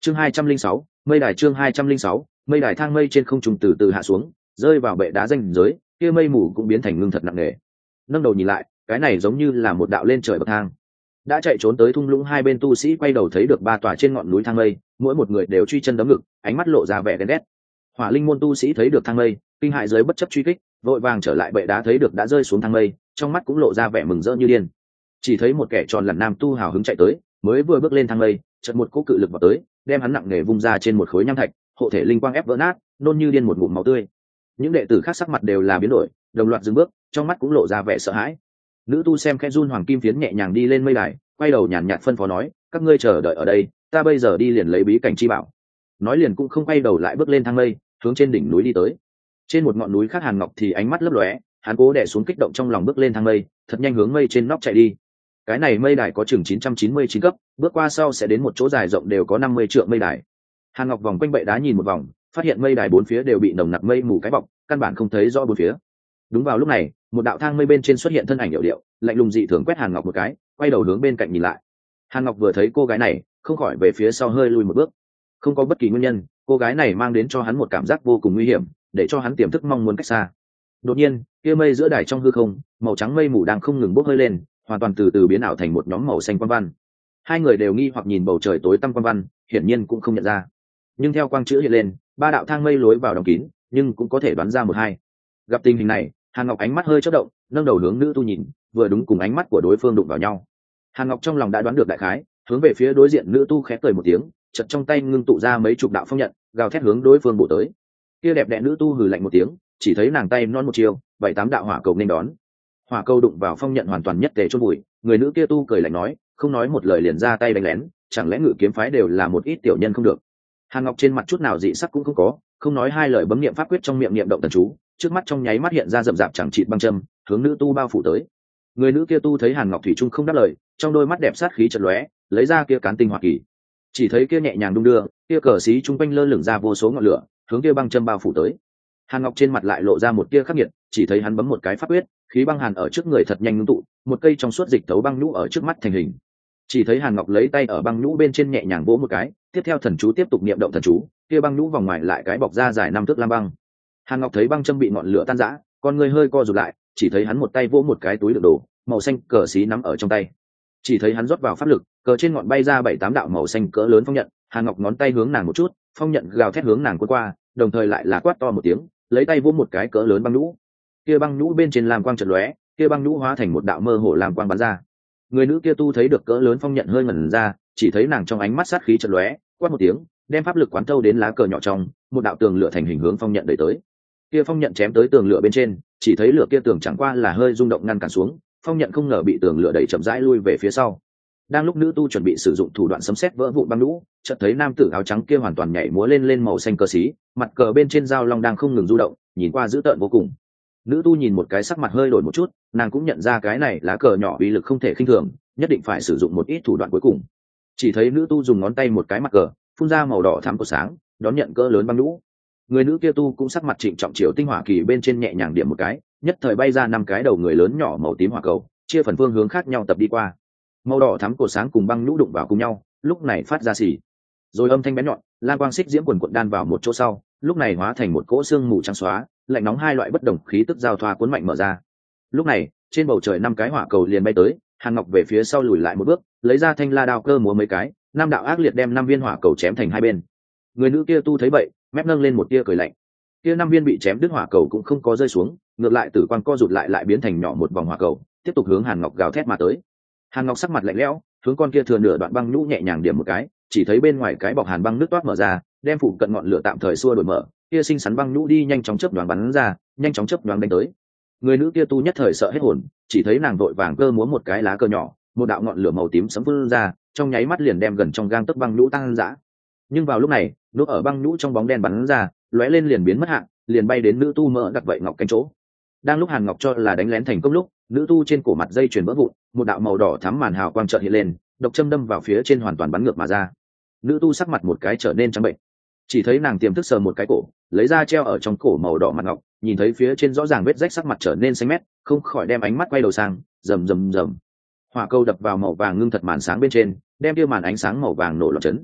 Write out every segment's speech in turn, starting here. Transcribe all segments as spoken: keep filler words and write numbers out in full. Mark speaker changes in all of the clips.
Speaker 1: chương hai trăm linh sáu mây đài chương hai trăm linh sáu mây đài thang mây trên không trung từ từ hạ xuống, rơi vào bệ đá ranh giới, kia mây mù cũng biến thành ngưng thật nặng nề. Nâng đầu nhìn lại, cái này giống như là một đạo lên trời bậc thang. Đã chạy trốn tới thung lũng hai bên tu sĩ quay đầu thấy được ba tòa trên ngọn núi thang mây, mỗi một người đều truy chân đấm ngực, ánh mắt lộ ra vẻ ghen ghét. Hỏa linh môn tu sĩ thấy được thang mây, kinh hại dưới bất chấp truy kích, vội vàng trở lại bệ đá thấy được đã rơi xuống thang mây, trong mắt cũng lộ ra vẻ mừng rỡ như điên. Chỉ thấy một kẻ tròn lằn nam tu hào hứng chạy tới, mới vừa bước lên thang mây, chợt một cỗ cự lực vào tới, đem hắn nặng nề vung ra trên một khối nham thạch, hộ thể linh quang ép vỡ nát, nôn như điên một ngụm máu tươi. Những đệ tử khác sắc mặt đều là biến đổi, đồng loạt dừng bước, trong mắt cũng lộ ra vẻ sợ hãi. Nữ tu xem khẽ run hoàng kim phiến nhẹ nhàng đi lên mây đài, quay đầu nhàn nhạt phân phó nói, các ngươi chờ đợi ở đây, ta bây giờ đi liền lấy bí cảnh chi bảo. Nói liền cũng không quay đầu lại bước lên thang mây, hướng trên đỉnh núi đi tới. Trên một ngọn núi khác Hàn Ngọc thì ánh mắt lấp lóe, hắn cố đè xuống kích động trong lòng bước lên thang mây, thật nhanh hướng mây trên nóc chạy đi. Cái này mây đài có chừng chín trăm chín mươi chín cấp, bước qua sau sẽ đến một chỗ dài rộng đều có năm mươi trượng mây đài. Hàn Ngọc vòng quanh bệ đá nhìn một vòng, phát hiện mây đài bốn phía đều bị nồng nặc mây mù cái bọc, căn bản không thấy rõ bốn phía. Đúng vào lúc này, một đạo thang mây bên trên xuất hiện thân ảnh điệu điệu, lạnh lùng dị thường quét Hàn Ngọc một cái, quay đầu hướng bên cạnh nhìn lại. Hàn Ngọc vừa thấy cô gái này, không khỏi về phía sau hơi lùi một bước. Không có bất kỳ nguyên nhân, cô gái này mang đến cho hắn một cảm giác vô cùng nguy hiểm, để cho hắn tiềm thức mong muốn cách xa. Đột nhiên, kia mây giữa đài trong hư không, màu trắng mây mù đang không ngừng bốc hơi lên, hoàn toàn từ từ biến ảo thành một nhóm màu xanh quang văn. Hai người đều nghi hoặc nhìn bầu trời tối tăm quang văn, hiển nhiên cũng không nhận ra. Nhưng theo quang chữ hiện lên, ba đạo thang mây lối vào đóng kín, nhưng cũng có thể đoán ra một hai. Gặp tình hình này, Hàn Ngọc ánh mắt hơi chớp động, nâng đầu hướng nữ tu nhìn, vừa đúng cùng ánh mắt của đối phương đụng vào nhau. Hàn Ngọc trong lòng đã đoán được đại khái, hướng về phía đối diện nữ tu khẽ cười một tiếng, chợt trong tay ngưng tụ ra mấy chục đạo phong nhận, gào thét hướng đối phương bổ tới. Kia đẹp đẽ nữ tu hừ lạnh một tiếng, chỉ thấy nàng tay non một chiều, bảy tám đạo hỏa cầu nên đón. Hỏa cầu đụng vào phong nhận hoàn toàn nhất tề chôn bụi, người nữ kia tu cười lạnh nói, không nói một lời liền ra tay đánh lén, chẳng lẽ Ngự Kiếm phái đều là một ít tiểu nhân không được. Hàn Ngọc trên mặt chút nào dị sắc cũng không có, không nói hai lời bấm niệm pháp quyết trong miệng niệm động thần chú, trước mắt trong nháy mắt hiện ra rậm rạp chẳng chịt băng châm, hướng nữ tu bao phủ tới. Người nữ kia tu thấy Hàn Ngọc thủy chung không đáp lời, trong đôi mắt đẹp sát khí chợt lóe, lấy ra kia cán tinh hỏa kỳ. Chỉ thấy kia nhẹ nhàng đung đưa, kia cờ xí trung quanh lơ lửng ra vô số ngọn lửa, hướng kia băng châm bao phủ tới. Hàn Ngọc trên mặt lại lộ ra một tia khắc nghiệt, chỉ thấy hắn bấm một cái pháp quyết, khí băng hàn ở trước người thật nhanh ngưng tụ, một cây trong suốt dịch thấu băng nhũ ở trước mắt thành hình. Chỉ thấy Hàn Ngọc lấy tay ở băng nhũ bên trên nhẹ nhàng vỗ một cái, tiếp theo thần chú tiếp tục niệm động thần chú, kia băng nhũ vòng ngoài lại cái bọc ra dài năm thước lam băng. Hàn Ngọc thấy băng châm bị ngọn lửa tan rã, con người hơi co rụt lại, chỉ thấy hắn một tay vỗ một cái túi đựng đồ, màu xanh cờ xí nắm ở trong tay. Chỉ thấy hắn rót vào pháp lực, cờ trên ngọn bay ra bảy tám đạo màu xanh cỡ lớn phong nhận, Hàn Ngọc ngón tay hướng nàng một chút, phong nhận gào thét hướng nàng cuốn qua, đồng thời lại là quát to một tiếng, lấy tay vỗ một cái cỡ lớn băng nhũ. Kia băng nhũ bên trên lam quang chợt lóe, kia băng nhũ hóa thành một đạo mơ hồ lam quang bắn ra. Người nữ kia tu thấy được cỡ lớn phong nhận hơi ngẩn ra, chỉ thấy nàng trong ánh mắt sát khí chợt lóe, quát một tiếng, đem pháp lực quán thâu đến lá cờ nhỏ trong, một đạo tường lửa thành hình hướng phong nhận đẩy tới. Kia phong nhận chém tới tường lửa bên trên, chỉ thấy lửa kia tường chẳng qua là hơi rung động ngăn cản xuống, phong nhận không ngờ bị tường lửa đẩy chậm rãi lui về phía sau. Đang lúc nữ tu chuẩn bị sử dụng thủ đoạn sấm sét vỡ vụn băng nhũ, chợt thấy nam tử áo trắng kia hoàn toàn nhảy múa lên lên màu xanh cờ xí, mặt cờ bên trên dao long đang không ngừng du động, nhìn qua dữ tợn vô cùng. Nữ tu nhìn một cái sắc mặt hơi đổi một chút, nàng cũng nhận ra cái này lá cờ nhỏ uy lực không thể khinh thường, nhất định phải sử dụng một ít thủ đoạn cuối cùng. Chỉ thấy nữ tu dùng ngón tay một cái mặt cờ, phun ra màu đỏ thắm của sáng, đón nhận cỡ lớn băng nhũ. Người nữ kia tu cũng sắc mặt trịnh trọng chiều tinh hỏa kỳ bên trên nhẹ nhàng điểm một cái, nhất thời bay ra năm cái đầu người lớn nhỏ màu tím hỏa cầu, chia phần phương hướng khác nhau tập đi qua. Màu đỏ thắm của sáng cùng băng nhũ đụng vào cùng nhau, lúc này phát ra xì, rồi âm thanh bén nhọn, lam quang xích diễm quần quần đan vào một chỗ sau, lúc này hóa thành một cỗ xương mù trắng xóa, lạnh nóng hai loại bất đồng khí tức giao thoa cuốn mạnh mở ra. Lúc này, trên bầu trời năm cái hỏa cầu liền bay tới, Hàn Ngọc về phía sau lùi lại một bước, lấy ra thanh la đao cơ múa mấy cái, năm đạo ác liệt đem năm viên hỏa cầu chém thành hai bên. Người nữ kia tu thấy vậy, mép nâng lên một tia cười lạnh. Kia năm viên bị chém đứt hỏa cầu cũng không có rơi xuống, ngược lại tử quang co rụt lại lại biến thành nhỏ một vòng hỏa cầu, tiếp tục hướng Hàn Ngọc gào thét mà tới. Hàn Ngọc sắc mặt lạnh lẽo, hướng con kia thừa nửa đoạn băng nhũ nhẹ nhàng điểm một cái, chỉ thấy bên ngoài cái bọc hàn băng nước toát mở ra, đem phụ cận ngọn lửa tạm thời xua đổi mở, kia sinh sắn băng nhũ đi nhanh chóng chớp nhoáng bắn ra, nhanh chóng chớp nhoáng đánh tới. Người nữ kia tu nhất thời sợ hết hồn, chỉ thấy nàng vội vàng cơ múa một cái lá cờ nhỏ, một đạo ngọn lửa màu tím sấm vươn ra, trong nháy mắt liền đem gần trong gang tấc băng nhũ tăng dã. Nhưng vào lúc này, núp ở băng nhũ trong bóng đen bắn ra, lóe lên liền biến mất hạn, liền bay đến nữ tu mỡ đặc vậy ngọc cánh chỗ. Đang lúc Hàn Ngọc cho là đánh lén thành công lúc, nữ tu trên cổ mặt dây chuyền vỡ vụn, một đạo màu đỏ thắm màn hào quang chợt hiện lên, độc châm đâm vào phía trên hoàn toàn bắn ngược mà ra. Nữ tu sắc mặt một cái trở nên trắng bệnh, chỉ thấy nàng tiềm thức sờ một cái cổ, lấy ra treo ở trong cổ màu đỏ mặt ngọc, nhìn thấy phía trên rõ ràng vết rách, sắc mặt trở nên xanh mét, không khỏi đem ánh mắt quay đầu sang, rầm rầm rầm, hỏa câu đập vào màu vàng ngưng thật màn sáng bên trên, đem tiêu màn ánh sáng màu vàng nổ loạn chấn.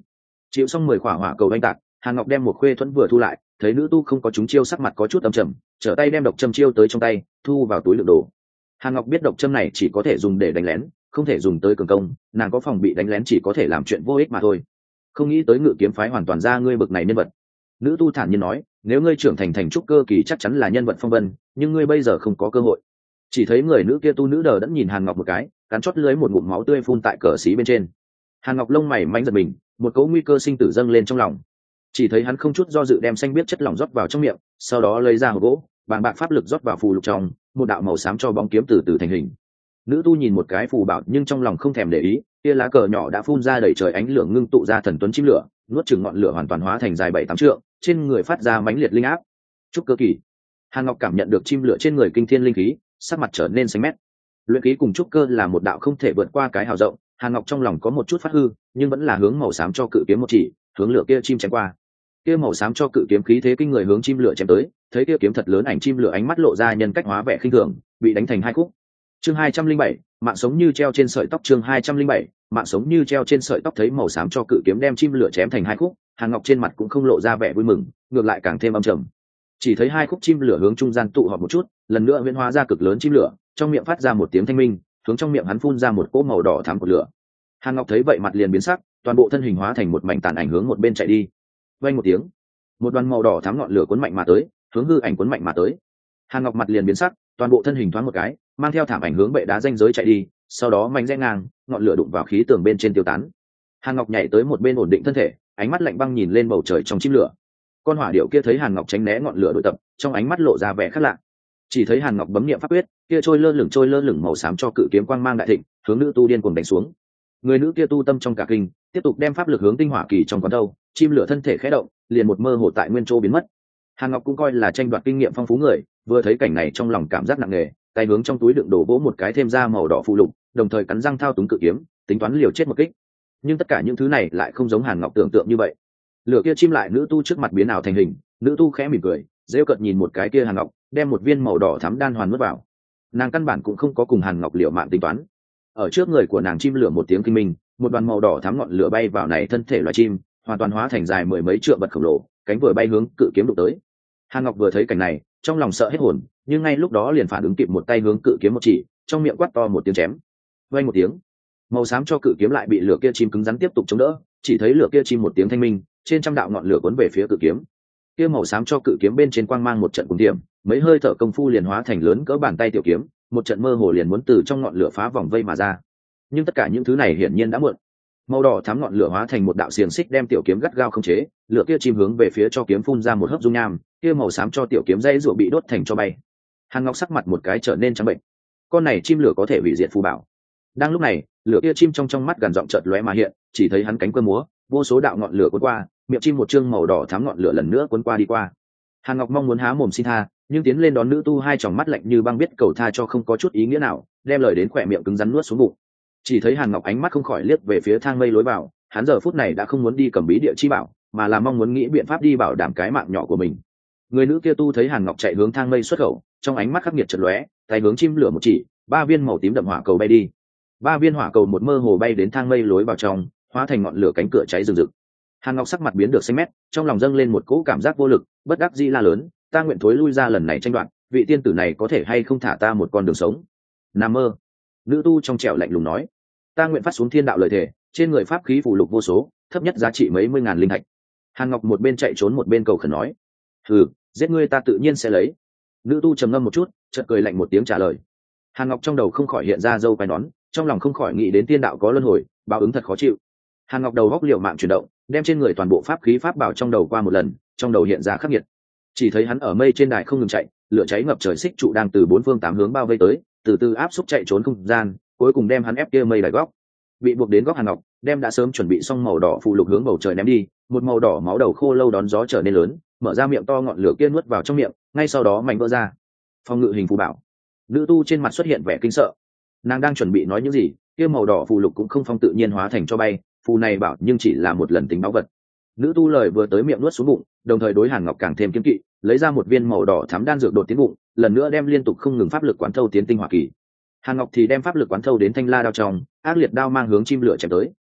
Speaker 1: chịu xong mười khỏa hỏa cầu oanh tạc, Hàn Ngọc đem một khuê thuẫn vừa thu lại, thấy nữ tu không có chúng chiêu, sắc mặt có chút âm trầm, trở tay đem độc châm chiêu tới trong tay, thu vào túi đựng đồ. Hàn Ngọc biết độc châm này chỉ có thể dùng để đánh lén, không thể dùng tới cường công, nàng có phòng bị đánh lén chỉ có thể làm chuyện vô ích mà thôi. Không nghĩ tới Ngự Kiếm phái hoàn toàn ra ngươi bực này nhân vật. Nữ tu thản nhiên nói, nếu ngươi trưởng thành thành trúc cơ kỳ chắc chắn là nhân vật phong vân, nhưng ngươi bây giờ không có cơ hội. Chỉ thấy người nữ kia tu nữ đờ đẫn nhìn Hàn Ngọc một cái, cắn chót lưới một ngụm máu tươi phun tại cờ xí bên trên. Hàn Ngọc lông mày manh giật mình, một cấu nguy cơ sinh tử dâng lên trong lòng. Chỉ thấy hắn không chút do dự đem xanh biết chất lỏng rót vào trong miệng, sau đó lấy ra hộp gỗ, bàng bạc pháp lực rót vào phù lục trong, một đạo màu xám cho bóng kiếm từ từ thành hình. Nữ tu nhìn một cái phù bảo nhưng trong lòng không thèm để ý, kia lá cờ nhỏ đã phun ra đầy trời ánh lửa ngưng tụ ra thần tuấn chim lửa, nuốt chửng ngọn lửa hoàn toàn hóa thành dài bảy tám trượng, trên người phát ra mãnh liệt linh áp. Trúc cơ kỳ. Hàn Ngọc cảm nhận được chim lửa trên người kinh thiên linh khí, sắc mặt trở nên xanh mét. Luyện khí cùng trúc cơ là một đạo không thể vượt qua cái hào rộng, Hàn Ngọc trong lòng có một chút phát hư, nhưng vẫn là hướng màu xám cho cự kiếm một chỉ, hướng lửa kia chim chém qua. Kia màu xám cho cự kiếm khí thế kinh người hướng chim lửa chém tới, thấy kia kiếm thật lớn, ảnh chim lửa ánh mắt lộ ra nhân cách hóa vẻ khinh thường, bị đánh thành hai khúc. Chương hai trăm linh bảy, mạng sống như treo trên sợi tóc. Chương hai trăm linh bảy, mạng sống như treo trên sợi tóc. Thấy màu xám cho cự kiếm đem chim lửa chém thành hai khúc, Hàn Ngọc trên mặt cũng không lộ ra vẻ vui mừng, ngược lại càng thêm âm trầm. Chỉ thấy hai khúc chim lửa hướng trung gian tụ họp một chút, lần nữa huyễn hóa ra cực lớn chim lửa, trong miệng phát ra một tiếng thanh minh, hướng trong miệng hắn phun ra một cỗ màu đỏ thắm của lửa. Hàn Ngọc thấy vậy mặt liền biến sắc, toàn bộ thân hình hóa thành một mảnh tàn ảnh hướng một bên chạy đi. Vang một tiếng, một đoàn màu đỏ thắm ngọn lửa cuốn mạnh mà tới, hướng hư ảnh cuốn mạnh mà tới. Hàn Ngọc mặt liền biến sắc, toàn bộ thân hình thoáng một cái, mang theo thảm ảnh hướng bệ đá ranh giới chạy đi, sau đó mạnh rẽ ngang, ngọn lửa đụng vào khí tường bên trên tiêu tán. Hàn Ngọc nhảy tới một bên ổn định thân thể, ánh mắt lạnh băng nhìn lên bầu trời trong chim lửa. Con hỏa điểu kia thấy Hàn Ngọc tránh né ngọn lửa đối tập, trong ánh mắt lộ ra vẻ khác lạ. Chỉ thấy Hàn Ngọc bấm niệm pháp quyết, kia trôi lơ lửng trôi lơ lửng màu xám cho cự kiếm quang mang đại thịnh, hướng nữ tu điên cuồng đánh xuống. Người nữ kia tu tâm trong cả kinh, tiếp tục đem pháp lực hướng tinh hỏa kỳ trong quán đâu, chim lửa thân thể khẽ động, liền một mơ hồ tại nguyên chỗ biến mất. Hàn Ngọc cũng coi là tranh đoạt kinh nghiệm phong phú người, vừa thấy cảnh này trong lòng cảm giác nặng nề, tay hướng trong túi đựng đổ vỗ một cái thêm ra màu đỏ phụ lục, đồng thời cắn răng thao túng cự kiếm, tính toán liều chết một kích. Nhưng tất cả những thứ này lại không giống Hàn Ngọc tưởng tượng như vậy. Lửa kia chim lại nữ tu trước mặt biến ảo thành hình, nữ tu khẽ mỉm cười, rêu cợt nhìn một cái kia Hàn Ngọc, đem một viên màu đỏ thắm đan hoàn nuốt vào. Nàng căn bản cũng không có cùng Hàn Ngọc liều mạng tính toán. Ở trước người của nàng chim lửa một tiếng kinh minh, một đoàn màu đỏ thắm ngọn lửa bay vào này thân thể loài chim, hoàn toàn hóa thành dài mười mấy trượng vật khổng lồ, cánh vừa bay hướng cự kiếm đụng tới. Hàn Ngọc vừa thấy cảnh này, trong lòng sợ hết hồn, nhưng ngay lúc đó liền phản ứng kịp, một tay hướng cự kiếm một chỉ, trong miệng quát to một tiếng chém. Vang một tiếng, màu xám cho cự kiếm lại bị lửa kia chim cứng rắn tiếp tục chống đỡ, chỉ thấy lửa kia chim một tiếng thanh minh, trên trăm đạo ngọn lửa cuốn về phía cự kiếm. Kia màu xám cho cự kiếm bên trên quang mang một trận cùng điểm, mấy hơi thở công phu liền hóa thành lớn cỡ bàn tay tiểu kiếm, một trận mơ hồ liền muốn từ trong ngọn lửa phá vòng vây mà ra. Nhưng tất cả những thứ này hiển nhiên đã muộn. Màu đỏ thắm ngọn lửa hóa thành một đạo xiềng xích đem tiểu kiếm gắt gao khống chế, lửa kia chim hướng về phía cho kiếm phun ra một hớp dung nham, kia màu xám cho tiểu kiếm dây rủa bị đốt thành cho bay. Hàn Ngọc sắc mặt một cái trở nên trắng bệnh. Con này chim lửa có thể hủy diệt phù bảo. Đang lúc này, lửa kia chim trong trong mắt gần giọng chợt lóe mà hiện, chỉ thấy hắn cánh cơ múa, vô số đạo ngọn lửa cuốn qua, miệng chim một chương màu đỏ thắm ngọn lửa lần nữa cuốn qua đi qua. Hàn Ngọc mong muốn há mồm xin tha, nhưng tiến lên đón nữ tu hai tròng mắt lạnh như băng biết cầu tha cho không có chút ý nghĩa nào, đem lời đến khỏe miệng cứng rắn nuốt xuống bụng. Chỉ thấy Hàn Ngọc ánh mắt không khỏi liếc về phía thang mây lối vào, hắn giờ phút này đã không muốn đi cầm bí địa chi bảo, mà là mong muốn nghĩ biện pháp đi bảo đảm cái mạng nhỏ của mình. Người nữ kia tu thấy Hàn Ngọc chạy hướng thang mây xuất khẩu, trong ánh mắt khắc nghiệt chợt lóe, tay hướng chim lửa một chỉ, ba viên màu tím đậm hỏa cầu bay đi. Ba viên hỏa cầu một mơ hồ bay đến thang mây lối vào trong, hóa thành ngọn lửa cánh cửa cháy rừng rực. Hàn Ngọc sắc mặt biến được xanh mét, trong lòng dâng lên một cỗ cảm giác vô lực, bất đắc dĩ la lớn, ta nguyện thối lui ra lần này tranh đoạt, vị tiên tử này có thể hay không thả ta một con đường sống. Nam mơ. Nữ tu trong trẻo lạnh lùng nói, ta nguyện phát xuống thiên đạo lời thề, trên người pháp khí phù lục vô số, thấp nhất giá trị mấy mươi ngàn linh thạch. Hàn Ngọc một bên chạy trốn một bên cầu khẩn nói, hừ, giết ngươi ta tự nhiên sẽ lấy. Nữ tu trầm ngâm một chút, chợt cười lạnh một tiếng trả lời. Hàn Ngọc trong đầu không khỏi hiện ra dâu quai nón, trong lòng không khỏi nghĩ đến tiên đạo có luân hồi, báo ứng thật khó chịu. Hàn Ngọc đầu góc liệu mạng chuyển động, đem trên người toàn bộ pháp khí pháp bảo trong đầu qua một lần, trong đầu hiện ra khắc nghiệt. Chỉ thấy hắn ở mây trên đài không ngừng chạy, lửa cháy ngập trời xích trụ đang từ bốn phương tám hướng bao vây tới, từ từ áp xúc chạy trốn không gian, cuối cùng đem hắn ép kia mây đài góc. Bị buộc đến góc Hàn Ngọc, đem đã sớm chuẩn bị xong màu đỏ phù lục hướng bầu trời ném đi, một màu đỏ máu đầu khô lâu đón gió trở nên lớn, mở ra miệng to, ngọn lửa kia nuốt vào trong miệng, ngay sau đó mạnh vỡ ra. Phong ngự hình phù bảo. Nữ tu trên mặt xuất hiện vẻ kinh sợ. Nàng đang chuẩn bị nói những gì, kia màu đỏ phù lục cũng không phong tự nhiên hóa thành cho bay, phù này bảo nhưng chỉ là một lần tính báu vật. Nữ tu lời vừa tới miệng nuốt xuống bụng, đồng thời đối Hàn Ngọc càng thêm kiên kỵ, lấy ra một viên màu đỏ thắm đan dược đột tiến bụng, lần nữa đem liên tục không ngừng pháp lực quán thâu tiến tinh hỏa kỳ. Hàn Ngọc thì đem pháp lực quán thâu đến thanh la đao trong, ác liệt đao mang hướng chim lửa chém tới.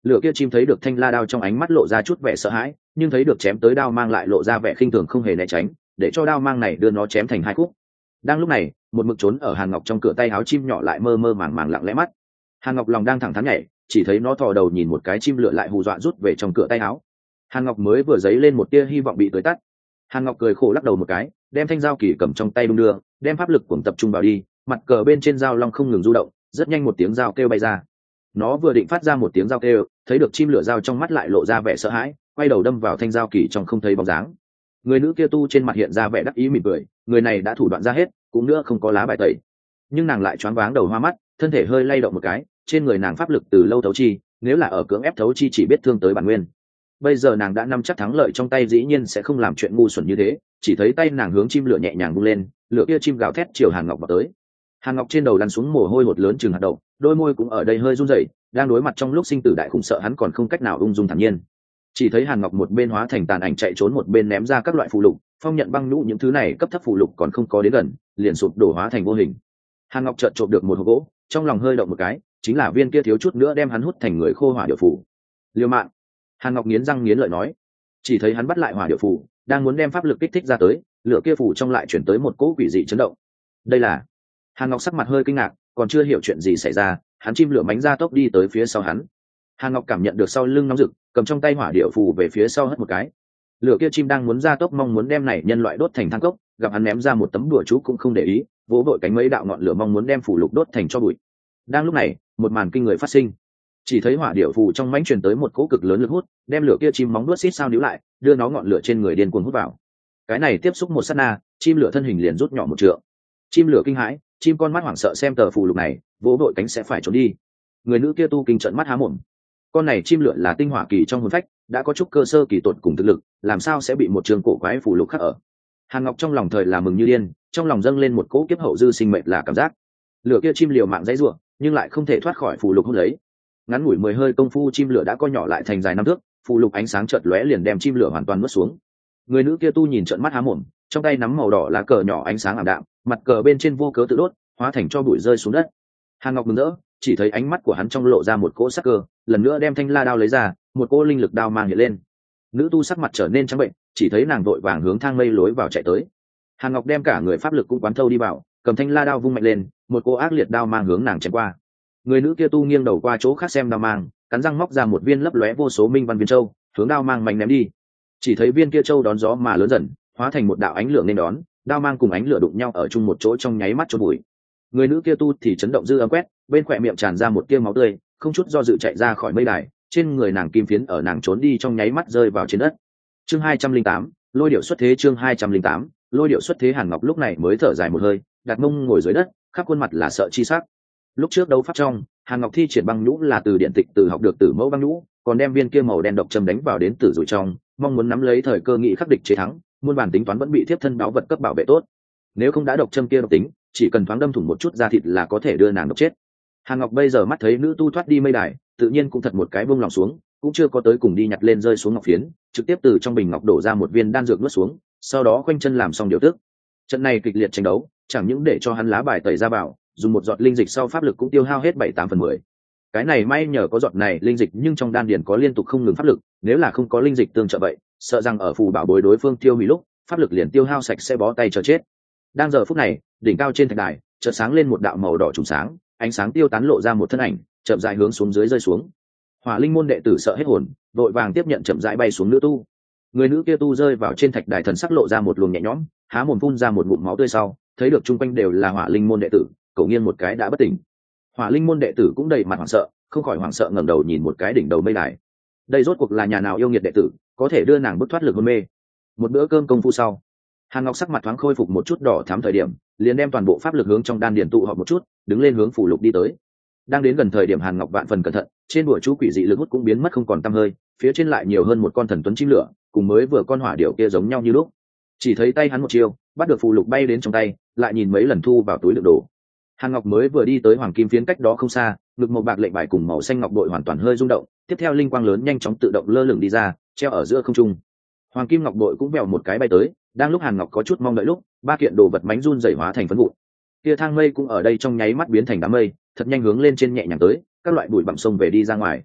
Speaker 1: Lửa kia chim thấy được thanh la đao trong ánh mắt lộ ra chút vẻ sợ hãi, nhưng thấy được chém tới đao mang lại lộ ra vẻ khinh thường không hề né tránh, để cho đao mang này đưa nó chém thành hai khúc. Đang lúc này, một mực trốn ở Hàn Ngọc trong cửa tay áo chim nhỏ lại mơ mơ màng màng lặng lẽ mắt. Hàn Ngọc lòng đang thẳng thắn nhảy, chỉ thấy nó thò đầu nhìn một cái chim lửa lại hù dọa rút về trong cửa tay áo. Hàn Ngọc mới vừa dấy lên một tia hy vọng bị tới tắt. Hàn Ngọc cười khổ lắc đầu một cái, đem thanh dao kỳ cầm trong tay đung đưa, đem pháp lực cuồng tập trung vào đi, mặt cờ bên trên dao long không ngừng du động, rất nhanh một tiếng dao kêu bay ra. Nó vừa định phát ra một tiếng dao kêu, thấy được chim lửa dao trong mắt lại lộ ra vẻ sợ hãi, quay đầu đâm vào thanh dao kỳ trong không thấy bóng dáng. Người nữ kia tu trên mặt hiện ra vẻ đắc ý mỉm cười, người này đã thủ đoạn ra hết, cũng nữa không có lá bài tẩy. Nhưng nàng lại choáng váng đầu hoa mắt, thân thể hơi lay động một cái, trên người nàng pháp lực từ lâu thấu chi, nếu là ở cưỡng ép thấu chi chỉ biết thương tới bản nguyên. Bây giờ nàng đã nắm chắc thắng lợi trong tay, dĩ nhiên sẽ không làm chuyện ngu xuẩn như thế, chỉ thấy tay nàng hướng chim lửa nhẹ nhàng vung lên, lửa kia chim gào thét chiều Hàn Ngọc vào tới. Hàn Ngọc trên đầu lăn xuống mồ hôi hột lớn chừng hạt đậu, đôi môi cũng ở đây hơi run rẩy, đang đối mặt trong lúc sinh tử đại khủng sợ hắn còn không cách nào ung dung thản nhiên. Chỉ thấy Hàn Ngọc một bên hóa thành tàn ảnh chạy trốn, một bên ném ra các loại phù lục, phong nhận băng nhũ những thứ này cấp thấp phù lục còn không có đến gần, liền sụp đổ hóa thành vô hình. Hàn Ngọc chợt trộm được một hộp gỗ, trong lòng hơi động một cái, chính là viên kia thiếu chút nữa đem hắn hút thành người khô hỏa điệu phù. Liêu mạng! Hàn Ngọc nghiến răng nghiến lợi nói. Chỉ thấy hắn bắt lại hỏa điệu phù, đang muốn đem pháp lực kích thích ra tới, lửa kia phù trong lại chuyển tới một cỗ quỷ dị chấn động. Đây là... Hàn Ngọc sắc mặt hơi kinh ngạc, còn chưa hiểu chuyện gì xảy ra, hắn chim lửa mánh ra tốc đi tới phía sau hắn. Hàn Ngọc cảm nhận được sau lưng nóng rực, cầm trong tay hỏa điệu phù về phía sau hất một cái. Lửa kia chim đang muốn ra tốc mong muốn đem này nhân loại đốt thành than cốc, gặp hắn ném ra một tấm đùa chú cũng không để ý, vỗ vội cánh mấy đạo ngọn lửa mong muốn đem phù lục đốt thành cho bụi. Đang lúc này, một màn kinh người phát sinh. Chỉ thấy hỏa điệu phù trong mãnh truyền tới một cỗ cực lớn lực hút, đem lửa kia chim móng nuốt xít sao níu lại, đưa nó ngọn lửa trên người điên cuồng hút vào. Cái này tiếp xúc một sát na, chim lửa thân hình liền rút nhỏ một trượng. Chim lửa kinh hãi, chim con mắt hoảng sợ xem tờ phù lục này, vỗ vội cánh sẽ phải trốn đi. Người nữ kia tu kinh trận mắt há mồm. Con này chim lửa là tinh hỏa kỳ trong hồn phách, đã có chút cơ sơ kỳ tột cùng thực lực, làm sao sẽ bị một trường cổ quái phù lục khắc ở. Hàn Ngọc trong lòng thời là mừng như điên, trong lòng dâng lên một cỗ kiếp hậu dư sinh mệnh là cảm giác. Lửa kia chim liều mạng dãy rủa, nhưng lại không thể thoát khỏi phù lục hút lấy. Ngắn ngủi mười hơi công phu, chim lửa đã co nhỏ lại thành dài năm thước, phù lục ánh sáng chợt lóe liền đem chim lửa hoàn toàn nuốt xuống. Người nữ kia tu nhìn trợn mắt há mồm, trong tay nắm màu đỏ lá cờ nhỏ ánh sáng ảm đạm, mặt cờ bên trên vô cớ tự đốt, hóa thành cho bụi rơi xuống đất. Hàn Ngọc mừng rỡ, chỉ thấy ánh mắt của hắn trong lộ ra một cỗ sắc cơ, lần nữa đem thanh la đao lấy ra, một cỗ linh lực đao mang hiện lên. Nữ tu sắc mặt trở nên trắng bệnh, chỉ thấy nàng vội vàng hướng thang mây lối vào chạy tới. Hàn Ngọc đem cả người pháp lực cũng quán thâu đi vào, cầm thanh la đao vung mạnh lên, một cỗ ác liệt đao mang hướng nàng chém qua. Người nữ kia tu nghiêng đầu qua chỗ khác xem đao mang, cắn răng móc ra một viên lấp lóe vô số minh văn viên châu, hướng đao mang mạnh ném đi. Chỉ thấy viên kia châu đón gió mà lớn dần, hóa thành một đạo ánh lửa nên đón, đao mang cùng ánh lửa đụng nhau ở chung một chỗ trong nháy mắt chôn bụi. Người nữ kia tu thì chấn động dư âm quét, bên khỏe miệng tràn ra một tia máu tươi, không chút do dự chạy ra khỏi mây đài, trên người nàng kim phiến ở nàng trốn đi trong nháy mắt rơi vào trên đất. Chương hai trăm linh tám, lôi điệu xuất thế. Chương hai trăm linh tám, lôi điệu xuất thế. Hàn Ngọc lúc này mới thở dài một hơi, đặt mông ngồi dưới đất, khắp khuôn mặt là sợ chi sắc. Lúc trước đấu pháp trong, Hàn Ngọc thi triển băng nhũ là từ điện tịch từ học được tử mẫu băng nhũ, còn đem viên kia màu đen độc châm đánh vào đến tử rủi trong, mong muốn nắm lấy thời cơ nghị khắc địch chế thắng, muôn bản tính toán vẫn bị thiếp thân báo vật cấp bảo vệ tốt. Nếu không đã độc châm kia độc tính, chỉ cần thoáng đâm thủng một chút da thịt là có thể đưa nàng độc chết. Hàn Ngọc bây giờ mắt thấy nữ tu thoát đi mây đài, tự nhiên cũng thật một cái buông lòng xuống, cũng chưa có tới cùng đi nhặt lên rơi xuống ngọc phiến, trực tiếp từ trong bình ngọc đổ ra một viên đan dược nuốt xuống, sau đó khoanh chân làm xong điều tức. Trận này kịch liệt tranh đấu, chẳng những để cho hắn lá bài tẩy ra bảo, dùng một giọt linh dịch sau pháp lực cũng tiêu hao hết bảy tám phần mười. Cái này may nhờ có giọt này linh dịch, nhưng trong đan điền có liên tục không ngừng pháp lực, nếu là không có linh dịch tương trợ vậy, sợ rằng ở phù bảo bối đối phương tiêu hủy lúc, pháp lực liền tiêu hao sạch sẽ bó tay chờ chết. Đang giờ phút này, đỉnh cao trên thạch đài, chợt sáng lên một đạo màu đỏ trùng sáng, ánh sáng tiêu tán lộ ra một thân ảnh, chậm rãi hướng xuống dưới rơi xuống. Hỏa Linh môn đệ tử sợ hết hồn, vội vàng tiếp nhận chậm rãi bay xuống nữ tu. Người nữ kia tu rơi vào trên thạch đài, thần sắc lộ ra một luồng nhẹ nhõm, há mồm phun ra một ngụm máu tươi sau, thấy được chung quanh đều là Hỏa Linh môn đệ tử, cậu nghiêng một cái đã bất tỉnh. Hỏa Linh môn đệ tử cũng đầy mặt hoảng sợ, không khỏi hoảng sợ ngẩng đầu nhìn một cái đỉnh đầu mây đài. Đây rốt cuộc là nhà nào yêu nghiệt đệ tử, có thể đưa nàng bứt thoát lực hôn mê. Một bữa cơm công phu sau, Hàn Ngọc sắc mặt thoáng khôi phục một chút đỏ thắm thời điểm, liền đem toàn bộ pháp lực hướng trong đan điền tụ họp một chút, đứng lên hướng phủ lục đi tới. Đang đến gần thời điểm, Hàn Ngọc vạn phần cẩn thận, trên đùa chú quỷ dị lực hút cũng biến mất không còn tăm hơi, phía trên lại nhiều hơn một con thần tuấn chim lửa, cùng mới vừa con hỏa điểu kia giống nhau như lúc. Chỉ thấy tay hắn một chiêu, bắt được phù lục bay đến trong tay, lại nhìn mấy lần thu vào túi đựng đồ. Hàn Ngọc mới vừa đi tới hoàng kim phiến cách đó không xa, ngực màu bạc lệnh bài cùng màu xanh ngọc bội hoàn toàn hơi rung động, tiếp theo linh quang lớn nhanh chóng tự động lơ lửng đi ra, treo ở giữa không trung. Hoàng kim ngọc bội cũng vèo một cái bay tới, đang lúc Hàn Ngọc có chút mong đợi lúc, ba kiện đồ vật mánh run rẩy hóa thành phấn vụn. Kia thang mây cũng ở đây trong nháy mắt biến thành đám mây, thật nhanh hướng lên trên nhẹ nhàng tới, các loại bụi bặm sông về đi ra ngoài.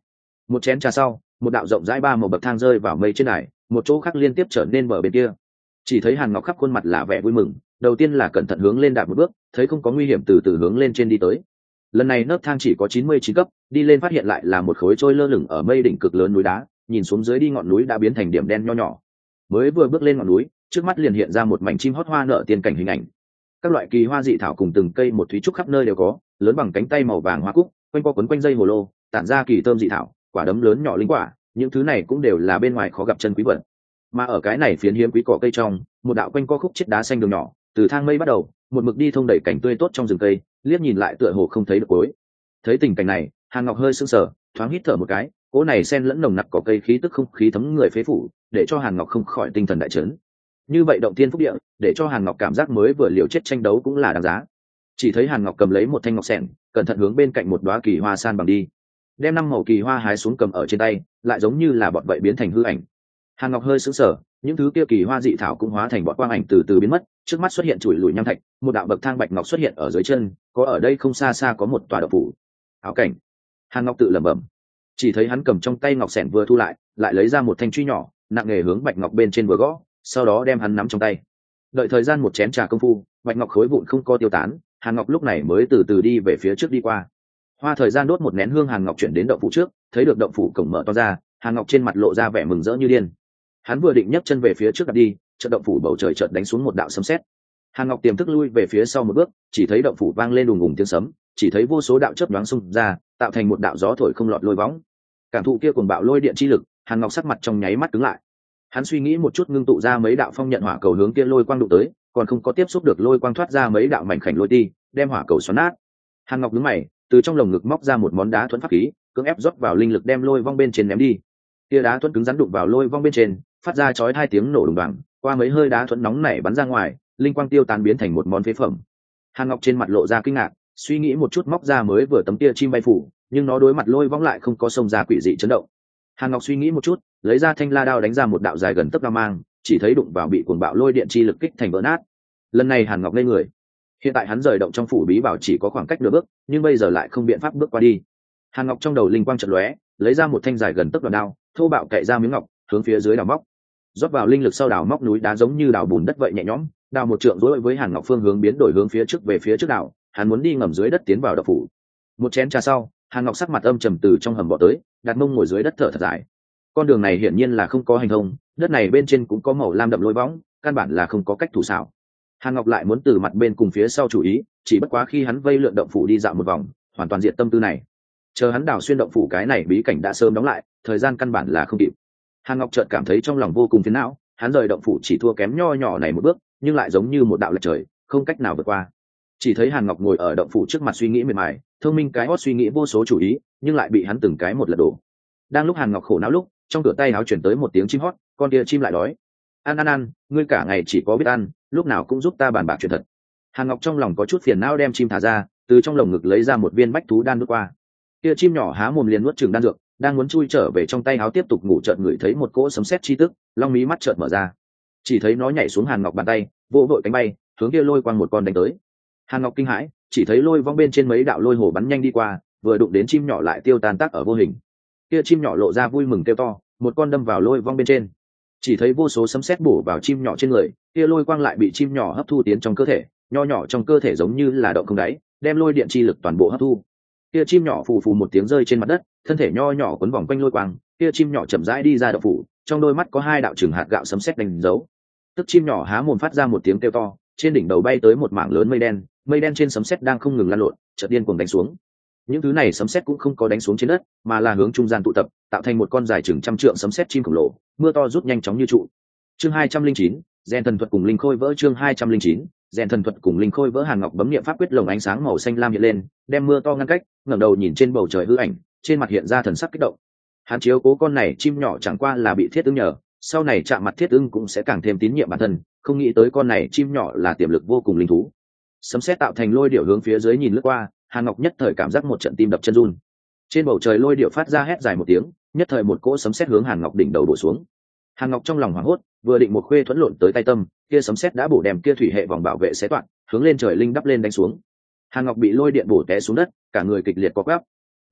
Speaker 1: Một chén trà sau, một đạo rộng rãi ba màu bậc thang rơi vào mây trên đài, một chỗ khác liên tiếp trở nên bờ bên kia. Chỉ thấy Hàn Ngọc khắp khuôn mặt là vẻ vui mừng, đầu tiên là cẩn thận hướng lên đạp một bước, thấy không có nguy hiểm từ từ hướng lên trên đi tới. Lần này nấc thang chỉ có chín mươi chín cấp, đi lên phát hiện lại là một khối trôi lơ lửng ở mây đỉnh cực lớn núi đá, nhìn xuống dưới đi ngọn núi đã biến thành điểm đen nho nhỏ. Mới vừa bước lên ngọn núi, trước mắt liền hiện ra một mảnh chim hót hoa nở tiên cảnh hình ảnh. Các loại kỳ hoa dị thảo cùng từng cây một thúy trúc khắp nơi đều có, lớn bằng cánh tay màu vàng hoa cúc, quanh qua quấn quanh dây hồ lô, tản ra kỳ thơm dị thảo, quả đấm lớn nhỏ linh quả, những thứ này cũng đều là bên ngoài khó gặp chân quý vật. Mà ở cái này phiến hiếm quý cỏ cây trong, một đạo quanh co khúc chết đá xanh đường nhỏ, từ thang mây bắt đầu, một mực đi thông đẩy cảnh tươi tốt trong rừng cây, liếc nhìn lại tựa hồ không thấy được cuối. Thấy tình cảnh này, Hàn Ngọc hơi sững sờ, thoáng hít thở một cái, cỗ này xen lẫn nồng nặc cỏ cây khí tức không khí thấm người phế phủ, để cho Hàn Ngọc không khỏi tinh thần đại chấn. Như vậy động thiên phúc địa, để cho Hàn Ngọc cảm giác mới vừa liều chết tranh đấu cũng là đáng giá. Chỉ thấy Hàn Ngọc cầm lấy một thanh ngọc xẻng, cẩn thận hướng bên cạnh một đóa kỳ hoa san bằng đi, đem năm màu kỳ hoa hái xuống cầm ở trên tay, lại giống như là bọt vậy biến thành hư ảnh. Hàn Ngọc hơi sững sờ, những thứ kia kỳ hoa dị thảo cũng hóa thành bọt quang ảnh từ từ biến mất, trước mắt xuất hiện chuỗi lùi nham thạch, một đạo bậc thang bạch ngọc xuất hiện ở dưới chân, có ở đây không xa xa có một tòa động phủ. Áo cảnh. Hàn Ngọc tự lẩm bẩm. Chỉ thấy hắn cầm trong tay ngọc xẻng vừa thu lại, lại lấy ra một thanh truy nhỏ, nặng nghề hướng bạch ngọc bên trên vừa gõ, sau đó đem hắn nắm trong tay. Đợi thời gian một chén trà công phu, bạch ngọc khối vụn không co tiêu tán, Hàn Ngọc lúc này mới từ từ đi về phía trước đi qua. Hoa thời gian đốt một nén hương, Hàn Ngọc chuyển đến động phủ trước, thấy được động phủ cổng mở to ra, Hàn Ngọc trên mặt lộ ra vẻ mừng rỡ như điên. Hắn vừa định nhấc chân về phía trước đặt đi, chợt động phủ bầu trời chợt đánh xuống một đạo sấm sét. Hàn Ngọc tiềm thức lui về phía sau một bước, chỉ thấy động phủ vang lên đùng đùng tiếng sấm, chỉ thấy vô số đạo chớp nhoáng xung ra, tạo thành một đạo gió thổi không lọt lôi võng. Cảm thụ kia cuồng bạo lôi điện chi lực, Hàn Ngọc sắc mặt trong nháy mắt cứng lại. Hắn suy nghĩ một chút ngưng tụ ra mấy đạo phong nhận hỏa cầu hướng kia lôi quang đụng tới, còn không có tiếp xúc được lôi quang thoát ra mấy đạo mảnh khảnh lôi ti, đem hỏa cầu xoắn nát. Hàn Ngọc nhướng mày, từ trong lồng ngực móc ra một món đá thuẫn pháp khí, cưỡng ép rót vào linh lực đem lôi vong bên trên ném đi. Kia đá thuẫn cứng rắn đụng vào lôi vong bên trên, phát ra chói hai tiếng nổ đùng đoàng, qua mấy hơi đá thuẫn nóng nảy bắn ra ngoài, linh quang tiêu tán biến thành một món phế phẩm. Hàn Ngọc trên mặt lộ ra kinh ngạc, suy nghĩ một chút móc ra mới vừa tấm kia chim bay phủ, nhưng nó đối mặt lôi vong lại không có xông ra quỷ dị chấn động. Hàn Ngọc suy nghĩ một chút, lấy ra thanh la đao đánh ra một đạo dài gần tấc đao mang, chỉ thấy đụng vào bị cuồng bạo lôi điện chi lực kích thành vỡ nát. Lần này Hàn Ngọc lên người. Hiện tại hắn rời động trong phủ bí bảo chỉ có khoảng cách nửa bước, nhưng bây giờ lại không biện pháp bước qua đi. Hàn Ngọc trong đầu linh quang chợt lóe, lấy ra một thanh dài gần tấc đoạn đao, thô bạo cậy ra miếng ngọc, hướng phía dưới đào móc. Rót vào linh lực sau đào móc núi đá giống như đào bùn đất vậy nhẹ nhõm, đào một trượng đối với Hàn Ngọc phương hướng biến đổi hướng phía trước về phía trước đào, hắn muốn đi ngầm dưới đất tiến vào động phủ. Một chén trà sau, Hàn Ngọc sắc mặt âm trầm từ trong hầm bò tới, đặt mông ngồi dưới đất thở thật dài. Con đường này hiển nhiên là không có hành thông, đất này bên trên cũng có màu lam đậm lôi võng, căn bản là không có cách thủ xảo. Hàn Ngọc lại muốn từ mặt bên cùng phía sau chủ ý, chỉ bất quá khi hắn vây lượn động phủ đi dạo một vòng, hoàn toàn diệt tâm tư này. Chờ hắn đào xuyên động phủ, cái này bí cảnh đã sớm đóng lại, thời gian căn bản là không kịp. Hàn Ngọc chợt cảm thấy trong lòng vô cùng phiền não, hắn rời động phủ chỉ thua kém nho nhỏ này một bước, nhưng lại giống như một đạo lệch trời, không cách nào vượt qua. Chỉ thấy Hàn Ngọc ngồi ở động phủ trước mặt suy nghĩ miệt mài, thông minh cái hót suy nghĩ vô số chủ ý, nhưng lại bị hắn từng cái một lật đổ. Đang lúc Hàn Ngọc khổ não lúc, trong cửa tay áo chuyển tới một tiếng chim hót, con kia chim lại đói. Ăn ăn ăn, ngươi cả ngày chỉ có biết ăn, lúc nào cũng giúp ta bàn bạc chuyện thật. Hàn Ngọc trong lòng có chút phiền não, đem chim thả ra, từ trong lồng ngực lấy ra một viên bách thú đan nuốt qua. Kia chim nhỏ há mồm liền nuốt chừng đan dược, đang muốn chui trở về trong tay áo tiếp tục ngủ, chợt ngửi thấy một cỗ sấm sét chi tức, long mí mắt chợt mở ra, chỉ thấy nó nhảy xuống Hàn Ngọc bàn tay, vỗ vội cánh bay, hướng kia lôi quang một con đánh tới. Hàn Ngọc kinh hãi, chỉ thấy lôi vong bên trên mấy đạo lôi hồ bắn nhanh đi qua, vừa đụng đến chim nhỏ lại tiêu tan tác ở vô hình. Kia chim nhỏ lộ ra vui mừng kêu to, một con đâm vào lôi vong bên trên, chỉ thấy vô số sấm sét bổ vào chim nhỏ trên người, kia lôi quang lại bị chim nhỏ hấp thu tiến trong cơ thể, nho nhỏ trong cơ thể giống như là động không đáy, đem lôi điện chi lực toàn bộ hấp thu. Kia chim nhỏ phù phù một tiếng rơi trên mặt đất, thân thể nho nhỏ quấn vòng quanh lôi quang, kia chim nhỏ chậm rãi đi ra động phủ, trong đôi mắt có hai đạo trừng hạt gạo sấm sét đánh dấu. Tức chim nhỏ há mồm phát ra một tiếng kêu to, trên đỉnh đầu bay tới một mảng lớn mây đen, mây đen trên sấm sét đang không ngừng lan lộn, chợt điên cuồng đánh xuống. Những thứ này sấm sét cũng không có đánh xuống trên đất, mà là hướng trung gian tụ tập, tạo thành một con dài chừng trăm trượng sấm sét chim khổng lồ, mưa to rút nhanh chóng như trụ. Chương hai trăm linh chín, rèn thần thuật cùng linh khôi vỡ. Chương hai trăm linh chín, rèn thần thuật cùng linh khôi vỡ. Hàn Ngọc bấm niệm pháp quyết, lồng ánh sáng màu xanh lam hiện lên, đem mưa to ngăn cách, ngẩng đầu nhìn trên bầu trời hư ảnh, trên mặt hiện ra thần sắc kích động. Hắn chiếu cố con này chim nhỏ chẳng qua là bị thiết ưng nhờ, sau này chạm mặt thiết ưng cũng sẽ càng thêm tín nhiệm bản thân, không nghĩ tới con này chim nhỏ là tiềm lực vô cùng linh thú. Sấm sét tạo thành lôi điểu hướng phía dưới nhìn lướt qua, Hàn Ngọc nhất thời cảm giác một trận tim đập chân run. Trên bầu trời lôi điểu phát ra hét dài một tiếng, nhất thời một cỗ sấm sét hướng Hàn Ngọc đỉnh đầu đổ xuống. Hàn Ngọc trong lòng hoảng hốt, vừa định một khuê thuẫn lộn tới tay tâm, kia sấm sét đã bổ đem kia thủy hệ vòng bảo vệ xé toạc, hướng lên trời linh đắp lên đánh xuống. Hàn Ngọc bị lôi điện bổ té xuống đất, cả người kịch liệt co quắp.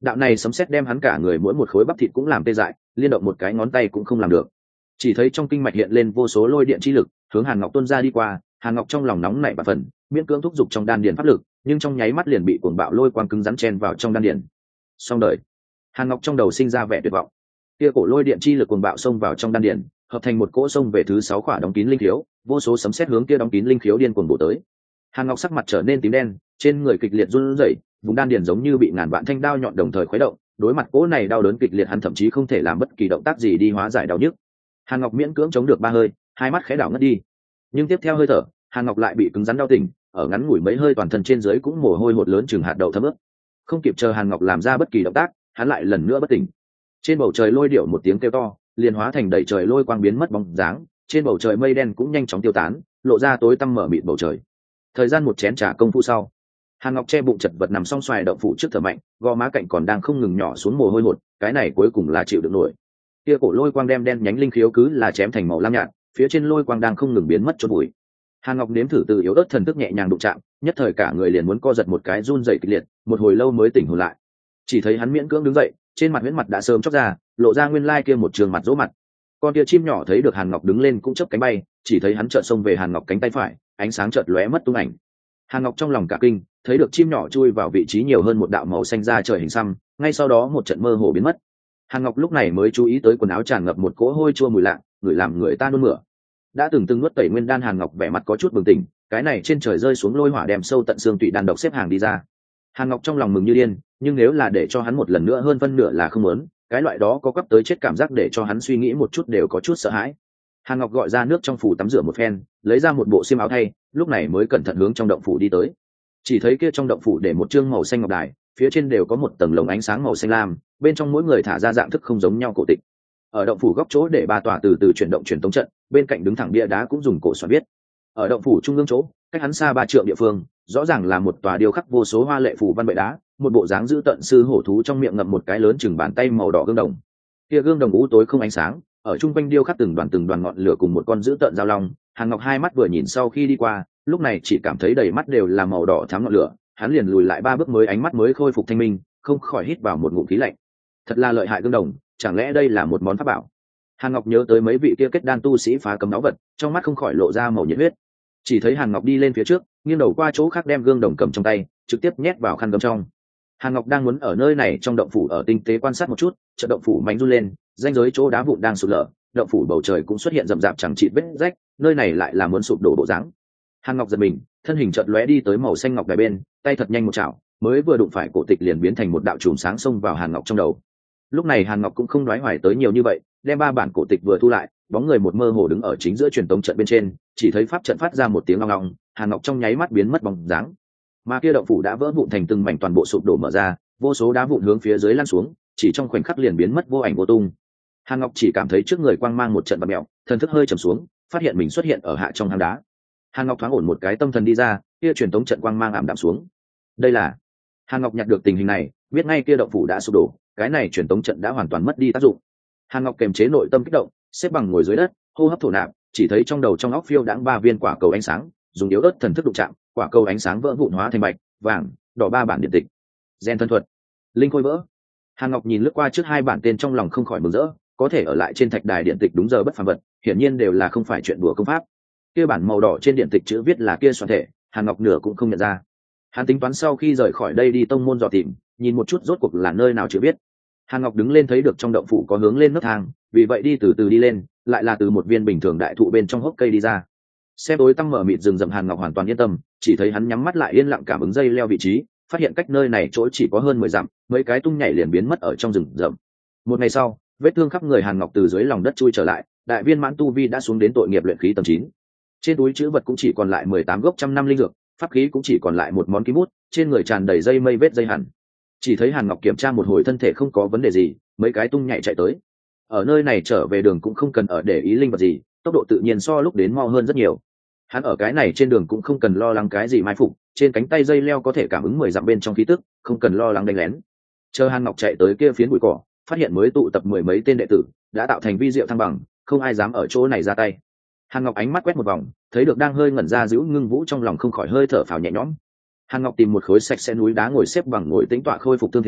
Speaker 1: đạo này sấm sét đem hắn cả người mỗi một khối bắp thịt cũng làm tê dại, liên động một cái ngón tay cũng không làm được. Chỉ thấy trong kinh mạch hiện lên vô số lôi điện chi lực hướng Hàn Ngọc tuôn ra đi qua. Hàn Ngọc trong lòng nóng nảy và phần miễn cưỡng thúc giục trong đan điền pháp lực, nhưng trong nháy mắt liền bị cuồng bạo lôi quang cứng rắn chen vào trong đan điền. Xong đời. Hàn Ngọc trong đầu sinh ra vẻ tuyệt vọng. Kia cổ lôi điện chi lực cuồng bạo xông vào trong đan điền, hợp thành một cỗ sông về thứ sáu khỏa đóng kín linh khiếu, vô số sấm sét hướng kia đóng kín linh khiếu điên cuồng bổ tới. Hàn Ngọc sắc mặt trở nên tím đen, trên người kịch liệt run rẩy, vùng đan điền giống như bị ngàn vạn thanh đao nhọn đồng thời khuấy động. Đối mặt cỗ này đau đớn kịch liệt, hắn thậm chí không thể làm bất kỳ động tác gì đi hóa giải đau nhức. Hàn Ngọc miễn cưỡng chống được ba hơi, hai mắt khẽ đảo ngất đi. Nhưng tiếp theo hơi thở, Hàn Ngọc lại bị cứng rắn đau tỉnh, ở ngắn ngủi mấy hơi toàn thân trên dưới cũng mồ hôi hột lớn chừng hạt đậu thấm ướt. Không kịp chờ Hàn Ngọc làm ra bất kỳ động tác, hắn lại lần nữa bất tỉnh. Trên bầu trời lôi điệu một tiếng kêu to, liền hóa thành đầy trời lôi quang biến mất bóng dáng, trên bầu trời mây đen cũng nhanh chóng tiêu tán, lộ ra tối tăm mở mịt bầu trời. Thời gian một chén trà công phu sau, Hàn Ngọc che bụng chật vật nằm song xoài động phủ trước thở mạnh, gò má cạnh còn đang không ngừng nhỏ xuống mồ hôi hột, cái này cuối cùng là chịu được nổi. Kia cổ lôi quang đem đen nhánh linh khiếu cứ là chém thành màu lam nhạt, phía trên lôi quang đang không ngừng biến mất chôn bụi. Hàn Ngọc nếm thử từ yếu ớt thần thức nhẹ nhàng đụng chạm, nhất thời cả người liền muốn co giật một cái run rẩy kịch liệt, một hồi lâu mới tỉnh hồn lại. Chỉ thấy hắn miễn cưỡng đứng dậy, trên mặt huyết mặt đã sớm chóc ra, lộ ra nguyên lai kia một trường mặt rỗ mặt. Con kia chim nhỏ thấy được Hàn Ngọc đứng lên cũng chớp cánh bay, chỉ thấy hắn chợt xông về Hàn Ngọc cánh tay phải, ánh sáng chợt lóe mất tung ảnh. Hàn Ngọc trong lòng cả kinh, thấy được chim nhỏ chui vào vị trí nhiều hơn một đạo màu xanh da trời hình xăm, ngay sau đó một trận mơ hồ biến mất. Hàn Ngọc lúc này mới chú ý tới quần áo tràn ngập một cỗ hôi chua mùi lạ, người làm người ta nôn mửa. Đã từng từng nuốt tẩy nguyên đan Hàn Ngọc vẻ mặt có chút bừng tỉnh, cái này trên trời rơi xuống lôi hỏa đem sâu tận xương tủy đan độc xếp hàng đi ra. Hàn Ngọc trong lòng mừng như điên, nhưng nếu là để cho hắn một lần nữa hơn phân nửa là không muốn, cái loại đó có cấp tới chết cảm giác để cho hắn suy nghĩ một chút đều có chút sợ hãi. Hàn Ngọc gọi ra nước trong phủ tắm rửa một phen, lấy ra một bộ xiêm áo thay, lúc này mới cẩn thận hướng trong động phủ đi tới. Chỉ thấy kia trong động phủ để một chương màu xanh ngọc đài, phía trên đều có một tầng lồng ánh sáng màu xanh lam, bên trong mỗi người thả ra dạng thức không giống nhau cổ tịch. Ở động phủ góc chỗ để ba tòa từ từ chuyển động truyền tống trận, bên cạnh đứng thẳng bia đá cũng dùng cổ xoắn viết. Ở động phủ trung ương chỗ, cách hắn xa ba trượng địa phương, rõ ràng là một tòa điêu khắc vô số hoa lệ phù văn bệ đá, một bộ dáng giữ tận sư hổ thú trong miệng ngậm một cái lớn chừng bàn tay màu đỏ gương đồng. Kia gương đồng u tối không ánh sáng, ở trung quanh điêu khắc từng đoàn từng đoàn ngọn lửa cùng một con giữ tận giao long. Hàn Ngọc hai mắt vừa nhìn sau khi đi qua, lúc này chỉ cảm thấy đầy mắt đều là màu đỏ thắm ngọn lửa, hắn liền lùi lại ba bước mới ánh mắt mới khôi phục thanh minh, không khỏi hít vào một ngụm khí lạnh. Thật là lợi hại gương đồng, chẳng lẽ đây là một món pháp bảo? Hàn Ngọc nhớ tới mấy vị kia kết đan tu sĩ phá cấm náo vật, trong mắt không khỏi lộ ra màu nhiệt huyết. Chỉ thấy Hàn Ngọc đi lên phía trước, nghiêng đầu qua chỗ khác đem gương đồng cầm trong tay, trực tiếp nhét vào khăn gấm trong. Hàn Ngọc đang muốn ở nơi này trong động phủ ở tinh tế quan sát một chút, chợt động phủ mạnh run lên, ranh giới chỗ đá vụn đang sụp lở, động phủ bầu trời cũng xuất hiện rậm rạp chẳng chịt vết rách, nơi này lại là muốn sụp đổ bộ dáng. Hàn Ngọc giật mình, thân hình chợt lóe đi tới màu xanh ngọc đài bên, tay thật nhanh một chảo, mới vừa đụng phải cổ tịch liền biến thành một đạo chùm sáng xông vào Hàn Ngọc trong đầu. Lúc này Hàn Ngọc cũng không đoái hoài tới nhiều như vậy, đem ba bản cổ tịch vừa thu lại, bóng người một mơ hồ đứng ở chính giữa truyền tống trận bên trên, chỉ thấy pháp trận phát ra một tiếng long long, Hàn Ngọc trong nháy mắt biến mất bóng dáng. Mà kia động phủ đã vỡ vụn thành từng mảnh, toàn bộ sụp đổ mở ra, vô số đá vụn hướng phía dưới lăn xuống, chỉ trong khoảnh khắc liền biến mất vô ảnh vô tung. Hàn Ngọc chỉ cảm thấy trước người quang mang một trận bạt mèo, thần thức hơi trầm xuống, phát hiện mình xuất hiện ở hạ trong hang đá. Hàn Ngọc thoáng ổn một cái tâm thần đi ra, kia truyền tống trận quang mang ảm đạm xuống. Đây là Hàn Ngọc nhặt được tình hình này, biết ngay kia động phủ đã sụp đổ, cái này truyền tống trận đã hoàn toàn mất đi tác dụng. Hàn Ngọc kềm chế nội tâm kích động, xếp bằng ngồi dưới đất, hô hấp thổ nạp, chỉ thấy trong đầu trong óc phiêu đãng ba viên quả cầu ánh sáng, dùng yếu ớt thần thức đụng chạm, quả cầu ánh sáng vỡ vụn hóa thành bạch, vàng, đỏ ba bản điện tịch. Gen thân thuật, linh khôi vỡ. Hàn Ngọc nhìn lướt qua trước hai bản tên trong lòng không khỏi mừng rỡ, có thể ở lại trên thạch đài điện tịch đúng giờ bất phàm vật, hiển nhiên đều là không phải chuyện đùa công pháp. Kia bản màu đỏ trên điện tịch chữ viết là kia soạn thể, Hàn Ngọc nửa cũng không nhận ra. Hắn tính toán sau khi rời khỏi đây đi tông môn dò tìm, nhìn một chút rốt cuộc là nơi nào chữ viết. Hàn Ngọc đứng lên thấy được trong động phủ có hướng lên nấc thang, vì vậy đi từ từ đi lên, lại là từ một viên bình thường đại thụ bên trong hốc cây đi ra. Xem tối tăm mở mịt rừng rậm, Hàn Ngọc hoàn toàn yên tâm, chỉ thấy hắn nhắm mắt lại yên lặng cảm ứng dây leo vị trí, phát hiện cách nơi này chỗ chỉ có hơn mười dặm, mấy cái tung nhảy liền biến mất ở trong rừng rậm. Một ngày sau, vết thương khắp người Hàn Ngọc từ dưới lòng đất chui trở lại, đại viên mãn tu vi đã xuống đến tội nghiệp luyện khí tầng chín. Trên túi trữ vật cũng chỉ còn lại mười tám gốc trăm năm linh dược, pháp khí cũng chỉ còn lại một món kim bút, trên người tràn đầy dây mây vết dây hẳn. Chỉ thấy Hàn Ngọc kiểm tra một hồi thân thể không có vấn đề gì, mấy cái tung nhảy chạy tới. Ở nơi này trở về đường cũng không cần ở để ý linh vật gì, tốc độ tự nhiên so lúc đến mau hơn rất nhiều. Hắn ở cái này trên đường cũng không cần lo lắng cái gì mai phục, trên cánh tay dây leo có thể cảm ứng mười dặm bên trong khí tức, không cần lo lắng đánh lén. Chờ Hàn Ngọc chạy tới kia phiến bụi cỏ, phát hiện mới tụ tập mười mấy tên đệ tử, đã tạo thành vi diệu thăng bằng, không ai dám ở chỗ này ra tay. Hàn Ngọc ánh mắt quét một vòng, thấy được đang hơi ngẩn ra Dữu Ngưng Vũ, trong lòng không khỏi hơi thở phào nhẹ nhõm. Hàn Ngọc tìm một khối sạch sẽ núi đá ngồi xếp bằng ngồi tĩnh tọa khôi phục thương thế,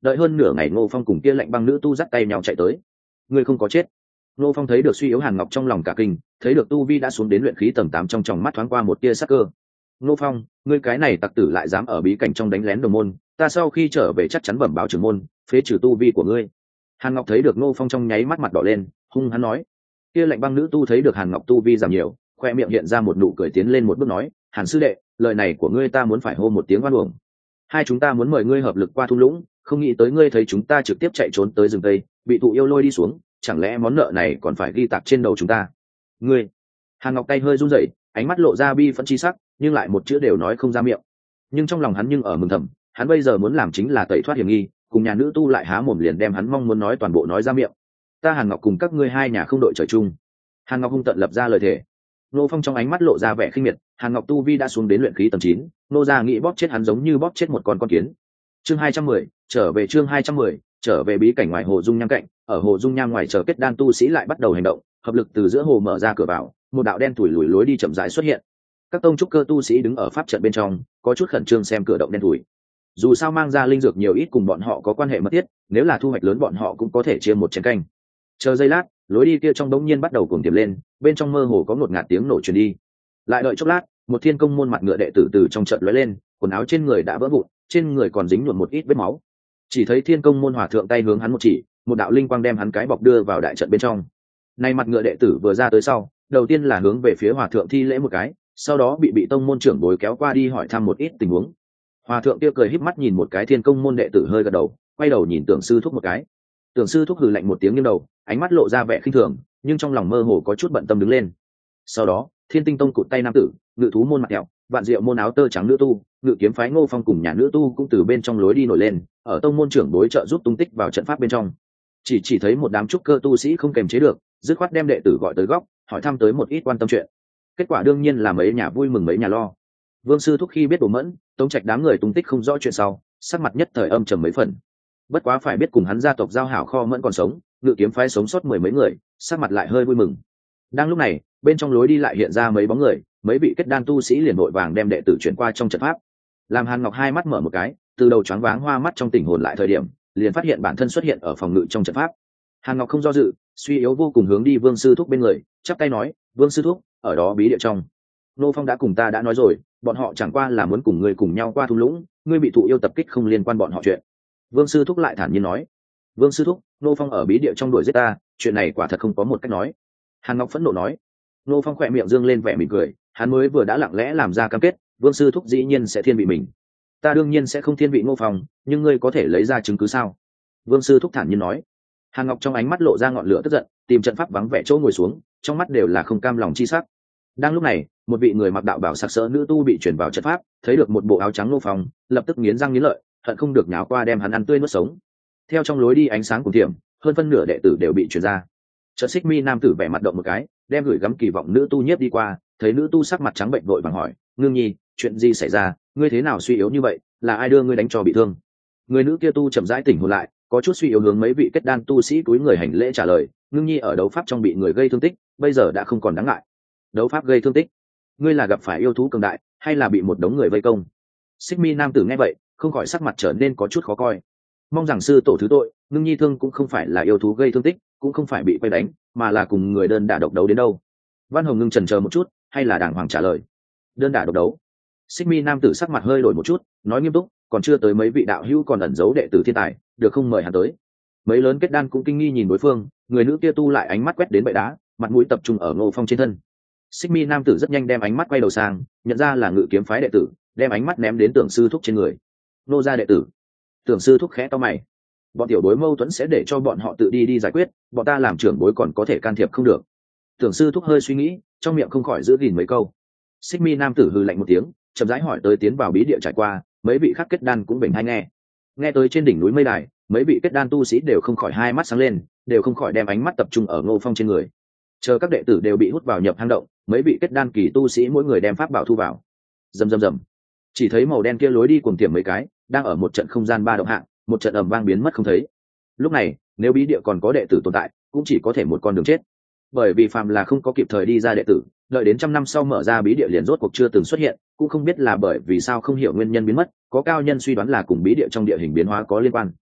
Speaker 1: đợi hơn nửa ngày ngô phong cùng kia lạnh băng nữ tu dắt tay nhau chạy tới. Ngươi không có chết. Ngô phong thấy được suy yếu hàn ngọc trong lòng cả kinh, thấy được tu vi đã xuống đến luyện khí tầng tám, trong tròng mắt thoáng qua một tia sắc cơ. Ngô phong, ngươi cái này tặc tử lại dám ở bí cảnh trong đánh lén đồng môn, ta sau khi trở về chắc chắn bẩm báo trưởng môn, phế trừ tu vi của ngươi. Hàn ngọc thấy được Ngô phong trong nháy mắt mặt đỏ lên, hung hắn nói. Kia lạnh băng nữ tu thấy được hàn ngọc tu vi giảm nhiều, khoe miệng hiện ra một nụ cười, tiến lên một bước nói, hàn sư đệ, lời này của ngươi ta muốn phải hô một tiếng oan uổng. Hai chúng ta muốn mời ngươi hợp lực qua thung lũng, không nghĩ tới ngươi thấy chúng ta trực tiếp chạy trốn tới rừng tây, bị tụ yêu lôi đi xuống, chẳng lẽ món nợ này còn phải ghi tạc trên đầu chúng ta? Ngươi. Hàn ngọc tay hơi run rẩy, ánh mắt lộ ra bi phẫn chi sắc, nhưng lại một chữ đều nói không ra miệng. Nhưng trong lòng hắn nhưng ở mừng thầm, hắn bây giờ muốn làm chính là tẩy thoát hiểm nghi, cùng nhà nữ tu lại há mồm liền đem hắn mong muốn nói toàn bộ nói ra miệng. Ta Hàn ngọc cùng các ngươi hai nhà không đội trời chung. Hàn ngọc hung tận lập ra lời thề. Nô phong trong ánh mắt lộ ra vẻ khinh miệt, Hàn ngọc tu vi đã xuống đến luyện khí tầng chín, nô gia nghĩ bóp chết hắn giống như bóp chết một con con kiến. Chương hai trăm mười, trở về chương hai trăm mười, trở về bí cảnh ngoài hồ dung nham cạnh, ở hồ dung nham ngoài chờ kết đan tu sĩ lại bắt đầu hành động, hợp lực từ giữa hồ mở ra cửa vào, một đạo đen tủi lùi lối đi chậm rãi xuất hiện. Các tông trúc cơ tu sĩ đứng ở pháp trận bên trong, có chút khẩn trương xem cửa động đen tủi. Dù sao mang ra linh dược nhiều ít cùng bọn họ có quan hệ mật thiết, nếu là thu hoạch lớn bọn họ cũng có thể chia một chén canh. Chờ giây lát, lối đi kia trong đống nhiên bắt đầu cuồng tiềm lên, bên trong mơ hồ có ngột ngạt tiếng nổ truyền đi. Lại đợi chốc lát, một thiên công môn mặt ngựa đệ tử từ trong trận lóe lên, quần áo trên người đã vỡ vụn, trên người còn dính nhuộm một ít vết máu. Chỉ thấy thiên công môn hòa thượng tay hướng hắn một chỉ, một đạo linh quang đem hắn cái bọc đưa vào đại trận bên trong. Nay mặt ngựa đệ tử vừa ra tới sau, đầu tiên là hướng về phía hòa thượng thi lễ một cái, sau đó bị bị tông môn trưởng bối kéo qua đi hỏi thăm một ít tình huống. Hòa thượng kia cười híp mắt nhìn một cái thiên công môn đệ tử hơi gật đầu, quay đầu nhìn tưởng sư thúc một cái. Tưởng sư thúc hừ lạnh một tiếng nghiêng đầu, ánh mắt lộ ra vẻ khinh thường, nhưng trong lòng mơ hồ có chút bận tâm đứng lên. Sau đó, thiên tinh tông cụt tay nam tử, ngự thú môn mặt kẹo, vạn diệu môn áo tơ trắng nữ tu, ngự kiếm phái Ngô Phong cùng nhà nữ tu cũng từ bên trong lối đi nổi lên, ở tông môn trưởng bối trợ giúp tung tích vào trận pháp bên trong. Chỉ chỉ thấy một đám trúc cơ tu sĩ không kềm chế được, dứt khoát đem đệ tử gọi tới góc, hỏi thăm tới một ít quan tâm chuyện. Kết quả đương nhiên là mấy nhà vui mừng mấy nhà lo. Vương sư thúc khi biết Đồ Mẫn, Tống Trạch đám người tung tích không rõ chuyện sau, sắc mặt nhất thời âm trầm mấy phần. Bất quá phải biết cùng hắn gia tộc giao hảo kho Mẫn còn sống, ngự kiếm phái sống sót mười mấy người, sắc mặt lại hơi vui mừng. Đang lúc này, bên trong lối đi lại hiện ra mấy bóng người, mấy vị kết đan tu sĩ liền vội vàng đem đệ tử chuyển qua trong trận pháp. Làm Hàn Ngọc hai mắt mở một cái, từ đầu choáng váng hoa mắt trong tỉnh hồn lại thời điểm, liền phát hiện bản thân xuất hiện ở phòng ngự trong trận pháp. Hàn Ngọc không do dự, suy yếu vô cùng hướng đi Vương sư thúc bên người, chắp tay nói, Vương sư thúc, ở đó bí địa trong. Nô Phong đã cùng ta đã nói rồi, bọn họ chẳng qua là muốn cùng ngươi cùng nhau qua thung lũng, ngươi bị thụ yêu tập kích không liên quan bọn họ chuyện. Vương sư thúc lại thản nhiên nói, Vương sư thúc, Nô Phong ở bí địa trong đuổi giết ta, chuyện này quả thật không có một cách nói. Hàn Ngọc phẫn nộ nói. Nô Phong khỏe miệng dương lên vẻ mỉm cười, hắn mới vừa đã lặng lẽ làm ra cam kết, Vương sư thúc dĩ nhiên sẽ thiên vị mình. Ta đương nhiên sẽ không thiên vị Ngô Phong, nhưng ngươi có thể lấy ra chứng cứ sao? Vương sư thúc thản nhiên nói. Hàn Ngọc trong ánh mắt lộ ra ngọn lửa tức giận, tìm trận pháp vắng vẻ chỗ ngồi xuống, trong mắt đều là không cam lòng chi sắc. Đang lúc này, một vị người mặc đạo bào sặc sỡ nữ tu bị chuyển vào trận pháp, thấy được một bộ áo trắng Ngô Phong, lập tức nghiến răng nghiến lợi, hận không được nháo qua đem hắn ăn tươi nuốt sống. Theo trong lối đi ánh sáng cùng tiệm, hơn phân nửa đệ tử đều bị chuyển ra. Trận Xích Mi nam tử vẻ mặt động một cái, đem gửi gắm kỳ vọng nữ tu nhiếp đi qua, thấy nữ tu sắc mặt trắng bệnh vội vàng hỏi, Ngưng Nhi, chuyện gì xảy ra, ngươi thế nào suy yếu như vậy, là ai đưa ngươi đánh cho bị thương? Người nữ kia tu chậm rãi tỉnh hồn lại, có chút suy yếu hướng mấy vị kết đan tu sĩ cúi người hành lễ trả lời, Ngưng Nhi ở đấu pháp trong bị người gây thương tích, bây giờ đã không còn đáng ngại. Đấu pháp gây thương tích? Ngươi là gặp phải yêu thú cường đại, hay là bị một đống người vây công? Xích Mi nam tử nghe vậy, không khỏi sắc mặt trở nên có chút khó coi. Mong rằng sư tổ thứ tội, Ngưng Nhi thương cũng không phải là yêu thú gây thương tích, cũng không phải bị quay đánh, mà là cùng người đơn đả độc đấu đến đâu. Văn Hồng Ngưng chần chờ một chút, hay là đàng hoàng trả lời, đơn đả độc đấu. Xích Mi nam tử sắc mặt hơi đổi một chút, nói nghiêm túc, còn chưa tới mấy vị đạo hữu còn ẩn giấu đệ tử thiên tài, được không mời hắn tới. Mấy lớn kết đan cũng kinh nghi nhìn đối phương, người nữ kia tu lại ánh mắt quét đến bệ đá, mặt mũi tập trung ở Ngô Phong trên thân. Xích Mi nam tử rất nhanh đem ánh mắt quay đầu sang, nhận ra là ngự kiếm phái đệ tử, đem ánh mắt ném đến Tưởng sư thúc trên người. Nô gia đệ tử. Tưởng sư thúc khẽ to mày, bọn tiểu bối mâu thuẫn sẽ để cho bọn họ tự đi đi giải quyết, bọn ta làm trưởng bối còn có thể can thiệp không được. Tưởng sư thúc hơi suy nghĩ, trong miệng không khỏi giữ gìn mấy câu. Xích Mi nam tử hừ lạnh một tiếng, chậm rãi hỏi tới tiến vào bí địa trải qua, mấy vị khác kết đan cũng bình hay nghe. Nghe tới trên đỉnh núi mây đài, mấy vị kết đan tu sĩ đều không khỏi hai mắt sáng lên, đều không khỏi đem ánh mắt tập trung ở Ngô Phong trên người. Chờ các đệ tử đều bị hút vào nhập hang động, mấy vị kết đan kỳ tu sĩ mỗi người đem pháp bảo thu vào. Rầm rầm rầm, chỉ thấy màu đen kia lối đi cuồng tiềm mấy cái, đang ở một trận không gian ba động hạng, một trận ầm vang biến mất không thấy. Lúc này, nếu bí địa còn có đệ tử tồn tại, cũng chỉ có thể một con đường chết. Bởi vì phàm là không có kịp thời đi ra đệ tử, đợi đến trăm năm sau mở ra bí địa liền rốt cuộc chưa từng xuất hiện, cũng không biết là bởi vì sao không hiểu nguyên nhân biến mất, có cao nhân suy đoán là cùng bí địa trong địa hình biến hóa có liên quan.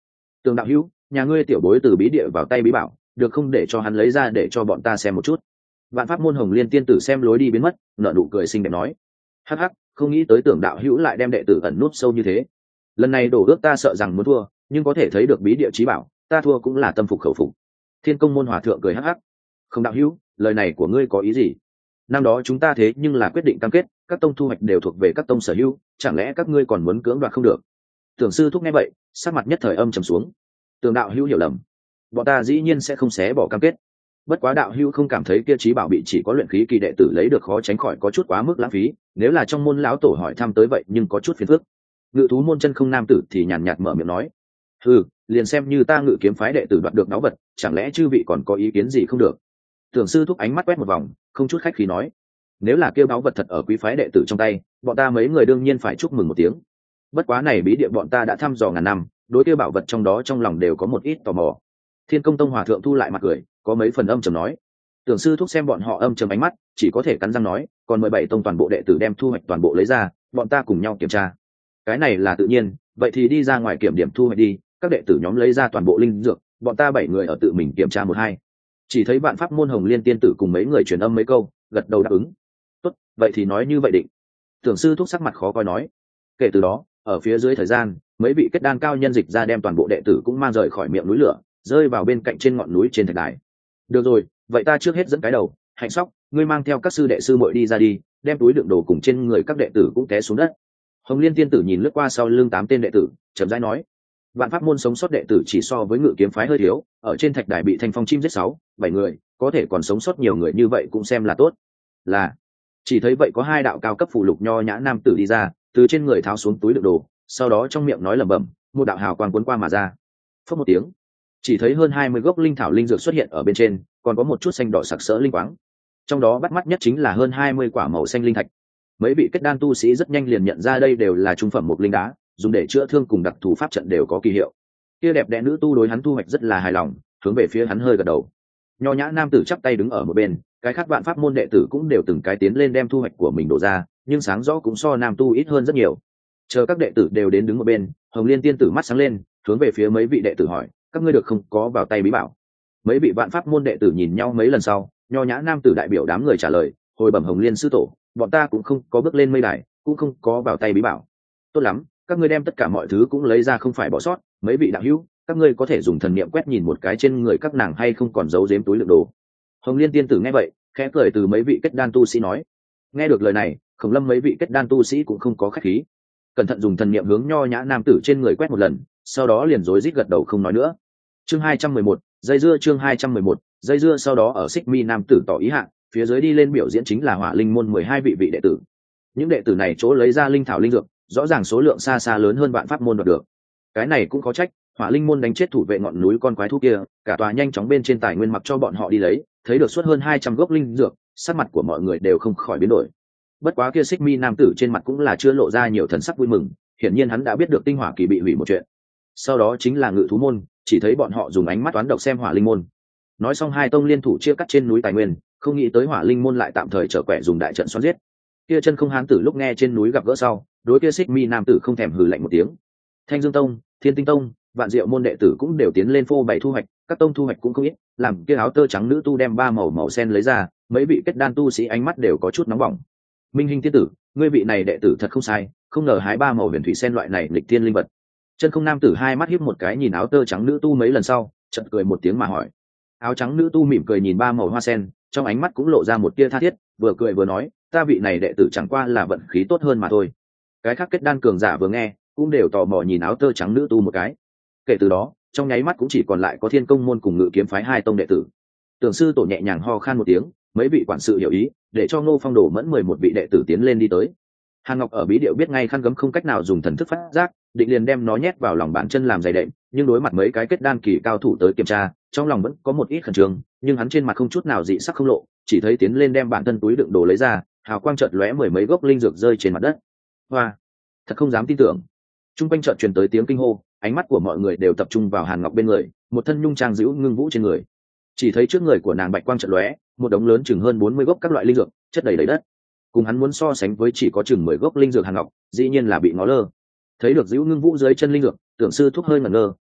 Speaker 1: Tường đạo hữu, nhà ngươi tiểu bối từ bí địa vào tay bí bảo, được không để cho hắn lấy ra để cho bọn ta xem một chút. Vạn pháp môn Hồng Liên tiên tử xem lối đi biến mất, nở nụ cười xinh đẹp nói: hắc hắc, không nghĩ tới Tưởng đạo hữu lại đem đệ tử ẩn nút sâu như thế. Lần này đổ ước ta sợ rằng muốn thua, nhưng có thể thấy được bí địa trí bảo, ta thua cũng là tâm phục khẩu phục. Thiên Công môn hòa thượng cười hắc hắc: không đạo hữu, lời này của ngươi có ý gì? Năm đó chúng ta thế nhưng là quyết định cam kết, các tông thu hoạch đều thuộc về các tông sở hữu, chẳng lẽ các ngươi còn muốn cưỡng đoạt không được? Tưởng sư thúc nghe vậy, sắc mặt nhất thời âm trầm xuống. Tưởng đạo hữu hiểu lầm, bọn ta dĩ nhiên sẽ không xé bỏ cam kết. Bất quá đạo hữu không cảm thấy kia trí bảo bị chỉ có luyện khí kỳ đệ tử lấy được khó tránh khỏi có chút quá mức lãng phí, nếu là trong môn lão tổ hỏi thăm tới vậy nhưng có chút phiền phức. Ngự thú môn chân không nam tử thì nhàn nhạt mở miệng nói: ừ, liền xem như ta ngự kiếm phái đệ tử đoạt được náo vật, chẳng lẽ chư vị còn có ý kiến gì không được? Tưởng sư thúc ánh mắt quét một vòng, không chút khách khí nói: nếu là kêu báu vật thật ở quý phái đệ tử trong tay, bọn ta mấy người đương nhiên phải chúc mừng một tiếng. Bất quá này bí địa bọn ta đã thăm dò ngàn năm, đối kêu bảo vật trong đó trong lòng đều có một ít tò mò. Thiên Công tông hòa thượng thu lại mặt cười, có mấy phần âm trầm nói. Tưởng sư thúc xem bọn họ âm trầm ánh mắt, chỉ có thể cắn răng nói: còn mười bảy tông toàn bộ đệ tử đem thu hoạch toàn bộ lấy ra, bọn ta cùng nhau kiểm tra. Cái này là tự nhiên, vậy thì đi ra ngoài kiểm điểm thu hoạch đi, các đệ tử nhóm lấy ra toàn bộ linh dược, bọn ta bảy người ở tự mình kiểm tra một hai. Chỉ thấy Vạn pháp môn Hồng Liên tiên tử cùng mấy người truyền âm mấy câu, gật đầu đáp ứng. Tốt, vậy thì nói như vậy định. Tưởng sư thúc sắc mặt khó coi nói. Kể từ đó, ở phía dưới thời gian, mấy vị kết đan cao nhân dịch ra đem toàn bộ đệ tử cũng mang rời khỏi miệng núi lửa, rơi vào bên cạnh trên ngọn núi trên thạch đài. Được rồi, vậy ta trước hết dẫn cái đầu, Hạnh Sóc, ngươi mang theo các sư đệ sư muội đi ra đi, đem túi đựng đồ cùng trên người các đệ tử cũng té xuống đất. Hồng Liên tiên tử nhìn lướt qua sau lưng tám tên đệ tử, chậm rãi nói: Vạn pháp môn sống sót đệ tử chỉ so với ngự kiếm phái hơi thiếu, ở trên thạch đài bị thanh phong chim giết sáu, bảy người, có thể còn sống sót nhiều người như vậy cũng xem là tốt. Là, chỉ thấy vậy có hai đạo cao cấp phụ lục nho nhã nam tử đi ra, từ trên người tháo xuống túi đựng đồ, sau đó trong miệng nói lẩm bẩm, một đạo hào quang cuốn qua mà ra. Phất một tiếng, chỉ thấy hơn hai mươi gốc linh thảo linh dược xuất hiện ở bên trên, còn có một chút xanh đỏ sặc sỡ linh quáng. Trong đó bắt mắt nhất chính là hơn hai mươi quả màu xanh linh thạch. Mấy vị kết đan tu sĩ rất nhanh liền nhận ra đây đều là trung phẩm một linh đá, dùng để chữa thương cùng đặc thù pháp trận đều có kỳ hiệu. Kia đẹp đẽ nữ tu đối hắn thu hoạch rất là hài lòng, hướng về phía hắn hơi gật đầu. Nho nhã nam tử chắp tay đứng ở một bên, cái khác vạn pháp môn đệ tử cũng đều từng cái tiến lên đem thu hoạch của mình đổ ra, nhưng sáng rõ cũng so nam tu ít hơn rất nhiều. Chờ các đệ tử đều đến đứng một bên, Hồng Liên tiên tử mắt sáng lên, hướng về phía mấy vị đệ tử hỏi: các ngươi được không có vào tay bí bảo? Mấy vị vạn pháp môn đệ tử nhìn nhau mấy lần sau, nho nhã nam tử đại biểu đám người trả lời: hồi bẩm Hồng Liên sư tổ, bọn ta cũng không có bước lên mây đài, cũng không có vào tay bí bảo. Tốt lắm, các ngươi đem tất cả mọi thứ cũng lấy ra, không phải bỏ sót. Mấy vị đạo hữu, các ngươi có thể dùng thần niệm quét nhìn một cái trên người các nàng hay không còn giấu giếm túi đựng đồ. Hồng Liên tiên tử nghe vậy, khẽ cười từ mấy vị kết đan tu sĩ nói. Nghe được lời này, Khổng Lâm mấy vị kết đan tu sĩ cũng không có khách khí, cẩn thận dùng thần niệm hướng nho nhã nam tử trên người quét một lần, sau đó liền rối rít gật đầu không nói nữa. Chương hai trăm mười một, dây dưa. Chương hai trăm mười một, dây dưa. Sau đó ở Xích Mi nam tử tỏ ý hạ, phía dưới đi lên biểu diễn chính là Hỏa Linh môn mười hai vị vị đệ tử. Những đệ tử này chỗ lấy ra linh thảo linh dược, rõ ràng số lượng xa xa lớn hơn vạn pháp môn đoạt được. Cái này cũng có trách, Hỏa Linh môn đánh chết thủ vệ ngọn núi con quái thú kia, cả tòa nhanh chóng bên trên tài nguyên mặc cho bọn họ đi lấy, thấy được suốt hơn hai trăm gốc linh dược, sắc mặt của mọi người đều không khỏi biến đổi. Bất quá kia Xích Mi nam tử trên mặt cũng là chưa lộ ra nhiều thần sắc vui mừng, hiển nhiên hắn đã biết được tinh hỏa kỳ bị hủy một chuyện. Sau đó chính là Ngự thú môn, chỉ thấy bọn họ dùng ánh mắt toán độc xem Hỏa Linh môn. Nói xong hai tông liên thủ chia cắt trên núi tài nguyên, không nghĩ tới Hỏa Linh môn lại tạm thời trở quẻ dùng đại trận xoắn giết. Kia Chân Không hán tử lúc nghe trên núi gặp gỡ sau, đối kia Xích Mi nam tử không thèm hừ lạnh một tiếng. Thanh Dương tông, Thiên Tinh tông, Vạn Diệu môn đệ tử cũng đều tiến lên phô bày thu hoạch, các tông thu hoạch cũng không ít, làm kia áo tơ trắng nữ tu đem ba màu màu sen lấy ra, mấy vị kết đan tu sĩ ánh mắt đều có chút nóng bỏng. Minh Hinh tiên tử, ngươi vị này đệ tử thật không sai, không ngờ hái ba màu huyền thủy sen loại này lịch tiên linh vật. Chân Không nam tử hai mắt híp một cái nhìn áo tơ trắng nữ tu mấy lần sau, chợt cười một tiếng mà hỏi. Áo trắng nữ tu mỉm cười nhìn ba màu hoa sen, trong ánh mắt cũng lộ ra một tia tha thiết, vừa cười vừa nói, ta vị này đệ tử chẳng qua là vận khí tốt hơn mà thôi. Cái khác kết đan cường giả vừa nghe, cũng đều tò mò nhìn áo tơ trắng nữ tu một cái. Kể từ đó, trong nháy mắt cũng chỉ còn lại có Thiên Công môn cùng Ngự kiếm phái hai tông đệ tử. Tưởng sư tổ nhẹ nhàng ho khan một tiếng, mấy vị quản sự hiểu ý, để cho Ngô Phong đổ mẫn mười một vị đệ tử tiến lên đi tới. Hàn Ngọc ở bí điệu biết ngay khăn gấm không cách nào dùng thần thức phát giác, định liền đem nó nhét vào lòng bàn chân làm giày đệm, nhưng đối mặt mấy cái kết đan kỳ cao thủ tới kiểm tra, trong lòng vẫn có một ít khẩn trương, nhưng hắn trên mặt không chút nào dị sắc không lộ, chỉ thấy tiến lên đem bản thân túi đựng đồ lấy ra, hào quang chợt lóe mười mấy gốc linh dược rơi trên mặt đất. Hoa, thật không dám tin tưởng. Trung quanh chợt truyền tới tiếng kinh hô, ánh mắt của mọi người đều tập trung vào Hàn Ngọc bên người, một thân nhung trang dịu ngưng vũ trên người. Chỉ thấy trước người của nàng bạch quang chợt lóe, một đống lớn chừng hơn bốn mươi gốc các loại linh dược, chất đầy đầy đất. Cùng hắn muốn so sánh với chỉ có chừng mười gốc linh dược Hàn Ngọc, dĩ nhiên là bị ngó lơ. Thấy được dịu ngưng vũ dưới chân linh dược, Tưởng sư thúc hơi ngẩn ngơ,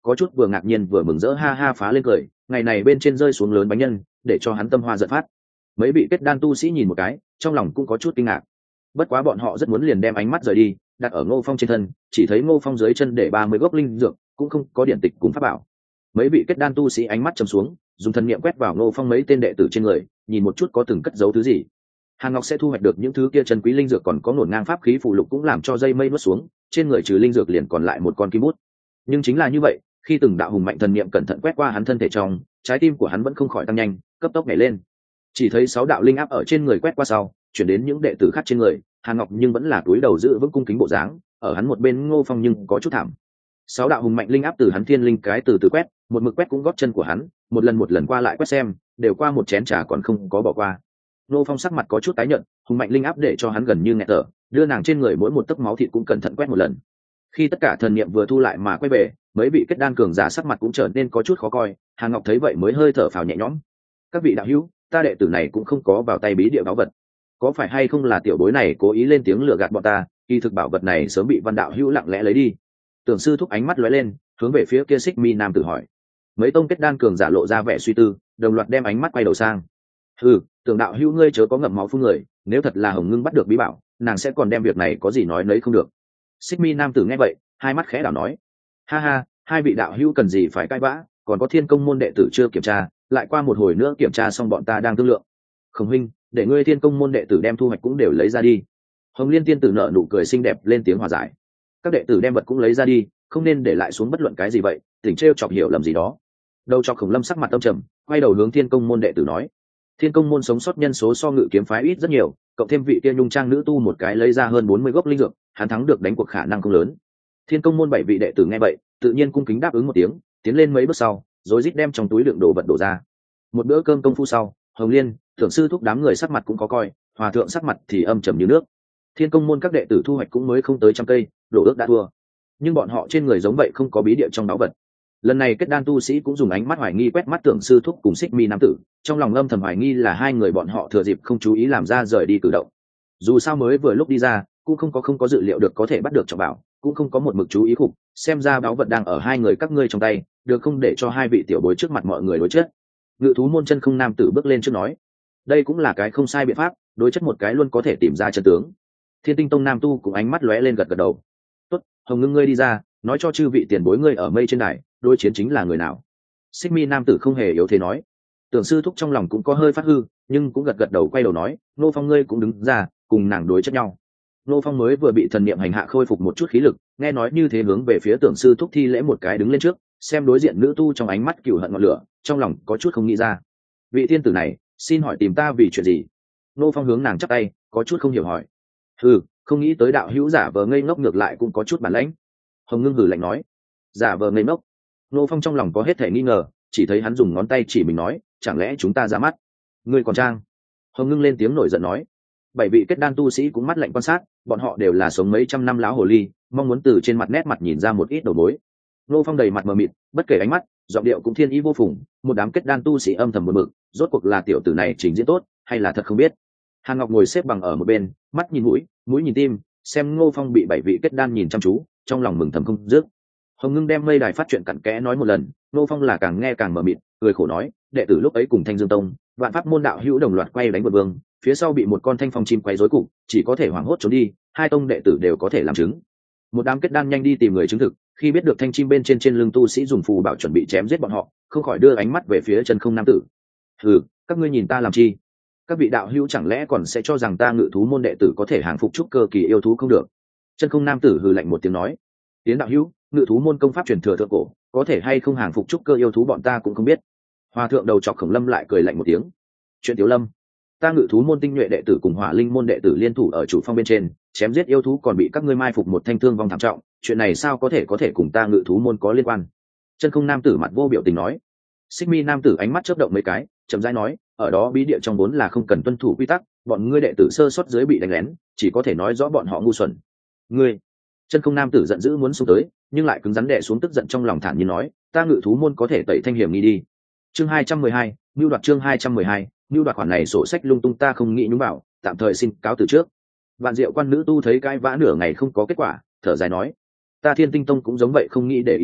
Speaker 1: có chút vừa ngạc nhiên vừa mừng rỡ ha ha phá lên cười, ngày này bên trên rơi xuống lớn bánh nhân, để cho hắn tâm hoa giận phát. Mấy vị kết đan tu sĩ nhìn một cái, trong lòng cũng có chút kinh ngạc. Bất quá bọn họ rất muốn liền đem ánh mắt rời đi, đặt ở Ngô Phong trên thân, chỉ thấy Ngô Phong dưới chân để ba mươi gốc linh dược, cũng không có điện tịch cùng pháp bảo. Mấy vị kết đan tu sĩ ánh mắt trầm xuống, dùng thần niệm quét vào Ngô Phong mấy tên đệ tử trên người, nhìn một chút có từng cất giấu thứ gì. Hàn Ngọc sẽ thu hoạch được những thứ kia chân quý linh dược, còn có ngổn ngang pháp khí phụ lục cũng làm cho dây mây nuốt xuống, trên người trừ linh dược liền còn lại một con kim bút. Nhưng chính là như vậy, khi từng đạo hùng mạnh thần niệm cẩn thận quét qua hắn thân thể trong, trái tim của hắn vẫn không khỏi tăng nhanh, cấp tốc nhảy lên. Chỉ thấy sáu đạo linh áp ở trên người quét qua sau, chuyển đến những đệ tử khác trên người, Hàn Ngọc nhưng vẫn là túi đầu giữ vững cung kính bộ dáng, ở hắn một bên Ngô Phong nhưng có chút thảm. Sáu đạo hùng mạnh linh áp từ hắn thiên linh cái từ từ quét, một mực quét cũng gót chân của hắn, một lần một lần qua lại quét xem, đều qua một chén trà còn không có bỏ qua. Ngô Phong sắc mặt có chút tái nhợt, hùng mạnh linh áp để cho hắn gần như nghẹt thở, đưa nàng trên người mỗi một tấc máu thịt cũng cẩn thận quét một lần. Khi tất cả thần niệm vừa thu lại mà quay về, mấy vị kết đan cường giả sắc mặt cũng trở nên có chút khó coi. Hàn Ngọc thấy vậy mới hơi thở phào nhẹ nhõm. Các vị đạo hữu, ta đệ tử này cũng không có vào tay bí địa bảo vật, có phải hay không là tiểu bối này cố ý lên tiếng lừa gạt bọn ta, kỳ thực bảo vật này sớm bị Văn đạo hữu lặng lẽ lấy đi. Tưởng sư thúc ánh mắt lóe lên, hướng về phía kia Xích Mi nam tử hỏi. Mấy tông kết đan cường giả lộ ra vẻ suy tư, đồng loạt đem ánh mắt quay đầu sang. Ừ, Tưởng đạo hữu ngươi chớ có ngậm máu phun người, nếu thật là Hồng Ngưng bắt được bí bảo, nàng sẽ còn đem việc này có gì nói nấy không được. Xích Mi nam tử nghe vậy, hai mắt khẽ đảo nói. Ha ha, hai vị đạo hữu cần gì phải cãi vã, còn có Thiên Công môn đệ tử chưa kiểm tra, lại qua một hồi nữa kiểm tra xong bọn ta đang thương lượng. Khổng huynh, để ngươi Thiên Công môn đệ tử đem thu hoạch cũng đều lấy ra đi. Hồng Liên tiên tử nở nụ cười xinh đẹp lên tiếng hòa giải. Các đệ tử đem vật cũng lấy ra đi, không nên để lại xuống bất luận cái gì vậy, tỉnh trêu chọc hiểu lầm gì đó. Đầu cho Khổng Lâm sắc mặt âm trầm, quay đầu hướng Thiên Công môn đệ tử nói. Thiên Công môn sống sót nhân số so Ngự kiếm phái ít rất nhiều, cộng thêm vị kia nhung trang nữ tu một cái lấy ra hơn bốn mươi gốc linh dược, hắn thắng được đánh cuộc khả năng không lớn. Thiên Công môn bảy vị đệ tử nghe vậy, tự nhiên cung kính đáp ứng một tiếng, tiến lên mấy bước sau, rồi rít đem trong túi đựng đồ vật đổ ra. Một bữa cơm công phu sau, Hồng Liên, Thượng sư thúc đám người sắc mặt cũng có coi, hòa thượng sắc mặt thì âm trầm như nước. Thiên Công môn các đệ tử thu hoạch cũng mới không tới trăm cây, đổ ước đã thua. Nhưng bọn họ trên người giống vậy không có bí địa trong báu vật. Lần này kết đan tu sĩ cũng dùng ánh mắt hoài nghi quét mắt Tưởng sư thúc cùng Xích Mi nam tử, trong lòng âm thầm hoài nghi là hai người bọn họ thừa dịp không chú ý làm ra rời đi cử động. Dù sao mới vừa lúc đi ra, cũng không có không có dự liệu được có thể bắt được trọng bảo, cũng không có một mực chú ý khủng, xem ra báu vật đang ở hai người các ngươi trong tay, được không để cho hai vị tiểu bối trước mặt mọi người đối chất. Ngự thú môn chân không nam tử bước lên trước nói, đây cũng là cái không sai biện pháp, đối chất một cái luôn có thể tìm ra chân tướng. Thiên Tinh tông nam tu cùng ánh mắt lóe lên gật gật đầu. Tốt, Hồng Ngưng ngươi đi ra, nói cho chư vị tiền bối ngươi ở mây trên đài, đối chiến chính là người nào. Xích Mi nam tử không hề yếu thế nói. Tưởng sư thúc trong lòng cũng có hơi phát hư, nhưng cũng gật gật đầu quay đầu nói, Nô Phong ngươi cũng đứng ra, cùng nàng đối chất nhau. Nô Phong mới vừa bị thần niệm hành hạ khôi phục một chút khí lực, nghe nói như thế hướng về phía Tưởng sư thúc thi lễ một cái đứng lên trước, xem đối diện nữ tu trong ánh mắt cừu hận ngọn lửa, trong lòng có chút không nghĩ ra. Vị tiên tử này, xin hỏi tìm ta vì chuyện gì? Nô Phong hướng nàng chắp tay, có chút không hiểu hỏi. Ừ, không nghĩ tới đạo hữu giả vờ ngây ngốc ngược lại cũng có chút bản lãnh. Hồng Ngưng hừ lạnh nói. Giả vờ ngây ngốc? Nô Phong trong lòng có hết thể nghi ngờ, chỉ thấy hắn dùng ngón tay chỉ mình nói, chẳng lẽ chúng ta ra mắt? Ngươi còn trang? Hồng Ngưng lên tiếng nổi giận nói. Bảy vị kết đan tu sĩ cũng mắt lạnh quan sát, bọn họ đều là sống mấy trăm năm láo hồ ly, mong muốn từ trên mặt nét mặt nhìn ra một ít đầu mối. Nô Phong đầy mặt mờ mịt, bất kể ánh mắt, giọng điệu cũng thiên ý vô phùng, một đám kết đan tu sĩ âm thầm buồn bực, rốt cuộc là tiểu tử này trình diễn tốt, hay là thật không biết. Hàn Ngọc ngồi xếp bằng ở một bên, mắt nhìn mũi, mũi nhìn tim, xem Ngô Phong bị bảy vị kết đan nhìn chăm chú, trong lòng mừng thầm không dứt. Hồng Ngưng đem mây đài phát chuyện cặn kẽ nói một lần, Ngô Phong là càng nghe càng mờ mịt, cười khổ nói, đệ tử lúc ấy cùng Thanh Dương Tông, vạn pháp môn đạo hữu đồng loạt quay đánh vượt vương, phía sau bị một con thanh phong chim quay rối cục, chỉ có thể hoảng hốt trốn đi, hai tông đệ tử đều có thể làm chứng. Một đám kết đan nhanh đi tìm người chứng thực, khi biết được thanh chim bên trên trên lưng tu sĩ dùng phù bảo chuẩn bị chém giết bọn họ, không khỏi đưa ánh mắt về phía chân không nam tử. Hừ, các ngươi nhìn ta làm chi? Các vị đạo hữu chẳng lẽ còn sẽ cho rằng ta Ngự thú môn đệ tử có thể hàng phục trúc cơ kỳ yêu thú không được? Chân không nam tử hừ lạnh một tiếng nói. Tiến đạo hữu, Ngự thú môn công pháp truyền thừa thượng cổ, có thể hay không hàng phục trúc cơ yêu thú bọn ta cũng không biết. Hòa thượng đầu chọc Khổng Lâm lại cười lạnh một tiếng. Chuyện Tiểu Lâm, ta Ngự thú môn tinh nhuệ đệ tử cùng Hỏa Linh môn đệ tử liên thủ ở chủ phong bên trên, chém giết yêu thú còn bị các ngươi mai phục một thanh thương vong thảm trọng, chuyện này sao có thể có thể cùng ta Ngự thú môn có liên quan? Chân không nam tử mặt vô biểu tình nói. Xích Mi nam tử ánh mắt chớp động mấy cái, chậm rãi nói, ở đó bí địa trong vốn là không cần tuân thủ quy tắc, bọn ngươi đệ tử sơ suất dưới bị đánh lén, chỉ có thể nói rõ bọn họ ngu xuẩn. Ngươi! Chân không nam tử giận dữ muốn xông tới, nhưng lại cứng rắn đè xuống tức giận trong lòng, thản nhiên nói, ta Ngự thú môn có thể tẩy thanh hiểm nghi đi. Chương hai trăm mười hai, nưu đoạt chương hai trăm mười hai, nưu đoạt khoản này sổ sách lung tung ta không nghĩ nhúng vào, tạm thời xin cáo từ trước. Vạn Diệu quan nữ tu thấy cái vã nửa ngày không có kết quả, thở dài nói, ta Thiên Tinh tông cũng giống vậy không nghĩ để ý tới,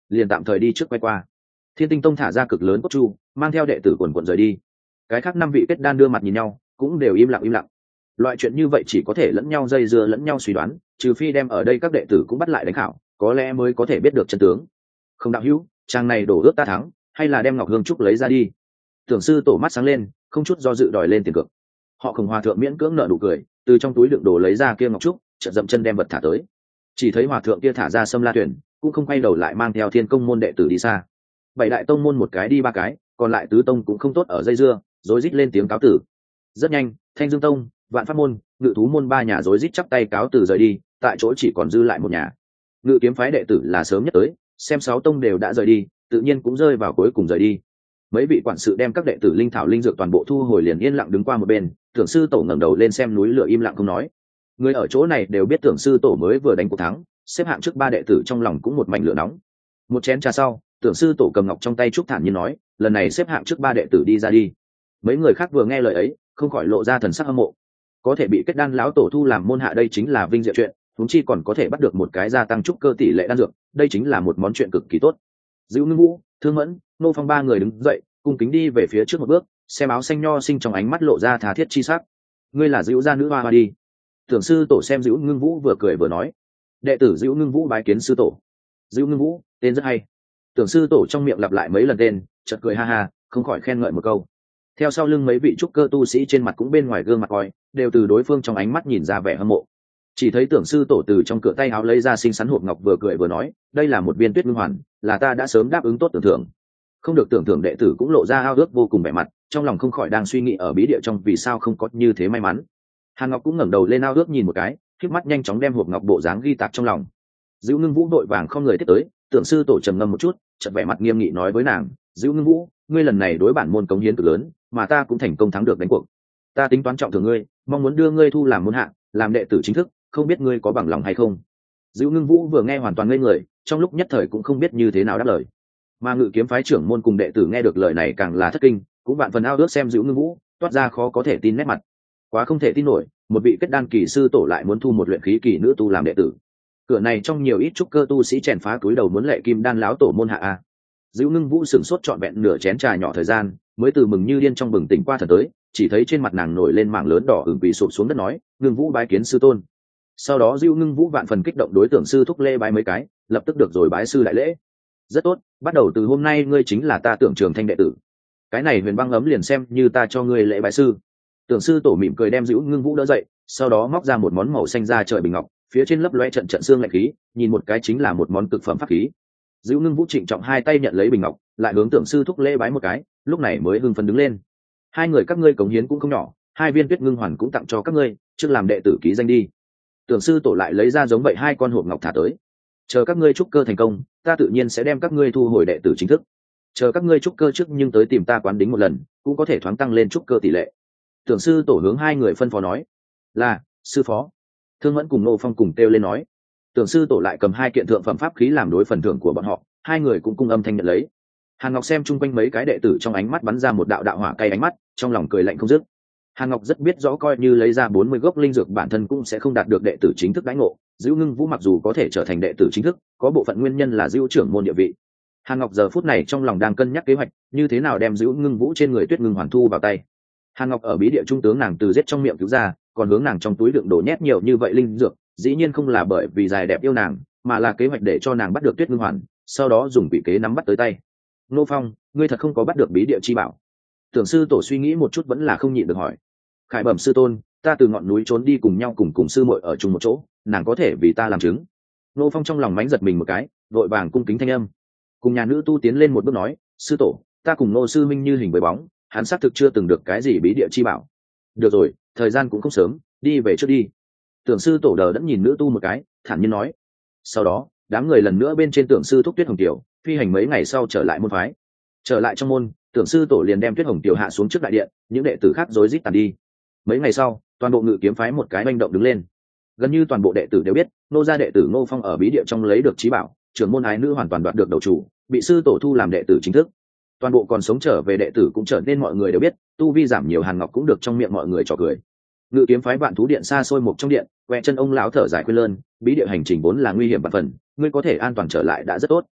Speaker 1: liền tạm thời đi trước quay qua. Thiên Tinh Tông thả ra cực lớn cốt chu, mang theo đệ tử quần quần rời đi. Cái khác năm vị kết đan đưa mặt nhìn nhau, cũng đều im lặng im lặng. Loại chuyện như vậy chỉ có thể lẫn nhau dây dưa lẫn nhau suy đoán, trừ phi đem ở đây các đệ tử cũng bắt lại đánh khảo, có lẽ mới có thể biết được chân tướng. Không đạo hữu, trang này đổ ước ta thắng, hay là đem ngọc hương trúc lấy ra đi? Tưởng sư tổ mắt sáng lên, không chút do dự đòi lên tiền cược. Họ Khổng hòa thượng miễn cưỡng nở nụ cười, từ trong túi đựng đồ lấy ra kia ngọc trúc, chợt dậm chân đem vật thả tới. Chỉ thấy hòa thượng kia thả ra sâm la thuyền, cũng không quay đầu lại mang theo Thiên Công môn đệ tử đi xa. Bảy đại tông môn một cái đi ba cái, còn lại tứ tông cũng không tốt ở dây dưa, rối rít lên tiếng cáo tử. Rất nhanh, Thanh Dương Tông, Vạn Pháp môn, Ngự Thú môn ba nhà rối rít chắp tay cáo từ rời đi, tại chỗ chỉ còn dư lại một nhà. Ngự Kiếm phái đệ tử là sớm nhất tới, xem sáu tông đều đã rời đi, tự nhiên cũng rơi vào cuối cùng rời đi. Mấy vị quản sự đem các đệ tử linh thảo linh dược toàn bộ thu hồi, liền yên lặng đứng qua một bên. Tưởng sư tổ ngẩng đầu lên xem núi lửa im lặng không nói. Người ở chỗ này đều biết tưởng sư tổ mới vừa đánh cuộc thắng, xếp hạng trước ba đệ tử trong lòng cũng một mảnh lửa nóng. Một chén trà sau, tưởng sư tổ cầm ngọc trong tay trúc thản nhiên nói, lần này xếp hạng trước ba đệ tử đi ra đi. Mấy người khác vừa nghe lời ấy, không khỏi lộ ra thần sắc hâm mộ. Có thể bị kết đan lão tổ thu làm môn hạ đây chính là vinh diệu chuyện, huống chi còn có thể bắt được một cái gia tăng trúc cơ tỷ lệ đan dược, đây chính là một món chuyện cực kỳ tốt. Dữu Ngưng Vũ, Thương Mẫn, Nô Phong ba người đứng dậy, cung kính đi về phía trước một bước, xem áo xanh nho sinh trong ánh mắt lộ ra tha thiết chi sắc. Ngươi là Dữu gia nữ hoa hoa đi. Tưởng sư tổ xem Dữu Ngưng Vũ vừa cười vừa nói, đệ tử Dữu Ngưng Vũ bái kiến sư tổ. Dữu Ngưng Vũ, tên rất hay. Tưởng sư tổ trong miệng lặp lại mấy lần tên, chợt cười ha ha, không khỏi khen ngợi một câu. Theo sau lưng mấy vị trúc cơ tu sĩ trên mặt cũng bên ngoài gương mặt coi, đều từ đối phương trong ánh mắt nhìn ra vẻ hâm mộ. Chỉ thấy tưởng sư tổ từ trong cửa tay áo lấy ra xinh xắn hộp ngọc, vừa cười vừa nói, đây là một viên tuyết ngưng hoàn, là ta đã sớm đáp ứng tốt tưởng thưởng. Không được tưởng thưởng đệ tử cũng lộ ra ao ước vô cùng vẻ mặt, trong lòng không khỏi đang suy nghĩ ở bí địa trong vì sao không có như thế may mắn. Hàn Ngọc cũng ngẩng đầu lên ao ước nhìn một cái, khép mắt nhanh chóng đem hộp ngọc bộ dáng ghi tạc trong lòng. Dữu Ngưng Vũ đội vàng không người tiếp tới, tưởng sư tổ trầm ngâm một chút, chợt vẻ mặt nghiêm nghị nói với nàng, Dữu Ngưng Vũ, ngươi lần này đối bản môn cống hiến cực lớn, mà ta cũng thành công thắng được đánh cuộc. Ta tính toán trọng thưởng ngươi, mong muốn đưa ngươi thu làm môn hạ, làm đệ tử chính thức, không biết ngươi có bằng lòng hay không? Dữu Ngưng Vũ vừa nghe hoàn toàn ngây người, trong lúc nhất thời cũng không biết như thế nào đáp lời. Mà Ngự Kiếm phái trưởng môn cùng đệ tử nghe được lời này càng là thất kinh, cũng vạn phần ao ước xem Dữu Ngưng Vũ, toát ra khó có thể tin nét mặt. Quá không thể tin nổi, một vị kết đan kỳ sư tổ lại muốn thu một luyện khí kỳ nữ tu làm đệ tử. Cửa này trong nhiều ít trúc cơ tu sĩ chèn phá túi đầu muốn lệ kim đan láo tổ môn hạ a. Dữu Ngưng Vũ sửng sốt trọn vẹn nửa chén trà nhỏ thời gian, mới từ mừng như điên trong bừng tỉnh qua thần tới, chỉ thấy trên mặt nàng nổi lên mảng lớn đỏ ửng, quỳ sụp xuống đất nói, Ngưng Vũ bái kiến sư tôn. Sau đó Dữu Ngưng Vũ vạn phần kích động đối tượng sư thúc lễ bái mấy cái, lập tức được rồi bái sư đại lễ. Rất tốt, bắt đầu từ hôm nay ngươi chính là ta Tưởng Trường Thanh đệ tử. Cái này huyền băng ấm liền xem như ta cho ngươi lễ bái sư. Tưởng sư tổ mỉm cười đem Dữu Ngưng Vũ đỡ dậy, sau đó móc ra một món màu xanh da trời bình ngọc, phía trên lấp loe trận trận xương lạnh khí, nhìn một cái chính là một món cực phẩm pháp khí. Dữu Ngưng Vũ trịnh trọng hai tay nhận lấy bình ngọc, lại hướng tưởng sư thúc lễ bái một cái, lúc này mới hưng phấn đứng lên. Hai người các ngươi cống hiến cũng không nhỏ, hai viên tuyết ngưng hoàn cũng tặng cho các ngươi, trước làm đệ tử ký danh đi. Tưởng sư tổ lại lấy ra giống vậy hai con hộp ngọc thả tới. Chờ các ngươi trúc cơ thành công, ta tự nhiên sẽ đem các ngươi thu hồi đệ tử chính thức. Chờ các ngươi trúc cơ trước nhưng tới tìm ta quán đính một lần, cũng có thể thoáng tăng lên trúc cơ tỷ lệ. Tưởng sư tổ hướng hai người phân phó nói, là sư phó. Thương Mẫn cùng Nô Phong cùng kêu lên nói. Tưởng sư tổ lại cầm hai kiện thượng phẩm pháp khí làm đối phần thưởng của bọn họ, hai người cũng cung âm thanh nhận lấy. Hàn Ngọc xem chung quanh mấy cái đệ tử trong ánh mắt bắn ra một đạo đạo hỏa cay ánh mắt, trong lòng cười lạnh không dứt. Hàn Ngọc rất biết rõ coi như lấy ra bốn mươi gốc linh dược bản thân cũng sẽ không đạt được đệ tử chính thức đãi ngộ. Dữu Ngưng Vũ mặc dù có thể trở thành đệ tử chính thức, có bộ phận nguyên nhân là Dữu trưởng môn địa vị. Hàn Ngọc giờ phút này trong lòng đang cân nhắc kế hoạch, như thế nào đem Dữu Ngưng Vũ trên người Tuyết Ngưng hoàn thu vào tay. Hàn Ngọc ở bí địa trung tướng nàng từ giết trong miệng cứu ra, còn hướng nàng trong túi đựng đổ nhét nhiều như vậy linh dược, dĩ nhiên không là bởi vì dài đẹp yêu nàng, mà là kế hoạch để cho nàng bắt được Tuyết Ngưng hoàn, sau đó dùng vị kế nắm bắt tới tay. Nô Phong, ngươi thật không có bắt được bí địa chi bảo? Tưởng sư tổ suy nghĩ một chút vẫn là không nhịn được hỏi. Khải bẩm sư tôn, ta từ ngọn núi trốn đi cùng nhau cùng cùng sư muội ở chung một chỗ, nàng có thể vì ta làm chứng. Nô Phong trong lòng mánh giật mình một cái, vội vàng cung kính thanh âm. Cùng nhà nữ tu tiến lên một bước nói, sư tổ, ta cùng Nô sư minh như hình với bóng, hắn xác thực chưa từng được cái gì bí địa chi bảo. Được rồi, thời gian cũng không sớm, đi về trước đi. Tưởng sư tổ đờ đẫn nhìn nữ tu một cái, thản nhiên nói. Sau đó, đám người lần nữa bên trên tưởng sư thúc Tuyết Hồng Tiểu, phi hành mấy ngày sau trở lại môn phái. Trở lại trong môn, tưởng sư tổ liền đem Tuyết Hồng Tiểu hạ xuống trước đại điện, những đệ tử khác rối rít tàn đi. Mấy ngày sau, toàn bộ Ngự Kiếm phái một cái manh động đứng lên. Gần như toàn bộ đệ tử đều biết, nô gia đệ tử Ngô Phong ở bí địa trong lấy được trí bảo, trưởng môn ái nữ hoàn toàn đoạt được đầu chủ, bị sư tổ thu làm đệ tử chính thức. Toàn bộ còn sống trở về đệ tử cũng trở nên mọi người đều biết, tu vi giảm nhiều Hàn Ngọc cũng được trong miệng mọi người trò cười. Ngự Kiếm phái Vạn Thú điện xa xôi một trong điện, quẹ chân ông lão thở dài khuyên lơn, bí địa hành trình vốn là nguy hiểm vạn phần, ngươi có thể an toàn trở lại đã rất tốt.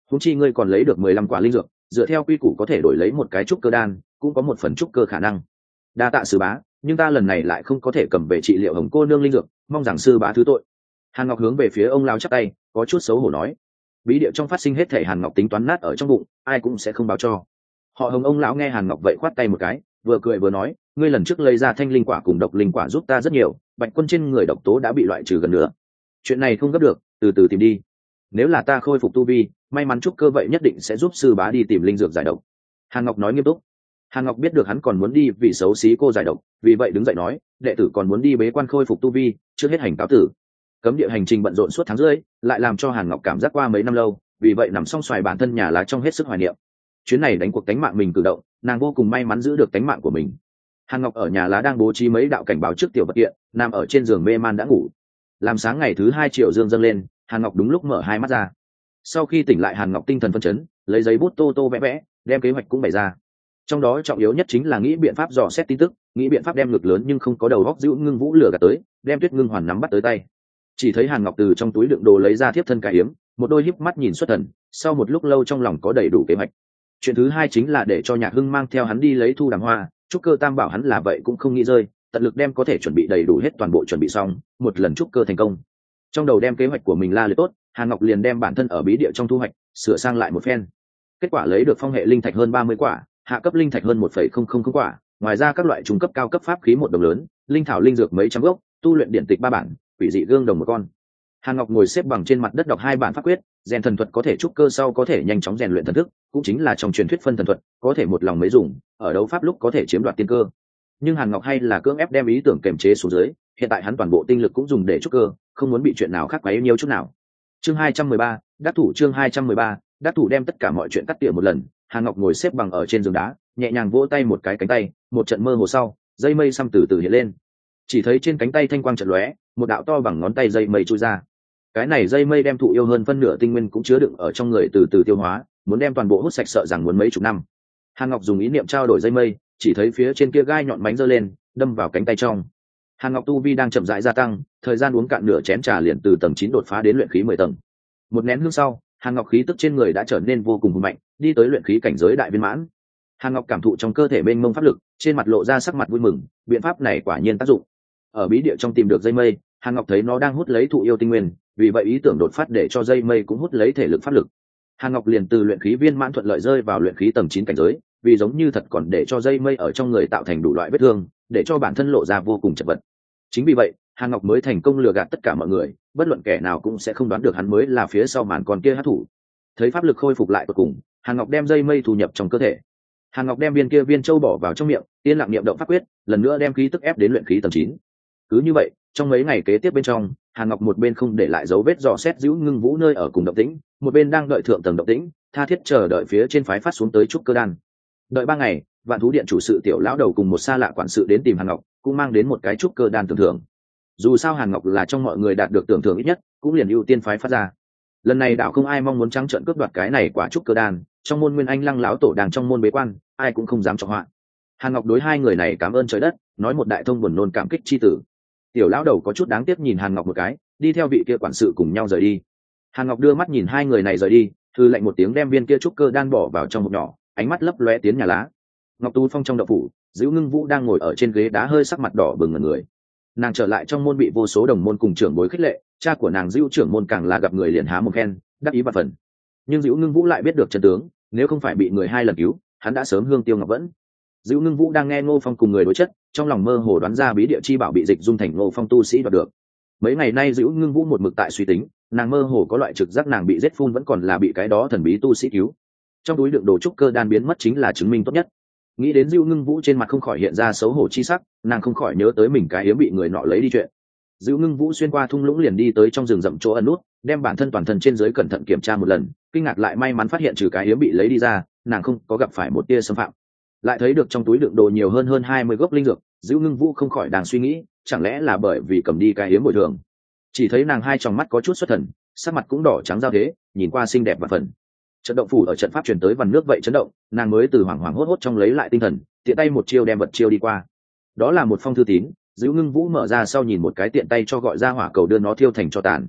Speaker 1: húng chi ngươi còn lấy được mười lăm quả linh dược, dựa theo quy củ có thể đổi lấy một cái trúc cơ đan, cũng có một phần trúc cơ khả năng. Đa tạ sư bá, nhưng ta lần này lại không có thể cầm về trị liệu hồng cô nương linh dược, mong rằng sư bá thứ tội. Hàn Ngọc hướng về phía ông lão chắp tay, có chút xấu hổ nói. Bí địa trong phát sinh hết thể Hàn Ngọc tính toán nát ở trong bụng, ai cũng sẽ không báo cho. Họ Hồng ông lão nghe Hàn Ngọc vậy khoát tay một cái, vừa cười vừa nói, ngươi lần trước lấy ra thanh linh quả cùng độc linh quả giúp ta rất nhiều, Bạch Quân trên người độc tố đã bị loại trừ gần nữa. Chuyện này không gấp được, từ từ tìm đi. Nếu là ta khôi phục tu vi, may mắn trúc cơ vậy nhất định sẽ giúp sư bá đi tìm linh dược giải độc. Hàn Ngọc nói nghiêm túc. Hàn Ngọc biết được hắn còn muốn đi vì xấu xí cô giải độc, vì vậy đứng dậy nói, đệ tử còn muốn đi bế quan khôi phục tu vi, trước hết hành cáo tử. Cấm địa hành trình bận rộn suốt tháng rưỡi, lại làm cho Hàn Ngọc cảm giác qua mấy năm lâu, vì vậy nằm song xoài bản thân nhà lá trong hết sức hoài niệm. Chuyến này đánh cuộc tánh mạng mình cử động, nàng vô cùng may mắn giữ được tánh mạng của mình. Hàn Ngọc ở nhà lá đang bố trí mấy đạo cảnh báo trước tiểu vật kiện, nằm ở trên giường mê man đã ngủ. Làm sáng ngày thứ hai triệu dương dâng lên, Hàn Ngọc đúng lúc mở hai mắt ra. Sau khi tỉnh lại, Hàn Ngọc tinh thần phấn chấn, lấy giấy bút tô tô vẽ vẽ, đem kế hoạch cũng bày ra. Trong đó trọng yếu nhất chính là nghĩ biện pháp dò xét tin tức, nghĩ biện pháp đem ngực lớn nhưng không có đầu góc giữ Ngưng Vũ lửa gạt tới, đem Tuyết Ngưng Hoàn nắm bắt tới tay. Chỉ thấy Hàn Ngọc từ trong túi đựng đồ lấy ra thiếp thân cải yếm, một đôi híp mắt nhìn xuất thần, sau một lúc lâu trong lòng có đầy đủ kế hoạch. Chuyện thứ hai chính là để cho Nhạc Hưng mang theo hắn đi lấy thu đàm hoa, trúc cơ tam bảo hắn là vậy cũng không nghĩ rơi, tận lực đem có thể chuẩn bị đầy đủ hết toàn bộ chuẩn bị xong, một lần trúc cơ thành công. Trong đầu đem kế hoạch của mình la liệt tốt, Hàn Ngọc liền đem bản thân ở bí địa trong thu hoạch sửa sang lại một phen. Kết quả lấy được phong hệ linh thạch hơn ba mươi quả, hạ cấp linh thạch hơn một phẩy không không không quả, ngoài ra các loại trung cấp cao cấp pháp khí một đồng lớn, linh thảo linh dược mấy trăm gốc, tu luyện điện tịch ba bản, quỷ dị gương đồng một con. Hàn Ngọc ngồi xếp bằng trên mặt đất đọc hai bản pháp quyết, rèn thần thuật có thể trúc cơ sau có thể nhanh chóng rèn luyện thần thức, cũng chính là trong truyền thuyết phân thần thuật, có thể một lòng mấy dùng, ở đấu pháp lúc có thể chiếm đoạt tiên cơ. Nhưng Hàn Ngọc hay là cưỡng ép đem ý tưởng kiềm chế xuống dưới, hiện tại hắn toàn bộ tinh lực cũng dùng để trúc cơ, không muốn bị chuyện nào khác quấy nhiễu chút nào. Chương hai trăm mười ba, đắc thủ chương hai trăm mười ba, đắc thủ đem tất cả mọi chuyện cắt tỉa một lần, Hàn Ngọc ngồi xếp bằng ở trên giường đá, nhẹ nhàng vỗ tay một cái cánh tay, một trận mơ hồ sau, dây mây xăm từ từ hiện lên. Chỉ thấy trên cánh tay thanh quang chợt lóe, một đạo to bằng ngón tay dây mây chui ra. Cái này dây mây đem thụ yêu hơn phân nửa tinh nguyên cũng chứa đựng ở trong người từ từ tiêu hóa, muốn đem toàn bộ hút sạch sợ rằng muốn mấy chục năm. Hàn Ngọc dùng ý niệm trao đổi dây mây, chỉ thấy phía trên kia gai nhọn mánh giơ lên, đâm vào cánh tay trong. Hàn Ngọc tu vi đang chậm rãi gia tăng, thời gian uống cạn nửa chén trà liền từ tầng chín đột phá đến luyện khí mười tầng. Một nén hương sau, Hàn Ngọc khí tức trên người đã trở nên vô cùng hùng mạnh, đi tới luyện khí cảnh giới đại viên mãn. Hàn Ngọc cảm thụ trong cơ thể mênh mông pháp lực, trên mặt lộ ra sắc mặt vui mừng, biện pháp này quả nhiên tác dụng. Ở bí địa trong tìm được dây mây, Hàn Ngọc thấy nó đang hút lấy thụ yêu tinh nguyên, vì vậy ý tưởng đột phát để cho dây mây cũng hút lấy thể lực pháp lực. Hàn Ngọc liền từ luyện khí viên mãn thuận lợi rơi vào luyện khí tầng chín cảnh giới, vì giống như thật còn để cho dây mây ở trong người tạo thành đủ loại vết thương, để cho bản thân lộ ra vô cùng chật vật. Chính vì vậy, Hàn Ngọc mới thành công lừa gạt tất cả mọi người, bất luận kẻ nào cũng sẽ không đoán được hắn mới là phía sau màn con kia hắc thủ. Thấy pháp lực khôi phục lại cuối cùng, Hàn Ngọc đem dây mây thu nhập trong cơ thể. Hàn Ngọc đem viên kia viên châu bỏ vào trong miệng, yên lặng niệm động pháp quyết, lần nữa đem khí tức ép đến luyện khí tầng chín. Cứ như vậy, trong mấy ngày kế tiếp bên trong, Hàn Ngọc một bên không để lại dấu vết dò xét giữ Ngưng Vũ nơi ở cùng động tĩnh, một bên đang đợi thượng tầng động tĩnh, tha thiết chờ đợi phía trên phái phát xuống tới trúc cơ đan. Đợi ba ngày, Vạn Thú Điện chủ sự Tiểu lão đầu cùng một xa lạ quản sự đến tìm Hàn Ngọc, cũng mang đến một cái trúc cơ đan tưởng thưởng. Dù sao Hàn Ngọc là trong mọi người đạt được tưởng thưởng ít nhất, cũng liền ưu tiên phái phát ra. Lần này đảo không ai mong muốn trắng trợn cướp đoạt cái này quả trúc cơ đan, trong môn Nguyên Anh Lăng lão tổ đang trong môn bế quan, ai cũng không dám trọng họa. Hàn Ngọc đối hai người này cảm ơn trời đất, nói một đại thông buồn nôn cảm kích chi tử. Tiểu lão đầu có chút đáng tiếc nhìn Hàn Ngọc một cái, đi theo vị kia quản sự cùng nhau rời đi. Hàn Ngọc đưa mắt nhìn hai người này rời đi, thư lệnh một tiếng đem viên kia trúc cơ đan bỏ vào trong hộp nhỏ, ánh mắt lấp lóe tiến nhà lá. Ngọc Tú Phong trong động phủ, Dữu Ngưng Vũ đang ngồi ở trên ghế đá hơi sắc mặt đỏ bừng ngẩn người. Nàng trở lại trong môn bị vô số đồng môn cùng trưởng bối khích lệ, cha của nàng Dữu trưởng môn càng là gặp người liền há mồm khen, đắc ý vạn phần. Nhưng Dữu Ngưng Vũ lại biết được chân tướng, nếu không phải bị người hai lần cứu, hắn đã sớm hương tiêu ngọc vẫn. Dữu Ngưng Vũ đang nghe Ngô Phong cùng người đối chất, trong lòng mơ hồ đoán ra bí địa chi bảo bị dịch dung thành Ngô Phong tu sĩ đoạt được. Mấy ngày nay Dữu Ngưng Vũ một mực tại suy tính, nàng mơ hồ có loại trực giác nàng bị giết phun vẫn còn là bị cái đó thần bí tu sĩ cứu. Trong túi đựng đồ trúc cơ đan biến mất chính là chứng minh tốt nhất. Nghĩ đến Dữu Ngưng Vũ trên mặt không khỏi hiện ra xấu hổ chi sắc, nàng không khỏi nhớ tới mình cái yếm bị người nọ lấy đi chuyện. Dữu Ngưng Vũ xuyên qua thung lũng liền đi tới trong rừng rậm chỗ ẩn nút, đem bản thân toàn thân trên dưới cẩn thận kiểm tra một lần, kinh ngạc lại may mắn phát hiện trừ cái yếm bị lấy đi ra, nàng không có gặp phải một tia xâm phạm. Lại thấy được trong túi đựng đồ nhiều hơn hơn hai mươi gốc linh dược, Dữu Ngưng Vũ không khỏi đang suy nghĩ, chẳng lẽ là bởi vì cầm đi cái yếm bồi thường. Chỉ thấy nàng hai tròng mắt có chút xuất thần, sắc mặt cũng đỏ trắng giao thế, nhìn qua xinh đẹp và phần. Trận động phủ ở trận pháp truyền tới vằn nước vậy chấn động, nàng mới từ hoảng hoảng hốt hốt trong lấy lại tinh thần, tiện tay một chiêu đem vật chiêu đi qua. Đó là một phong thư tín, Dữu Ngưng Vũ mở ra sau nhìn một cái tiện tay cho gọi ra hỏa cầu đưa nó thiêu thành cho tàn.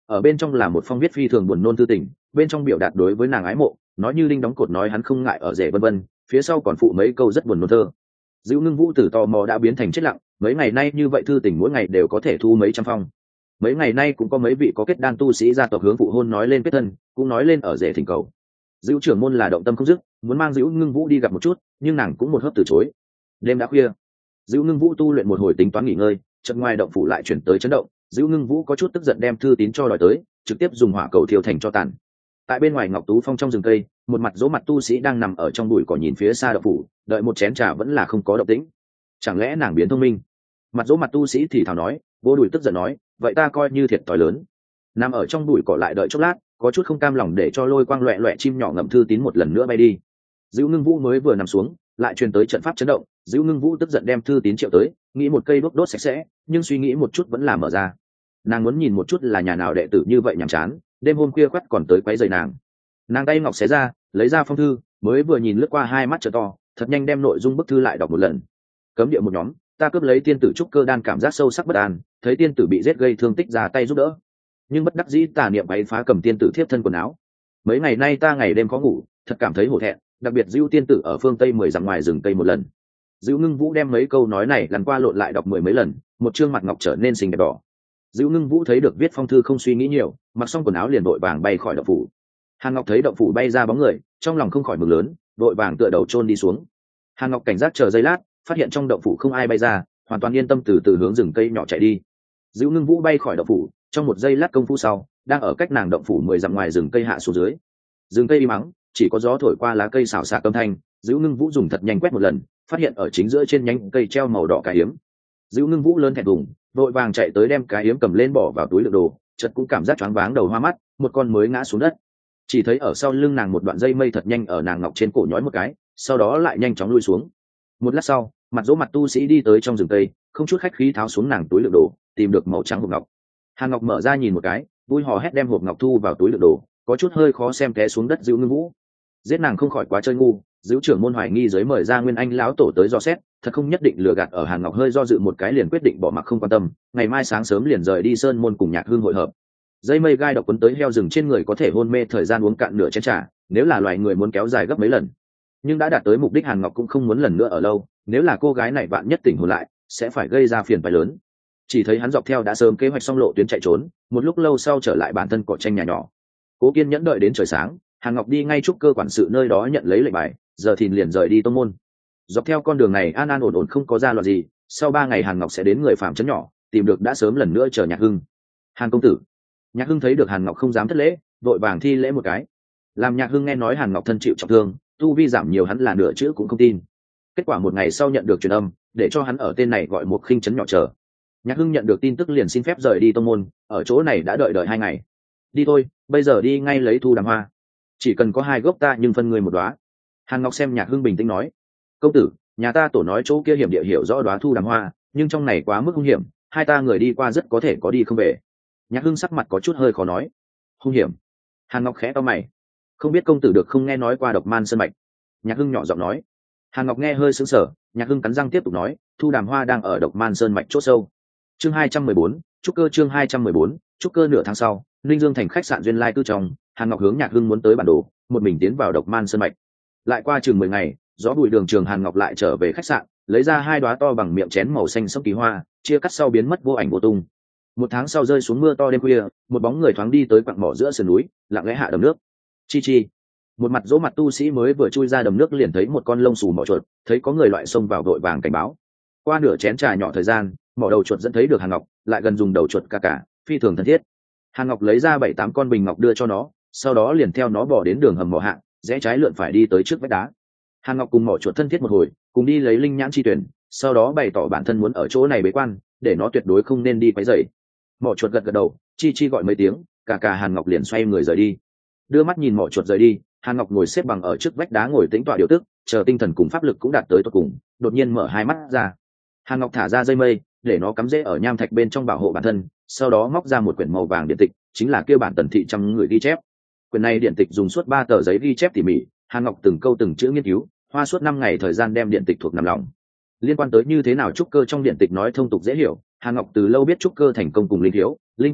Speaker 1: ở bên trong là một phong viết phi thường buồn nôn tư tình, bên trong biểu đạt đối với nàng ái mộ, nói như đinh đóng cột nói hắn không ngại ở rể vân vân, phía sau còn phụ mấy câu rất buồn nôn thơ. Dữu Ngưng Vũ từ tò mò đã biến thành chết lặng, mấy ngày nay như vậy thư tình mỗi ngày đều có thể thu mấy trăm phong. Mấy ngày nay cũng có mấy vị có kết đan tu sĩ gia tộc hướng phụ hôn nói lên kết thân, cũng nói lên ở rể thỉnh cầu. Dữu trưởng môn là động tâm không dứt, muốn mang Dữu Ngưng Vũ đi gặp một chút, nhưng nàng cũng một hớp từ chối. Đêm đã khuya, Dữu Ngưng Vũ tu luyện một hồi tính toán nghỉ ngơi, chợt ngoài động phủ lại chuyển tới chấn động, Dữu Ngưng Vũ có chút tức giận đem thư tín cho đòi tới, trực tiếp dùng hỏa cầu thiêu thành cho tàn. Tại bên ngoài Ngọc Tú Phong trong rừng cây, một mặt dỗ mặt tu sĩ đang nằm ở trong bụi cỏ nhìn phía xa động phủ, đợi một chén trà vẫn là không có động tĩnh. Chẳng lẽ nàng biến thông minh? Mặt dỗ mặt tu sĩ thì thào nói, vô đùi tức giận nói, vậy ta coi như thiệt thòi lớn. Nằm ở trong bụi cỏ lại đợi chốc lát, có chút không cam lòng để cho lôi quang loẹ loẹ chim nhỏ ngậm thư tín một lần nữa bay đi. Dữu Ngưng Vũ mới vừa nằm xuống, lại truyền tới trận pháp chấn động, Dữu Ngưng Vũ tức giận đem thư tín triệu tới, nghĩ một cây đốt đốt sạch sẽ, nhưng suy nghĩ một chút vẫn là mở ra. Nàng muốn nhìn một chút là nhà nào đệ tử như vậy nhàm chán, đêm hôm khuya khoắt còn tới quấy rầy nàng. Nàng tay ngọc xé ra, lấy ra phong thư, mới vừa nhìn lướt qua hai mắt trợ to, thật nhanh đem nội dung bức thư lại đọc một lần. Cấm địa một nhóm, ta cướp lấy tiên tử trúc cơ đan, cảm giác sâu sắc bất an, thấy tiên tử bị giết gây thương tích ra tay giúp đỡ, nhưng bất đắc dĩ tà niệm váy phá cầm tiên tử thiếp thân quần áo. Mấy ngày nay ta ngày đêm khó ngủ, thật cảm thấy hổ thẹn, đặc biệt Dữu tiên tử ở phương tây mười dặm ngoài rừng tây một lần. Dữu Ngưng Vũ đem mấy câu nói này lần qua lộn lại đọc mười mấy lần, một trương mặt ngọc trở nên xinh đẹp đỏ. Dữu Ngưng Vũ thấy được viết phong thư không suy nghĩ nhiều, mặc xong quần áo liền vội vàng bay khỏi động phủ. Hàn Ngọc thấy động phủ bay ra bóng người, trong lòng không khỏi mừng lớn, vội vàng tựa đầu chôn đi xuống. Hàn Ngọc cảnh giác chờ giây lát, phát hiện trong động phủ không ai bay ra, hoàn toàn yên tâm từ từ hướng rừng cây nhỏ chạy đi. Dữu Ngưng Vũ bay khỏi động phủ, trong một giây lát công phu sau, đang ở cách nàng động phủ mười dặm ngoài rừng cây hạ xuống dưới. Rừng cây im mắng, chỉ có gió thổi qua lá cây xào xạc âm thanh. Dữu Ngưng Vũ dùng thật nhanh quét một lần, phát hiện ở chính giữa trên nhánh cây treo màu đỏ cái yếm. Dữu Ngưng Vũ lớn thẹn thùng, vội vàng chạy tới đem cái yếm cầm lên bỏ vào túi đựng đồ, chợt cũng cảm giác choáng váng đầu hoa mắt, một con mới ngã xuống đất. Chỉ thấy ở sau lưng nàng một đoạn dây mây thật nhanh ở nàng ngọc trên cổ nhói một cái, sau đó lại nhanh chóng lui xuống. Một lát sau, mặt dỗ mặt tu sĩ đi tới trong rừng cây, không chút khách khí tháo xuống nàng túi đựng đồ, tìm được màu trắng hộp ngọc. Hàn Ngọc mở ra nhìn một cái, vui hò hét đem hộp ngọc thu vào túi đựng đồ, có chút hơi khó xem té xuống đất. Dữu Ngưng Vũ giết nàng không khỏi quá chơi ngu, Dữu trưởng môn hoài nghi giới mời ra Nguyên Anh lão tổ tới dò xét, thật không nhất định lừa gạt. Ở Hàn Ngọc hơi do dự một cái liền quyết định bỏ mặc không quan tâm, ngày mai sáng sớm liền rời đi sơn môn cùng Nhạc Hương hội hợp. Dây mây gai độc quấn tới heo rừng trên người có thể hôn mê thời gian uống cạn nửa chén trà, nếu là loài người muốn kéo dài gấp mấy lần. Nhưng đã đạt tới mục đích, Hàn Ngọc cũng không muốn lần nữa ở lâu, nếu là cô gái này bạn nhất tỉnh hồn lại, sẽ phải gây ra phiền phái lớn. Chỉ thấy hắn dọc theo đã sớm kế hoạch xong lộ tuyến chạy trốn, một lúc lâu sau trở lại bản thân cỏ tranh nhà nhỏ. Cố kiên nhẫn đợi đến trời sáng, Hàn Ngọc đi ngay trúc cơ quản sự nơi đó nhận lấy lệnh bài, giờ thì liền rời đi tông môn. Dọc theo con đường này an an ổn ổn không có ra loạn gì, sau ba ngày Hàn Ngọc sẽ đến người phạm trấn nhỏ, tìm được đã sớm lần nữa chờ Nhạc Hưng. Hàn công tử. Nhạc Hưng thấy được Hàn Ngọc không dám thất lễ, vội vàng thi lễ một cái. Làm Nhạc Hưng nghe nói Hàn Ngọc thân chịu trọng thương, tu vi giảm nhiều, hắn là nửa chữ cũng không tin. Kết quả một ngày sau nhận được truyền âm, để cho hắn ở tên này gọi một khinh trấn nhỏ chờ. Nhạc Hưng nhận được tin tức liền xin phép rời đi tông môn, ở chỗ này đã đợi đợi hai ngày. Đi thôi, bây giờ đi ngay lấy thu đàm hoa. Chỉ cần có hai gốc ta nhưng phân người một đóa. Hàn Ngọc xem Nhạc Hưng bình tĩnh nói, công tử, nhà ta tổ nói chỗ kia hiểm địa hiểu rõ đóa thu đàm hoa, nhưng trong này quá mức hung hiểm, hai ta người đi qua rất có thể có đi không về. Nhạc Hưng sắc mặt có chút hơi khó nói. Hung hiểm? Hàn Ngọc khẽ to mày, không biết công tử được không nghe nói qua độc man sơn mạch? Nhạc Hưng nhỏ giọng nói. Hàn Ngọc nghe hơi sững sờ, Nhạc Hưng cắn răng tiếp tục nói, thu đàm hoa đang ở độc man sơn mạch chỗ sâu. Chương hai trăm mười bốn, trúc cơ. Chương hai trăm mười bốn, trúc cơ. Nửa tháng sau, Ninh Dương thành khách sạn Duyên Lai cư trong, Hàn Ngọc hướng Nhạc Hưng muốn tới bản đồ, một mình tiến vào độc man sơn mạch. Lại qua chừng mười ngày, gió bụi đường trường, Hàn Ngọc lại trở về khách sạn, lấy ra hai đóa to bằng miệng chén màu xanh sẫm kỳ hoa, chia cắt sau biến mất vô ảnh vô tung. Một tháng sau rơi xuống mưa to đêm khuya, một bóng người thoáng đi tới quặng mỏ giữa sườn núi, lặng lẽ hạ đầm nước. Chi chi. Một mặt dỗ mặt tu sĩ mới vừa chui ra đầm nước liền thấy một con lông xù mỏ chuột, thấy có người loại xông vào vội vàng cảnh báo. Qua nửa chén trà nhỏ thời gian, mỏ đầu chuột dẫn thấy được Hàn Ngọc, lại gần dùng đầu chuột cả cả, phi thường thân thiết. Hàn Ngọc lấy ra bảy tám con bình ngọc đưa cho nó, sau đó liền theo nó bỏ đến đường hầm mỏ hạng, rẽ trái lượn phải đi tới trước vách đá. Hàn Ngọc cùng mỏ chuột thân thiết một hồi, cùng đi lấy linh nhãn chi tuyển, sau đó bày tỏ bản thân muốn ở chỗ này bế quan, để nó tuyệt đối không nên đi quấy rầy. Mỏ chuột gật gật đầu, chi chi gọi mấy tiếng, cả cả Hàn Ngọc liền xoay người rời đi. Đưa mắt nhìn mỏ chuột rời đi, Hàn Ngọc ngồi xếp bằng ở trước vách đá ngồi tĩnh tọa điều tức, chờ tinh thần cùng pháp lực cũng đạt tới tột cùng, đột nhiên mở hai mắt ra. Hàn Ngọc thả ra dây mây, để nó cắm rễ ở nham thạch bên trong bảo hộ bản thân, sau đó móc ra một quyển màu vàng điện tịch, chính là kêu bản Tần Thị trăm người ghi chép. Quyển này điện tịch dùng suốt ba tờ giấy ghi chép tỉ mỉ, Hàn Ngọc từng câu từng chữ nghiên cứu, hoa suốt năm ngày thời gian đem điện tịch thuộc nằm lòng. Liên quan tới như thế nào trúc cơ trong điện tịch nói thông tục dễ hiểu, Hàn Ngọc từ lâu biết trúc cơ thành công cùng linh thiếu, linh căn,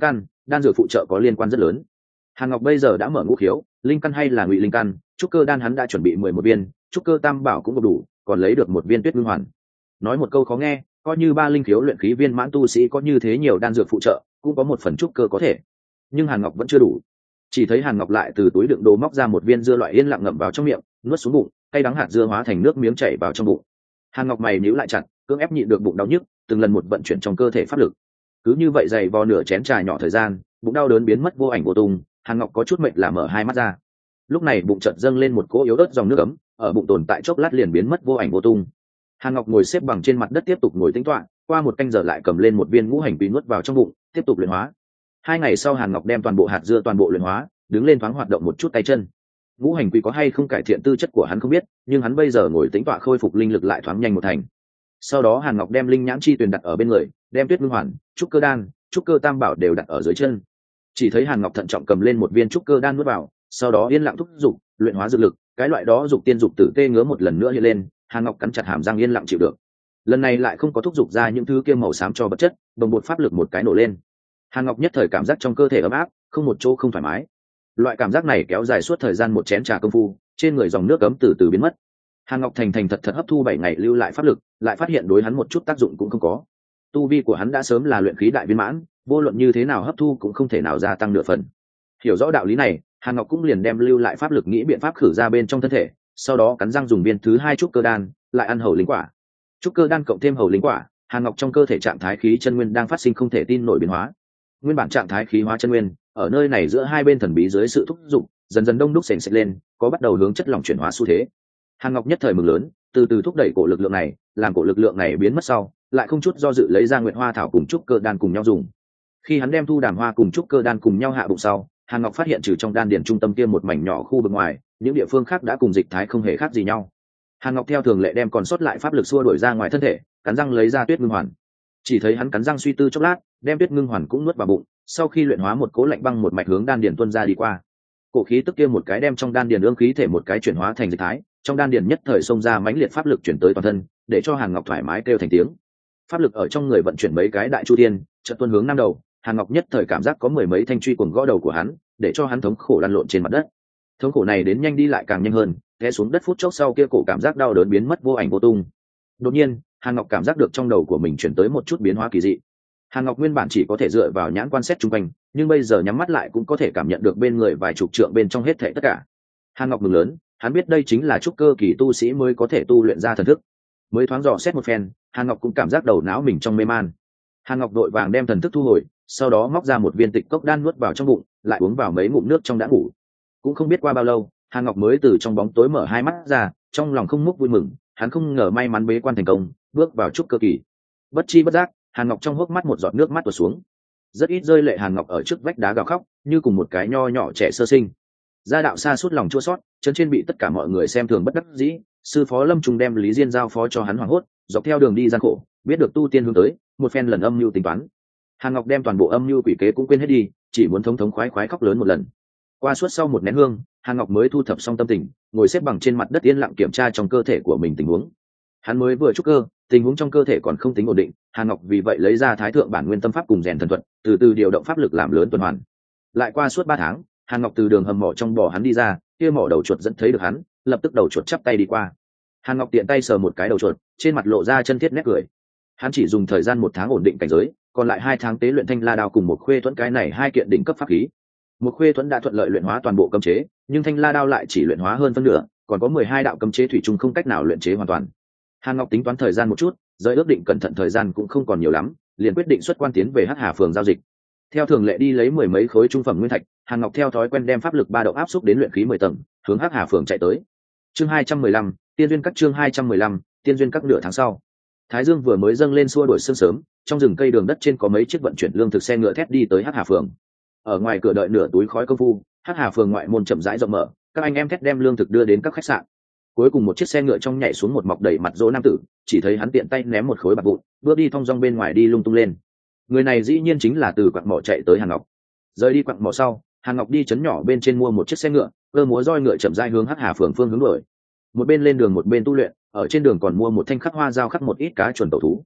Speaker 1: đan dược phụ trợ có liên quan rất lớn. Hàn Ngọc bây giờ đã mở ngũ khiếu, linh căn hay là ngụy linh căn, trúc cơ đan hắn đã chuẩn bị mười một viên, trúc cơ tam bảo cũng đủ, còn lấy được một viên tuyết ngưng hoàn. Nói một câu khó nghe, coi như ba linh khiếu luyện khí viên mãn tu sĩ có như thế nhiều đan dược phụ trợ, cũng có một phần trúc cơ có thể. Nhưng Hàn Ngọc vẫn chưa đủ. Chỉ thấy Hàn Ngọc lại từ túi đựng đồ móc ra một viên dưa loại yên lặng ngậm vào trong miệng, nuốt xuống bụng, cay đắng hạt dưa hóa thành nước miếng chảy vào trong bụng. Hàn Ngọc mày nhíu lại chặt, cưỡng ép nhịn được bụng đau nhức, từng lần một vận chuyển trong cơ thể pháp lực. Cứ như vậy dày vò nửa chén trà nhỏ thời gian, bụng đau đớn biến mất vô ảnh vô tung. Hàn Ngọc có chút mệt là mở hai mắt ra. Lúc này bụng chợt dâng lên một cỗ yếu ớt dòng nước ấm, ở bụng tồn tại chốc lát liền biến mất vô ảnh vô tung. Hàn Ngọc ngồi xếp bằng trên mặt đất tiếp tục ngồi tĩnh tọa, qua một canh giờ lại cầm lên một viên ngũ hành quý nuốt vào trong bụng, tiếp tục luyện hóa. Hai ngày sau Hàn Ngọc đem toàn bộ hạt dưa toàn bộ luyện hóa, đứng lên thoáng hoạt động một chút tay chân. Ngũ hành quý có hay không cải thiện tư chất của hắn không biết, nhưng hắn bây giờ ngồi tĩnh tọa khôi phục linh lực lại thoáng nhanh một thành. Sau đó Hàn Ngọc đem linh nhãn chi tuyền đặt ở bên người, đem tuyết ngưng hoàn, trúc cơ đan, trúc cơ tam bảo đều đặt ở dưới chân. Chỉ thấy Hàn Ngọc thận trọng cầm lên một viên trúc cơ đan nuốt vào, sau đó yên lặng thúc dục luyện hóa dược lực, cái loại đó dục tiên dục tử tê ngứa một lần nữa hiện lên. Hàn Ngọc cắn chặt hàm răng yên lặng chịu được. Lần này lại không có thúc dục ra những thứ kia màu xám cho vật chất, đồng bột pháp lực một cái nổ lên. Hàn Ngọc nhất thời cảm giác trong cơ thể ấm áp, không một chỗ không thoải mái. Loại cảm giác này kéo dài suốt thời gian một chén trà công phu, trên người dòng nước ấm từ từ biến mất. Hàn Ngọc thành thành thật thật hấp thu bảy ngày lưu lại pháp lực, lại phát hiện đối hắn một chút tác dụng cũng không có. Tu vi của hắn đã sớm là luyện khí đại viên mãn, vô luận như thế nào hấp thu cũng không thể nào gia tăng nửa phần. Hiểu rõ đạo lý này, Hàn Ngọc cũng liền đem lưu lại pháp lực nghĩ biện pháp khử ra bên trong thân thể, sau đó cắn răng dùng viên thứ hai trúc cơ đan, lại ăn hầu linh quả. Trúc cơ đan cộng thêm hầu linh quả, Hàn Ngọc trong cơ thể trạng thái khí chân nguyên đang phát sinh không thể tin nổi biến hóa. Nguyên bản trạng thái khí hóa chân nguyên, ở nơi này giữa hai bên thần bí dưới sự thúc giục, dần dần đông đúc sền sệt lên, có bắt đầu hướng chất lỏng chuyển hóa xu thế. Hàn Ngọc nhất thời mừng lớn, từ từ thúc đẩy cổ lực lượng này, làm cổ lực lượng này biến mất sau, lại không chút do dự lấy ra nguyệt hoa thảo cùng trúc cơ đan cùng nhau dùng. Khi hắn đem thu đàm hoa cùng trúc cơ đan cùng nhau hạ bụng sau, Hàn Ngọc phát hiện trừ trong đan điền trung tâm kia một mảnh nhỏ khu vực ngoài, những địa phương khác đã cùng dịch thái không hề khác gì nhau. Hàn Ngọc theo thường lệ đem còn sót lại pháp lực xua đuổi ra ngoài thân thể, cắn răng lấy ra tuyết ngưng hoàn. Chỉ thấy hắn cắn răng suy tư chốc lát, đem tuyết ngưng hoàn cũng nuốt vào bụng, sau khi luyện hóa một cố lạnh băng một mạch hướng đan điền tuôn ra đi qua. Cổ khí tức kia một cái đem trong đan điền ương khí thể một cái chuyển hóa thành dịch thái, trong đan điền nhất thời xông ra mãnh liệt pháp lực chuyển tới toàn thân, để cho Hàn Ngọc thoải mái kêu thành tiếng. Pháp lực ở trong người vận chuyển mấy cái đại chu thiên, chợt tuôn hướng nam đầu, Hàn Ngọc nhất thời cảm giác có mười mấy thanh truy cuồng gõ đầu của hắn, để cho hắn thống khổ lăn lộn trên mặt đất. Thống khổ này đến nhanh đi lại càng nhanh hơn, té xuống đất phút chốc sau kia cổ cảm giác đau đớn biến mất vô ảnh vô tung. Đột nhiên, Hàn Ngọc cảm giác được trong đầu của mình chuyển tới một chút biến hóa kỳ dị. Hàn Ngọc nguyên bản chỉ có thể dựa vào nhãn quan sát chung quanh, nhưng bây giờ nhắm mắt lại cũng có thể cảm nhận được bên người vài chục trượng bên trong hết thảy tất cả. Hàn Ngọc mừng lớn, hắn biết đây chính là trúc cơ kỳ tu sĩ mới có thể tu luyện ra thần thức. Mới thoáng dò xét một phen, Hàn Ngọc cũng cảm giác đầu não mình trong mê man. Hàn Ngọc đội vàng đem thần thức thu hồi, sau đó móc ra một viên tịch cốc đan nuốt vào trong bụng, lại uống vào mấy ngụm nước trong đã ngủ. Cũng không biết qua bao lâu, Hàn Ngọc mới từ trong bóng tối mở hai mắt ra, trong lòng không múc vui mừng, hắn không ngờ may mắn bế quan thành công, bước vào trúc cơ kỳ. Bất chi bất giác, Hàn Ngọc trong hốc mắt một giọt nước mắt tuột xuống. Rất ít rơi lệ Hàn Ngọc ở trước vách đá gào khóc, như cùng một cái nho nhỏ trẻ sơ sinh. Gia đạo xa suốt lòng chua xót, chân trên bị tất cả mọi người xem thường bất đắc dĩ, sư phó Lâm Trùng đem Lý Diên giao phó cho hắn hoảng hốt, dọc theo đường đi gian khổ, biết được tu tiên hướng tới, một phen lần âm mưu tính toán. Hàn Ngọc đem toàn bộ âm mưu quỷ kế cũng quên hết đi, chỉ muốn thống thống khoái khoái khóc lớn một lần. Qua suốt sau một nén hương, Hàn Ngọc mới thu thập xong tâm tình, ngồi xếp bằng trên mặt đất yên lặng kiểm tra trong cơ thể của mình tình huống. Hắn mới vừa trúc cơ, tình huống trong cơ thể còn không tính ổn định, Hàn Ngọc vì vậy lấy ra Thái thượng bản nguyên tâm pháp cùng rèn thần thuật, từ từ điều động pháp lực làm lớn tuần hoàn. Lại qua suốt ba tháng, Hàn Ngọc từ đường hầm mỏ trong bò hắn đi ra, kia mỏ đầu chuột dẫn thấy được hắn, lập tức đầu chuột chắp tay đi qua. Hàn Ngọc tiện tay sờ một cái đầu chuột, trên mặt lộ ra chân thiết nét cười. Hắn chỉ dùng thời gian một tháng ổn định cảnh giới, còn lại hai tháng tế luyện thanh la đao cùng một khuê thuẫn cái này hai kiện đỉnh cấp pháp khí. Một khuê thuẫn đã thuận lợi luyện hóa toàn bộ cấm chế, nhưng thanh la đao lại chỉ luyện hóa hơn phân nửa, còn có mười hai đạo cấm chế thủy chung không cách nào luyện chế hoàn toàn. Hàn Ngọc tính toán thời gian một chút, giới ước định cẩn thận thời gian cũng không còn nhiều lắm, liền quyết định xuất quan tiến về Hắc Hà phường giao dịch. Theo thường lệ đi lấy mười mấy khối trung phẩm nguyên thạch, Hàn Ngọc theo thói quen đem pháp lực ba động áp xúc đến luyện khí mười tầng, hướng Hắc Hà phường chạy tới. Chương hai trăm mười lăm, Tiên duyên các chương hai trăm mười lăm, Tiên duyên các nửa tháng sau. Thái dương vừa mới dâng lên xua đuổi sương sớm, trong rừng cây đường đất trên có mấy chiếc vận chuyển lương thực xe ngựa thét đi tới Hắc Hà phường. Ở ngoài cửa đợi nửa túi khói công phu, Hắc Hà phường ngoại môn chậm rãi rộng mở, các anh em thét đem lương thực đưa đến các khách sạn. Cuối cùng một chiếc xe ngựa trong nhảy xuống một mọc đầy mặt rỗ nam tử, chỉ thấy hắn tiện tay ném một khối bạc vụn, bước đi thong dong bên ngoài đi lung tung lên. Người này dĩ nhiên chính là từ quặng mỏ chạy tới Hàn Ngọc. Rời đi quặng mỏ sau, Hàn Ngọc đi trấn nhỏ bên trên mua một chiếc xe ngựa, cơ múa roi ngựa chậm rãi hướng Hắc Hà phường phương hướng đuổi. Một bên lên đường một bên tu luyện, ở trên đường còn mua một thanh khắc hoa dao khắc một ít cá chuẩn tẩu thú.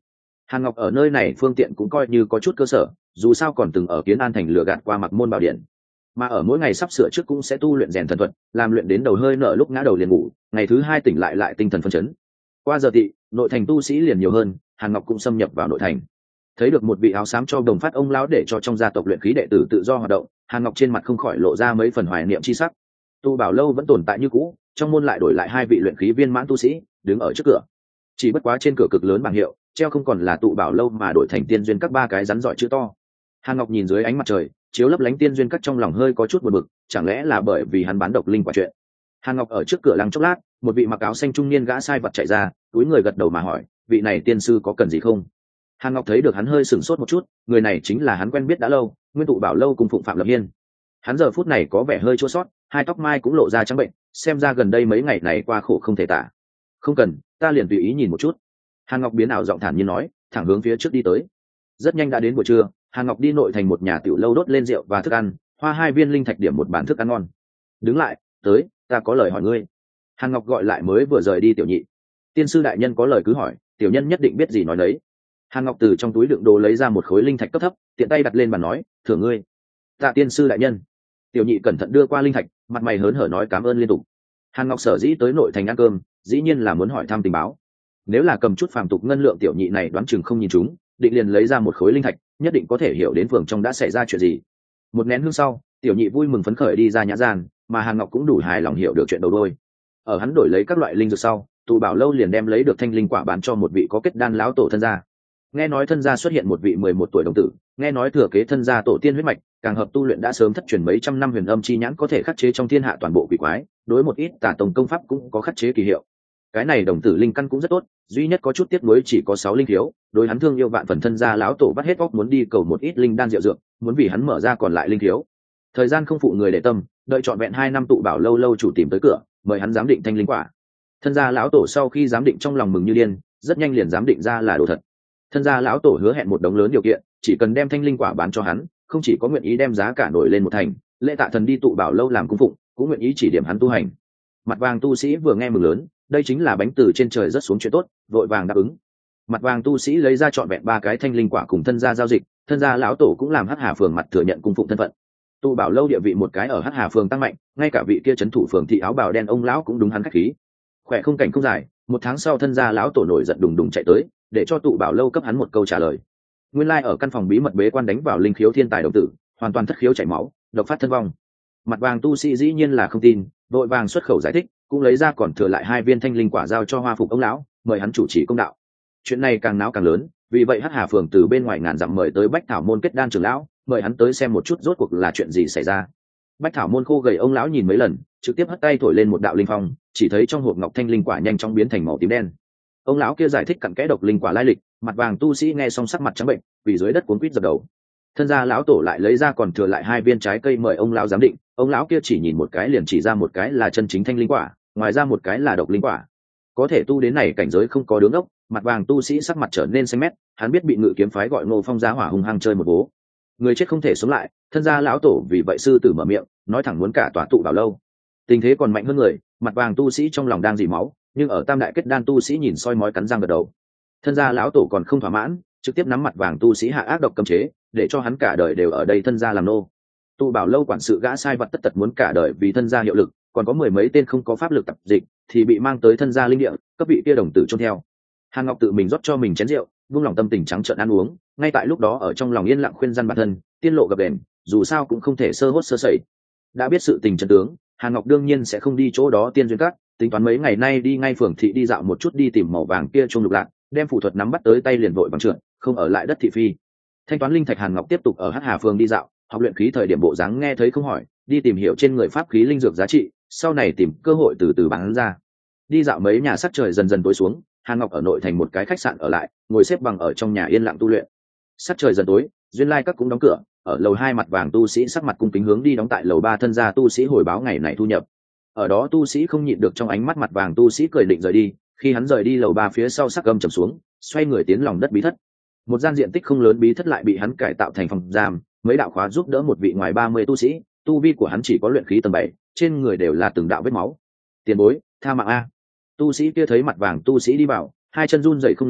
Speaker 1: Hàn Ngọc ở nơi này phương tiện cũng coi như có chút cơ sở, dù sao còn từng ở Kiến An thành lừa gạt qua Mặc Môn Bảo Điện, mà ở mỗi ngày sắp sửa trước cũng sẽ tu luyện rèn thần thuật, làm luyện đến đầu hơi nở lúc ngã đầu liền ngủ, ngày thứ hai tỉnh lại lại tinh thần phấn chấn. Qua giờ tị, nội thành tu sĩ liền nhiều hơn, Hàn Ngọc cũng xâm nhập vào nội thành. Thấy được một vị áo xám cho đồng phát ông lão để cho trong gia tộc luyện khí đệ tử tự do hoạt động, Hàn Ngọc trên mặt không khỏi lộ ra mấy phần hoài niệm chi sắc. Tu Bảo lâu vẫn tồn tại như cũ, trong môn lại đổi lại hai vị luyện khí viên mãn tu sĩ đứng ở trước cửa. Chỉ bất quá trên cửa cực lớn bảng hiệu treo không còn là Tụ Bảo lâu mà đổi thành Tiên Duyên các ba cái rắn giỏi chữ to. Hàn Ngọc nhìn dưới ánh mặt trời chiếu lấp lánh Tiên Duyên các, trong lòng hơi có chút buồn bực, chẳng lẽ là bởi vì hắn bán độc linh quả chuyện. Hàn Ngọc ở trước cửa lăng chốc lát, một vị mặc áo xanh trung niên gã sai vật chạy ra, túi người gật đầu mà hỏi, vị này tiên sư có cần gì không? Hàn Ngọc thấy được hắn hơi sửng sốt một chút, người này chính là hắn quen biết đã lâu, Nguyên Tụ Bảo lâu cùng phụng Phạm Lập Hiên. Hắn giờ phút này có vẻ hơi chua sót, hai tóc mai cũng lộ ra trắng bệnh, xem ra gần đây mấy ngày này qua khổ không thể tả. Không cần, ta liền tùy ý nhìn một chút. Hàn Ngọc biến ảo giọng thản nhiên nói, thẳng hướng phía trước đi tới. Rất nhanh đã đến buổi trưa, Hàn Ngọc đi nội thành một nhà tiểu lâu đốt lên rượu và thức ăn, hoa hai viên linh thạch điểm một bàn thức ăn ngon. Đứng lại, tới, ta có lời hỏi ngươi. Hàn Ngọc gọi lại mới vừa rời đi tiểu nhị. Tiên sư đại nhân có lời cứ hỏi, tiểu nhân nhất định biết gì nói đấy. Hàn Ngọc từ trong túi đựng đồ lấy ra một khối linh thạch cấp thấp, tiện tay đặt lên bàn nói, thưởng ngươi. Tạ tiên sư đại nhân. Tiểu nhị cẩn thận đưa qua linh thạch, mặt mày hớn hở nói cảm ơn liên tục. Hàn Ngọc sở dĩ tới nội thành ăn cơm, dĩ nhiên là muốn hỏi thăm tình báo. Nếu là cầm chút phàm tục ngân lượng, tiểu nhị này đoán chừng không nhìn chúng, định liền lấy ra một khối linh thạch, nhất định có thể hiểu đến phường trong đã xảy ra chuyện gì. Một nén hương sau, tiểu nhị vui mừng phấn khởi đi ra nhã gian, mà Hàn Ngọc cũng đủ hài lòng hiểu được chuyện đầu đuôi. Ở hắn đổi lấy các loại linh dược sau, Tụ Bảo lâu liền đem lấy được thanh linh quả bán cho một vị có kết đan lão tổ thân gia. Nghe nói thân gia xuất hiện một vị mười một tuổi đồng tử, nghe nói thừa kế thân gia tổ tiên huyết mạch, càng hợp tu luyện đã sớm thất truyền mấy trăm năm huyền âm chi nhãn có thể khắc chế trong thiên hạ toàn bộ quỷ quái, đối một ít tà tông công pháp cũng có khắc chế kỳ hiệu. Cái này đồng tử linh căn cũng rất tốt, duy nhất có chút tiếc nuối chỉ có sáu linh thiếu, đối hắn thương yêu vạn phần thân gia lão tổ bắt hết óc muốn đi cầu một ít linh đan diệu dược, muốn vì hắn mở ra còn lại linh thiếu. Thời gian không phụ người để tâm, đợi trọn vẹn hai năm Tụ Bảo lâu lâu chủ tìm tới cửa, mời hắn giám định thanh linh quả. Thân gia lão tổ sau khi giám định trong lòng mừng như điên, rất nhanh liền giám định ra là đồ thật. Thân gia lão tổ hứa hẹn một đống lớn điều kiện, chỉ cần đem thanh linh quả bán cho hắn, không chỉ có nguyện ý đem giá cả nổi lên một thành, lễ tạ thần đi Tụ Bảo lâu làm cung phụng, cũng nguyện ý chỉ điểm hắn tu hành. Mặt vàng tu sĩ vừa nghe mừng lớn, đây chính là bánh từ trên trời rất xuống chuyện tốt, vội vàng đáp ứng. Mặt vàng tu sĩ lấy ra trọn vẹn ba cái thanh linh quả cùng thân gia giao dịch, thân gia lão tổ cũng làm Hắc Hà phường mặt thừa nhận cung phụng thân phận. Tụ Bảo lâu địa vị một cái ở Hắc Hà phường tăng mạnh, ngay cả vị kia trấn thủ phường thị áo bào đen ông lão cũng đúng hắn khách khí. Khỏe không cảnh không dài, một tháng sau thân gia lão tổ nổi giận đùng đùng chạy tới, để cho Tụ Bảo lâu cấp hắn một câu trả lời. Nguyên lai like ở căn phòng bí mật bế quan đánh vào linh khiếu thiên tài đồng tử, hoàn toàn thất khiếu chảy máu, độc phát thân vong. Mặt vàng tu sĩ dĩ nhiên là không tin, vội vàng xuất khẩu giải thích, cũng lấy ra còn thừa lại hai viên thanh linh quả giao cho Hoa Phục ông lão, mời hắn chủ trì công đạo. Chuyện này càng náo càng lớn, vì vậy Hắc Hà phường từ bên ngoài ngàn dặm mời tới Bách Thảo môn kết đan trưởng lão, mời hắn tới xem một chút rốt cuộc là chuyện gì xảy ra. Bách Thảo môn khô gầy ông lão nhìn mấy lần, trực tiếp hất tay thổi lên một đạo linh phong, chỉ thấy trong hộp ngọc thanh linh quả nhanh chóng biến thành màu tím đen. Ông lão kia giải thích cặn kẽ độc linh quả lai lịch, mặt vàng tu sĩ nghe xong sắc mặt trắng bệnh, vì dưới đất cuốn quýt dập đầu. Thân gia lão tổ lại lấy ra còn thừa lại hai viên trái cây mời ông lão giám định, ông lão kia chỉ nhìn một cái liền chỉ ra một cái là chân chính thanh linh quả, ngoài ra một cái là độc linh quả. Có thể tu đến này cảnh giới không có đứng ốc, mặt vàng tu sĩ sắc mặt trở nên xanh mét, hắn biết bị Ngự Kiếm phái gọi Ngô Phong giá hỏa hung hăng chơi một bố. Người chết không thể sống lại, thân gia lão tổ vì vậy sư tử mở miệng, nói thẳng muốn cả tòa Tụ Bảo lâu. Tình thế còn mạnh hơn người, mặt vàng tu sĩ trong lòng đang dỉ máu, nhưng ở tam đại kết đan tu sĩ nhìn soi mói cắn răng gật đầu. Thân gia lão tổ còn không thỏa mãn, trực tiếp nắm mặt vàng tu sĩ hạ ác độc cấm chế, để cho hắn cả đời đều ở đây thân gia làm nô. Tụ Bảo lâu quản sự gã sai vật tất tật muốn cả đời vì thân gia hiệu lực, còn có mười mấy tên không có pháp lực tập dịch thì bị mang tới thân gia linh địa, cấp vị kia đồng tử chôn theo. Hàn Ngọc tự mình rót cho mình chén rượu, buông lòng tâm tình trắng trợn ăn uống, ngay tại lúc đó ở trong lòng yên lặng khuyên răn bản thân, tiên lộ gặp đèn, dù sao cũng không thể sơ hốt sơ sẩy. Đã biết sự tình chân tướng, Hàn Ngọc đương nhiên sẽ không đi chỗ đó tiên duyên các, tính toán mấy ngày nay đi ngay phường thị đi dạo một chút, đi tìm màu vàng kia trung lục lạc, đem phù thuật nắm bắt tới tay liền vội bằng trượt, không ở lại đất thị phi. Thanh toán linh thạch, Hàn Ngọc tiếp tục ở Hắc Hà phường đi dạo, học luyện khí thời điểm bộ dáng nghe thấy không hỏi, đi tìm hiểu trên người pháp khí linh dược giá trị, sau này tìm cơ hội từ từ bán ra. Đi dạo mấy nhà, sắc trời dần dần tối xuống, Hàn Ngọc ở nội thành một cái khách sạn ở lại, ngồi xếp bằng ở trong nhà yên lặng tu luyện. Sắc trời dần tối, duyên lai các cũng đóng cửa, ở lầu hai mặt vàng tu sĩ sắc mặt cung kính hướng đi đóng tại lầu ba thân gia tu sĩ hồi báo ngày này thu nhập. Ở đó tu sĩ không nhịn được trong ánh mắt mặt vàng tu sĩ cười định rời đi, khi hắn rời đi lầu ba phía sau sắc gầm trầm xuống, xoay người tiến lòng đất bí thất. Một gian diện tích không lớn bí thất lại bị hắn cải tạo thành phòng giam, mấy đạo khóa giúp đỡ một vị ngoài ba mươi tu sĩ, tu vi của hắn chỉ có luyện khí tầng bảy, trên người đều là từng đạo vết máu. Tiền bối, tha mạng a. Tu sĩ kia thấy mặt vàng tu sĩ đi vào, hai chân run rẩy không ngừng,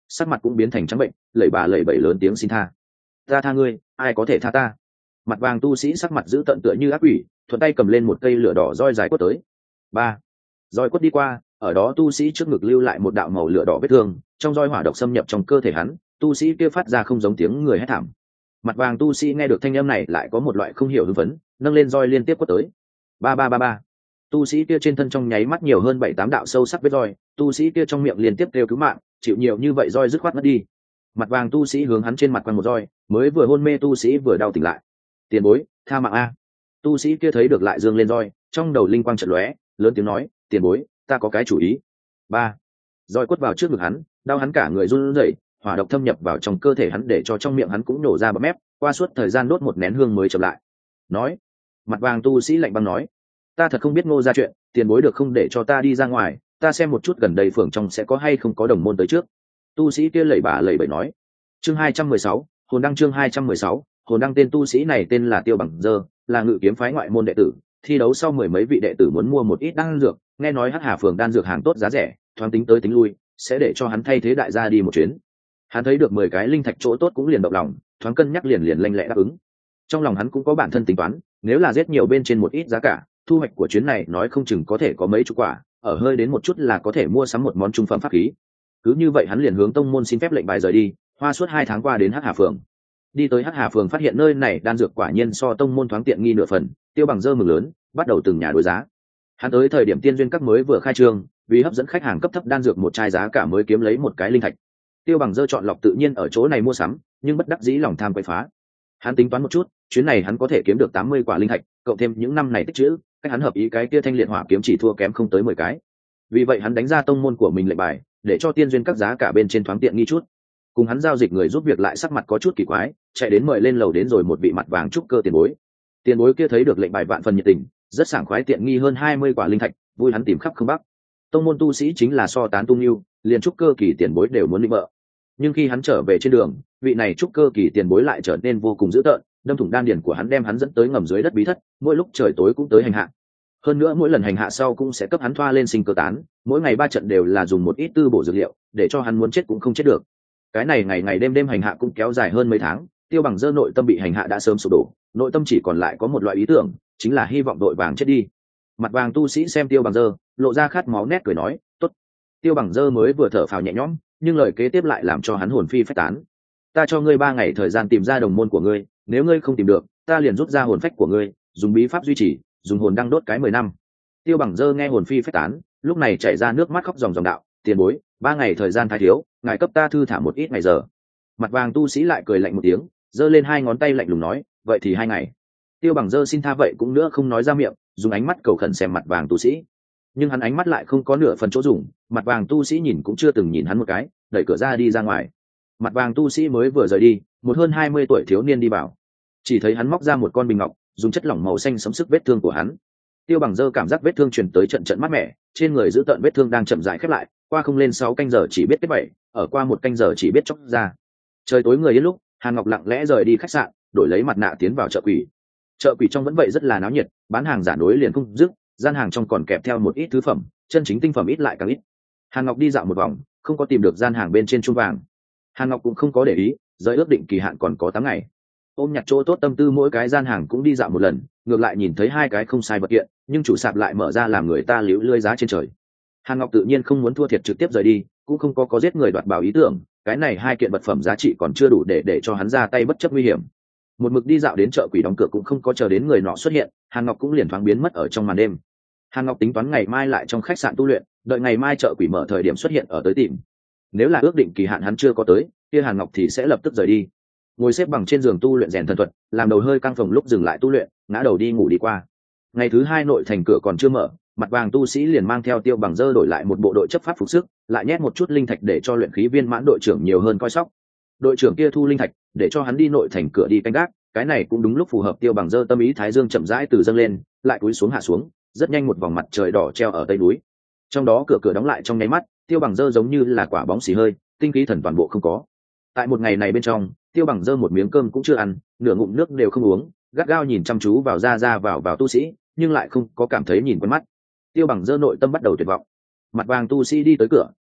Speaker 1: sắc mặt cũng biến thành trắng bệnh, lẩy bà lẩy bẩy lớn tiếng xin tha. Ta tha ngươi, ai có thể tha ta? Mặt vàng tu sĩ sắc mặt giữ tận tựa như ác quỷ, thuận tay cầm lên một cây lửa đỏ roi dài quất tới. Ba, roi quất đi qua, ở đó tu sĩ trước ngực lưu lại một đạo màu lửa đỏ vết thương, trong roi hỏa độc xâm nhập trong cơ thể hắn, tu sĩ kia phát ra không giống tiếng người hét thảm. Mặt vàng tu sĩ nghe được thanh âm này lại có một loại không hiểu hưng phấn, nâng lên roi liên tiếp quất tới. Ba ba ba ba. Tu sĩ kia trên thân trong nháy mắt nhiều hơn bảy tám đạo sâu sắc vết roi, tu sĩ kia trong miệng liên tiếp kêu cứu mạng, chịu nhiều như vậy roi dứt khoát mất đi. Mặt vàng tu sĩ hướng hắn trên mặt quăng một roi, mới vừa hôn mê tu sĩ vừa đau tỉnh lại. Tiền bối, tha mạng a. Tu sĩ kia thấy được lại dương lên roi, trong đầu linh quang chợt lóe, lớn tiếng nói, tiền bối, ta có cái chủ ý. Ba, roi quất vào trước ngực hắn, đau hắn cả người run rẩy, hỏa độc thâm nhập vào trong cơ thể hắn để cho trong miệng hắn cũng nổ ra bọt mép, qua suốt thời gian đốt một nén hương mới chậm lại. Nói, mặt vàng tu sĩ lạnh băng nói, ta thật không biết Ngô ra chuyện, tiền bối được không để cho ta đi ra ngoài, ta xem một chút gần đây phường trong sẽ có hay không có đồng môn tới trước. Tu sĩ kia lẩy bả lẩy bẩy nói. Chương hai trăm mười sáu, hồn đăng. Chương hai trăm mười sáu, hồn đăng. Tên tu sĩ này tên là Tiêu Bằng Dơ, là ngự kiếm phái ngoại môn đệ tử, thi đấu sau mười mấy vị đệ tử muốn mua một ít đan dược, nghe nói Hắc Hà phường đan dược hàng tốt giá rẻ, thoáng tính tới tính lui, sẽ để cho hắn thay thế đại gia đi một chuyến. Hắn thấy được mười cái linh thạch chỗ tốt cũng liền động lòng, thoáng cân nhắc liền liền lanh lẹ đáp ứng. Trong lòng hắn cũng có bản thân tính toán, nếu là giết nhiều bên trên một ít giá cả, thu hoạch của chuyến này nói không chừng có thể có mấy chục quả, ở hơi đến một chút là có thể mua sắm một món trung phẩm pháp khí. Cứ như vậy hắn liền hướng tông môn xin phép lệnh bài rời đi, hoa suốt hai tháng qua đến Hắc Hà phường. Đi tới Hắc Hà phường phát hiện nơi này đan dược quả nhiên so tông môn thoáng tiện nghi nửa phần, Tiêu Bằng Dơ mừng lớn, bắt đầu từng nhà đối giá. Hắn tới thời điểm tiên duyên các mới vừa khai trương, vì hấp dẫn khách hàng cấp thấp đan dược một chai giá cả mới kiếm lấy một cái linh thạch. Tiêu Bằng Dơ chọn lọc tự nhiên ở chỗ này mua sắm, nhưng bất đắc dĩ lòng tham quậy phá. Hắn tính toán một chút, chuyến này hắn có thể kiếm được tám mươi quả linh thạch, cộng thêm những năm này tích trữ, cách hắn hợp ý cái kia thanh liệt hỏa kiếm chỉ thua kém không tới mười cái. Vì vậy hắn đánh ra tông môn của mình lệnh bài, để cho tiên duyên các giá cả bên trên thoáng tiện nghi chút. Cùng hắn giao dịch người giúp việc lại sắc mặt có chút kỳ quái, chạy đến mời lên lầu đến rồi một vị mặt vàng trúc cơ tiền bối. Tiền bối kia thấy được lệnh bài vạn phần nhiệt tình, rất sảng khoái tiện nghi hơn hai mươi quả linh thạch, vui hắn tìm khắp không bắc. Tông môn tu sĩ chính là so tán tung yêu, liền trúc cơ kỳ tiền bối đều muốn định vợ. Nhưng khi hắn trở về trên đường, vị này trúc cơ kỳ tiền bối lại trở nên vô cùng dữ tợn, đâm thủng đan điền của hắn đem hắn dẫn tới ngầm dưới đất bí thất, mỗi lúc trời tối cũng tới hành hạ. Hơn nữa mỗi lần hành hạ sau cũng sẽ cấp hắn thoa lên sinh cơ tán, mỗi ngày ba trận đều là dùng một ít tư bổ dược liệu, để cho hắn muốn chết cũng không chết được. Cái này ngày ngày đêm đêm hành hạ cũng kéo dài hơn mấy tháng, Tiêu Bằng Dơ nội tâm bị hành hạ đã sớm sụp đổ, nội tâm chỉ còn lại có một loại ý tưởng, chính là hy vọng đội vàng chết đi. Mặt vàng tu sĩ xem Tiêu Bằng Dơ, lộ ra khát máu nét cười nói, tốt. Tiêu Bằng Dơ mới vừa thở phào nhẹ nhõm, nhưng lời kế tiếp lại làm cho hắn hồn phi phách tán. Ta cho ngươi ba ngày thời gian tìm ra đồng môn của ngươi, nếu ngươi không tìm được, ta liền rút ra hồn phách của ngươi, dùng bí pháp duy trì, dùng hồn đăng đốt cái mười năm. Tiêu Bằng Dơ nghe hồn phi phách tán, lúc này chảy ra nước mắt khóc ròng ròng đạo, tiền bối, ba ngày thời gian thái thiếu, ngài cấp ta thư thả một ít ngày giờ. Mặt vàng tu sĩ lại cười lạnh một tiếng, giơ lên hai ngón tay lạnh lùng nói, vậy thì hai ngày. Tiêu Bằng Dơ xin tha vậy cũng nữa không nói ra miệng, dùng ánh mắt cầu khẩn xem mặt vàng tu sĩ. Nhưng hắn ánh mắt lại không có nửa phần chỗ dùng, mặt vàng tu sĩ nhìn cũng chưa từng nhìn hắn một cái, đẩy cửa ra đi ra ngoài. Mặt vàng tu sĩ mới vừa rời đi, một hơn hai mươi tuổi thiếu niên đi vào, chỉ thấy hắn móc ra một con bình ngọc, dùng chất lỏng màu xanh xấm sức vết thương của hắn. Tiêu Bằng Dơ cảm giác vết thương truyền tới trận trận mát mẻ, trên người giữ tợn vết thương đang chậm rãi khép lại, qua không lên sáu canh giờ chỉ biết kết bảy, ở qua một canh giờ chỉ biết chốc ra. Trời tối người yên lúc, Hàn Ngọc lặng lẽ rời đi khách sạn, đổi lấy mặt nạ tiến vào chợ quỷ. Chợ quỷ trong vẫn vậy rất là náo nhiệt, bán hàng giả nối liền không dứt, gian hàng trong còn kèm theo một ít thứ phẩm, chân chính tinh phẩm ít lại càng ít. Hàn Ngọc đi dạo một vòng, không có tìm được gian hàng bên trên chuông vàng. Hàn Ngọc cũng không có để ý, giới ước định kỳ hạn còn có tám ngày. Ôm nhặt chỗ tốt tâm tư mỗi cái gian hàng cũng đi dạo một lần, ngược lại nhìn thấy hai cái không sai vật kiện, nhưng chủ sạp lại mở ra làm người ta liễu lươi giá trên trời. Hàn Ngọc tự nhiên không muốn thua thiệt trực tiếp rời đi, cũng không có có giết người đoạt bảo ý tưởng, cái này hai kiện vật phẩm giá trị còn chưa đủ để để cho hắn ra tay bất chấp nguy hiểm. Một mực đi dạo đến chợ quỷ đóng cửa cũng không có chờ đến người nọ xuất hiện, Hàn Ngọc cũng liền thoáng biến mất ở trong màn đêm. Hàn Ngọc tính toán ngày mai lại trong khách sạn tu luyện, đợi ngày mai chợ quỷ mở thời điểm xuất hiện ở tới tìm. Nếu là ước định kỳ hạn hắn chưa có tới, kia Hàn Ngọc thì sẽ lập tức rời đi. Ngồi xếp bằng trên giường tu luyện rèn thần thuật, làm đầu hơi căng phồng lúc dừng lại tu luyện, ngã đầu đi ngủ đi qua. Ngày thứ hai nội thành cửa còn chưa mở, mặt vàng tu sĩ liền mang theo Tiêu Bằng Dơ đổi lại một bộ đội chấp pháp phục sức, lại nhét một chút linh thạch để cho luyện khí viên mãn đội trưởng nhiều hơn coi sóc. Đội trưởng kia thu linh thạch để cho hắn đi nội thành cửa đi canh gác, cái này cũng đúng lúc phù hợp Tiêu Bằng Dơ tâm ý. Thái dương chậm rãi từ dâng lên, lại cúi xuống hạ xuống, rất nhanh một vòng mặt trời đỏ treo ở tây núi. Trong đó cửa cửa đóng lại trong nháy mắt, Tiêu Bằng Dơ giống như là quả bóng xì hơi, tinh khí thần toàn bộ không có. Tại một ngày này bên trong, Tiêu Bằng Dơ một miếng cơm cũng chưa ăn, nửa ngụm nước đều không uống, gắt gao nhìn chăm chú vào ra ra vào vào tu sĩ, nhưng lại không có cảm thấy nhìn quen mắt. Tiêu Bằng Dơ nội tâm bắt đầu tuyệt vọng. Mặt vàng tu sĩ đi tới cửa,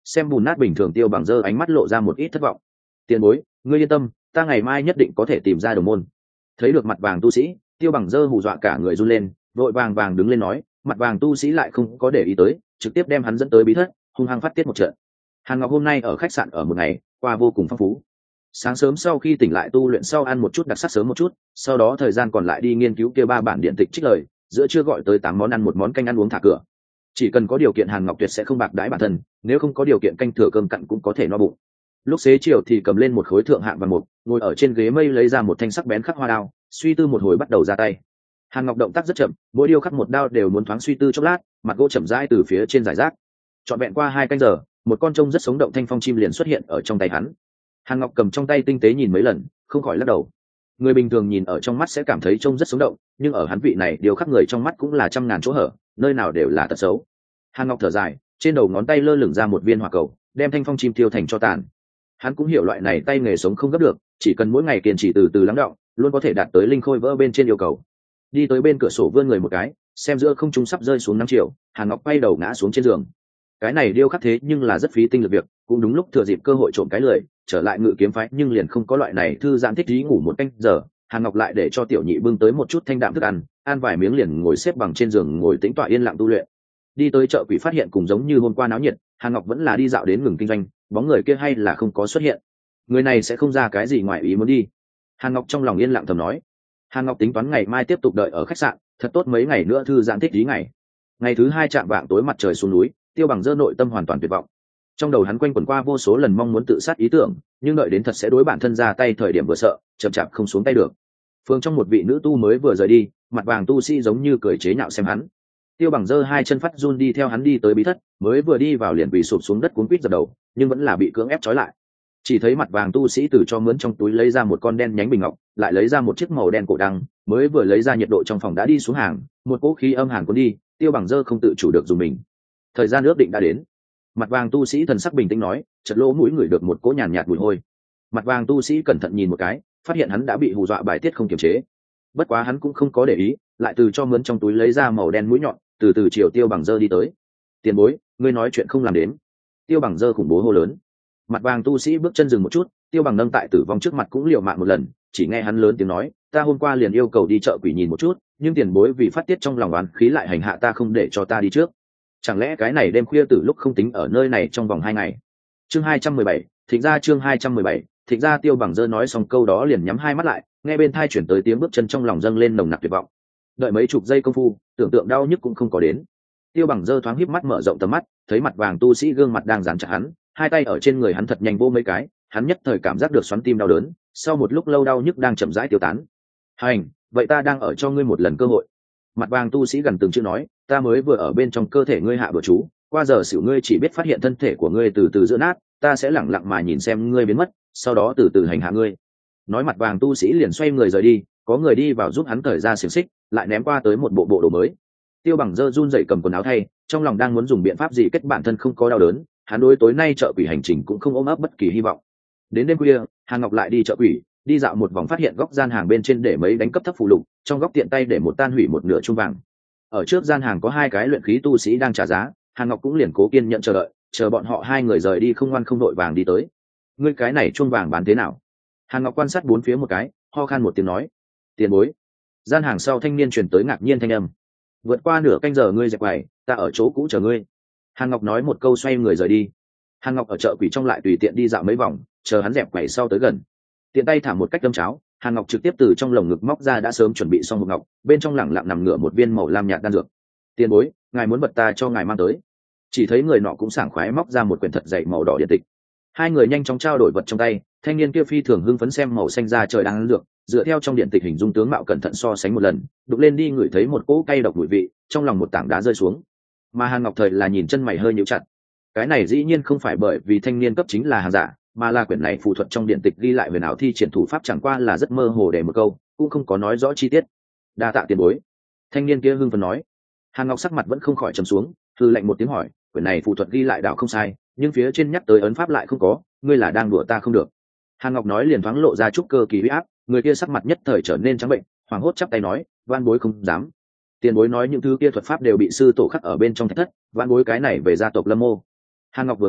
Speaker 1: xem bùn nát bình thường Tiêu Bằng Dơ ánh mắt lộ ra một ít thất vọng. Tiền bối, ngươi yên tâm, ta ngày mai nhất định có thể tìm ra đồng môn. Thấy được mặt vàng tu sĩ, Tiêu Bằng Dơ hù dọa cả người run lên, vội vàng vàng đứng lên nói, mặt vàng tu sĩ lại không có để ý tới, trực tiếp đem hắn dẫn tới bí thất, hung hăng phát tiết một trận. Hàn Ngọc hôm nay ở khách sạn ở một ngày qua vô cùng phong phú. Sáng sớm sau khi tỉnh lại tu luyện sau ăn một chút đặc sắc sớm một chút, sau đó thời gian còn lại đi nghiên cứu kia ba bản điện tịch trích lời, giữa trưa gọi tới tám món ăn một món canh ăn uống thả cửa. Chỉ cần có điều kiện Hàn Ngọc tuyệt sẽ không bạc đãi bản thân, nếu không có điều kiện canh thừa cơm cặn cũng có thể no bụng. Lúc xế chiều thì cầm lên một khối thượng hạng vàng mục, ngồi ở trên ghế mây lấy ra một thanh sắc bén khắc hoa đao, suy tư một hồi bắt đầu ra tay. Hàn Ngọc động tác rất chậm, mỗi điêu khắc một đao đều muốn thoáng suy tư chốc lát, mặt gỗ chậm rãi từ phía trên giải rác. Trọn vẹn qua hai canh giờ, một con trông rất sống động thanh phong chim liền xuất hiện ở trong tay hắn. Hàn Ngọc cầm trong tay tinh tế nhìn mấy lần, không khỏi lắc đầu. Người bình thường nhìn ở trong mắt sẽ cảm thấy trông rất sống động, nhưng ở hắn vị này điều khắc người trong mắt cũng là trăm ngàn chỗ hở, nơi nào đều là tật xấu. Hàn Ngọc thở dài, trên đầu ngón tay lơ lửng ra một viên hỏa cầu, đem thanh phong chim tiêu thành cho tàn. Hắn cũng hiểu loại này tay nghề sống không gấp được, chỉ cần mỗi ngày kiên trì từ từ lắng đọng, luôn có thể đạt tới linh khôi vỡ bên trên yêu cầu. Đi tới bên cửa sổ vươn người một cái, xem giữa không trung sắp rơi xuống năm triệu, Hàn Ngọc quay đầu ngã xuống trên giường. Cái này điêu khắc thế nhưng là rất phí tinh lực việc, cũng đúng lúc thừa dịp cơ hội trộm cái lười, trở lại Ngự Kiếm phái, nhưng liền không có loại này thư giãn thích trí ngủ một canh giờ. Hàn Ngọc lại để cho tiểu nhị bưng tới một chút thanh đạm thức ăn, ăn vài miếng liền ngồi xếp bằng trên giường ngồi tĩnh tọa yên lặng tu luyện. Đi tới chợ quỷ phát hiện cùng giống như hôm qua náo nhiệt, Hàn Ngọc vẫn là đi dạo đến ngừng kinh doanh, bóng người kia hay là không có xuất hiện. Người này sẽ không ra cái gì ngoài ý muốn đi. Hàn Ngọc trong lòng yên lặng thầm nói. Hàn Ngọc tính toán ngày mai tiếp tục đợi ở khách sạn, thật tốt mấy ngày nữa thư giãn thích trí ngày. Ngày thứ hai chạm vạng tối mặt trời xuống núi, Tiêu Bằng Dơ nội tâm hoàn toàn tuyệt vọng. Trong đầu hắn quanh quẩn qua vô số lần mong muốn tự sát ý tưởng, nhưng đợi đến thật sẽ đối bản thân ra tay thời điểm vừa sợ, chậm chạp không xuống tay được. Phương trong một vị nữ tu mới vừa rời đi, mặt vàng tu sĩ giống như cười chế nhạo xem hắn. Tiêu Bằng Dơ hai chân phát run đi theo hắn đi tới bí thất, mới vừa đi vào liền bị sụp xuống đất cuốn quýt dập đầu, nhưng vẫn là bị cưỡng ép trói lại. Chỉ thấy mặt vàng tu sĩ từ cho mướn trong túi lấy ra một con đen nhánh bình ngọc, lại lấy ra một chiếc màu đen cổ đăng, mới vừa lấy ra nhiệt độ trong phòng đã đi xuống hàng, một cỗ khí âm hàn cuốn đi, Tiêu Bằng Dơ không tự chủ được dùng mình. Thời gian ước định đã đến. Mặt vàng tu sĩ thần sắc bình tĩnh nói, chợt lỗ mũi ngửi được một cỗ nhàn nhạt mùi hôi. Mặt vàng tu sĩ cẩn thận nhìn một cái, phát hiện hắn đã bị hù dọa bài tiết không kiềm chế. Bất quá hắn cũng không có để ý, lại từ cho mướn trong túi lấy ra màu đen mũi nhọn, từ từ chiều Tiêu Bằng Dơ đi tới. Tiền bối, ngươi nói chuyện không làm đến. Tiêu Bằng Dơ khủng bố hô lớn. Mặt vàng tu sĩ bước chân dừng một chút, Tiêu Bằng nâng tại tử vong trước mặt cũng liều mạng một lần, chỉ nghe hắn lớn tiếng nói, ta hôm qua liền yêu cầu đi chợ quỷ nhìn một chút, nhưng tiền bối vì phát tiết trong lòng oán khí lại hành hạ ta không để cho ta đi trước. Chẳng lẽ cái này đêm khuya từ lúc không tính ở nơi này trong vòng hai ngày. Chương hai trăm mười bảy, Thịnh ra chương hai trăm mười bảy, Thịnh ra. Tiêu Bằng Dơ nói xong câu đó liền nhắm hai mắt lại, nghe bên thai chuyển tới tiếng bước chân trong lòng dâng lên nồng nặc tuyệt vọng. Đợi mấy chục giây công phu, tưởng tượng đau nhức cũng không có đến. Tiêu Bằng Dơ thoáng híp mắt mở rộng tầm mắt, thấy mặt vàng tu sĩ gương mặt đang dán chặt hắn, hai tay ở trên người hắn thật nhanh vô mấy cái, hắn nhất thời cảm giác được xoắn tim đau đớn, sau một lúc lâu đau nhức đang chậm rãi tiêu tán. Hành, vậy ta đang ở cho ngươi một lần cơ hội. Mặt vàng tu sĩ gần từng chữ nói, ta mới vừa ở bên trong cơ thể ngươi hạ bừa chú, qua giờ xỉu ngươi chỉ biết phát hiện thân thể của ngươi từ từ giữa nát, ta sẽ lẳng lặng mà nhìn xem ngươi biến mất, sau đó từ từ hành hạ ngươi. Nói mặt vàng tu sĩ liền xoay người rời đi, có người đi vào giúp hắn cởi ra xiềng xích, lại ném qua tới một bộ bộ đồ mới. Tiêu Bằng Dơ run dậy cầm quần áo thay, trong lòng đang muốn dùng biện pháp gì kết bản thân không có đau đớn, hắn đối tối nay chợ quỷ hành trình cũng không ôm ấp bất kỳ hy vọng. Đến đêm khuya, Hàn Ngọc lại đi chợ quỷ, đi dạo một vòng phát hiện góc gian hàng bên trên để mấy đánh cấp thấp phụ lục, trong góc tiện tay để một tan hủy một nửa chuông vàng. Ở trước gian hàng có hai cái luyện khí tu sĩ đang trả giá, Hàn Ngọc cũng liền cố kiên nhận chờ đợi, chờ bọn họ hai người rời đi không ngoan không đội vàng đi tới. Ngươi cái này chuông vàng bán thế nào? Hàn Ngọc quan sát bốn phía một cái, ho khan một tiếng nói, tiền bối. Gian hàng sau thanh niên truyền tới ngạc nhiên thanh âm, vượt qua nửa canh giờ ngươi dẹp quầy, ta ở chỗ cũ chờ ngươi. Hàn Ngọc nói một câu xoay người rời đi. Hàn Ngọc ở chợ quỷ trong lại tùy tiện đi dạo mấy vòng, chờ hắn dẹp quầy sau tới gần, tiện tay thả một cách đâm cháo, Hàn Ngọc trực tiếp từ trong lồng ngực móc ra đã sớm chuẩn bị xong hộp ngọc, bên trong lẳng lặng nằm ngửa một viên màu lam nhạt đan dược. Tiền bối, ngài muốn vật ta cho ngài mang tới. Chỉ thấy người nọ cũng sảng khoái móc ra một quyển thật dày màu đỏ điện tịch. Hai người nhanh chóng trao đổi vật trong tay, thanh niên kia phi thường hưng phấn xem màu xanh da trời đan dược, dựa theo trong điện tịch hình dung tướng mạo cẩn thận so sánh một lần, đục lên đi ngửi thấy một cỗ cay độc mùi vị, trong lòng một tảng đá rơi xuống. Mà Hàn Ngọc thời là nhìn chân mày hơi nhíu chặt. Cái này dĩ nhiên không phải bởi vì thanh niên cấp chính là hàng giả, mà là quyển này phù thuật trong điện tịch ghi lại về nào thi triển thủ pháp chẳng qua là rất mơ hồ để một câu, cũng không có nói rõ chi tiết. Đa tạ tiền bối. Thanh niên kia hưng phấn nói. Hàn Ngọc sắc mặt vẫn không khỏi trầm xuống, hừ lạnh một tiếng hỏi, quyển này phù thuật ghi lại đạo không sai, nhưng phía trên nhắc tới ấn pháp lại không có, ngươi là đang đùa ta không được. Hàn Ngọc nói liền thoáng lộ ra chút cơ kỳ uy áp, người kia sắc mặt nhất thời trở nên trắng bệnh, hoảng hốt chắp tay nói, van bối không dám. Tiền bối nói những thứ kia thuật pháp đều bị sư tổ khắc ở bên trong thạch thất, van bối cái này về gia tộc Lâm Mô. Hàn Ngọc vừa nghe,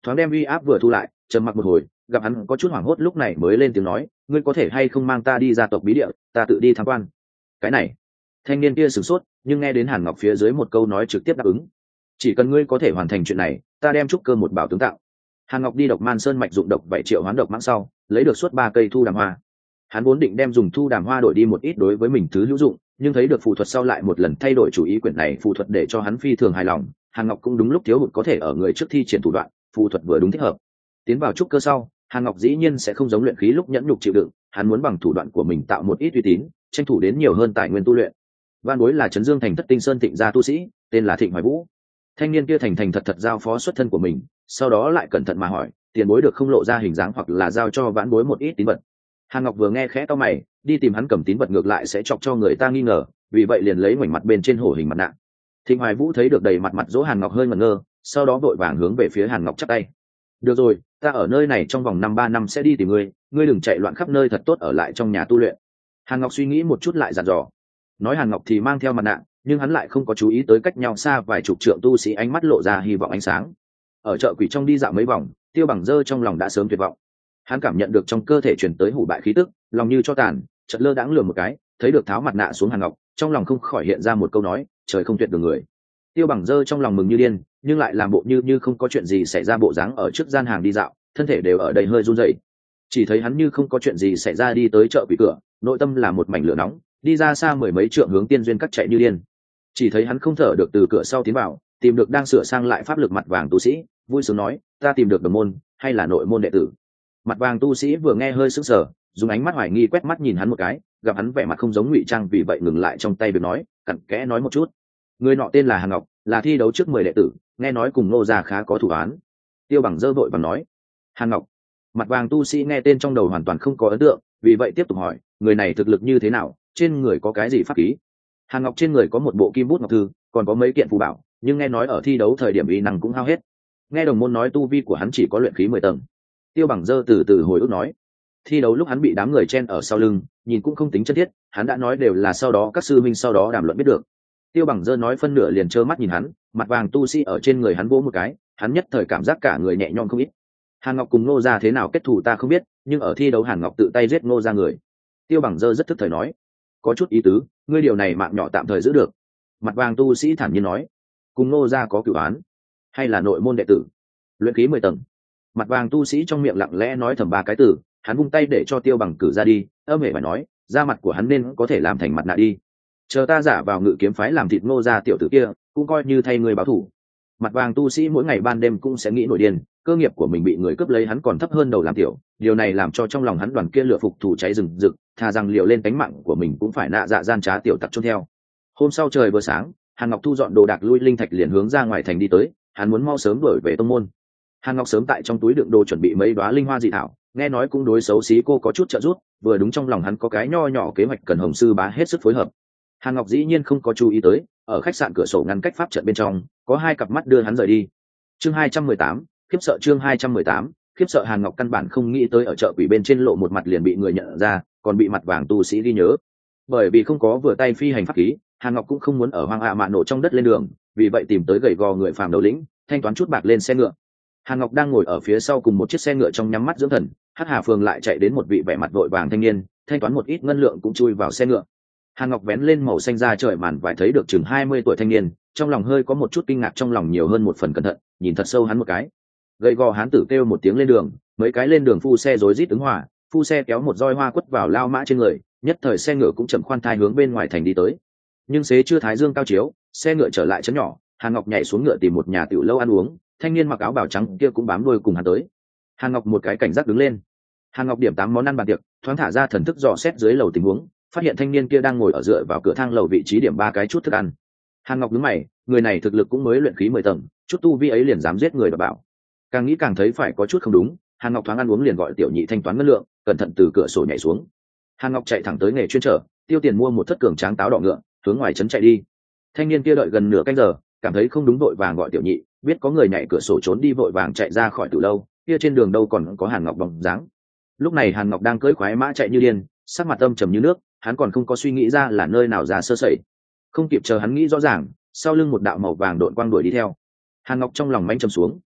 Speaker 1: thoáng đem uy áp vừa thu lại, trầm mặc một hồi, gặp hắn có chút hoảng hốt lúc này mới lên tiếng nói, ngươi có thể hay không mang ta đi gia tộc bí địa, ta tự đi tham quan. Cái này, thanh niên kia sửng sốt, nhưng nghe đến Hàn Ngọc phía dưới một câu nói trực tiếp đáp ứng. Chỉ cần ngươi có thể hoàn thành chuyện này, ta đem trúc cơ một bảo tướng tạo. Hàn Ngọc đi độc man sơn mạch dụng độc bảy triệu hoán độc mãng sau, lấy được suốt ba cây thu đàm hoa. Hắn vốn định đem dùng thu đàm hoa đổi đi một ít đối với mình thứ hữu dụng, nhưng thấy được phù thuật sau lại một lần thay đổi chủ ý, quyển này phù thuật để cho hắn phi thường hài lòng. Hàn Ngọc cũng đúng lúc thiếu hụt có thể ở người trước thi triển thủ đoạn, phù thuật vừa đúng thích hợp. Tiến vào trúc cơ sau, Hàn Ngọc dĩ nhiên sẽ không giống luyện khí lúc nhẫn nhục chịu đựng, hắn muốn bằng thủ đoạn của mình tạo một ít uy tín, tranh thủ đến nhiều hơn tài nguyên tu luyện. Van bối là Trấn Dương thành Thất Tinh Sơn Thịnh gia tu sĩ, tên là Thịnh Hoài Vũ. Thanh niên kia thành thành thật thật giao phó xuất thân của mình, sau đó lại cẩn thận mà hỏi, tiền bối được không lộ ra hình dáng hoặc là giao cho vãn bối một ít tín vật. Hàn Ngọc vừa nghe khẽ cau mày, đi tìm hắn cầm tín vật ngược lại sẽ chọc cho người ta nghi ngờ, vì vậy liền lấy ngoảnh mặt bên trên hổ hình mặt nạ. Thịnh Hoài Vũ thấy được đầy mặt mặt dỗ Hàn Ngọc hơi ngẩn ngơ, sau đó vội vàng hướng về phía Hàn Ngọc chắp tay. Được rồi, ta ở nơi này trong vòng năm ba năm sẽ đi tìm ngươi, ngươi đừng chạy loạn khắp nơi, thật tốt ở lại trong nhà tu luyện. Hàn Ngọc suy nghĩ một chút lại dặn dò. Nói Hàn Ngọc thì mang theo mặt nạ, nhưng hắn lại không có chú ý tới cách nhau xa vài chục trượng tu sĩ ánh mắt lộ ra hy vọng ánh sáng. Ở chợ quỷ trong đi dạo mấy vòng, Tiêu Bằng Dơ trong lòng đã sớm tuyệt vọng. Hắn cảm nhận được trong cơ thể truyền tới hủ bại khí tức, lòng như cho tàn, chợt lơ đãng lườm một cái, thấy được tháo mặt nạ xuống Hàn Ngọc, trong lòng không khỏi hiện ra một câu nói, trời không tuyệt đường người. Tiêu Bằng Dơ trong lòng mừng như điên, nhưng lại làm bộ như như không có chuyện gì xảy ra bộ dáng ở trước gian hàng đi dạo, thân thể đều ở đây hơi run rẩy. Chỉ thấy hắn như không có chuyện gì xảy ra đi tới chợ quỷ cửa, nội tâm là một mảnh lửa nóng, đi ra xa mười mấy trượng hướng tiên duyên cắt chạy như điên. Chỉ thấy hắn không thở được từ cửa sau tiến vào, tìm được đang sửa sang lại pháp lực mặt vàng tu sĩ, vui sướng nói, ta tìm được đồng môn hay là nội môn đệ tử. Mặt vàng tu sĩ vừa nghe hơi sững sờ, dùng ánh mắt hoài nghi quét mắt nhìn hắn một cái, gặp hắn vẻ mặt không giống ngụy trang, vì vậy ngừng lại trong tay việc nói, cặn kẽ nói một chút. Người nọ tên là Hàn Ngọc, là thi đấu trước mười đệ tử, nghe nói cùng Ngô gia khá có thủ án. Tiêu Bằng Dơ vội vàng nói, Hàn Ngọc. Mặt vàng tu sĩ nghe tên trong đầu hoàn toàn không có ấn tượng, vì vậy tiếp tục hỏi, người này thực lực như thế nào, trên người có cái gì pháp khí? Hàn Ngọc trên người có một bộ kim bút ngọc thư, còn có mấy kiện phù bảo, nhưng nghe nói ở thi đấu thời điểm uy năng cũng hao hết. Nghe đồng môn nói tu vi của hắn chỉ có luyện khí mười tầng. Tiêu Bằng Dơ từ từ hồi ức nói, thi đấu lúc hắn bị đám người chen ở sau lưng, nhìn cũng không tính chân thiết, hắn đã nói đều là sau đó các sư minh sau đó đàm luận biết được. Tiêu Bằng Dơ nói phân nửa liền trơ mắt nhìn hắn, mặt vàng tu sĩ ở trên người hắn vỗ một cái, hắn nhất thời cảm giác cả người nhẹ nhõm không ít. Hàn Ngọc cùng Ngô gia thế nào kết thù ta không biết, nhưng ở thi đấu Hàn Ngọc tự tay giết Ngô gia người. Tiêu Bằng Dơ rất thức thời nói, có chút ý tứ, ngươi điều này mạng nhỏ tạm thời giữ được. Mặt vàng tu sĩ thản nhiên nói, cùng Ngô gia có cửu án, hay là nội môn đệ tử, luyện khí mười tầng. Mặt vàng tu sĩ trong miệng lặng lẽ nói thầm ba cái từ, hắn vung tay để cho Tiêu Bằng cử ra đi, âm hệ phải nói, da mặt của hắn nên có thể làm thành mặt nạ đi. Chờ ta giả vào Ngự Kiếm phái làm thịt Ngô gia tiểu tử kia, cũng coi như thay người báo thù. Mặt vàng tu sĩ mỗi ngày ban đêm cũng sẽ nghĩ nổi điên, cơ nghiệp của mình bị người cướp lấy hắn còn thấp hơn đầu làm tiểu, điều này làm cho trong lòng hắn đoàn kia lửa phục thủ cháy rừng rực, thà rằng liều lên cánh mạng của mình cũng phải nạ dạ gian trá tiểu tặc chôn theo. Hôm sau trời vừa sáng, Hàn Ngọc thu dọn đồ đạc lui linh thạch liền hướng ra ngoài thành đi tới, hắn muốn mau sớm đuổi về tông môn. Hàn Ngọc sớm tại trong túi đựng đồ chuẩn bị mấy đóa linh hoa dị thảo, nghe nói cũng đối xấu xí cô có chút trợ giúp, vừa đúng trong lòng hắn có cái nho nhỏ kế hoạch cần Hồng sư bá hết sức phối hợp. Hàn Ngọc dĩ nhiên không có chú ý tới, ở khách sạn cửa sổ ngăn cách pháp trận bên trong, có hai cặp mắt đưa hắn rời đi. Chương hai trăm mười tám, khiếp sợ chương hai trăm mười tám, khiếp sợ Hàn Ngọc căn bản không nghĩ tới ở chợ quỷ bên trên lộ một mặt liền bị người nhận ra, còn bị mặt vàng tu sĩ ghi nhớ. Bởi vì không có vừa tay phi hành pháp khí, Hàn Ngọc cũng không muốn ở hoang hạ mạ nổ trong đất lên đường, vì vậy tìm tới gầy gò người phàm đầu lĩnh, thanh toán chút bạc lên xe ngựa. Hàn Ngọc đang ngồi ở phía sau cùng một chiếc xe ngựa trong nhắm mắt dưỡng thần, Hắc Hà Phường lại chạy đến một vị vẻ mặt vội vàng thanh niên, thanh toán một ít ngân lượng cũng chui vào xe ngựa. Hàn Ngọc vén lên màu xanh da trời màn vải thấy được chừng hai mươi tuổi thanh niên, trong lòng hơi có một chút kinh ngạc, trong lòng nhiều hơn một phần cẩn thận, nhìn thật sâu hắn một cái. Gầy gò hán tử kêu một tiếng lên đường, mấy cái lên đường phu xe rối rít ứng hòa, phu xe kéo một roi hoa quất vào lao mã trên người, nhất thời xe ngựa cũng chậm khoan thai hướng bên ngoài thành đi tới. Nhưng xế chưa thái dương cao chiếu, xe ngựa trở lại chấn nhỏ, Hàn Ngọc nhảy xuống ngựa tìm một nhà tiểu lâu ăn uống, thanh niên mặc áo bào trắng kia cũng bám đuôi cùng hắn tới. Hàn Ngọc một cái cảnh giác đứng lên. Hàn Ngọc điểm tám món ăn bàn tiệc, thoáng thả ra thần thức dò xét dưới lầu tình huống, phát hiện thanh niên kia đang ngồi ở dựa vào cửa thang lầu vị trí điểm ba cái chút thức ăn. Hàn Ngọc nhướng mày, người này thực lực cũng mới luyện khí mười tầng, chút tu vi ấy liền dám giết người đọc bảo. Càng nghĩ càng thấy phải có chút không đúng, Hàn Ngọc thoáng ăn uống liền gọi tiểu nhị thanh toán ngân lượng, cẩn thận từ cửa sổ nhảy xuống. Hàn Ngọc chạy thẳng tới nghề chuyên trở, tiêu tiền mua một thất cường tráng táo đỏ ngựa, hướng ngoài trấn chạy đi. Thanh niên kia đợi gần nửa canh giờ, cảm thấy không đúng vội vàng gọi tiểu nhị, biết có người nhảy cửa sổ trốn đi vội vàng chạy ra khỏi từ lâu, kia trên đường đâu còn có Hàn Ngọc bóng dáng. Lúc này Hàn Ngọc đang cưỡi khoái mã chạy như điên, sắc mặt âm trầm như nước, hắn còn không có suy nghĩ ra là nơi nào ra sơ sẩy. Không kịp chờ hắn nghĩ rõ ràng, sau lưng một đạo màu vàng độn quang đuổi đi theo. Hàn Ngọc trong lòng manh trầm xuống.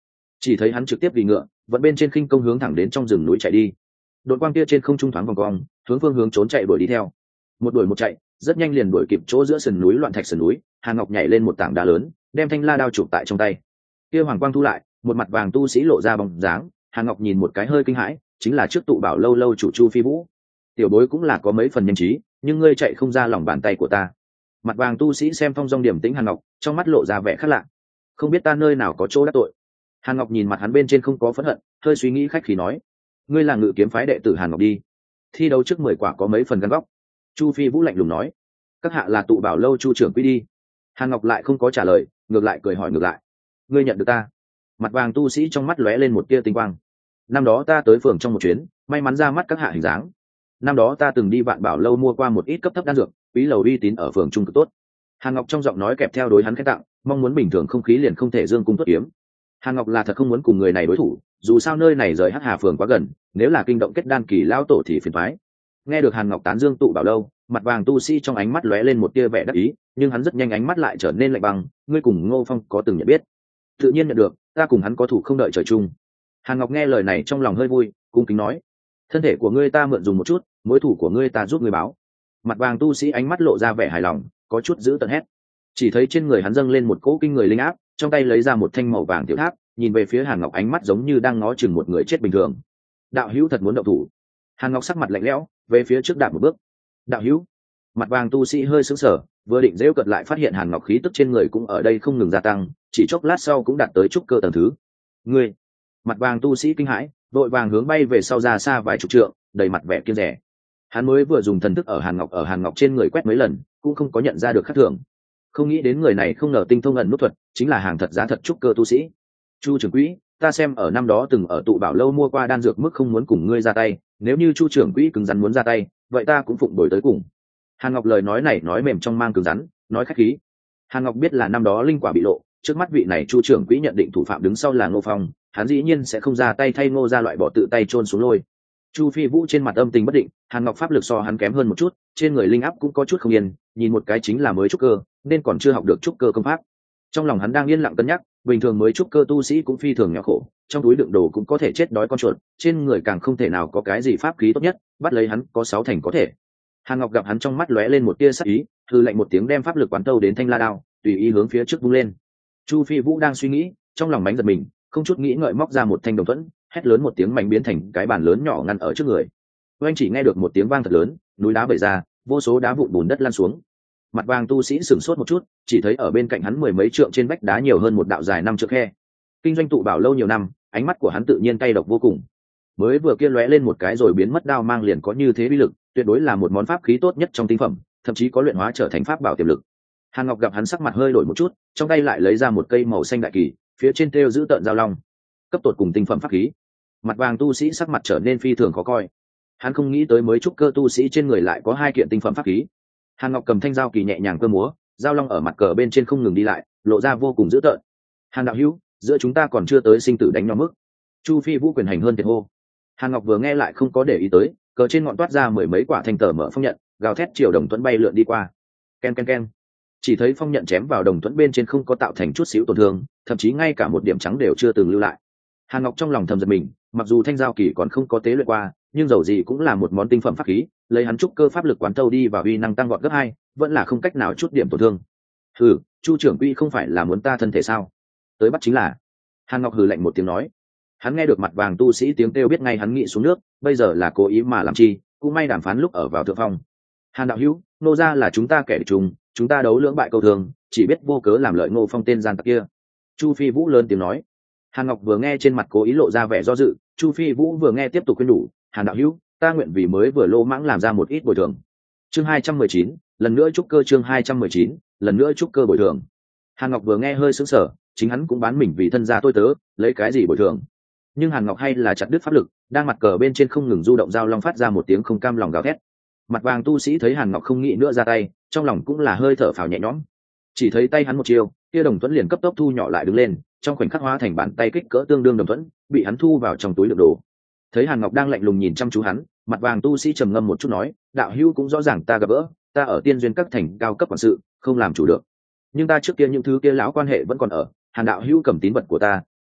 Speaker 1: chỉ thấy hắn trực tiếp vì ngựa vẫn bên trên khinh công hướng thẳng đến trong rừng núi chạy đi. Đội quang kia trên không trung thoáng vòng cong, hướng phương hướng trốn chạy đuổi đi theo. Một đuổi một chạy, rất nhanh liền đuổi kịp chỗ giữa sườn núi loạn thạch sườn núi. Hàn Ngọc nhảy lên một tảng đá lớn, đem thanh la đao chụp tại trong tay. Kia hoàng quang thu lại, một mặt vàng tu sĩ lộ ra bóng dáng. Hàn Ngọc nhìn một cái hơi kinh hãi, chính là trước tụ bảo lâu lâu chủ Chu Phi Vũ. Tiểu bối cũng là có mấy phần nhanh trí, nhưng ngươi chạy không ra lòng bàn tay của ta. Mặt vàng tu sĩ xem phong dong điểm tĩnh Hàn Ngọc, trong mắt lộ ra vẻ khác lạ. Không biết ta nơi nào có chỗ đắc tội. Hàn Ngọc nhìn mặt hắn bên trên không có phẫn hận, hơi suy nghĩ khách khí nói: ngươi là Ngự Kiếm phái đệ tử Hàn Ngọc đi. Thi đấu trước mười quả có mấy phần gắn góc. Chu Phi Vũ lạnh lùng nói: các hạ là tụ bảo lâu Chu trưởng quy đi. Hàn Ngọc lại không có trả lời, ngược lại cười hỏi ngược lại: ngươi nhận được ta? Mặt vàng tu sĩ trong mắt lóe lên một tia tinh quang. Năm đó ta tới phường trong một chuyến, may mắn ra mắt các hạ hình dáng. Năm đó ta từng đi Vạn Bảo lâu mua qua một ít cấp thấp đan dược, quý lầu uy tín ở phường trung cực tốt. Hàn Ngọc trong giọng nói kẹp theo đối hắn khen tặng, mong muốn bình thường không khí liền không thể dương cung tuất kiếm. Hàn Ngọc là thật không muốn cùng người này đối thủ, dù sao nơi này rời Hắc Hà phường quá gần, nếu là kinh động kết đan kỳ lão tổ thì phiền toái. Nghe được Hàn Ngọc tán dương tụ bảo lâu, mặt vàng tu sĩ trong ánh mắt lóe lên một tia vẻ đắc ý, nhưng hắn rất nhanh ánh mắt lại trở nên lạnh băng. Ngươi cùng Ngô Phong có từng nhận biết? Tự nhiên nhận được, ta cùng hắn có thủ không đợi trời chung. Hàn Ngọc nghe lời này trong lòng hơi vui, cung kính nói: thân thể của ngươi ta mượn dùng một chút, mối thủ của ngươi ta giúp ngươi báo. Mặt vàng tu sĩ ánh mắt lộ ra vẻ hài lòng, có chút giữ tận hét. Chỉ thấy trên người hắn dâng lên một cỗ kinh người linh áp, trong tay lấy ra một thanh màu vàng tiểu tháp, nhìn về phía Hàn Ngọc ánh mắt giống như đang ngó chừng một người chết bình thường. Đạo hữu thật muốn động thủ? Hàn Ngọc sắc mặt lạnh lẽo, về phía trước đạp một bước. Đạo hữu? Mặt vàng tu sĩ hơi sững sờ, vừa định giễu cợt lại phát hiện Hàn Ngọc khí tức trên người cũng ở đây không ngừng gia tăng, chỉ chốc lát sau cũng đạt tới trúc cơ tầng thứ. Ngươi? Mặt vàng tu sĩ kinh hãi, đội vàng hướng bay về sau ra xa vài chục trượng, đầy mặt vẻ kiêng dè. Hắn mới vừa dùng thần thức ở Hàn Ngọc ở Hàn Ngọc trên người quét mấy lần, cũng không có nhận ra được khác thường. Không nghĩ đến người này không ngờ tinh thông ẩn nút thuật, chính là hàng thật giá thật trúc cơ tu sĩ. Chu trưởng quỹ, ta xem ở năm đó từng ở tụ bảo lâu mua qua đan dược mức không muốn cùng ngươi ra tay, nếu như Chu trưởng quỹ cứng rắn muốn ra tay, vậy ta cũng phụng đổi tới cùng. Hàn Ngọc lời nói này nói mềm trong mang cứng rắn, nói khách khí. Hàn Ngọc biết là năm đó linh quả bị lộ, trước mắt vị này Chu trưởng quỹ nhận định thủ phạm đứng sau là Ngô Phong, hắn dĩ nhiên sẽ không ra tay thay Ngô ra loại bỏ tự tay chôn xuống lôi. Chu Phi Vũ trên mặt âm tình bất định, Hàn Ngọc pháp lực so hắn kém hơn một chút, trên người linh áp cũng có chút không yên, nhìn một cái chính là mới trúc cơ, nên còn chưa học được trúc cơ công pháp. Trong lòng hắn đang yên lặng cân nhắc, bình thường mới trúc cơ tu sĩ cũng phi thường nghèo khổ, trong túi đựng đồ cũng có thể chết đói con chuột, trên người càng không thể nào có cái gì pháp khí tốt nhất, bắt lấy hắn có sáu thành có thể. Hàn Ngọc gặp hắn trong mắt lóe lên một tia sắc ý, hừ lạnh một tiếng đem pháp lực quán tâu đến thanh la đao, tùy ý hướng phía trước vung lên. Chu Phi Vũ đang suy nghĩ, trong lòng bánh giật mình, không chút nghĩ ngợi móc ra một thanh đồng thuẫn, hét lớn một tiếng mạnh biến thành cái bàn lớn nhỏ ngăn ở trước người. Oanh chỉ nghe được một tiếng vang thật lớn, núi đá bể ra, vô số đá vụn bùn đất lăn xuống. Mặt vàng tu sĩ sửng sốt một chút, chỉ thấy ở bên cạnh hắn mười mấy trượng trên vách đá nhiều hơn một đạo dài năm trượng khe. Kinh doanh tụ bảo lâu nhiều năm, ánh mắt của hắn tự nhiên cay độc vô cùng. Mới vừa kia lóe lên một cái rồi biến mất đao mang liền có như thế uy lực, tuyệt đối là một món pháp khí tốt nhất trong tinh phẩm, thậm chí có luyện hóa trở thành pháp bảo tiềm lực. Hàn Ngọc gặp hắn sắc mặt hơi đổi một chút, trong tay lại lấy ra một cây màu xanh đại kỳ, phía trên thêu giữ tợn giao long, cấp tột cùng tinh phẩm pháp khí. Mặt vàng tu sĩ sắc mặt trở nên phi thường khó coi. Hắn không nghĩ tới mới trúc cơ tu sĩ trên người lại có hai kiện tinh phẩm pháp khí. Hàn Ngọc cầm thanh giao kỳ nhẹ nhàng cơ múa, giao long ở mặt cờ bên trên không ngừng đi lại, lộ ra vô cùng dữ tợn. Hàn đạo hữu, giữa chúng ta còn chưa tới sinh tử đánh nhau mức. Chu Phi Vũ quyền hành hơn thiệt hô. Hàn Ngọc vừa nghe lại không có để ý tới, cờ trên ngọn toát ra mười mấy quả thanh tờ mở phong nhận, gào thét chiều đồng thuẫn bay lượn đi qua. Ken ken ken. Chỉ thấy phong nhận chém vào đồng thuẫn bên trên không có tạo thành chút xíu tổn thương, thậm chí ngay cả một điểm trắng đều chưa từng lưu lại. Hàn Ngọc trong lòng thầm giật mình, mặc dù thanh giao kỳ còn không có tế luyện qua, nhưng dầu gì cũng là một món tinh phẩm pháp khí, lấy hắn trúc cơ pháp lực quán thâu đi và uy năng tăng vọt gấp hai, vẫn là không cách nào chút điểm tổn thương. Hừ, Chu trưởng quỹ không phải là muốn ta thân thể sao? Tới bắt chính là. Hàn Ngọc hừ lạnh một tiếng nói. Hắn nghe được mặt vàng tu sĩ tiếng kêu biết ngay hắn nghĩ xuống nước, bây giờ là cố ý mà làm chi, cũng may đàm phán lúc ở vào thượng phong. Hàn đạo hữu, nô ra là chúng ta kẻ địch chung, chúng ta đấu lưỡng bại câu thường, chỉ biết vô cớ làm lợi Ngô Phong tên gian tặc kia. Chu Phi Vũ lớn tiếng nói. Hàn Ngọc vừa nghe trên mặt cố ý lộ ra vẻ do dự, Chu Phi Vũ vừa nghe tiếp tục khuyên nhủ, Hàn đạo hữu, ta nguyện vì mới vừa lô mãng làm ra một ít bồi thường. Chương hai trăm mười chín, lần nữa trúc cơ chương hai trăm mười chín, lần nữa trúc cơ bồi thường. Hàn Ngọc vừa nghe hơi sững sờ, chính hắn cũng bán mình vì thân gia tôi tớ, lấy cái gì bồi thường? Nhưng Hàn Ngọc hay là chặt đứt pháp lực, đang mặt cờ bên trên không ngừng du động giao long phát ra một tiếng không cam lòng gào thét. Mặt vàng tu sĩ thấy Hàn Ngọc không nghĩ nữa ra tay, trong lòng cũng là hơi thở phào nhẹ nhõm. Chỉ thấy tay hắn một chiêu, kia đồng thuẫn liền cấp tốc thu nhỏ lại đứng lên, trong khoảnh khắc hóa thành bàn tay kích cỡ tương đương đồng thuẫn, bị hắn thu vào trong túi đựng đồ. Thấy Hàn Ngọc đang lạnh lùng nhìn chăm chú hắn, mặt vàng tu sĩ trầm ngâm một chút nói, đạo hữu cũng rõ ràng ta gặp gỡ, ta ở tiên duyên các thành cao cấp quản sự, không làm chủ được. Nhưng ta trước kia những thứ kia lão quan hệ vẫn còn ở, Hàn đạo hữu cầm tín vật của ta,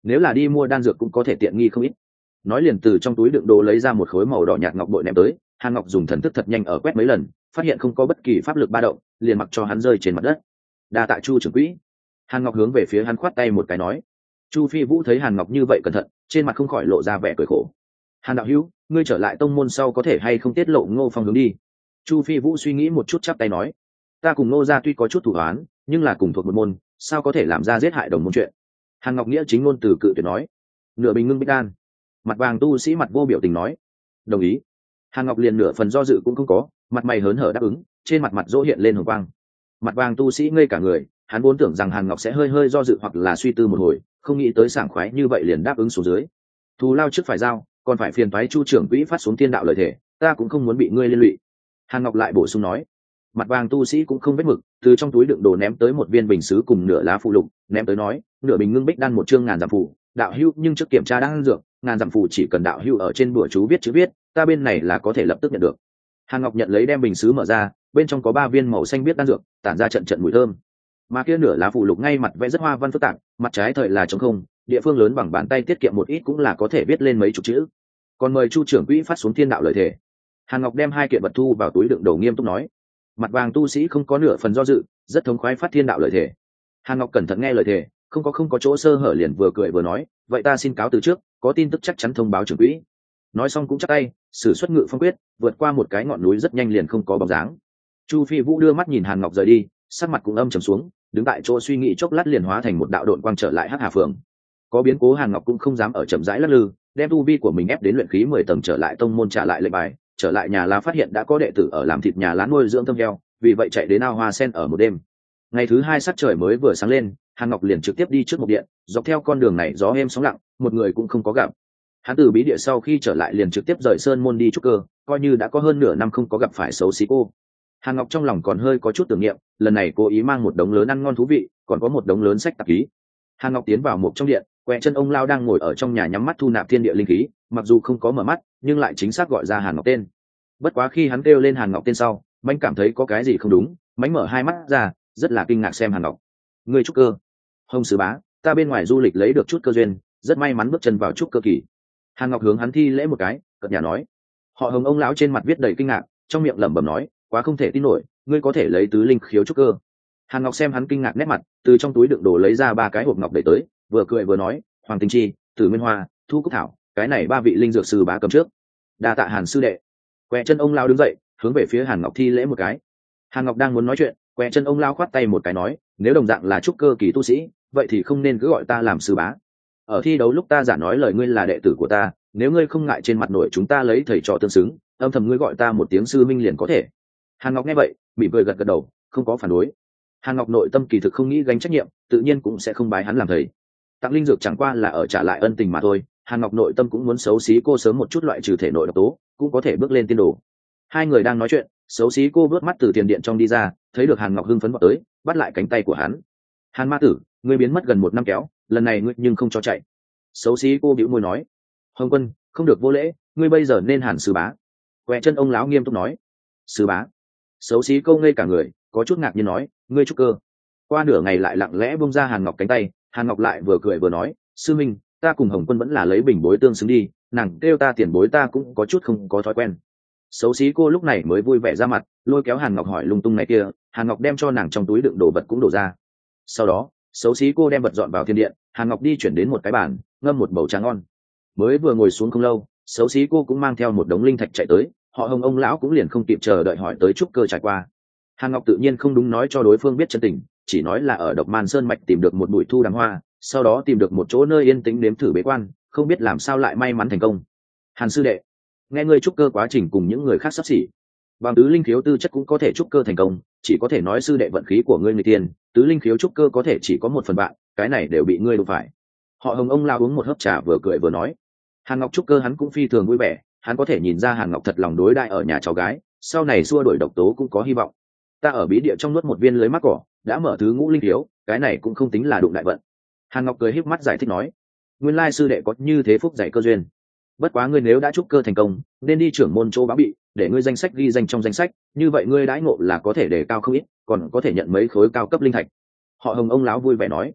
Speaker 1: nếu là đi mua đan dược cũng có thể tiện nghi không ít. Nói liền từ trong túi đựng đồ lấy ra một khối màu đỏ nhạt ngọc bội ném tới. Hàn Ngọc dùng thần thức thật nhanh ở quét mấy lần, phát hiện không có bất kỳ pháp lực ba động, liền mặc cho hắn rơi trên mặt đất. Đa tạ Chu trưởng quỹ. Hàn Ngọc hướng về phía hắn khoát tay một cái nói. Chu Phi Vũ thấy Hàn Ngọc như vậy cẩn thận, trên mặt không khỏi lộ ra vẻ cười khổ. Hàn đạo hữu, ngươi trở lại tông môn sau có thể hay không tiết lộ Ngô Phong hướng đi? Chu Phi Vũ suy nghĩ một chút chắp tay nói. Ta cùng Ngô gia tuy có chút thủ án, nhưng là cùng thuộc một môn, sao có thể làm ra giết hại đồng môn chuyện? Hàn Ngọc nghĩa chính ngôn từ cự tuyệt nói. Nửa bình ngưng bích đan. Mặt vàng tu sĩ mặt vô biểu tình nói. Đồng ý. Hàn Ngọc liền nửa phần do dự cũng không có, mặt mày hớn hở đáp ứng, trên mặt mặt dỗ hiện lên hồng quang. Mặt vàng tu sĩ ngây cả người, hắn vốn tưởng rằng Hàn Ngọc sẽ hơi hơi do dự hoặc là suy tư một hồi, không nghĩ tới sảng khoái như vậy liền đáp ứng xuống dưới. Thù lao trước phải giao, còn phải phiền toái Chu trưởng quỹ phát xuống thiên đạo lời thể, ta cũng không muốn bị ngươi liên lụy. Hàn Ngọc lại bổ sung nói. Mặt vàng tu sĩ cũng không vết mực, từ trong túi đựng đồ ném tới một viên bình sứ cùng nửa lá phụ lục, ném tới nói, nửa bình ngưng bích đan một chương ngàn dặm phù, đạo hữu nhưng trước kiểm tra đan dược, ngàn dặm phù chỉ cần đạo hữu ở trên bùa chú viết chữ viết, ta bên này là có thể lập tức nhận được. Hàn Ngọc nhận lấy đem bình sứ mở ra, bên trong có ba viên màu xanh biết đan dược, tản ra trận trận mùi thơm. Mà kia nửa lá phụ lục ngay mặt vẽ rất hoa văn phức tạp, mặt trái thời là trống không, địa phương lớn bằng bàn tay tiết kiệm một ít cũng là có thể viết lên mấy chục chữ. Còn mời Chu trưởng quỹ phát xuống thiên đạo lời thể. Hàn Ngọc đem hai kiện vật thu vào túi đựng đồ nghiêm túc nói. Mặt vàng tu sĩ không có nửa phần do dự, rất thống khoái phát thiên đạo lời thể. Hàn Ngọc cẩn thận nghe lời thể, không có không có chỗ sơ hở liền vừa cười vừa nói, vậy ta xin cáo từ trước, có tin tức chắc chắn thông báo trưởng quỹ. Nói xong cũng chắp tay, sử xuất ngự phong quyết, vượt qua một cái ngọn núi rất nhanh liền không có bóng dáng. Chu Phi Vũ đưa mắt nhìn Hàn Ngọc rời đi, sắc mặt cũng âm trầm xuống, đứng tại chỗ suy nghĩ chốc lát liền hóa thành một đạo độn quang trở lại Hắc Hà Phường. Có biến cố Hàn Ngọc cũng không dám ở chậm rãi lắc lư, đem tu vi của mình ép đến luyện khí mười tầng trở lại tông môn trả lại lệnh bài, trở lại nhà lá phát hiện đã có đệ tử ở làm thịt nhà lá nuôi dưỡng thâm heo, vì vậy chạy đến ao hoa sen ở một đêm. Ngày thứ hai sắc trời mới vừa sáng lên, Hàn Ngọc liền trực tiếp đi trước một điện, dọc theo con đường này gió êm sóng lặng, một người cũng không có gặp. Hắn từ bí địa sau khi trở lại liền trực tiếp rời sơn môn đi trúc cơ, coi như đã có hơn nửa năm không có gặp phải xấu xí cô. Hàn Ngọc trong lòng còn hơi có chút tưởng niệm, lần này cố ý mang một đống lớn ăn ngon thú vị, còn có một đống lớn sách tạp ký. Hàn Ngọc tiến vào một trong điện, quẹ chân ông lao đang ngồi ở trong nhà nhắm mắt thu nạp thiên địa linh khí, mặc dù không có mở mắt, nhưng lại chính xác gọi ra Hàn Ngọc tên. Bất quá khi hắn kêu lên Hàn Ngọc tên sau, Mánh cảm thấy có cái gì không đúng, Mánh mở hai mắt ra, rất là kinh ngạc xem Hàn Ngọc. Người trúc cơ? Hồng sứ bá, ta bên ngoài du lịch lấy được chút cơ duyên, rất may mắn bước chân vào trúc cơ kỳ. Hàn Ngọc hướng hắn thi lễ một cái, cợt nhả nói. Họ Hồng ông lão trên mặt viết đầy kinh ngạc, trong miệng lẩm bẩm nói, quá không thể tin nổi, ngươi có thể lấy tứ linh khiếu trúc cơ. Hàn Ngọc xem hắn kinh ngạc nét mặt, từ trong túi đựng đồ lấy ra ba cái hộp ngọc đẩy tới, vừa cười vừa nói, Hoàng Tinh Chi, Tử Nguyên Hoa, Thu Cúc Thảo, cái này ba vị linh dược sư bá cầm trước. Đa tạ Hàn sư đệ. Quẹ chân ông lão đứng dậy, hướng về phía Hàn Ngọc thi lễ một cái. Hàn Ngọc đang muốn nói chuyện, quẹ chân ông lão khoát tay một cái nói, nếu đồng dạng là trúc cơ kỳ tu sĩ, vậy thì không nên cứ gọi ta làm sư bá. Ở thi đấu lúc ta giả nói lời ngươi là đệ tử của ta, nếu ngươi không ngại trên mặt nổi chúng ta lấy thầy trò tương xứng, âm thầm ngươi gọi ta một tiếng sư minh liền có thể. Hàn Ngọc nghe vậy, mỉm cười gật gật đầu, không có phản đối. Hàn Ngọc nội tâm kỳ thực không nghĩ gánh trách nhiệm, tự nhiên cũng sẽ không bái hắn làm thầy. Tặng linh dược chẳng qua là ở trả lại ân tình mà thôi. Hàn Ngọc nội tâm cũng muốn xấu xí cô sớm một chút loại trừ thể nội độc tố, cũng có thể bước lên tiên đồ. Hai người đang nói chuyện, xấu xí cô bước mắt từ tiền điện trong đi ra, thấy được Hàn Ngọc hưng phấn vọt tới, bắt lại cánh tay của hắn. Hàn ma tử, ngươi biến mất gần một năm kéo, lần này ngươi nhưng không cho chạy. Xấu xí cô bĩu môi nói, Hồng Quân, không được vô lễ, ngươi bây giờ nên Hàn sư bá. Quẹ chân ông lão nghiêm túc nói, sư bá. Xấu xí câu ngây cả người, có chút ngạc nhiên nói, ngươi trúc cơ. Qua nửa ngày lại lặng lẽ buông ra Hàn Ngọc cánh tay, Hàn Ngọc lại vừa cười vừa nói, sư minh, ta cùng Hồng Quân vẫn là lấy bình bối tương xứng đi, nàng kêu ta tiền bối ta cũng có chút không có thói quen. Xấu xí cô lúc này mới vui vẻ ra mặt, lôi kéo Hàn Ngọc hỏi lung tung này kia, Hàn Ngọc đem cho nàng trong túi đựng đồ vật cũng đổ ra. Sau đó, xấu xí cô đem vật dọn vào thiên điện, Hàn Ngọc đi chuyển đến một cái bàn, ngâm một bầu trà ngon. Mới vừa ngồi xuống không lâu, xấu xí cô cũng mang theo một đống linh thạch chạy tới, họ Hồng ông lão cũng liền không kịp chờ đợi hỏi tới trúc cơ trải qua. Hàn Ngọc tự nhiên không đúng nói cho đối phương biết chân tình, chỉ nói là ở Độc Man Sơn mạch tìm được một bụi thu đằng hoa, sau đó tìm được một chỗ nơi yên tĩnh nếm thử bế quan, không biết làm sao lại may mắn thành công. Hàn sư đệ, nghe ngươi trúc cơ quá trình cùng những người khác sắp xỉ, bằng tứ linh khiếu tư chất cũng có thể trúc cơ thành công, chỉ có thể nói sư đệ vận khí của ngươi người tiền, tứ linh khiếu trúc cơ có thể chỉ có một phần bạn, cái này đều bị ngươi đụng phải. Họ Hồng ông lao uống một hớp trà vừa cười vừa nói. Hàn Ngọc trúc cơ hắn cũng phi thường vui vẻ, hắn có thể nhìn ra Hàn Ngọc thật lòng đối đại ở nhà cháu gái, sau này xua đuổi độc tố cũng có hy vọng. Ta ở bí địa trong nuốt một viên lưới mắc cỏ, đã mở thứ ngũ linh khiếu, cái này cũng không tính là đụng đại vận. Hàn Ngọc cười híp mắt giải thích nói, nguyên lai sư đệ có như thế phúc dạy cơ duyên. Bất quá ngươi nếu đã trúc cơ thành công, nên đi trưởng môn chỗ báo bị, để ngươi danh sách ghi danh trong danh sách, như vậy ngươi đãi ngộ là có thể đề cao không ít, còn có thể nhận mấy khối cao cấp linh thạch. Họ Hồng ông lão vui vẻ nói.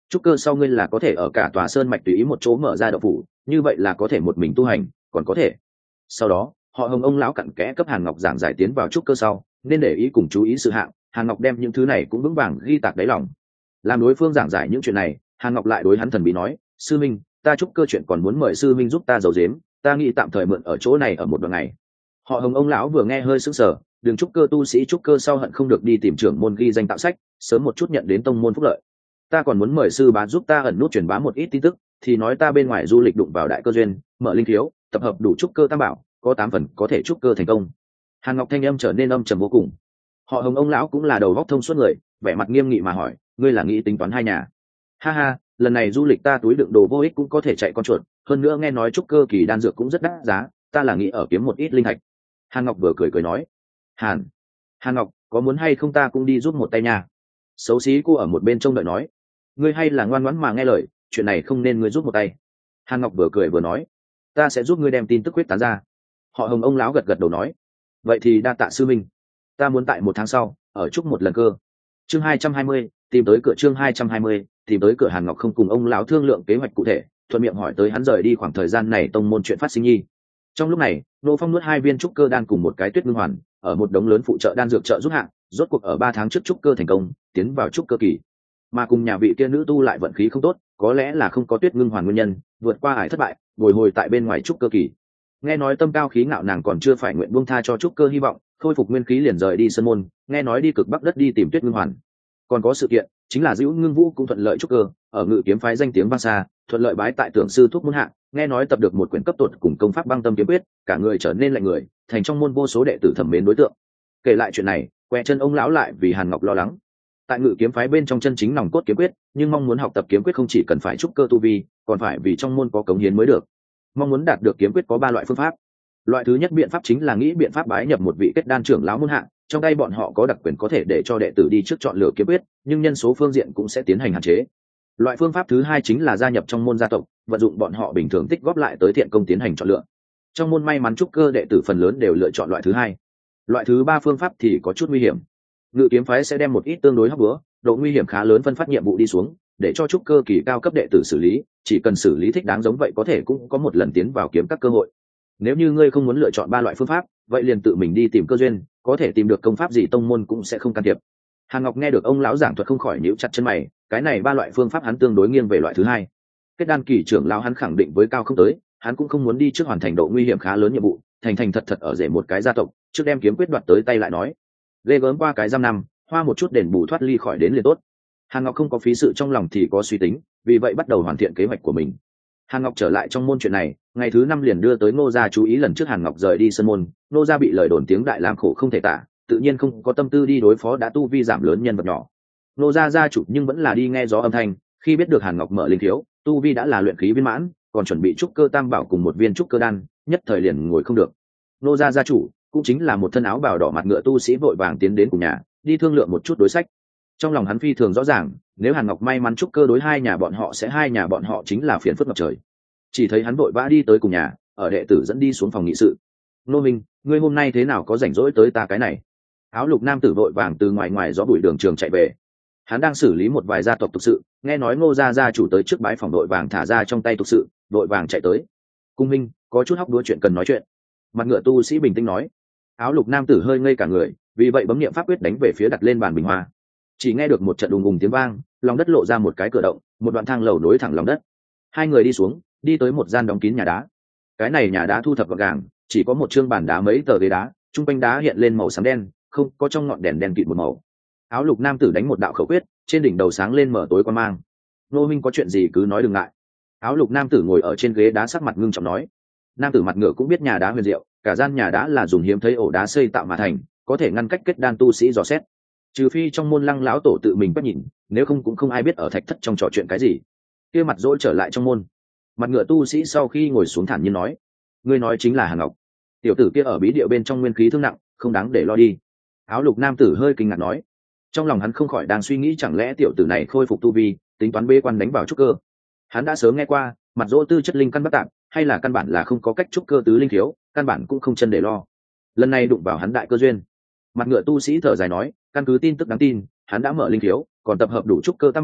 Speaker 1: trúc cơ sau ngươi là có thể ở cả tòa sơn mạch tùy ý một chỗ mở ra động phủ, như vậy là có thể một mình tu hành, còn có thể sau đó họ Hồng ông lão cặn kẽ cấp Hàn Ngọc giảng giải tiến vào trúc cơ sau nên để ý cùng chú ý sự hạng. Hàn Ngọc đem những thứ này cũng vững vàng ghi tạc đáy lòng. Làm đối phương giảng giải những chuyện này, Hàn Ngọc lại đối hắn thần bí nói: sư minh, ta trúc cơ chuyện còn muốn mời sư minh giúp ta giấu giếm, ta nghĩ tạm thời mượn ở chỗ này ở một đoạn ngày. Họ Hồng ông lão vừa nghe hơi sững sờ, đường trúc cơ tu sĩ trúc cơ sau hận không được đi tìm trưởng môn ghi danh tạo sách, sớm một chút nhận đến tông môn phúc lợi. Ta còn muốn mời sư bá giúp ta ẩn nút truyền bá một ít tin tức, thì nói ta bên ngoài du lịch đụng vào đại cơ duyên, mở linh thiếu, tập hợp đủ trúc cơ tam bảo, có tám phần có thể trúc cơ thành công. Hàn Ngọc thanh âm trở nên âm trầm vô cùng. Họ Hồng ông lão cũng là đầu góc thông suốt người, vẻ mặt nghiêm nghị mà hỏi: ngươi là nghĩ tính toán hai nhà? Ha ha, lần này du lịch ta túi đựng đồ vô ích cũng có thể chạy con chuột, hơn nữa nghe nói trúc cơ kỳ đan dược cũng rất đắt giá, ta là nghĩ ở kiếm một ít linh thạch. Hàn Ngọc vừa cười cười nói: hàn hàn Ngọc, có muốn hay không ta cũng đi giúp một tay nha? Xấu xí cô ở một bên trông đợi nói: ngươi hay là ngoan ngoãn mà nghe lời, chuyện này không nên ngươi giúp một tay. Hàn Ngọc vừa cười vừa nói: ta sẽ giúp ngươi đem tin tức quyết tán ra. Họ Hồng ông lão gật gật đầu nói: vậy thì đa tạ sư minh, ta muốn tại một tháng sau ở chúc một lần cơ. Chương hai trăm hai mươi, tìm tới cửa. Chương hai trăm hai mươi, tìm tới cửa. Hàn Ngọc không cùng ông lão thương lượng kế hoạch cụ thể, thuận miệng hỏi tới hắn rời đi khoảng thời gian này tông môn chuyện phát sinh nhi. Trong lúc này, Nô Phong nuốt hai viên trúc cơ đan cùng một cái tuyết ngưng hoàn, ở một đống lớn phụ trợ đan dược trợ giúp hạng, rốt cuộc ở ba tháng trước trúc cơ thành công, tiến vào trúc cơ kỳ. Mà cùng nhà vị kia nữ tu lại vận khí không tốt, có lẽ là không có tuyết ngưng hoàn nguyên nhân, vượt qua ải thất bại, ngồi hồi tại bên ngoài trúc cơ kỳ. Nghe nói tâm cao khí ngạo nàng còn chưa phải nguyện buông tha cho trúc cơ hy vọng, khôi phục nguyên khí liền rời đi sân môn, nghe nói đi cực bắc đất đi tìm tuyết ngưng hoàn. Còn có sự kiện chính là Dữu Ngưng Vũ cũng thuận lợi trúc cơ, ở Ngự Kiếm phái danh tiếng vang xa, thuận lợi bái tại tưởng sư thuốc môn hạng, nghe nói tập được một quyển cấp tột cùng công pháp băng tâm kiếm quyết, cả người trở nên lạnh người, thành trong môn vô số đệ tử thẩm mến đối tượng. Kể lại chuyện này, quẹ chân ông lão lại vì Hàn Ngọc lo lắng. Tại Ngự Kiếm phái bên trong chân chính nòng cốt kiếm quyết, nhưng mong muốn học tập kiếm quyết không chỉ cần phải trúc cơ tu vi, còn phải vì trong môn có cống hiến mới được. Mong muốn đạt được kiếm quyết có ba loại phương pháp. Loại thứ nhất biện pháp chính là nghĩ biện pháp bái nhập một vị kết đan trưởng lão môn hạng, trong tay bọn họ có đặc quyền có thể để cho đệ tử đi trước chọn lựa kiếm quyết, nhưng nhân số phương diện cũng sẽ tiến hành hạn chế. Loại phương pháp thứ hai chính là gia nhập trong môn gia tộc, vận dụng bọn họ bình thường tích góp lại tới thiện công tiến hành chọn lựa. Trong môn may mắn trúc cơ đệ tử phần lớn đều lựa chọn loại thứ hai. Loại thứ ba phương pháp thì có chút nguy hiểm. Ngự Kiếm phái sẽ đem một ít tương đối hóc búa, độ nguy hiểm khá lớn phân phát nhiệm vụ đi xuống, để cho trúc cơ kỳ cao cấp đệ tử xử lý, chỉ cần xử lý thích đáng giống vậy có thể cũng có một lần tiến vào kiếm các cơ hội. Nếu như ngươi không muốn lựa chọn ba loại phương pháp, vậy liền tự mình đi tìm cơ duyên, có thể tìm được công pháp gì tông môn cũng sẽ không can thiệp. Hàn Ngọc nghe được ông lão giảng thuật không khỏi nhíu chặt chân mày, cái này ba loại phương pháp hắn tương đối nghiêng về loại thứ hai. Kết đan kỳ trưởng lão hắn khẳng định với cao không tới, hắn cũng không muốn đi trước hoàn thành độ nguy hiểm khá lớn nhiệm vụ, thành thành thật thật ở rể một cái gia tộc, trước đem kiếm quyết đoạt tới tay lại nói. Ghê gớm qua cái giam năm, hoa một chút đền bù thoát ly khỏi đến liền tốt. Hàn Ngọc không có phí sự trong lòng thì có suy tính, vì vậy bắt đầu hoàn thiện kế hoạch của mình. Hàn Ngọc trở lại trong môn chuyện này, ngày thứ năm liền đưa tới Ngô gia chú ý. Lần trước Hàn Ngọc rời đi sân môn, Ngô gia bị lời đồn tiếng đại làm khổ không thể tả, tự nhiên không có tâm tư đi đối phó đã tu vi giảm lớn nhân vật nhỏ. Ngô gia gia chủ nhưng vẫn là đi nghe gió âm thanh, khi biết được Hàn Ngọc mở linh thiếu, tu vi đã là luyện khí viên mãn, còn chuẩn bị trúc cơ tam bảo cùng một viên trúc cơ đan, nhất thời liền ngồi không được. Ngô gia gia chủ cũng chính là một thân áo bào đỏ mặt ngựa tu sĩ vội vàng tiến đến cùng nhà, đi thương lượng một chút đối sách. Trong lòng hắn phi thường rõ ràng, nếu Hàn Ngọc may mắn trúc cơ đối hai nhà bọn họ sẽ hai nhà bọn họ chính là phiền phức ngập trời. Chỉ thấy hắn vội vã đi tới cùng nhà, ở đệ tử dẫn đi xuống phòng nghị sự. Nô Minh, ngươi hôm nay thế nào có rảnh rỗi tới ta cái này? Áo lục nam tử vội vàng từ ngoài ngoài gió bụi đường trường chạy về. Hắn đang xử lý một vài gia tộc tục sự, nghe nói Ngô gia gia chủ tới trước bái phòng, đội vàng thả ra trong tay tục sự, đội vàng chạy tới. Cung Minh, có chút hóc đũa chuyện cần nói chuyện. Mặt ngựa tu sĩ bình tĩnh nói. Áo lục nam tử hơi ngây cả người, vì vậy bấm niệm pháp quyết đánh về phía đặt lên bàn bình hoa. Chỉ nghe được một trận đùng ùng tiếng vang, lòng đất lộ ra một cái cửa động, một đoạn thang lầu nối thẳng lòng đất. Hai người đi xuống, đi tới một gian đóng kín nhà đá. Cái này nhà đá thu thập gọn gàng, chỉ có một chương bàn đá mấy tờ ghế đá, trung quanh đá hiện lên màu xám đen, không có trong ngọn đèn đèn kịt một màu. Áo lục nam tử đánh một đạo khẩu quyết, trên đỉnh đầu sáng lên mở tối quan mang. Nô Minh có chuyện gì cứ nói đừng ngại. Áo lục nam tử ngồi ở trên ghế đá sắc mặt ngưng trọng nói. Nam tử mặt ngựa cũng biết nhà đá huyền diệu, cả gian nhà đá là dùng hiếm thấy ổ đá xây tạo mà thành, có thể ngăn cách kết đan tu sĩ dò xét. Trừ phi trong môn Lăng lão tổ tự mình bắt nhìn, nếu không cũng không ai biết ở thạch thất trong trò chuyện cái gì. Kia mặt dỗi trở lại trong môn. Mặt ngựa tu sĩ sau khi ngồi xuống thản nhiên nói: ngươi nói chính là Hàn Ngọc. Tiểu tử kia ở bí địa bên trong nguyên khí thương nặng, không đáng để lo đi. Áo lục nam tử hơi kinh ngạc nói. Trong lòng hắn không khỏi đang suy nghĩ chẳng lẽ tiểu tử này khôi phục tu vi, tính toán bế quan đánh vào trúc cơ. Hắn đã sớm nghe qua, mặt dỗ tư chất linh căn bất tạm, hay là căn bản là không có cách trúc cơ tứ linh thiếu, căn bản cũng không chân để lo. Lần này đụng vào hắn đại cơ duyên. Mặt ngựa tu sĩ thở dài nói, căn cứ tin tức đáng tin, hắn đã mở linh thiếu, còn tập hợp đủ trúc cơ tam bảo,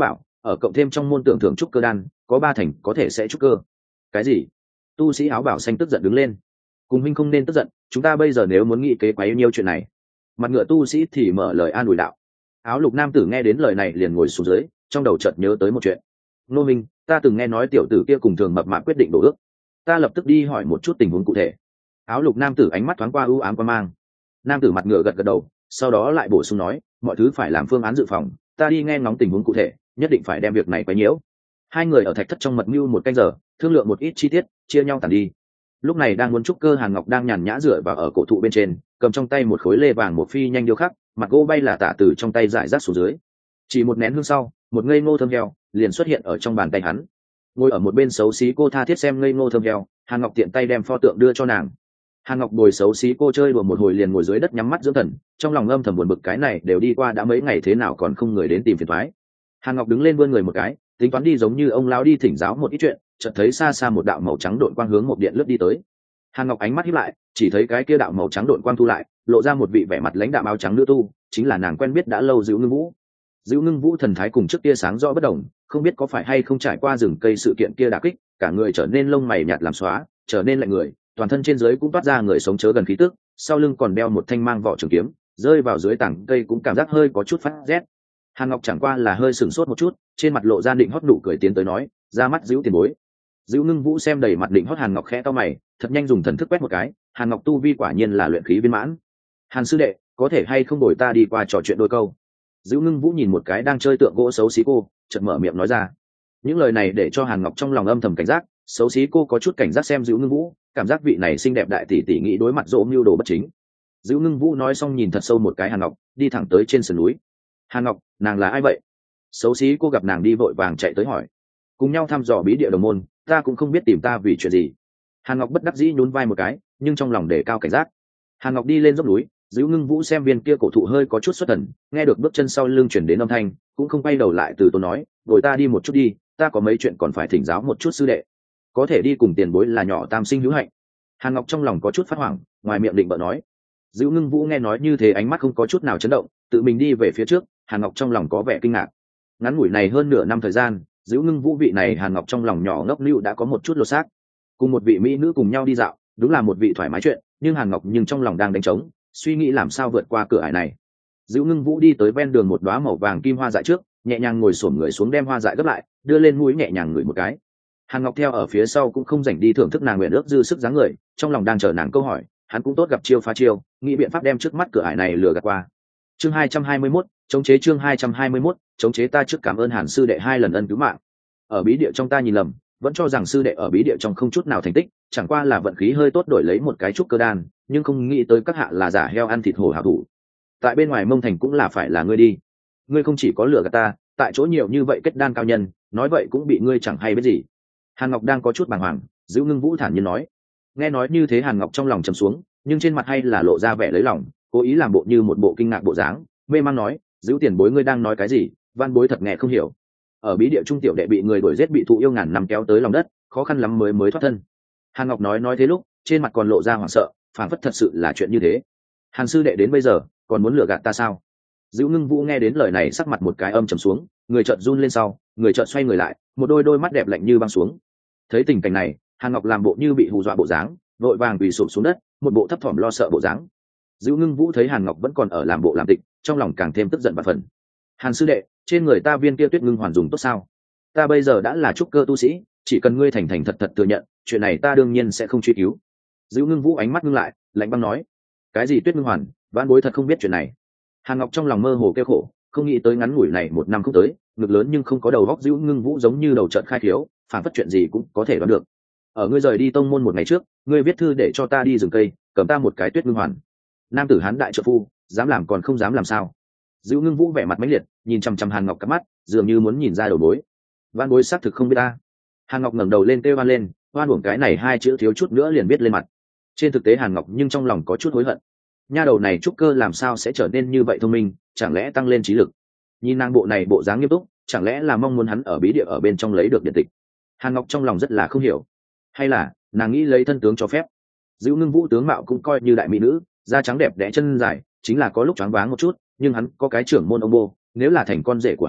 Speaker 1: ở cộng thêm trong môn tưởng thưởng trúc cơ đan có ba thành có thể sẽ trúc cơ. Cái gì? Tu sĩ áo bảo xanh tức giận đứng lên. Cùng huynh không nên tức giận, chúng ta bây giờ nếu muốn nghĩ kế quấy nhiêu chuyện này. Mặt ngựa tu sĩ thì mở lời an ủi đạo. Áo lục nam tử nghe đến lời này liền ngồi xuống dưới, trong đầu chợt nhớ tới một chuyện. Nô minh, ta từng nghe nói tiểu tử kia cùng thường mập mạp quyết định đổ ước, ta lập tức đi hỏi một chút tình huống cụ thể. Áo lục nam tử ánh mắt thoáng qua ưu ám quan mang. Nam tử mặt ngựa gật gật đầu, sau đó lại bổ sung nói, mọi thứ phải làm phương án dự phòng, ta đi nghe ngóng tình huống cụ thể, nhất định phải đem việc này quấy nhiễu. Hai người ở thạch thất trong mật mưu một canh giờ, thương lượng một ít chi tiết, chia nhau tản đi. Lúc này đang muốn trúc cơ Hàn Ngọc đang nhàn nhã dựa vào ở cổ thụ bên trên, cầm trong tay một khối lê vàng một phi nhanh điêu khắc, mặt gỗ bay là tả từ trong tay rải rác xuống dưới. Chỉ một nén hương sau, một ngây ngô thơm heo liền xuất hiện ở trong bàn tay hắn. Ngồi ở một bên xấu xí cô tha thiết xem ngây ngô thơm heo, Hàn Ngọc tiện tay đem pho tượng đưa cho nàng. Hàn Ngọc bồi xấu xí cô chơi đùa một hồi liền ngồi dưới đất nhắm mắt dưỡng thần, trong lòng âm thầm buồn bực, cái này đều đi qua đã mấy ngày thế nào còn không người đến tìm phiền toái. Hàn Ngọc đứng lên vươn người một cái, tính toán đi giống như ông lão đi thỉnh giáo một ít chuyện, chợt thấy xa xa một đạo màu trắng độn quang hướng một điện lướt đi tới. Hàn Ngọc ánh mắt híp lại, chỉ thấy cái kia đạo màu trắng độn quang thu lại, lộ ra một vị vẻ mặt lãnh đạm áo trắng nữ tu, chính là nàng quen biết đã lâu Dữu Ngưng Vũ. Dữu Ngưng Vũ thần thái cùng trước kia sáng rõ bất đồng, không biết có phải hay không trải qua rừng cây sự kiện kia đả kích, cả người trở nên lông mày nhạt làm xóa, trở nên lạnh người, toàn thân trên dưới cũng toát ra người sống chớ gần khí tức, sau lưng còn đeo một thanh mang vỏ trường kiếm, rơi vào dưới tảng cây cũng cảm giác hơi có chút phát rét. Hàn Ngọc chẳng qua là hơi sửng sốt một chút, trên mặt lộ ra định hót nụ cười tiến tới nói, ra mắt Dữu tiền bối. Dữu Ngưng Vũ xem đầy mặt định hót Hàn Ngọc khẽ to mày, thật nhanh dùng thần thức quét một cái, Hàn Ngọc tu vi quả nhiên là luyện khí viên mãn. Hàn sư đệ, có thể hay không đổi ta đi qua trò chuyện đôi câu? Dữu Ngưng Vũ nhìn một cái đang chơi tượng gỗ xấu xí cô, chợt mở miệng nói ra. Những lời này để cho Hàn Ngọc trong lòng âm thầm cảnh giác, xấu xí cô có chút cảnh giác xem Dữu Ngưng Vũ, cảm giác vị này xinh đẹp đại tỷ tỷ nghĩ đối mặt dỗ mưu đồ bất chính. Dữu Ngưng Vũ nói xong nhìn thật sâu một cái Hàn Ngọc, đi thẳng tới trên sườn núi. Hàn Ngọc, nàng là ai vậy? Xấu xí cô gặp nàng đi vội vàng chạy tới hỏi. Cùng nhau thăm dò bí địa đồng môn, ta cũng không biết tìm ta vì chuyện gì. Hàn Ngọc bất đắc dĩ nhún vai một cái, nhưng trong lòng để cao cảnh giác. Hàn Ngọc đi lên dốc núi, Dữu Ngưng Vũ xem viên kia cổ thụ hơi có chút xuất thần, nghe được bước chân sau lưng chuyển đến âm thanh, cũng không quay đầu lại từ tốn nói, rồi ta đi một chút đi, ta có mấy chuyện còn phải thỉnh giáo một chút sư đệ. Có thể đi cùng tiền bối là nhỏ tam sinh hữu hạnh. Hàn Ngọc trong lòng có chút phát hoảng, ngoài miệng định bợ nói. Dữu Ngưng Vũ nghe nói như thế ánh mắt không có chút nào chấn động, tự mình đi về phía trước. Hàn Ngọc trong lòng có vẻ kinh ngạc. Ngắn ngủi này hơn nửa năm thời gian, Dữu Ngưng Vũ vị này Hàn Ngọc trong lòng nhỏ ngốc nữu đã có một chút lột xác. Cùng một vị mỹ nữ cùng nhau đi dạo, đúng là một vị thoải mái chuyện, nhưng Hàn Ngọc nhưng trong lòng đang đánh trống, suy nghĩ làm sao vượt qua cửa ải này. Dữu Ngưng Vũ đi tới ven đường một đóa màu vàng kim hoa dại trước, nhẹ nhàng ngồi xổm người xuống đem hoa dại gấp lại, đưa lên mũi nhẹ nhàng ngửi một cái. Hàn Ngọc theo ở phía sau cũng không rảnh đi thưởng thức nàng nguyện ước dư sức dáng người, trong lòng đang chờ nàng câu hỏi, hắn cũng tốt gặp chiêu phá chiêu, nghĩ biện pháp đem trước mắt cửa ải này lừa gạt qua. Chương hai trăm hai mươi mốt, chống chế chương hai trăm hai mươi mốt, chống chế ta trước cảm ơn Hàn sư đệ hai lần ân cứu mạng. Ở bí địa trong ta nhìn lầm, vẫn cho rằng sư đệ ở bí địa trong không chút nào thành tích, chẳng qua là vận khí hơi tốt đổi lấy một cái trúc cơ đan, nhưng không nghĩ tới các hạ là giả heo ăn thịt hổ hảo thủ. Tại bên ngoài Mông Thành cũng là phải là ngươi đi. Ngươi không chỉ có lừa gạt ta, tại chỗ nhiều như vậy kết đan cao nhân, nói vậy cũng bị ngươi chẳng hay biết gì. Hàn Ngọc đang có chút bàng hoàng, Dữu Ngưng Vũ thản nhiên nói. Nghe nói như thế Hàn Ngọc trong lòng trầm xuống, nhưng trên mặt hay là lộ ra vẻ lấy lòng, cố ý làm bộ như một bộ kinh ngạc bộ dáng, mê mang nói, Dữu tiền bối ngươi đang nói cái gì, van bối thật nghe không hiểu. Ở bí địa trung tiểu đệ bị người đuổi giết bị thụ yêu ngàn năm kéo tới lòng đất, khó khăn lắm mới mới thoát thân. Hàn Ngọc nói nói thế lúc, trên mặt còn lộ ra hoảng sợ, phảng phất thật sự là chuyện như thế. Hàn sư đệ đến bây giờ còn muốn lừa gạt ta sao? Dữu Ngưng Vũ nghe đến lời này sắc mặt một cái âm trầm xuống, người chợt run lên sau, người chợt xoay người lại, một đôi đôi mắt đẹp lạnh như băng xuống. Thấy tình cảnh này, Hàn Ngọc làm bộ như bị hù dọa bộ dáng, vội vàng quỳ sụp xuống đất, một bộ thấp thỏm lo sợ bộ dáng. Dữu Ngưng Vũ thấy Hàn Ngọc vẫn còn ở làm bộ làm tịch, trong lòng càng thêm tức giận và phần. Hàn sư đệ, trên người ta viên kia Tuyết Ngưng Hoàn dùng tốt sao? Ta bây giờ đã là trúc cơ tu sĩ, chỉ cần ngươi thành thành thật thật thừa nhận, chuyện này ta đương nhiên sẽ không truy cứu. Dữu Ngưng Vũ ánh mắt ngưng lại, lạnh băng nói, cái gì Tuyết Ngưng Hoàn, vãn bối thật không biết chuyện này. Hàn Ngọc trong lòng mơ hồ kêu khổ, không nghĩ tới ngắn ngủi này một năm không tới, ngực lớn nhưng không có đầu góc. Dữu Ngưng Vũ giống như đầu trận khai thiếu, phản phất chuyện gì cũng có thể đoán được. Ở ngươi rời đi tông môn một ngày trước, ngươi viết thư để cho ta đi rừng cây, cầm ta một cái Tuyết Ngưng Hoàn. Nam tử hán đại trợ phu, dám làm còn không dám làm sao? Dữu Ngưng Vũ vẻ mặt mãnh liệt, nhìn chăm chăm Hàn Ngọc cặp mắt, dường như muốn nhìn ra đầu bối. Van bối xác thực không biết ta. Hàn Ngọc ngẩng đầu lên kêu oan lên, oan uổng cái này hai chữ thiếu chút nữa liền biết lên mặt. Trên thực tế Hàn Ngọc nhưng trong lòng có chút hối hận. Nha đầu này trúc cơ làm sao sẽ trở nên như vậy thông minh, chẳng lẽ tăng lên trí lực? Nhìn nàng bộ này bộ dáng nghiêm túc, chẳng lẽ là mong muốn hắn ở bí địa ở bên trong lấy được điện tịch? Hàn Ngọc trong lòng rất là không hiểu, hay là nàng nghĩ lấy thân tướng cho phép? Dữu Ngưng Vũ tướng mạo cũng coi như đại mỹ nữ, da trắng đẹp đẽ chân dài, chính là có lúc choáng váng một chút, nhưng hắn có cái trưởng môn ông bô, nếu là thành con rể của hắn,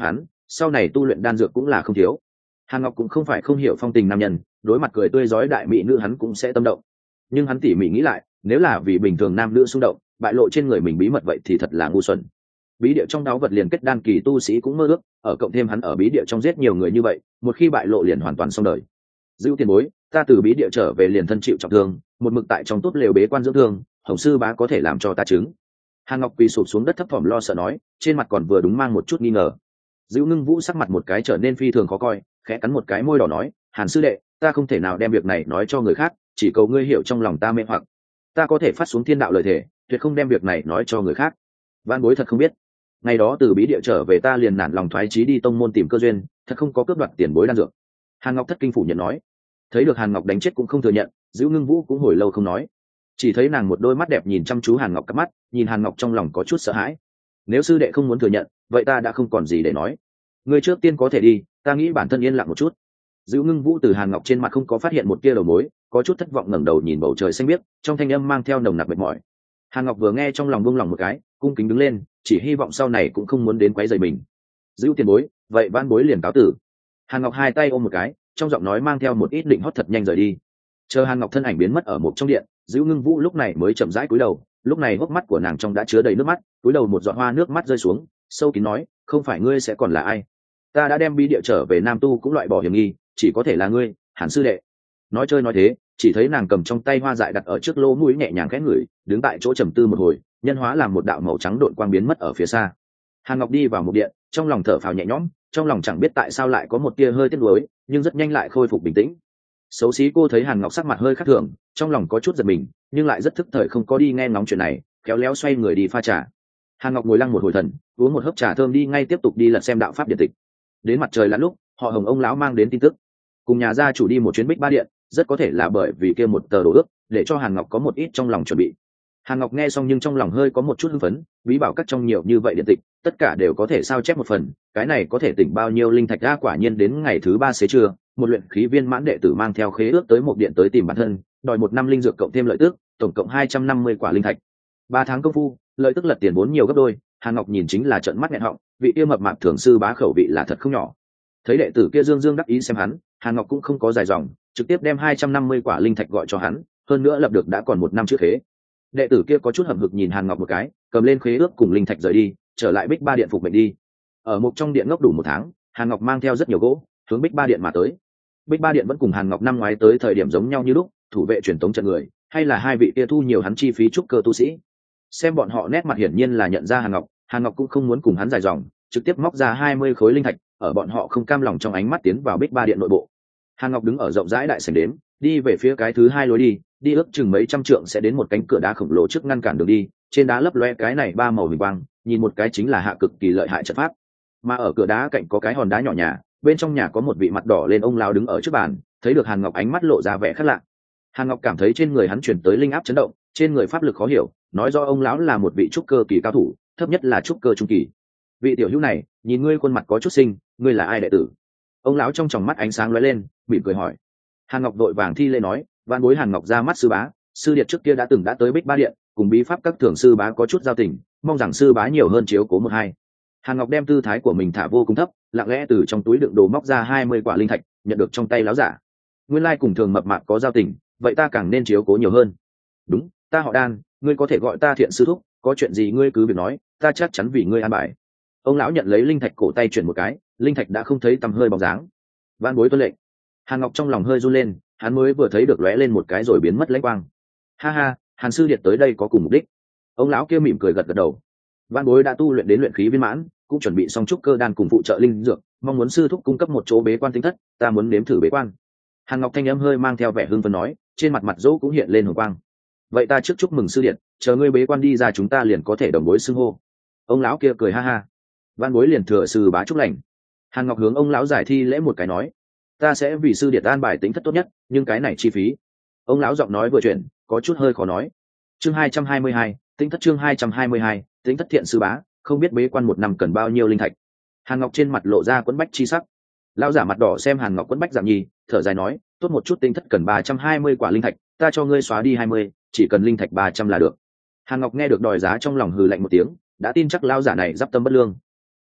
Speaker 1: sau này tu luyện đan dược cũng là không thiếu. Hàn Ngọc cũng không phải không hiểu phong tình nam nhân, đối mặt cười tươi rói đại mỹ nữ hắn cũng sẽ tâm động, nhưng hắn tỉ mỉ nghĩ lại, nếu là vì bình thường nam nữ xung động bại lộ trên người mình bí mật vậy thì thật là ngu xuẩn. Bí địa trong đáo vật liền kết đan kỳ tu sĩ cũng mơ ước, ở cộng thêm hắn ở bí địa trong giết nhiều người như vậy, một khi bại lộ liền hoàn toàn xong đời. Dữ tiền bối, ta từ bí địa trở về liền thân chịu trọng thương, một mực tại trong tốt lều bế quan dưỡng thương, Hồng sư bá có thể làm cho ta chứng? Hàn Ngọc quỳ sụp xuống đất thấp thỏm lo sợ nói, trên mặt còn vừa đúng mang một chút nghi ngờ. Dữ Ngưng Vũ sắc mặt một cái trở nên phi thường khó coi, khẽ cắn một cái môi đỏ nói, Hàn sư đệ, ta không thể nào đem việc này nói cho người khác, chỉ cầu ngươi hiểu trong lòng ta mê hoặc. Ta có thể phát xuống thiên đạo lời thể, tuyệt không đem việc này nói cho người khác. Vạn bối thật không biết, ngày đó từ bí địa trở về ta liền nản lòng thoái chí đi tông môn tìm cơ duyên, thật không có cướp đoạt tiền bối đan dược. Hàn Ngọc thất kinh phủ nhận nói. Thấy được Hàn Ngọc đánh chết cũng không thừa nhận, Dữ Ngưng Vũ cũng hồi lâu không nói, chỉ thấy nàng một đôi mắt đẹp nhìn chăm chú Hàn Ngọc cặp mắt, nhìn Hàn Ngọc trong lòng có chút sợ hãi. Nếu sư đệ không muốn thừa nhận, vậy ta đã không còn gì để nói. Ngươi trước tiên có thể đi, ta nghĩ bản thân yên lặng một chút. Dữ Ngưng Vũ từ Hàn Ngọc trên mặt không có phát hiện một tia đầu mối, có chút thất vọng ngẩng đầu nhìn bầu trời xanh biếc, trong thanh âm mang theo nồng nặc mệt mỏi. Hàn Ngọc vừa nghe trong lòng buông lòng một cái, cung kính đứng lên, chỉ hy vọng sau này cũng không muốn đến quấy rầy mình. Dữ tiền bối, vậy vãn bối liền cáo tử. Hàn Ngọc hai tay ôm một cái, trong giọng nói mang theo một ít định hót thật nhanh rời đi. Chờ Hàn Ngọc thân ảnh biến mất ở một trong điện, Dữ Ngưng Vũ lúc này mới chậm rãi cúi đầu, lúc này hốc mắt của nàng trong đã chứa đầy nước mắt, cúi đầu một giọt hoa nước mắt rơi xuống, sâu kín nói, không phải ngươi sẽ còn là ai? Ta đã đem bí địa trở về Nam Tu cũng loại bỏ hiểm nghi, chỉ có thể là ngươi, Hàn sư đệ. Nói chơi nói thế, chỉ thấy nàng cầm trong tay hoa dại đặt ở trước lỗ mũi nhẹ nhàng khẽ ngửi, đứng tại chỗ trầm tư một hồi, nhân hóa làm một đạo màu trắng độn quang biến mất ở phía xa. Hàn Ngọc đi vào một điện, trong lòng thở phào nhẹ nhõm, trong lòng chẳng biết tại sao lại có một tia hơi tiếc nuối, nhưng rất nhanh lại khôi phục bình tĩnh. Xấu xí cô thấy Hàn Ngọc sắc mặt hơi khác thường, trong lòng có chút giật mình, nhưng lại rất thức thời không có đi nghe ngóng chuyện này, khéo léo xoay người đi pha trà. Hàn Ngọc ngồi lăng một hồi thần, uống một hớp trà thơm đi ngay tiếp tục đi lật xem đạo pháp điện tịch. Đến mặt trời lặn lúc, họ Hồng ông lão mang đến tin tức, cùng nhà gia chủ đi một chuyến Bích Ba Điện, rất có thể là bởi vì kia một tờ đồ ước, để cho Hàn Ngọc có một ít trong lòng chuẩn bị. Hàn Ngọc nghe xong nhưng trong lòng hơi có một chút hưng phấn, bí bảo các trong nhiều như vậy điện tịch, tất cả đều có thể sao chép một phần, cái này có thể tỉnh bao nhiêu linh thạch ra. Quả nhiên đến ngày thứ ba xế trưa, một luyện khí viên mãn đệ tử mang theo khế ước tới một điện tới tìm bản thân, đòi một năm linh dược cộng thêm lợi tức, tổng cộng hai trăm năm mươi quả linh thạch. Ba tháng công phu, lợi tức lật tiền vốn nhiều gấp đôi. Hàn Ngọc nhìn chính là trợn mắt nghẹn họng, vị kia mập mạp thường sư bá khẩu vị là thật không nhỏ. Thấy đệ tử kia dương dương đắc ý xem hắn, Hàn Ngọc cũng không có dài dòng, trực tiếp đem hai trăm năm mươi quả linh thạch gọi cho hắn, hơn nữa lập được đã còn một năm trước khế. Đệ tử kia có chút hậm hực nhìn Hàn Ngọc một cái, cầm lên khế ước cùng linh thạch rời đi, trở lại Bích Ba Điện phục mệnh đi. Ở một trong điện ngốc đủ một tháng, Hàn Ngọc mang theo rất nhiều gỗ, hướng Bích Ba Điện mà tới. Bích Ba Điện vẫn cùng Hàn Ngọc năm ngoái tới thời điểm giống nhau như lúc, thủ vệ truyền tống trận người, hay là hai vị kia thu nhiều hắn chi phí trúc cơ tu sĩ. Xem bọn họ nét mặt hiển nhiên là nhận ra Hàn Ngọc, Hàn Ngọc cũng không muốn cùng hắn dài dòng, trực tiếp móc ra hai mươi khối linh thạch, ở bọn họ không cam lòng trong ánh mắt tiến vào Bích Ba Điện nội bộ. Hàn Ngọc đứng ở rộng rãi đại sảnh đếm, đi về phía cái thứ hai lối đi, đi ước chừng mấy trăm trượng sẽ đến một cánh cửa đá khổng lồ trước ngăn cản đường đi, trên đá lấp loe cái này ba màu huỳnh quang, nhìn một cái chính là hạ cực kỳ lợi hại trận pháp. Mà ở cửa đá cạnh có cái hòn đá nhỏ nhà, bên trong nhà có một vị mặt đỏ lên ông lão đứng ở trước bàn, thấy được Hàn Ngọc ánh mắt lộ ra vẻ khác lạ. Hàn Ngọc cảm thấy trên người hắn truyền tới linh áp chấn động, trên người pháp lực khó hiểu, nói do ông lão là một vị trúc cơ kỳ cao thủ, thấp nhất là trúc cơ trung kỳ. Vị tiểu hữu này, nhìn ngươi khuôn mặt có chút sinh, ngươi là ai đệ tử? Ông lão trong tròng mắt ánh sáng lóe lên, mỉm cười hỏi. Hàn Ngọc vội vàng thi lễ nói, vạn bối Hàn Ngọc ra mắt sư bá, sư điệt trước kia đã từng đã tới Bích Ba Điện, cùng bí pháp các thưởng sư bá có chút giao tình, mong rằng sư bá nhiều hơn chiếu cố một hai. Hàn Ngọc đem tư thái của mình thả vô cùng thấp, lặng lẽ từ trong túi đựng đồ móc ra hai mươi quả linh thạch, nhận được trong tay láo giả. Nguyên lai cùng thường mập mạp có giao tình, vậy ta càng nên chiếu cố nhiều hơn. Đúng, ta họ Đan, ngươi có thể gọi ta Thiện sư thúc, có chuyện gì ngươi cứ việc nói, ta chắc chắn vì ngươi an bài. Ông lão nhận lấy linh thạch cổ tay chuyển một cái, linh thạch đã không thấy tầm hơi bóng dáng. Vạn bối tuân lệnh. Hàn Ngọc trong lòng hơi run lên, hắn mới vừa thấy được lóe lên một cái rồi biến mất lãnh quang. Ha ha, Hàn sư điệt tới đây có cùng mục đích. Ông lão kia mỉm cười gật gật đầu. Vạn bối đã tu luyện đến luyện khí viên mãn, cũng chuẩn bị xong trúc cơ đan cùng phụ trợ linh dược, mong muốn sư thúc cung cấp một chỗ bế quan tinh thất, ta muốn nếm thử bế quan. Hàn Ngọc thanh âm hơi mang theo vẻ hưng phấn nói, trên mặt mặt dỗ cũng hiện lên hồng quang. Vậy ta trước chúc mừng sư điện, chờ ngươi bế quan đi ra chúng ta liền có thể đồng bối xưng hô. Ông lão kia cười ha ha. Vạn bối liền thừa sư bá chúc lành. Hàn Ngọc hướng ông lão giải thi lễ một cái nói, ta sẽ vì sư điện an bài tính thất tốt nhất, nhưng cái này chi phí. Ông lão giọng nói vừa chuyển, có chút hơi khó nói. Chương hai trăm hai mươi hai, tính thất chương hai trăm hai mươi hai, tính thất Thiện sư bá, không biết bế quan một năm cần bao nhiêu linh thạch. Hàn Ngọc trên mặt lộ ra quẫn bách chi sắc. Lão giả mặt đỏ xem Hàn Ngọc quẫn bách giảm nhì, thở dài nói, tốt một chút tinh thất cần ba trăm hai mươi quả linh thạch, ta cho ngươi xóa đi hai mươi, chỉ cần linh thạch ba trăm là được. Hàn Ngọc nghe được đòi giá trong lòng hừ lạnh một tiếng, đã tin chắc lão giả này giáp tâm bất lương.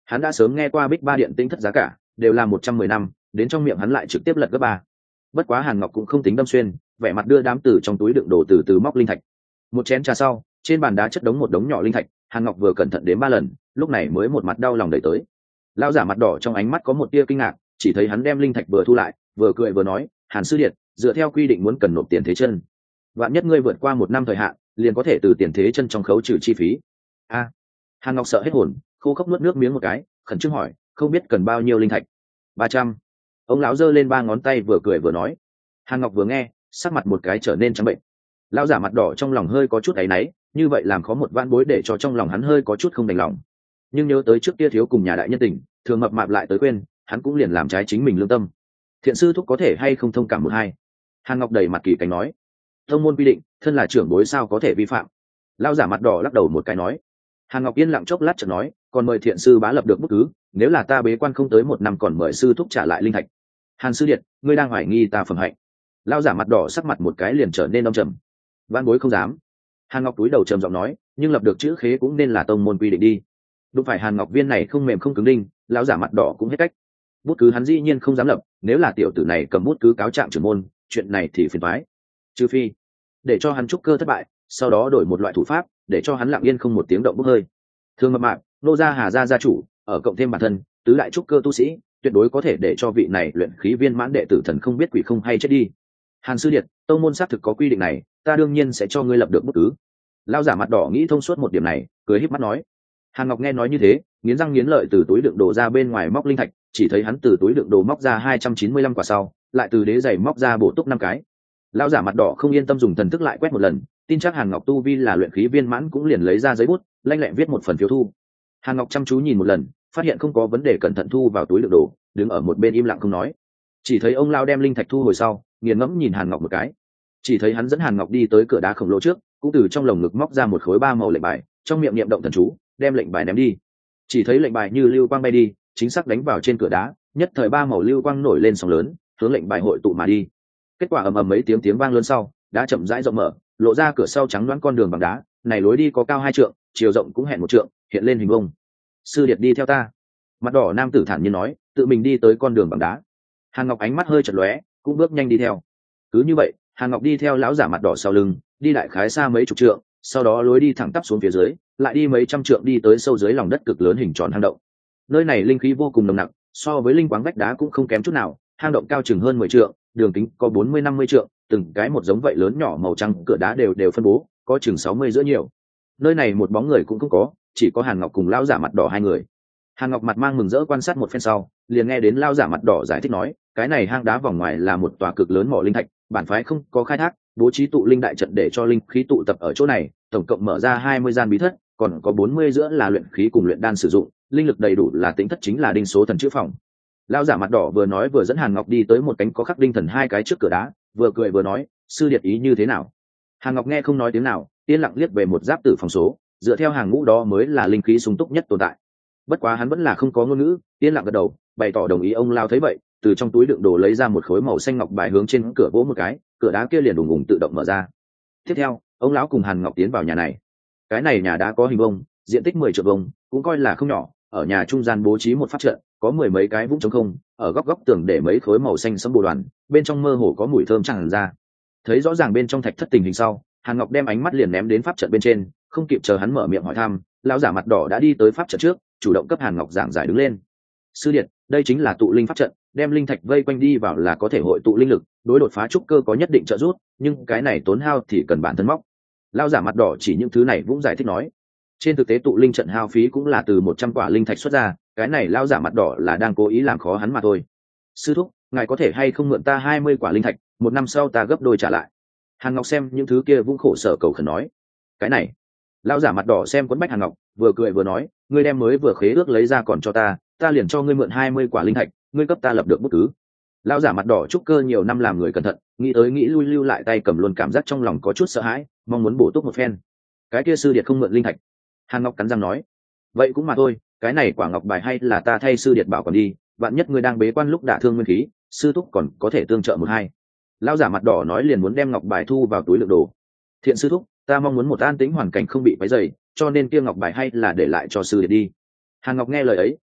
Speaker 1: Hắn đã sớm nghe qua bích ba điện tinh thất giá cả đều là một trăm mười năm, đến trong miệng hắn lại trực tiếp lật gấp ba. Bất quá Hàn Ngọc cũng không tính đâm xuyên, vẻ mặt đưa đám từ trong túi đựng đồ từ từ móc linh thạch. Một chén trà sau, trên bàn đá chất đống một đống nhỏ linh thạch, Hàn Ngọc vừa cẩn thận đến ba lần, lúc này mới một mặt đau lòng đẩy tới. Lão giả mặt đỏ trong ánh mắt có một tia kinh ngạc, chỉ thấy hắn đem linh thạch vừa thu lại, vừa cười vừa nói, Hàn sư điện, dựa theo quy định muốn cần nộp tiền thế chân, vạn nhất ngươi vượt qua một năm thời hạn, liền có thể từ tiền thế chân trong khấu trừ chi phí. A. Hàn Ngọc sợ hết hồn, khô khốc nuốt nước miếng một cái, khẩn trương hỏi, không biết cần bao nhiêu linh thạch? Ba trăm. Ông lão giơ lên ba ngón tay vừa cười vừa nói. Hàn Ngọc vừa nghe, sắc mặt một cái trở nên trắng bệnh. Lão giả mặt đỏ trong lòng hơi có chút áy náy, như vậy làm khó một vãn bối để cho trong lòng hắn hơi có chút không đành lòng. Nhưng nhớ tới trước kia thiếu cùng nhà đại nhân tình, thường mập mạp lại tới quên, hắn cũng liền làm trái chính mình lương tâm. Thiện sư thúc có thể hay không thông cảm một hai? Hàn Ngọc đầy mặt kỳ cảnh nói. Thông môn quy định, thân là trưởng bối sao có thể vi phạm? Lão giả mặt đỏ lắc đầu một cái nói. Hàn Ngọc yên lặng chốc lát chợt nói, còn mời thiện sư bá lập được bút cứ, nếu là ta bế quan không tới một năm còn mời sư thúc trả lại linh thạch. Hàn sư điện, ngươi đang hoài nghi ta phẩm hạnh? Lão giả mặt đỏ sắc mặt một cái liền trở nên âm trầm. Vãn bối không dám. Hàn Ngọc túi đầu trầm giọng nói, nhưng lập được chữ khế cũng nên là tông môn quy định đi. Đúng phải Hàn Ngọc viên này không mềm không cứng đinh, lão giả mặt đỏ cũng hết cách. Bút cứ hắn dĩ nhiên không dám lập, nếu là tiểu tử này cầm bút cứ cáo trạng trưởng môn, chuyện này thì phiền toái. Trừ phi để cho hắn trúc cơ thất bại, sau đó đổi một loại thủ pháp, để cho hắn lặng yên không một tiếng động bốc hơi. Thương mập mạp, nô gia Hà gia gia chủ, ở cộng thêm bản thân, tứ đại trúc cơ tu sĩ, tuyệt đối có thể để cho vị này luyện khí viên mãn đệ tử thần không biết quỷ không hay chết đi. Hàn sư điện, tông môn xác thực có quy định này, ta đương nhiên sẽ cho ngươi lập được bút cứ. Lão giả mặt đỏ nghĩ thông suốt một điểm này, cười híp mắt nói. Hàn Ngọc nghe nói như thế, nghiến răng nghiến lợi từ túi đựng đồ ra bên ngoài móc linh thạch, chỉ thấy hắn từ túi đựng đồ móc ra hai trăm chín mươi lăm quả sau, lại từ đế giày móc ra bổ túc năm cái. Lão giả mặt đỏ không yên tâm dùng thần thức lại quét một lần, tin chắc Hàn Ngọc tu vi là luyện khí viên mãn cũng liền lấy ra giấy bút, lanh lẹ viết một phần phiếu thu. Hàn Ngọc chăm chú nhìn một lần, phát hiện không có vấn đề, cẩn thận thu vào túi đựng đồ, đứng ở một bên im lặng không nói. Chỉ thấy ông lão đem linh thạch thu hồi sau, nghiền ngẫm nhìn Hàn Ngọc một cái. Chỉ thấy hắn dẫn Hàn Ngọc đi tới cửa đá khổng lồ trước, cũng từ trong lồng ngực móc ra một khối ba màu lệnh bài, trong miệng niệm động thần chú, đem lệnh bài ném đi. Chỉ thấy lệnh bài như lưu quang bay đi, chính xác đánh vào trên cửa đá, nhất thời ba màu lưu quang nổi lên sóng lớn, hướng lệnh bài hội tụ mà đi. Kết quả ầm ầm mấy tiếng tiếng vang lớn sau, đá chậm rãi rộng mở, lộ ra cửa sau trắng đoán con đường bằng đá, này lối đi có cao hai trượng, chiều rộng cũng hẹn một trượng, hiện lên hình vông. Sư điệt đi theo ta. Mặt đỏ nam tử thản nhiên nói, tự mình đi tới con đường bằng đá. Hàn Ngọc ánh mắt hơi chật lóe, cũng bước nhanh đi theo. Cứ như vậy, Hàn Ngọc đi theo lão giả mặt đỏ sau lưng, đi đại khái xa mấy chục trượng, sau đó lối đi thẳng tắp xuống phía dưới, lại đi mấy trăm trượng đi tới sâu dưới lòng đất cực lớn hình tròn hang động. Nơi này linh khí vô cùng nồng nặc, so với linh quáng vách đá cũng không kém chút nào. Hang động cao chừng hơn mười trượng, đường kính có bốn mươi năm mươi trượng, từng cái một giống vậy lớn nhỏ màu trắng cửa đá đều đều phân bố, có chừng sáu mươi giữa nhiều. Nơi này một bóng người cũng không có, chỉ có Hàn Ngọc cùng lão giả mặt đỏ hai người. Hàn Ngọc mặt mang mừng rỡ quan sát một phen sau, liền nghe đến lão giả mặt đỏ giải thích nói, cái này hang đá vòng ngoài là một tòa cực lớn mỏ linh thạch, bản phái không có khai thác, bố trí tụ linh đại trận để cho linh khí tụ tập ở chỗ này, tổng cộng mở ra hai mươi gian bí thất, còn có bốn mươi giữa là luyện khí cùng luyện đan sử dụng, linh lực đầy đủ là tính thất chính là đinh số thần chữ phòng. Lão giả mặt đỏ vừa nói vừa dẫn Hàn Ngọc đi tới một cánh có khắc đinh thần hai cái trước cửa đá, vừa cười vừa nói, sư điệt ý như thế nào? Hàn Ngọc nghe không nói tiếng nào, yên lặng liếc về một giáp tử phòng số, dựa theo hàng ngũ đó mới là linh khí sung túc nhất tồn tại. Bất quá hắn vẫn là không có ngôn ngữ, yên lặng gật đầu, bày tỏ đồng ý. Ông lao thấy vậy, từ trong túi đựng đồ lấy ra một khối màu xanh ngọc bài hướng trên cửa vỗ một cái, cửa đá kia liền đùng ùng tự động mở ra. Tiếp theo, ông lão cùng Hàn Ngọc tiến vào nhà này. Cái này nhà đá có hình vông, diện tích mười trượng vuông, cũng coi là không nhỏ. Ở nhà trung gian bố trí một pháp trận, có mười mấy cái vũng trống không, ở góc góc tường để mấy khối màu xanh sẫm bồ đoàn, bên trong mơ hồ có mùi thơm tràn ra. Thấy rõ ràng bên trong thạch thất tình hình sau, Hàn Ngọc đem ánh mắt liền ném đến pháp trận bên trên, không kịp chờ hắn mở miệng hỏi thăm, lão giả mặt đỏ đã đi tới pháp trận trước, chủ động cấp Hàn Ngọc giảng giải đứng lên. Sư điện, đây chính là tụ linh pháp trận, đem linh thạch vây quanh đi vào là có thể hội tụ linh lực, đối đột phá trúc cơ có nhất định trợ giúp, nhưng cái này tốn hao thì cần bản thân móc. Lão giả mặt đỏ chỉ những thứ này cũng giải thích nói. Trên thực tế tụ linh trận hao phí cũng là từ một trăm quả linh thạch xuất ra, cái này lão giả mặt đỏ là đang cố ý làm khó hắn mà thôi. Sư thúc, ngài có thể hay không mượn ta hai mươi quả linh thạch, một năm sau ta gấp đôi trả lại. Hàn Ngọc xem những thứ kia vũng khổ sở cầu khẩn nói. Cái này, lão giả mặt đỏ xem quấn bách Hàn Ngọc, vừa cười vừa nói, ngươi đem mới vừa khế ước lấy ra còn cho ta, ta liền cho ngươi mượn hai mươi quả linh thạch, ngươi cấp ta lập được bút cứ. Lão giả mặt đỏ trúc cơ nhiều năm làm người cẩn thận, nghĩ tới nghĩ lui lưu lại tay cầm luôn cảm giác trong lòng có chút sợ hãi, mong muốn bổ túc một phen. Cái kia sư điệt không mượn linh thạch. Hàn Ngọc cắn răng nói, vậy cũng mà thôi, cái này quả ngọc bài hay là ta thay sư điệt bảo còn đi, vạn nhất ngươi đang bế quan lúc đả thương nguyên khí, sư thúc còn có thể tương trợ một hai. Lão giả mặt đỏ nói liền muốn đem ngọc bài thu vào túi đựng đồ. Thiện sư thúc, ta mong muốn một an tĩnh hoàn cảnh không bị quấy rầy, cho nên kia ngọc bài hay là để lại cho sư điệt đi. Hàn Ngọc nghe lời ấy,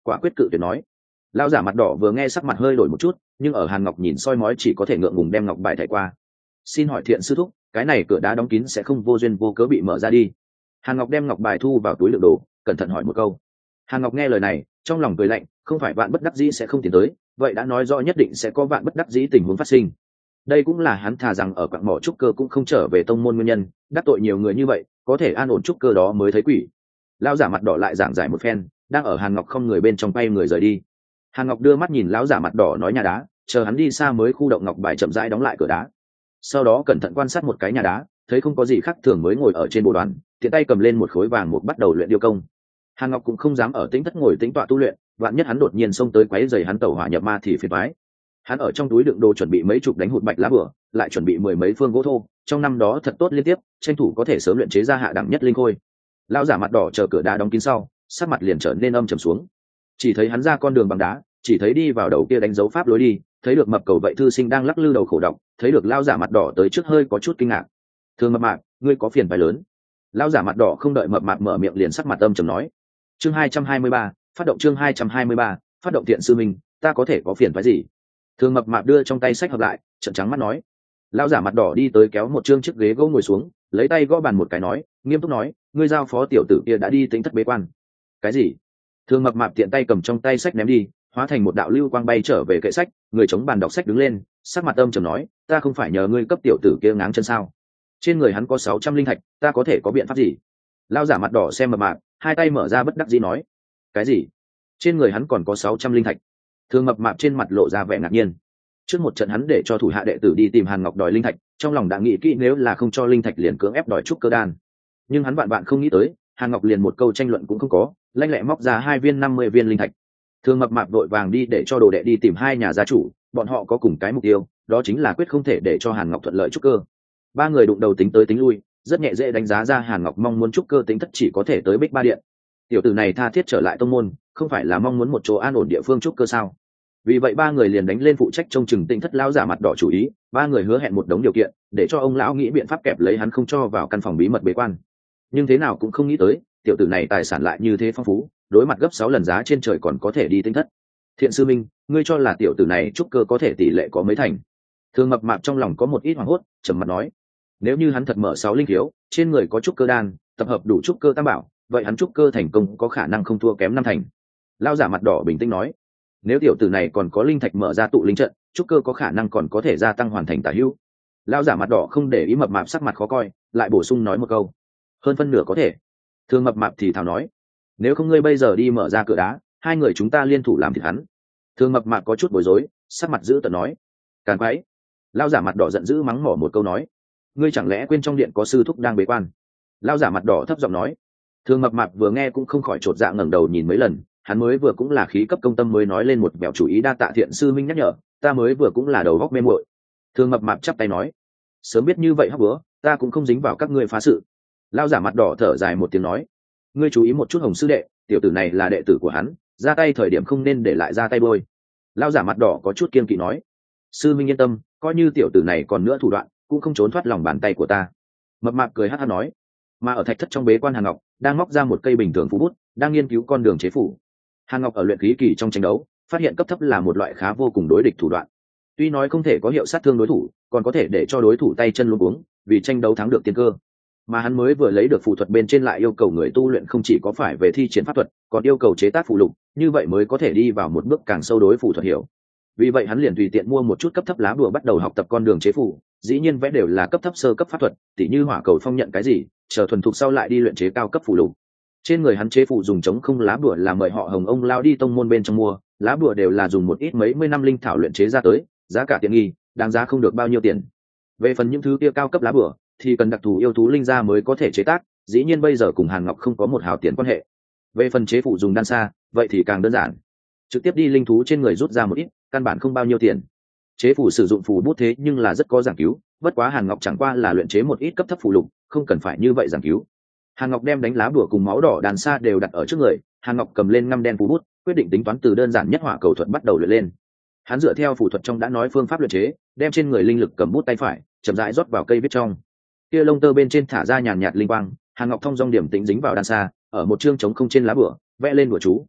Speaker 1: quả quyết cự tuyệt nói. Lão giả mặt đỏ vừa nghe sắc mặt hơi đổi một chút, nhưng ở Hàn Ngọc nhìn soi mói chỉ có thể ngượng ngùng đem ngọc bài thảy qua. Xin hỏi thiện sư thúc, cái này cửa đá đóng kín sẽ không vô duyên vô cớ bị mở ra đi? Hàn Ngọc đem ngọc bài thu vào túi đựng đồ, cẩn thận hỏi một câu. Hàn Ngọc nghe lời này, trong lòng cười lạnh, không phải vạn bất đắc dĩ sẽ không tiến tới, vậy đã nói rõ nhất định sẽ có vạn bất đắc dĩ tình huống phát sinh. Đây cũng là hắn thà rằng ở quặng mỏ trúc cơ cũng không trở về tông môn nguyên nhân, đắc tội nhiều người như vậy, có thể an ổn trúc cơ đó mới thấy quỷ. Lão giả mặt đỏ lại giảng giải một phen, đang ở Hàn Ngọc không người bên trong bay người rời đi. Hàn Ngọc đưa mắt nhìn lão giả mặt đỏ nói nhà đá, chờ hắn đi xa mới khu động ngọc bài chậm rãi đóng lại cửa đá. Sau đó cẩn thận quan sát một cái nhà đá, thấy không có gì khác thường mới ngồi ở trên bộ đoàn, tiện tay cầm lên một khối vàng một bắt đầu luyện điêu công. Hàn Ngọc cũng không dám ở tĩnh thất ngồi tĩnh tọa tu luyện, vạn nhất hắn đột nhiên xông tới quấy rầy hắn tẩu hỏa nhập ma thì phiền toái. Hắn ở trong túi đựng đồ chuẩn bị mấy chục đánh hụt bạch lá bửa, lại chuẩn bị mười mấy phương gỗ thô, trong năm đó thật tốt liên tiếp, tranh thủ có thể sớm luyện chế ra hạ đẳng nhất linh khôi. Lão giả mặt đỏ chờ cửa đá đóng kín sau, sắc mặt liền trở nên âm trầm xuống. Chỉ thấy hắn ra con đường bằng đá, chỉ thấy đi vào đầu kia đánh dấu pháp lối đi, thấy được mập cầu vậy thư sinh đang lắc lư đầu khổ độc, thấy được lão giả mặt đỏ tới trước hơi có chút kinh ngạc. Thương mập mạp, ngươi có phiền phải lớn. Lão giả mặt đỏ không đợi mập mạp mở miệng liền sắc mặt âm trầm nói. Chương hai trăm hai mươi ba, phát động chương hai trăm hai mươi ba, phát động thiện sư minh, ta có thể có phiền phải gì? Thương mập mạp đưa trong tay sách hợp lại, trợn trắng mắt nói. Lão giả mặt đỏ đi tới kéo một chương chiếc ghế gỗ ngồi xuống, lấy tay gõ bàn một cái nói, nghiêm túc nói, ngươi giao phó tiểu tử kia đã đi tính thất bế quan. Cái gì? Thương mập mạp tiện tay cầm trong tay sách ném đi, hóa thành một đạo lưu quang bay trở về kệ sách, người chống bàn đọc sách đứng lên, sắc mặt âm trầm nói, ta không phải nhờ ngươi cấp tiểu tử kia ngáng chân sao? Trên người hắn có sáu trăm linh thạch, ta có thể có biện pháp gì? Lão giả mặt đỏ xem mập mạp, hai tay mở ra bất đắc dĩ nói, cái gì? Trên người hắn còn có sáu trăm linh thạch? Thương mập mạp trên mặt lộ ra vẻ ngạc nhiên. Trước một trận hắn để cho thủ hạ đệ tử đi tìm Hàn Ngọc đòi linh thạch, trong lòng đã nghĩ kỹ nếu là không cho linh thạch liền cưỡng ép đòi trúc cơ đan. Nhưng hắn bạn bạn không nghĩ tới, Hàn Ngọc liền một câu tranh luận cũng không có, lanh lẹ móc ra hai viên năm mươi viên linh thạch. Thương mập mạp vội vàng đi để cho đồ đệ đi tìm hai nhà gia chủ, bọn họ có cùng cái mục tiêu, đó chính là quyết không thể để cho Hàn Ngọc thuận lợi trúc cơ. Ba người đụng đầu tính tới tính lui, rất nhẹ dễ đánh giá ra Hàn Ngọc mong muốn trúc cơ tính thất chỉ có thể tới Bích Ba Điện. Tiểu tử này tha thiết trở lại tông môn, không phải là mong muốn một chỗ an ổn địa phương trúc cơ sao? Vì vậy ba người liền đánh lên phụ trách trông chừng Tĩnh thất lão giả mặt đỏ chủ ý, ba người hứa hẹn một đống điều kiện để cho ông lão nghĩ biện pháp kẹp lấy hắn không cho vào căn phòng bí mật bế quan. Nhưng thế nào cũng không nghĩ tới, tiểu tử này tài sản lại như thế phong phú, đối mặt gấp sáu lần giá trên trời còn có thể đi Tĩnh thất. Thiện sư minh, ngươi cho là tiểu tử này trúc cơ có thể tỷ lệ có mấy thành? Thường mập mạp trong lòng có một ít hoảng hốt, trầm mặt nói, nếu như hắn thật mở sáu linh khiếu, trên người có trúc cơ đan, tập hợp đủ trúc cơ tam bảo, vậy hắn trúc cơ thành công có khả năng không thua kém năm thành. Lão giả mặt đỏ bình tĩnh nói, nếu tiểu tử này còn có linh thạch mở ra tụ linh trận, trúc cơ có khả năng còn có thể gia tăng hoàn thành tả hữu. Lão giả mặt đỏ không để ý mập mạp sắc mặt khó coi, lại bổ sung nói một câu, hơn phân nửa có thể. Thường mập mạp thì thào nói, nếu không ngươi bây giờ đi mở ra cửa đá, hai người chúng ta liên thủ làm thịt hắn. Thường mập mạp có chút bối rối, sắc mặt giữ tợn nói, càn quái. Lão giả mặt đỏ giận dữ mắng mỏ một câu nói, ngươi chẳng lẽ quên trong điện có sư thúc đang bế quan? Lão giả mặt đỏ thấp giọng nói. Thường mập mạp vừa nghe cũng không khỏi chột dạ ngẩng đầu nhìn mấy lần, hắn mới vừa cũng là khí cấp công tâm mới nói lên một mẹo chủ ý, đa tạ thiện sư minh nhắc nhở, ta mới vừa cũng là đầu góc mê muội. Thường mập mạp chắp tay nói, sớm biết như vậy hắc bữa, ta cũng không dính vào các ngươi phá sự. Lão giả mặt đỏ thở dài một tiếng nói, ngươi chú ý một chút Hồng sư đệ, tiểu tử này là đệ tử của hắn, ra tay thời điểm không nên để lại ra tay bôi. Lão giả mặt đỏ có chút kiên kỵ nói, sư minh yên tâm, coi như tiểu tử này còn nữa thủ đoạn, cũng không trốn thoát lòng bàn tay của ta. Mập mạp cười hắt hắt nói, mà ở thạch thất trong bế quan Hàn Ngọc đang móc ra một cây bình thường phú bút, đang nghiên cứu con đường chế phủ. Hàn Ngọc ở luyện khí kỳ trong tranh đấu, phát hiện cấp thấp là một loại khá vô cùng đối địch thủ đoạn. Tuy nói không thể có hiệu sát thương đối thủ, còn có thể để cho đối thủ tay chân luống cuống, vì tranh đấu thắng được tiên cơ. Mà hắn mới vừa lấy được phù thuật bên trên lại yêu cầu người tu luyện không chỉ có phải về thi triển pháp thuật, còn yêu cầu chế tác phù lục, như vậy mới có thể đi vào một bước càng sâu đối phù thuật hiểu. Vì vậy hắn liền tùy tiện mua một chút cấp thấp lá bùa bắt đầu học tập con đường chế phù, dĩ nhiên vẽ đều là cấp thấp sơ cấp pháp thuật, tỉ như hỏa cầu phong nhận cái gì, chờ thuần thục sau lại đi luyện chế cao cấp phù lục. Trên người hắn chế phù dùng chống không lá bùa là mời họ Hồng ông lao đi tông môn bên trong mua, lá bùa đều là dùng một ít mấy mươi năm linh thảo luyện chế ra tới, giá cả tiện nghi, đáng giá không được bao nhiêu tiền. Về phần những thứ kia cao cấp lá bùa thì cần đặc thù yêu thú linh gia mới có thể chế tác, dĩ nhiên bây giờ cùng Hàn Ngọc không có một hào tiền quan hệ. Về phần chế phù dùng đan xa, vậy thì càng đơn giản, trực tiếp đi linh thú trên người rút ra một ít, căn bản không bao nhiêu tiền. Chế phù sử dụng phù bút thế nhưng là rất có giảng cứu, bất quá Hàn Ngọc chẳng qua là luyện chế một ít cấp thấp phù lục, không cần phải như vậy giảng cứu. Hàn Ngọc đem đánh lá bùa cùng máu đỏ đàn xa đều đặt ở trước người, Hàn Ngọc cầm lên ngăm đen phù bút, quyết định tính toán từ đơn giản nhất hỏa cầu thuật bắt đầu luyện lên. Hắn dựa theo phù thuật trong đã nói phương pháp luyện chế, đem trên người linh lực cầm bút tay phải, chậm rãi rót vào cây viết trong. Kia lông tơ bên trên thả ra nhàn nhạt linh quang, Hàn Ngọc thông dong điểm tĩnh dính vào đan xa, ở một chương trống không trên lá bùa, vẽ lên bùa chú.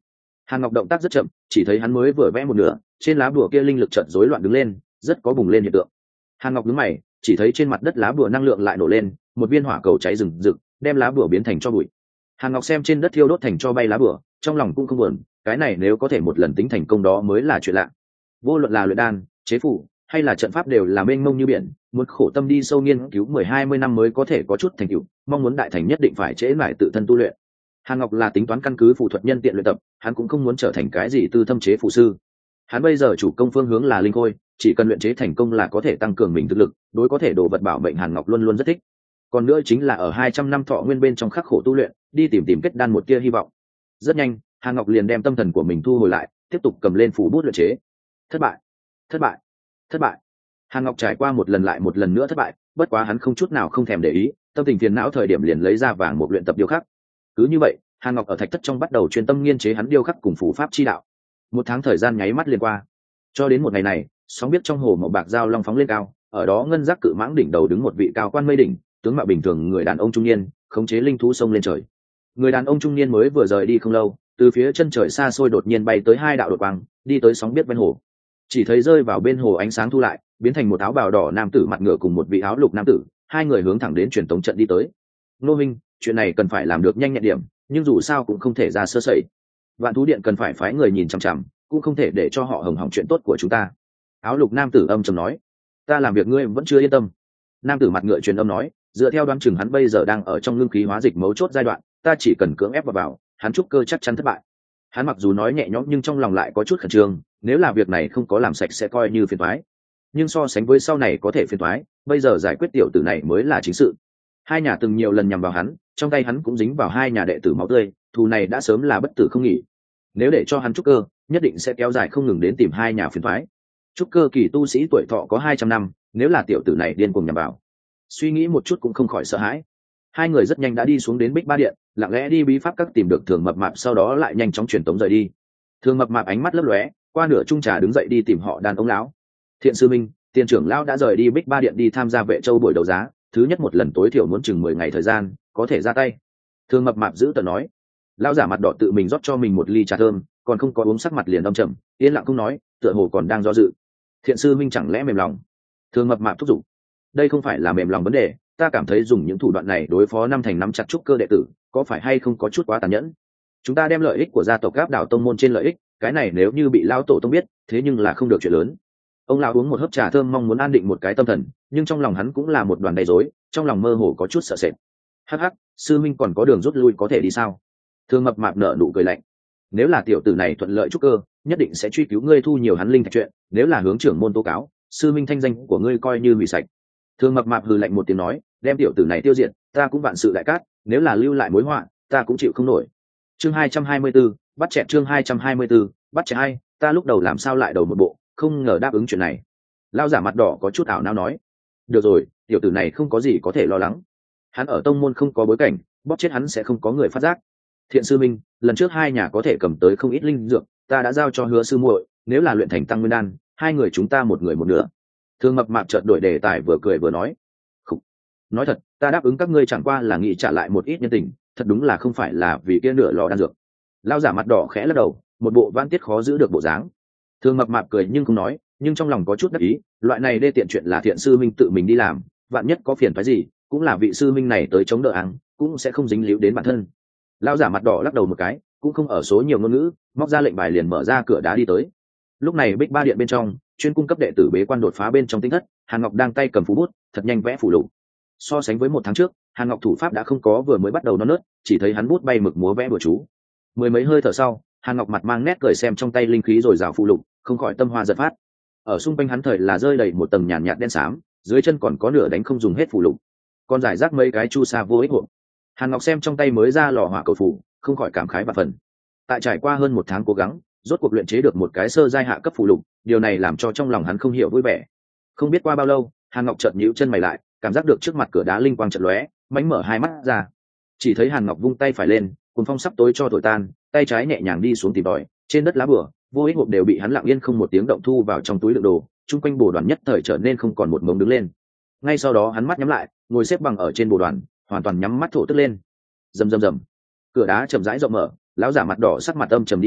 Speaker 1: Hàn Ngọc động tác rất chậm, chỉ thấy hắn mới vừa vẽ một nửa, trên lá bùa kia linh lực chợt rối loạn đứng lên, rất có bùng lên hiện tượng. Hàn Ngọc nhướng mày, chỉ thấy trên mặt đất lá bùa năng lượng lại nổ lên, một viên hỏa cầu cháy rừng rực, đem lá bùa biến thành tro bụi. Hàn Ngọc xem trên đất thiêu đốt thành tro bay lá bùa, trong lòng cũng không buồn, cái này nếu có thể một lần tính thành công đó mới là chuyện lạ. Vô luận là luyện đan, chế phủ hay là trận pháp đều là mênh mông như biển, muốn khổ tâm đi sâu nghiên cứu mười hai mươi năm mới có thể có chút thành tựu, mong muốn đại thành nhất định phải trễ mãi tự thân tu luyện. Hàn Ngọc là tính toán căn cứ phù thuật nhân tiện luyện tập, hắn cũng không muốn trở thành cái gì tư thâm chế phù sư. Hắn bây giờ chủ công phương hướng là linh khôi, chỉ cần luyện chế thành công là có thể tăng cường mình thực lực, đối có thể đồ vật bảo mệnh Hàn Ngọc luôn luôn rất thích. Còn nữa chính là ở hai trăm năm thọ nguyên bên trong khắc khổ tu luyện, đi tìm tìm kết đan một tia hy vọng. Rất nhanh, Hàn Ngọc liền đem tâm thần của mình thu hồi lại, tiếp tục cầm lên phủ bút luyện chế. Thất bại, thất bại, thất bại. Hàn Ngọc trải qua một lần lại một lần nữa thất bại, bất quá hắn không chút nào không thèm để ý, tâm tình phiền não thời điểm liền lấy ra vàng một luyện tập điêu khắc. Cứ như vậy, Hàn Ngọc ở thạch thất trong bắt đầu chuyên tâm nghiên chế hắn điêu khắc cùng phù pháp chi đạo. Một tháng thời gian nháy mắt liền qua, cho đến một ngày này, sóng biết trong hồ màu bạc giao long phóng lên cao, ở đó ngân giác cự mãng đỉnh đầu đứng một vị cao quan mây đỉnh, tướng mạo bình thường người đàn ông trung niên, khống chế linh thú sông lên trời. Người đàn ông trung niên mới vừa rời đi không lâu, từ phía chân trời xa xôi đột nhiên bay tới hai đạo đột quang, đi tới sóng biết bên hồ. Chỉ thấy rơi vào bên hồ ánh sáng thu lại, biến thành một áo bào đỏ nam tử mặt ngựa cùng một vị áo lục nam tử, hai người hướng thẳng đến truyền tống trận đi tới. Nô minh, chuyện này cần phải làm được nhanh nhẹn điểm, nhưng dù sao cũng không thể ra sơ sẩy. Vạn thú điện cần phải phái người nhìn chằm chằm, cũng không thể để cho họ hỏng hỏng chuyện tốt của chúng ta. Áo lục nam tử âm trầm nói. Ta làm việc ngươi vẫn chưa yên tâm. Nam tử mặt ngựa truyền âm nói, dựa theo đoán chừng hắn bây giờ đang ở trong ngưng khí hóa dịch mấu chốt giai đoạn, ta chỉ cần cưỡng ép vào vào, hắn trúc cơ chắc chắn thất bại. Hắn mặc dù nói nhẹ nhõm nhưng trong lòng lại có chút khẩn trương, nếu là việc này không có làm sạch sẽ coi như phiền toái. Nhưng so sánh với sau này có thể phiền toái, bây giờ giải quyết tiểu tử này mới là chính sự. Hai nhà từng nhiều lần nhằm vào hắn, trong tay hắn cũng dính vào hai nhà đệ tử máu tươi, thù này đã sớm là bất tử không nghỉ. Nếu để cho hắn trúc cơ, nhất định sẽ kéo dài không ngừng đến tìm hai nhà phiền toái. Trúc cơ kỳ tu sĩ tuổi thọ có hai trăm năm, nếu là tiểu tử này điên cuồng nhằm vào, suy nghĩ một chút cũng không khỏi sợ hãi. Hai người rất nhanh đã đi xuống đến Bích Ba Điện, lặng lẽ đi bí pháp các tìm được Thường Mập Mạp, sau đó lại nhanh chóng truyền tống rời đi. Thường Mập Mạp ánh mắt lấp lóe, qua nửa chung trà đứng dậy đi tìm họ đàn ông lão. Thiện sư minh, tiền trưởng lão đã rời đi Bích Ba Điện đi tham gia Vệ Châu buổi đấu giá, thứ nhất một lần tối thiểu muốn chừng mười ngày thời gian, có thể ra tay. Thường Mập Mạp giữ tợn nói. Lão giả mặt đỏ tự mình rót cho mình một ly trà thơm, còn không có uống, sắc mặt liền âm trầm, yên lặng không nói, tựa hồ còn đang do dự. Thiện sư minh chẳng lẽ mềm lòng? Thường Mập Mạp thúc giục. Đây không phải là mềm lòng vấn đề, ta cảm thấy dùng những thủ đoạn này đối phó năm thành nắm chặt trúc cơ đệ tử, có phải hay không có chút quá tàn nhẫn? Chúng ta đem lợi ích của gia tộc gáp đảo tông môn trên lợi ích, cái này nếu như bị lão tổ tông biết, thế nhưng là không được chuyện lớn. Ông lão uống một hớp trà thơm mong muốn an định một cái tâm thần, nhưng trong lòng hắn cũng là một đoàn đầy rối, trong lòng mơ hồ có chút sợ sệt. Hắc hắc, sư minh còn có đường rút lui có thể đi sao? Thường Mập Mạp nở nụ cười lạnh. Nếu là tiểu tử này thuận lợi trúc cơ, nhất định sẽ truy cứu ngươi thu nhiều hắn linh thạch chuyện, nếu là hướng trưởng môn tố cáo, sư minh thanh danh của ngươi coi như hủy sạch. Thường Mập Mạp hừ lạnh một tiếng nói, đem tiểu tử này tiêu diệt, ta cũng vạn sự đại cát, nếu là lưu lại mối họa, ta cũng chịu không nổi. Chương hai trăm hai mươi 24, bắt chẹt chương hai trăm hai mươi 24, bắt chẹt hay, ta lúc đầu làm sao lại đầu một bộ, không ngờ đáp ứng chuyện này. Lão giả mặt đỏ có chút ảo não nói, được rồi, tiểu tử này không có gì có thể lo lắng. Hắn ở tông môn không có bối cảnh, bóp chết hắn sẽ không có người phát giác. Thiện sư minh, lần trước hai nhà có thể cầm tới không ít linh dược, ta đã giao cho Hứa sư muội, nếu là luyện thành tăng nguyên đan, hai người chúng ta một người một nửa. Thường Mập Mạp chợt đổi đề tài vừa cười vừa nói, Khủ. Nói thật, ta đáp ứng các ngươi chẳng qua là nghĩ trả lại một ít nhân tình, thật đúng là không phải là vì kia nửa lò đan dược. Lão giả mặt đỏ khẽ lắc đầu, một bộ vãn tiết khó giữ được bộ dáng. Thường Mập Mạp cười nhưng không nói, nhưng trong lòng có chút đắc ý, loại này đê tiện chuyện là Thiện sư minh tự mình đi làm, vạn nhất có phiền phức gì, cũng là vị sư minh này tới chống đỡ áng, cũng sẽ không dính líu đến bản thân. Lão giả mặt đỏ lắc đầu một cái, cũng không ở số nhiều ngôn ngữ, móc ra lệnh bài liền mở ra cửa đá đi tới. Lúc này Bích Ba Điện bên trong, chuyên cung cấp đệ tử bế quan đột phá bên trong tinh thất, Hàn Ngọc đang tay cầm phù bút, thật nhanh vẽ phù lục. So sánh với một tháng trước, Hàn Ngọc thủ pháp đã không có vừa mới bắt đầu non nớt, chỉ thấy hắn bút bay mực múa vẽ bừa chú. Mười mấy hơi thở sau, Hàn Ngọc mặt mang nét cười xem trong tay linh khí rồi rào phù lục, không khỏi tâm hoa giật phát. Ở xung quanh hắn thời là rơi đầy một tầng nhàn nhạt đen xám, dưới chân còn có nửa đánh không dùng hết phù lục, còn giải rác mấy cái chu sa vô ích hộp. Hàn Ngọc xem trong tay mới ra lò hỏa cầu phù, không khỏi cảm khái và phần. Tại trải qua hơn một tháng cố gắng, rốt cuộc luyện chế được một cái sơ giai hạ cấp phù lục, điều này làm cho trong lòng hắn không hiểu vui vẻ. Không biết qua bao lâu, Hàn Ngọc chợt nhíu chân mày lại, cảm giác được trước mặt cửa đá linh quang chợt lóe, mánh mở hai mắt ra. Chỉ thấy Hàn Ngọc vung tay phải lên, cuồng phong sắp tối cho thổi tan, tay trái nhẹ nhàng đi xuống tìm tòi, trên đất lá bùa, vô ích hộp đều bị hắn lặng yên không một tiếng động thu vào trong túi đựng đồ, chung quanh bồ đoàn nhất thời trở nên không còn một mống đứng lên. Ngay sau đó hắn mắt nhắm lại, ngồi xếp bằng ở trên bồ đoàn, hoàn toàn nhắm mắt thổ tức lên. Rầm rầm rầm, cửa đá chậm rãi rộng mở, lão giả mặt đỏ sắc mặt âm trầm đi vào,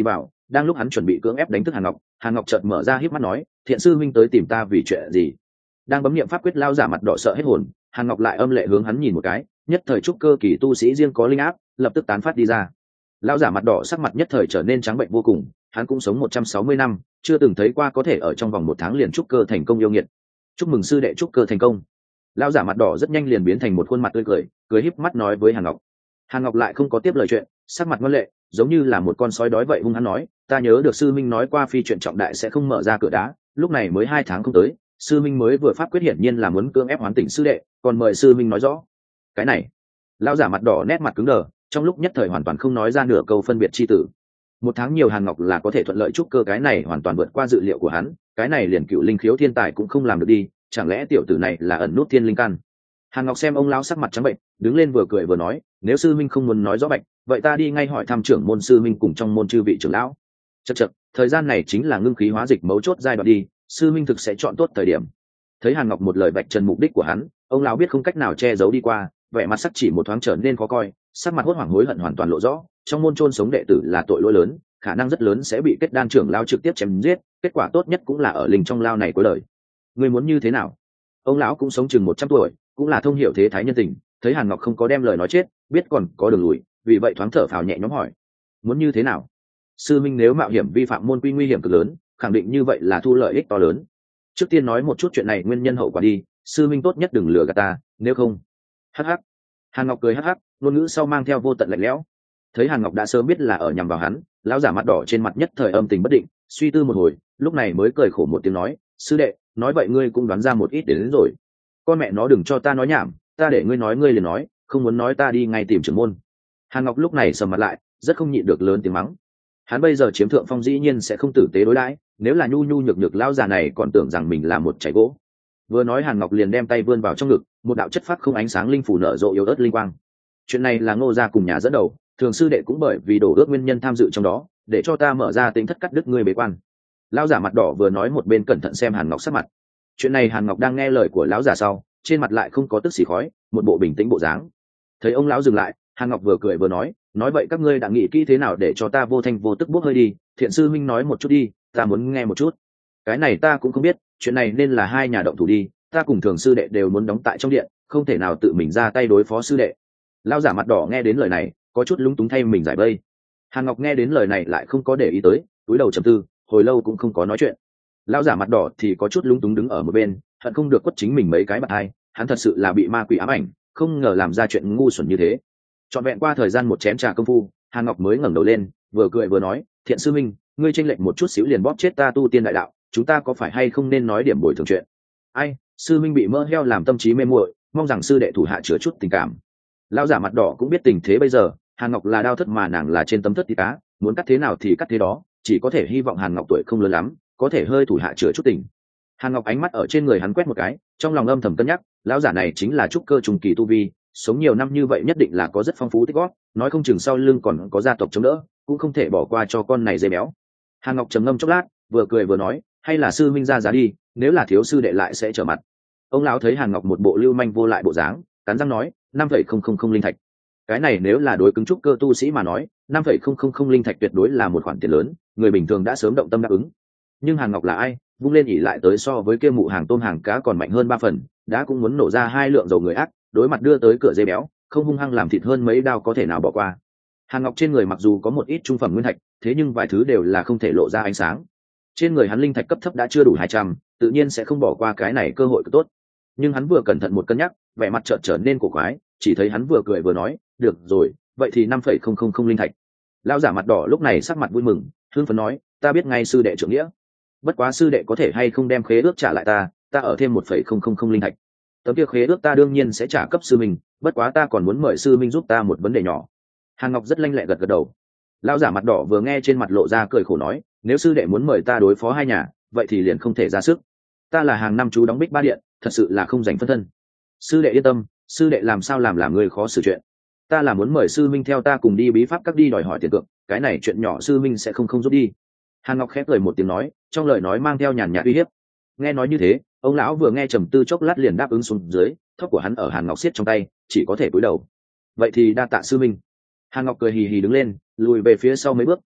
Speaker 1: đang lúc hắn chuẩn bị cưỡng ép đánh thức hàn ngọc, hàn ngọc chợt mở ra híp mắt nói, thiện sư minh tới tìm ta vì chuyện gì? Đang bấm niệm pháp quyết, lao giả mặt đỏ sợ hết hồn. Hàn ngọc lại âm lệ hướng hắn nhìn một cái, nhất thời trúc cơ kỳ tu sĩ riêng có linh áp lập tức tán phát đi ra. Lao giả mặt đỏ sắc mặt nhất thời trở nên trắng bệnh vô cùng. Hắn cũng sống một trăm sáu mươi năm, chưa từng thấy qua có thể ở trong vòng một tháng liền trúc cơ thành công yêu nghiệt. Chúc mừng sư đệ trúc cơ thành công. Lao giả mặt đỏ rất nhanh liền biến thành một khuôn mặt tươi cười, cười híp mắt nói với Hàn ngọc. Hàn ngọc lại không có tiếp lời chuyện, sắc mặt ngoan lệ, giống như là một con sói đói vậy hung hăng nói, ta nhớ được sư minh nói qua phi chuyện trọng đại sẽ không mở ra cửa đá, lúc này mới hai tháng không tới, sư minh mới vừa pháp quyết hiển nhiên là muốn cưỡng ép hoán tỉnh sư đệ, còn mời sư minh nói rõ. Cái này, lão giả mặt đỏ nét mặt cứng đờ, trong lúc nhất thời hoàn toàn không nói ra nửa câu phân biệt chi tử. Một tháng nhiều Hàn ngọc là có thể thuận lợi trúc cơ, cái này hoàn toàn vượt qua dự liệu của hắn, cái này liền cựu linh khiếu thiên tài cũng không làm được đi, chẳng lẽ tiểu tử này là ẩn nút thiên linh căn? Hàn ngọc xem ông lão sắc mặt trắng bệnh, đứng lên vừa cười vừa nói, nếu sư minh không muốn nói rõ bệnh, vậy ta đi ngay hỏi thăm trưởng môn sư minh cùng trong môn chư vị trưởng lão. Chậc chậc, thời gian này chính là ngưng khí hóa dịch mấu chốt giai đoạn đi, sư minh thực sẽ chọn tốt thời điểm. Thấy Hàn ngọc một lời vạch trần mục đích của hắn, ông lão biết không cách nào che giấu đi qua, vẻ mặt sắc chỉ một thoáng trở nên khó coi, sắc mặt hốt hoảng hối hận hoàn toàn lộ rõ. Trong môn chôn sống đệ tử là tội lỗi lớn, khả năng rất lớn sẽ bị kết đan trưởng lao trực tiếp chém giết, kết quả tốt nhất cũng là ở linh trong lao này cuối đời. Ngươi muốn như thế nào? Ông lão cũng sống chừng một trăm tuổi, cũng là thông hiểu thế thái nhân tình, thấy Hàn ngọc không có đem lời nói chết, biết còn có đường lùi, vì vậy thoáng thở phào nhẹ nhõm hỏi, muốn như thế nào? Sư minh nếu mạo hiểm vi phạm môn quy nguy hiểm cực lớn, khẳng định như vậy là thu lợi ích to lớn. Trước tiên nói một chút chuyện này nguyên nhân hậu quả đi, sư minh tốt nhất đừng lừa gạt ta, nếu không. Hắc hắc. Hàn ngọc cười hắc hắc, ngôn ngữ sau mang theo vô tận lạnh lẽo. Thấy Hàn ngọc đã sớm biết là ở nhằm vào hắn, lão giả mặt đỏ trên mặt nhất thời âm tình bất định, suy tư một hồi, lúc này mới cười khổ một tiếng nói, sư đệ, nói vậy ngươi cũng đoán ra một ít đến, đến rồi. Con mẹ nó đừng cho ta nói nhảm, ta để ngươi nói ngươi liền nói, không muốn nói ta đi ngay tìm trưởng môn. Hàn ngọc lúc này sầm mặt lại, rất không nhịn được lớn tiếng mắng. Hắn bây giờ chiếm thượng phong dĩ nhiên sẽ không tử tế đối đãi, nếu là nhu nhu nhược nhược lão già này còn tưởng rằng mình là một chảy gỗ. Vừa nói Hàn ngọc liền đem tay vươn vào trong ngực, một đạo chất phát không ánh sáng linh phủ nở rộ yếu ớt linh quang. Chuyện này là Ngô gia cùng nhà dẫn đầu, thường sư đệ cũng bởi vì đổ ước nguyên nhân tham dự trong đó, để cho ta mở ra tính thất cắt đứt ngươi bế quan. Lão giả mặt đỏ vừa nói một bên cẩn thận xem Hàn ngọc sắc mặt. Chuyện này Hàn ngọc đang nghe lời của lão giả sau, trên mặt lại không có tức xì khói, một bộ bình tĩnh bộ dáng. Thấy ông lão dừng lại, Hàn ngọc vừa cười vừa nói, nói vậy các ngươi đã nghĩ kỹ thế nào để cho ta vô thanh vô tức bước hơi đi, thiện sư minh nói một chút đi, ta muốn nghe một chút. Cái này ta cũng không biết, chuyện này nên là hai nhà động thủ đi, ta cùng thường sư đệ đều muốn đóng tại trong điện, không thể nào tự mình ra tay đối phó sư đệ. Lão giả mặt đỏ nghe đến lời này, có chút lúng túng thay mình giải vây. Hàn ngọc nghe đến lời này lại không có để ý tới, cúi đầu trầm tư, hồi lâu cũng không có nói chuyện. Lão giả mặt đỏ thì có chút lúng túng đứng ở một bên, hận không được quất chính mình mấy cái bạt hai, hắn thật sự là bị ma quỷ ám ảnh, không ngờ làm ra chuyện ngu xuẩn như thế. Trọn vẹn qua thời gian một chén trà công phu, Hàn ngọc mới ngẩng đầu lên, vừa cười vừa nói, thiện sư minh, ngươi chênh lệch một chút xíu liền bóp chết ta tu tiên đại đạo, chúng ta có phải hay không nên nói điểm bồi thường chuyện? Ai, sư minh bị mỡ heo làm tâm trí mê muội, mong rằng sư đệ thủ hạ chứa chút tình cảm. Lão giả mặt đỏ cũng biết tình thế bây giờ, Hàn ngọc là đao thất mà nàng là trên tấm thất thì cá, muốn cắt thế nào thì cắt thế đó, chỉ có thể hy vọng Hàn ngọc tuổi không lớn lắm, có thể hơi thủ hạ chứa chút tình. Hàn ngọc ánh mắt ở trên người hắn quét một cái, trong lòng âm thầm cân nhắc, lão giả này chính là trúc cơ trùng kỳ tu vi, sống nhiều năm như vậy nhất định là có rất phong phú tích góp, nói không chừng sau lưng còn có gia tộc chống đỡ, cũng không thể bỏ qua cho con này dây béo. Hàn ngọc trầm ngâm chốc lát, vừa cười vừa nói, hay là sư minh ra giá đi, nếu là thiếu sư đệ lại sẽ trở mặt. Ông lão thấy Hàn ngọc một bộ lưu manh vô lại bộ dáng, cắn răng nói, năm phẩy không không không linh thạch. Cái này nếu là đối cứng trúc cơ tu sĩ mà nói, năm phẩy không không không linh thạch tuyệt đối là một khoản tiền lớn, người bình thường đã sớm động tâm đáp ứng. Nhưng Hàn ngọc là ai, vung lên ỉ lại tới so với kia mụ hàng tôm hàng cá còn mạnh hơn ba phần, đã cũng muốn nổ ra hai lượng dầu người ác, đối mặt đưa tới cửa dây béo, không hung hăng làm thịt hơn mấy đao có thể nào bỏ qua. Hàn ngọc trên người mặc dù có một ít trung phẩm nguyên thạch, thế nhưng vài thứ đều là không thể lộ ra ánh sáng. Trên người hắn linh thạch cấp thấp đã chưa đủ hai trăm, tự nhiên sẽ không bỏ qua cái này cơ hội tốt. Nhưng hắn vừa cẩn thận một cân nhắc, vẻ mặt chợt trở nên cổ quái, chỉ thấy hắn vừa cười vừa nói, được rồi, vậy thì năm phẩy không không không linh thạch. Lão giả mặt đỏ lúc này sắc mặt vui mừng, hưng phấn nói, ta biết ngay sư đệ trưởng nghĩa, bất quá sư đệ có thể hay không đem khế ước trả lại ta, ta ở thêm một phẩy không không không linh thạch. Tấm kia khế ước ta đương nhiên sẽ trả cấp sư minh, bất quá ta còn muốn mời sư minh giúp ta một vấn đề nhỏ. Hàn ngọc rất lanh lẹ gật gật đầu. Lão giả mặt đỏ vừa nghe trên mặt lộ ra cười khổ nói, nếu sư đệ muốn mời ta đối phó hai nhà, vậy thì liền không thể ra sức. Ta là hàng năm chú đóng bích ba điện, thật sự là không dành phân thân. Sư đệ yên tâm, sư đệ làm sao làm làm người khó xử chuyện. Ta là muốn mời sư minh theo ta cùng đi bí pháp các đi đòi hỏi tiền cược, cái này chuyện nhỏ sư minh sẽ không không giúp đi. Hàn ngọc khép cười một tiếng nói, trong lời nói mang theo nhàn nhạt uy hiếp. Nghe nói như thế, ông lão vừa nghe trầm tư chốc lát liền đáp ứng xuống dưới, tóc của hắn ở Hàn ngọc siết trong tay, chỉ có thể cúi đầu. Vậy thì đa tạ sư minh. Hàn ngọc cười hì hì đứng lên, lùi về phía sau mấy bước,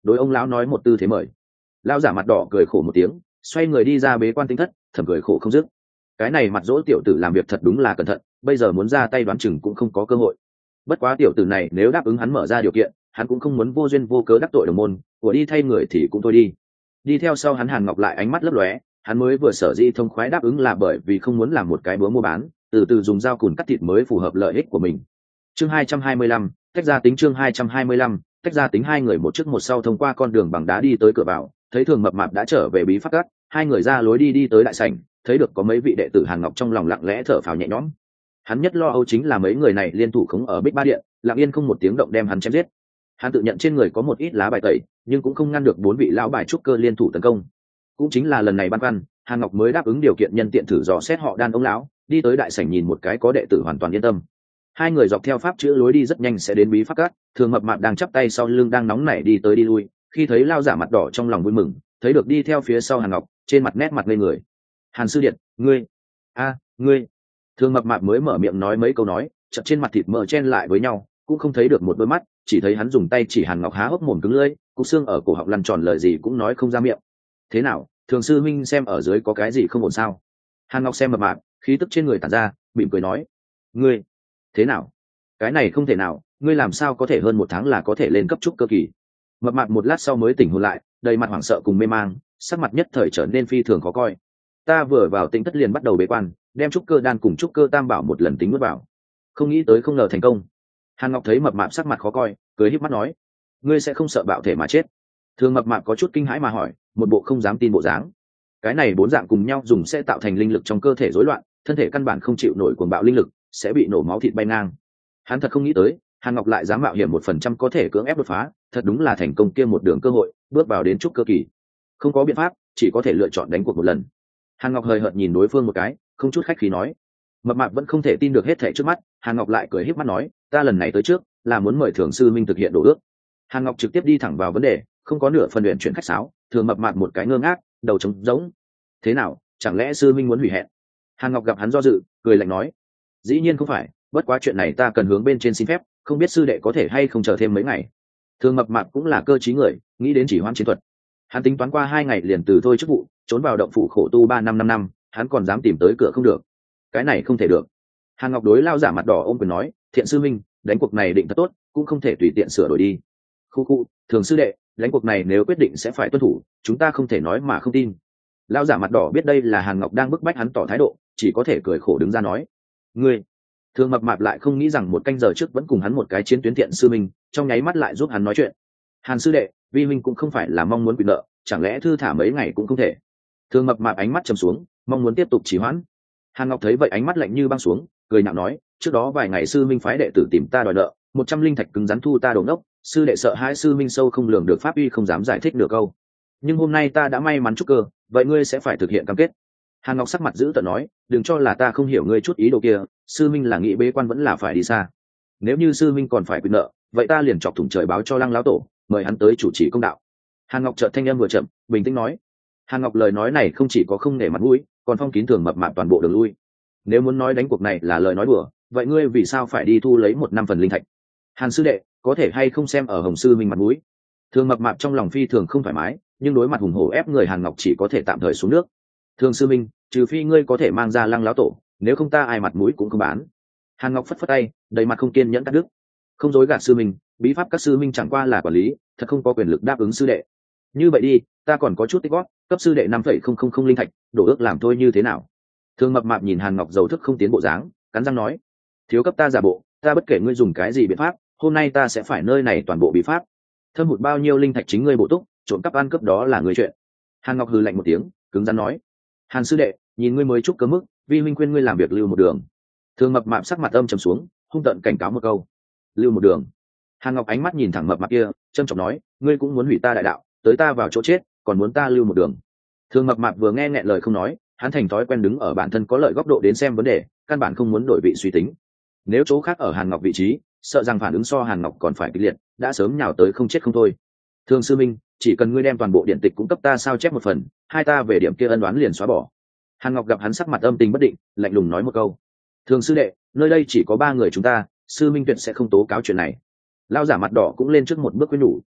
Speaker 1: đối ông lão nói một tư thế mời. Lão giả mặt đỏ cười khổ một tiếng, xoay người đi ra bế quan tinh thất, thầm cười khổ không dứt. Cái này mặt dỗ tiểu tử làm việc thật đúng là cẩn thận, bây giờ muốn ra tay đoán chừng cũng không có cơ hội. Bất quá tiểu tử này nếu đáp ứng hắn mở ra điều kiện, hắn cũng không muốn vô duyên vô cớ đắc tội đồng môn, của đi thay người thì cũng thôi đi. Đi theo sau hắn Hàn Ngọc lại ánh mắt lấp lóe, hắn mới vừa sở dĩ thông khoái đáp ứng là bởi vì không muốn làm một cái búa mua bán, từ từ dùng dao cùn cắt thịt mới phù hợp lợi ích của mình. Chương hai trăm hai mươi lăm, tách ra tính chương hai trăm hai mươi lăm, tách ra tính hai người một trước một sau thông qua con đường bằng đá đi tới cửa vào, thấy Thường Mập Mạp đã trở về bí pháp cát, hai người ra lối đi đi tới đại sảnh, thấy được có mấy vị đệ tử Hàn Ngọc trong lòng lặng lẽ thở phào nhẹ nhõm. Hắn nhất lo âu chính là mấy người này liên thủ khống ở Bích Ba Điện, lặng yên không một tiếng động đem hắn chém giết. Hắn tự nhận trên người có một ít lá bài tẩy, nhưng cũng không ngăn được bốn vị lão bài trúc cơ liên thủ tấn công. Cũng chính là lần này băn khoăn, Hàn Ngọc mới đáp ứng điều kiện nhân tiện thử dò xét họ Đan ông lão, đi tới đại sảnh nhìn một cái có đệ tử hoàn toàn yên tâm. Hai người dọc theo pháp chữ lối đi rất nhanh sẽ đến bí pháp cát, Thường Mập Mạp đang chắp tay sau lưng đang nóng nảy đi tới đi lui, khi thấy lao giả mặt đỏ trong lòng vui mừng, thấy được đi theo phía sau Hàn Ngọc, trên mặt nét mặt ngây người. Hàn sư điện, ngươi, a, ngươi. Thường Mập Mạp mới mở miệng nói mấy câu nói, chợt trên mặt thịt mỡ chen lại với nhau, cũng không thấy được một đôi mắt, chỉ thấy hắn dùng tay chỉ Hàn Ngọc há hốc mồm cứng lưỡi, cục xương ở cổ họng lăn tròn lời gì cũng nói không ra miệng. Thế nào, Thường sư minh xem ở dưới có cái gì không ổn sao? Hàn Ngọc xem Mập Mạp, khí tức trên người tản ra, mỉm cười nói, ngươi, thế nào? Cái này không thể nào, ngươi làm sao có thể hơn một tháng là có thể lên cấp trúc cơ kỳ? Mập Mạp một lát sau mới tỉnh hồn lại, đầy mặt hoảng sợ cùng mê mang, sắc mặt nhất thời trở nên phi thường khó coi. Ta vừa vào tinh thất liền bắt đầu bế quan, đem trúc cơ đan cùng trúc cơ tam bảo một lần tính nuốt vào, không nghĩ tới không ngờ thành công. Hàn Ngọc thấy Mập Mạp sắc mặt khó coi, cười híp mắt nói, ngươi sẽ không sợ bạo thể mà chết? Thường Mập Mạp có chút kinh hãi mà hỏi, một bộ không dám tin bộ dáng. Cái này bốn dạng cùng nhau dùng sẽ tạo thành linh lực trong cơ thể rối loạn, thân thể căn bản không chịu nổi cuồng bạo linh lực, sẽ bị nổ máu thịt bay ngang. Hắn thật không nghĩ tới, Hàn Ngọc lại dám mạo hiểm một phần trăm có thể cưỡng ép đột phá, thật đúng là thành công kia một đường cơ hội, bước vào đến trúc cơ kỳ. Không có biện pháp, chỉ có thể lựa chọn đánh cuộc một lần. Hàn Ngọc hời hợt nhìn đối phương một cái, không chút khách khí nói. Mập Mạp vẫn không thể tin được hết thảy trước mắt, Hàn Ngọc lại cười híp mắt nói, ta lần này tới trước là muốn mời Thường sư minh thực hiện đồ ước. Hàn Ngọc trực tiếp đi thẳng vào vấn đề, không có nửa phần luyện chuyển khách sáo. Thường Mập Mạp một cái ngơ ngác, đầu trống rỗng. Thế nào, chẳng lẽ sư minh muốn hủy hẹn? Hàn Ngọc gặp hắn do dự, cười lạnh nói, dĩ nhiên không phải, bất quá chuyện này ta cần hướng bên trên xin phép, không biết sư đệ có thể hay không chờ thêm mấy ngày. Thường Mập Mạp cũng là cơ trí người, nghĩ đến chỉ hoãn chiến thuật. Hắn tính toán qua hai ngày liền từ thôi chức vụ, trốn vào động phủ khổ tu ba năm năm năm, hắn còn dám tìm tới cửa không được. Cái này không thể được. Hàn Ngọc đối lao giả mặt đỏ ôm quyền nói, thiện sư minh, đánh cuộc này định thật tốt, cũng không thể tùy tiện sửa đổi đi. Khu khu, Thường sư đệ, đánh cuộc này nếu quyết định sẽ phải tuân thủ, chúng ta không thể nói mà không tin. Lao giả mặt đỏ biết đây là Hàn Ngọc đang bức bách hắn tỏ thái độ, chỉ có thể cười khổ đứng ra nói, ngươi. Thường Mập Mạp lại không nghĩ rằng một canh giờ trước vẫn cùng hắn một cái chiến tuyến thiện sư minh, trong nháy mắt lại giúp hắn nói chuyện. Hàn sư đệ, vi minh cũng không phải là mong muốn quyền nợ, chẳng lẽ thư thả mấy ngày cũng không thể? Thường Mập Mạp ánh mắt trầm xuống, mong muốn tiếp tục trì hoãn. Hàn Ngọc thấy vậy ánh mắt lạnh như băng xuống, cười nhạo nói, trước đó vài ngày sư minh phái đệ tử tìm ta đòi nợ, một trăm linh thạch cứng rắn thu ta đầu nốc, sư đệ sợ hai sư minh sâu không lường được pháp uy không dám giải thích được câu. Nhưng hôm nay ta đã may mắn trúc cơ, vậy ngươi sẽ phải thực hiện cam kết. Hàn Ngọc sắc mặt giữ tợn nói, đừng cho là ta không hiểu ngươi chút ý đồ kia, sư minh là nghĩ bế quan vẫn là phải đi xa. Nếu như sư minh còn phải quyền nợ, vậy ta liền chọc thủng trời báo cho Lăng lão tổ, mời hắn tới chủ trì công đạo. Hàn Ngọc chợt thanh âm vừa chậm, bình tĩnh nói. Hàn Ngọc lời nói này không chỉ có không nể mặt mũi, còn phong kín Thường Mập Mạp toàn bộ đường lui. Nếu muốn nói đánh cuộc này là lời nói đùa, vậy ngươi vì sao phải đi thu lấy một năm phần linh thạch? Hàn sư đệ, có thể hay không xem ở Hồng sư minh mặt mũi? Thường Mập Mạp trong lòng phi thường không thoải mái, nhưng đối mặt hùng hổ ép người Hàn Ngọc chỉ có thể tạm thời xuống nước. Thường sư minh, trừ phi ngươi có thể mang ra Lăng lão tổ, nếu không ta ai mặt mũi cũng không bán. Hàn Ngọc phất phất tay, đầy mặt không kiên nhẫn cắt đứt. Không dối gạt sư minh, bí pháp các sư minh chẳng qua là quản lý, thật không có quyền lực đáp ứng sư đệ. Như vậy đi, ta còn có chút tích góp, cấp sư đệ năm phẩy không không không linh thạch, đổ ước làm thôi như thế nào? Thường Mập Mạp nhìn Hàn Ngọc dầu thức không tiến bộ dáng, cắn răng nói, thiếu cấp ta giả bộ, ta bất kể ngươi dùng cái gì biện pháp, hôm nay ta sẽ phải nơi này toàn bộ bí pháp. Thâm hụt bao nhiêu linh thạch chính ngươi bổ túc, trộm cắp ăn cướp đó là người chuyện. Hàn Ngọc hừ lạnh một tiếng, cứng rắn nói, Hàn sư đệ, nhìn ngươi mới chúc cơ mức, vi huynh khuyên ngươi làm việc lưu một đường. Thường Mập Mạp sắc mặt âm trầm xuống, hung tợn cảnh cáo một câu, lưu một đường. Hàn Ngọc ánh mắt nhìn thẳng Mập Mạp kia, trầm trọng nói, ngươi cũng muốn hủy ta đại đạo, tới ta vào chỗ chết, còn muốn ta lưu một đường. Thường Mập Mạp vừa nghe nghẹn lời không nói, hắn thành thói quen đứng ở bản thân có lợi góc độ đến xem vấn đề, căn bản không muốn đổi vị suy tính. Nếu chỗ khác ở Hàn Ngọc vị trí, sợ rằng phản ứng so Hàn Ngọc còn phải kịch liệt, đã sớm nhào tới không chết không thôi. Thường sư minh, chỉ cần ngươi đem toàn bộ điện tịch cung cấp ta sao chép một phần, hai ta về điểm kia ân đoán liền xóa bỏ. Hàn Ngọc gặp hắn sắc mặt âm tình bất định, lạnh lùng nói một câu, thường sư đệ, nơi đây chỉ có ba người chúng ta, sư minh tuyệt sẽ không tố cáo chuyện này. Lao giả mặt đỏ cũng lên trước một bước quyết nhủ.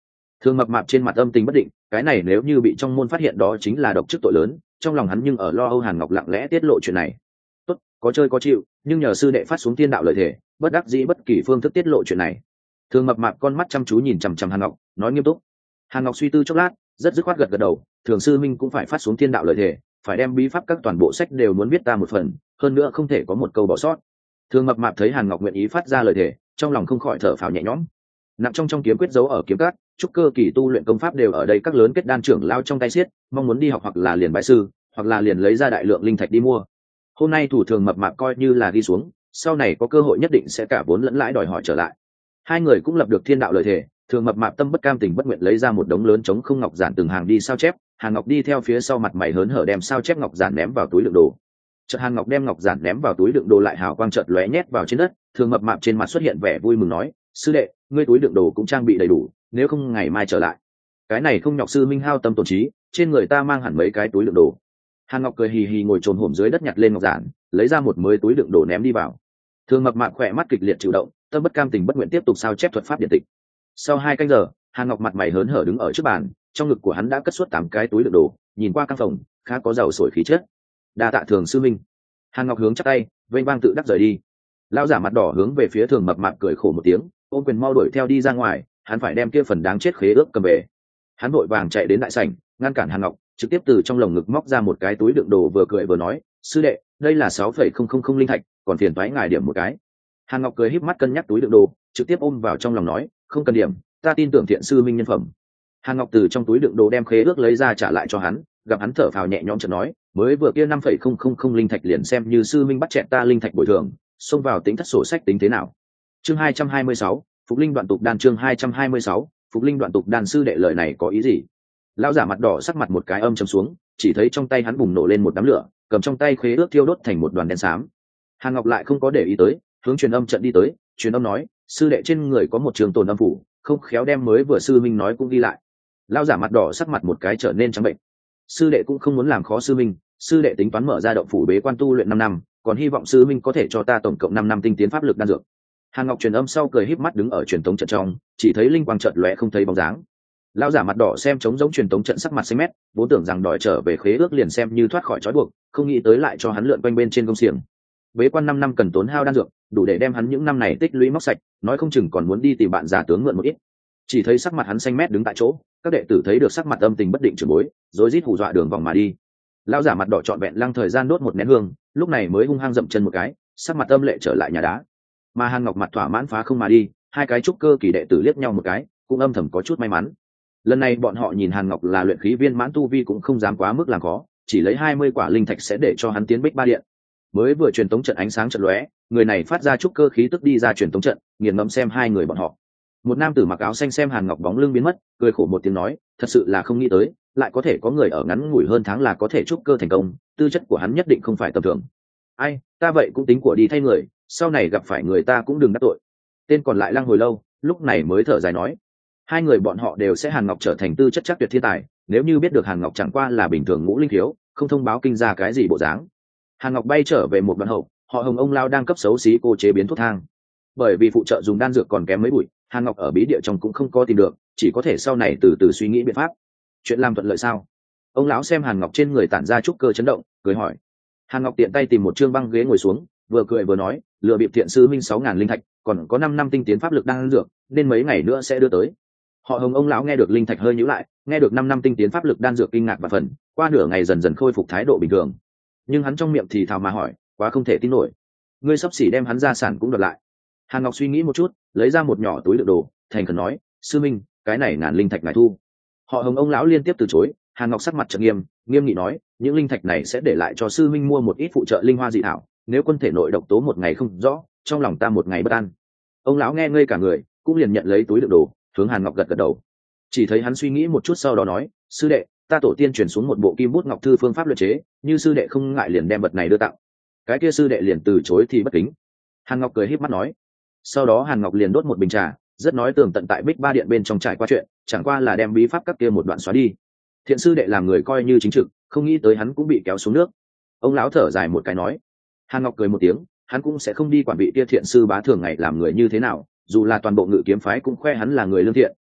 Speaker 1: Thường Mập Mạp trên mặt âm tình bất định, cái này nếu như bị trong môn phát hiện đó chính là độc chức tội lớn, trong lòng hắn nhưng ở lo âu Hàn Ngọc lặng lẽ tiết lộ chuyện này. Tốt, có chơi có chịu, nhưng nhờ sư đệ phát xuống tiên đạo lợi thể, bất đắc dĩ bất kỳ phương thức tiết lộ chuyện này. Thường Mập Mạp con mắt chăm chú nhìn chằm chằm Hàn Ngọc, nói nghiêm túc. Hàn Ngọc suy tư chốc lát, rất dứt khoát gật gật đầu, Thường sư minh cũng phải phát xuống tiên đạo lợi thể, phải đem bí pháp các toàn bộ sách đều muốn biết ta một phần, hơn nữa không thể có một câu bỏ sót. Thường Mập Mạp thấy Hàn Ngọc nguyện ý phát ra lời thể, trong lòng không khỏi thở phào nhẹ nhõm. Nặng trong trong kiếm quyết giấu ở kiếm cát, trúc cơ kỳ tu luyện công pháp đều ở đây các lớn kết đan trưởng lao trong tay xiết, mong muốn đi học hoặc là liền bái sư, hoặc là liền lấy ra đại lượng linh thạch đi mua. Hôm nay thủ Thường Mập Mạp coi như là ghi xuống, sau này có cơ hội nhất định sẽ cả vốn lẫn lãi đòi hỏi trở lại. Hai người cũng lập được thiên đạo lợi thể, Thường Mập Mạp tâm bất cam tình bất nguyện lấy ra một đống lớn chống không ngọc giản từng hàng đi sao chép, Hàn Ngọc đi theo phía sau mặt mày hớn hở đem sao chép ngọc giản ném vào túi đựng đồ. Chợt Hàn Ngọc đem ngọc giản ném vào túi đựng đồ lại hào quang chợt lóe nhét vào trên đất, Thường Mập Mạp trên mặt xuất hiện vẻ vui mừng nói, sư đệ, ngươi túi đựng đồ cũng trang bị đầy đủ, nếu không ngày mai trở lại. Cái này không nhọc sư minh hao tâm tổn trí, trên người ta mang hẳn mấy cái túi đựng đồ. Hàn Ngọc cười hì hì ngồi trồn hổm dưới đất nhặt lên ngọc giản, lấy ra một mới túi đựng đồ ném đi vào. Thường Mập Mạp khỏe mắt kịch liệt chịu động, tâm bất cam tình bất nguyện tiếp tục sao chép thuật pháp điện tịch. Sau hai canh giờ, Hàn Ngọc mặt mày hớn hở đứng ở trước bàn, trong ngực của hắn đã cất suốt tám cái túi đựng đồ, nhìn qua căn phòng khá có giàu sổi khí chất. Đa tạ Thường sư minh. Hàn Ngọc hướng chắc tay, vênh vang tự đắc rời đi. Lão giả mặt đỏ hướng về phía Thường Mập Mạp cười khổ một tiếng, ôm quyền mau đuổi theo đi ra ngoài, hắn phải đem kia phần đáng chết khế ước cầm về. Hắn vội vàng chạy đến đại sảnh, ngăn cản Hàn Ngọc, trực tiếp từ trong lồng ngực móc ra một cái túi đựng đồ, vừa cười vừa nói, sư đệ, đây là sáu phẩy không không không linh thạch, còn phiền toái ngài điểm một cái. Hàn Ngọc cười híp mắt cân nhắc túi đựng đồ, trực tiếp ôm vào trong lòng nói, không cần điểm, ta tin tưởng thiện sư minh nhân phẩm. Hàn Ngọc từ trong túi đựng đồ đem khế ước lấy ra trả lại cho hắn, gặp hắn thở phào nhẹ nhõm chợt nói, mới vừa kia năm phẩy không không không linh thạch liền xem như sư minh bắt chẹt ta linh thạch bồi thường, xông vào tính thất sổ sách tính thế nào. Chương hai trăm hai mươi sáu, Phục Linh Đoạn Tục Đan. Chương hai trăm hai mươi sáu, Phục Linh Đoạn Tục Đan. Sư đệ lời này có ý gì? Lão giả mặt đỏ sắc mặt một cái âm trầm xuống, chỉ thấy trong tay hắn bùng nổ lên một đám lửa, cầm trong tay khế ước thiêu đốt thành một đoàn đen xám. Hàn Ngọc lại không có để ý tới, hướng truyền âm trận đi tới, truyền âm nói, sư đệ trên người có một trường tồn âm phủ, không khéo đem mới vừa sư minh nói cũng ghi lại. Lão giả mặt đỏ sắc mặt một cái trở nên trắng bệnh. Sư đệ cũng không muốn làm khó sư minh, sư đệ tính toán mở ra động phủ bế quan tu luyện năm năm, còn hy vọng sư minh có thể cho ta tổng cộng năm năm tinh tiến pháp lực đan dược. Hàn Ngọc truyền âm sau cười híp mắt đứng ở truyền tống trận trong, chỉ thấy linh quang chợt lóe không thấy bóng dáng. Lão giả mặt đỏ xem trống giống truyền tống trận sắc mặt xanh mét, vốn tưởng rằng đòi trở về khế ước liền xem như thoát khỏi trói buộc, không nghĩ tới lại cho hắn lượn quanh bên trên công xiềng. Bế quan năm năm cần tốn hao đan dược, đủ để đem hắn những năm này tích lũy móc sạch, nói không chừng còn muốn đi tìm bạn già tướng mượn một ít. Chỉ thấy sắc mặt hắn xanh mét đứng tại chỗ, các đệ tử thấy được sắc mặt âm tình bất định trưởng bối, rối rít hù dọa đường vòng mà đi. Lão giả mặt đỏ trọn vẹn lăng thời gian đốt một nén hương, lúc này mới hung hăng dậm chân một cái, sắc mặt âm lệ trở lại nhà đá. Mà Hàn Ngọc mặt thỏa mãn phá không mà đi, hai cái trúc cơ kỳ đệ tử liếc nhau một cái, cũng âm thầm có chút may mắn. Lần này bọn họ nhìn Hàn Ngọc là luyện khí viên mãn tu vi cũng không dám quá mức làm khó, chỉ lấy hai mươi quả linh thạch sẽ để cho hắn tiến bích ba điện. Mới vừa truyền tống trận ánh sáng chợt lóe, người này phát ra trúc cơ khí tức đi ra truyền tống trận, nghiền ngẫm xem hai người bọn họ. Một nam tử mặc áo xanh xem Hàn Ngọc bóng lưng biến mất, cười khổ một tiếng nói, thật sự là không nghĩ tới, lại có thể có người ở ngắn ngủi hơn tháng là có thể trúc cơ thành công, tư chất của hắn nhất định không phải tầm thường. Ai, ta vậy cũng tính của đi thay người, sau này gặp phải người ta cũng đừng đắc tội. Tên còn lại lăng hồi lâu, lúc này mới thở dài nói, hai người bọn họ đều sẽ Hàn Ngọc trở thành tư chất chắc tuyệt thiên tài, nếu như biết được Hàn Ngọc chẳng qua là bình thường ngũ linh thiếu, không thông báo kinh ra cái gì bộ dáng. Hàn Ngọc bay trở về một đoạn hậu, họ Hồng ông lao đang cấp xấu xí cô chế biến thuốc thang. Bởi vì phụ trợ dùng đan dược còn kém mấy bụi, Hàn Ngọc ở bí địa trong cũng không có tìm được, chỉ có thể sau này từ từ suy nghĩ biện pháp. Chuyện làm thuận lợi sao? Ông lão xem Hàn Ngọc trên người tản ra trúc cơ chấn động, cười hỏi. Hàn Ngọc tiện tay tìm một trương băng ghế ngồi xuống, vừa cười vừa nói, lừa bịp thiện sư minh sáu ngàn linh thạch, còn có năm năm tinh tiến pháp lực đang dược, nên mấy ngày nữa sẽ đưa tới. Họ Hồng ông lão nghe được linh thạch hơi nhíu lại, nghe được năm năm tinh tiến pháp lực đan dược kinh ngạc và phần, qua nửa ngày dần dần khôi phục thái độ bình thường. Nhưng hắn trong miệng thì thào mà hỏi, quá không thể tin nổi, ngươi sắp xỉ đem hắn gia sản cũng đoạt lại. Hàn Ngọc suy nghĩ một chút, lấy ra một nhỏ túi đựng đồ, thành khẩn nói, sư minh, cái này ngàn linh thạch ngài thu. Họ Hồng ông lão liên tiếp từ chối. Hàn Ngọc sắc mặt trợn nghiêm, nghiêm nghị nói, những linh thạch này sẽ để lại cho sư minh mua một ít phụ trợ linh hoa dị thảo, nếu quân thể nội độc tố một ngày không rõ, trong lòng ta một ngày bất an. Ông lão nghe ngây cả người, cũng liền nhận lấy túi đựng đồ, hướng Hàn Ngọc gật gật đầu. Chỉ thấy hắn suy nghĩ một chút sau đó nói, sư đệ, ta tổ tiên truyền xuống một bộ kim bút ngọc thư phương pháp luyện chế, như sư đệ không ngại liền đem vật này đưa tặng. Cái kia sư đệ liền từ chối thì bất kính. Hàn Ngọc cười híp mắt nói. Sau đó Hàn Ngọc liền đốt một bình trà, rất nói tường tận tại bích ba điện bên trong trải qua chuyện, chẳng qua là đem bí pháp các kia một đoạn xóa đi. Thiện sư đệ làm người coi như chính trực, không nghĩ tới hắn cũng bị kéo xuống nước. Ông lão thở dài một cái nói. Hàn Ngọc cười một tiếng, hắn cũng sẽ không đi quản vị kia thiện sư bá thường ngày làm người như thế nào, dù là toàn bộ ngự kiếm phái cũng khoe hắn là người lương thiện,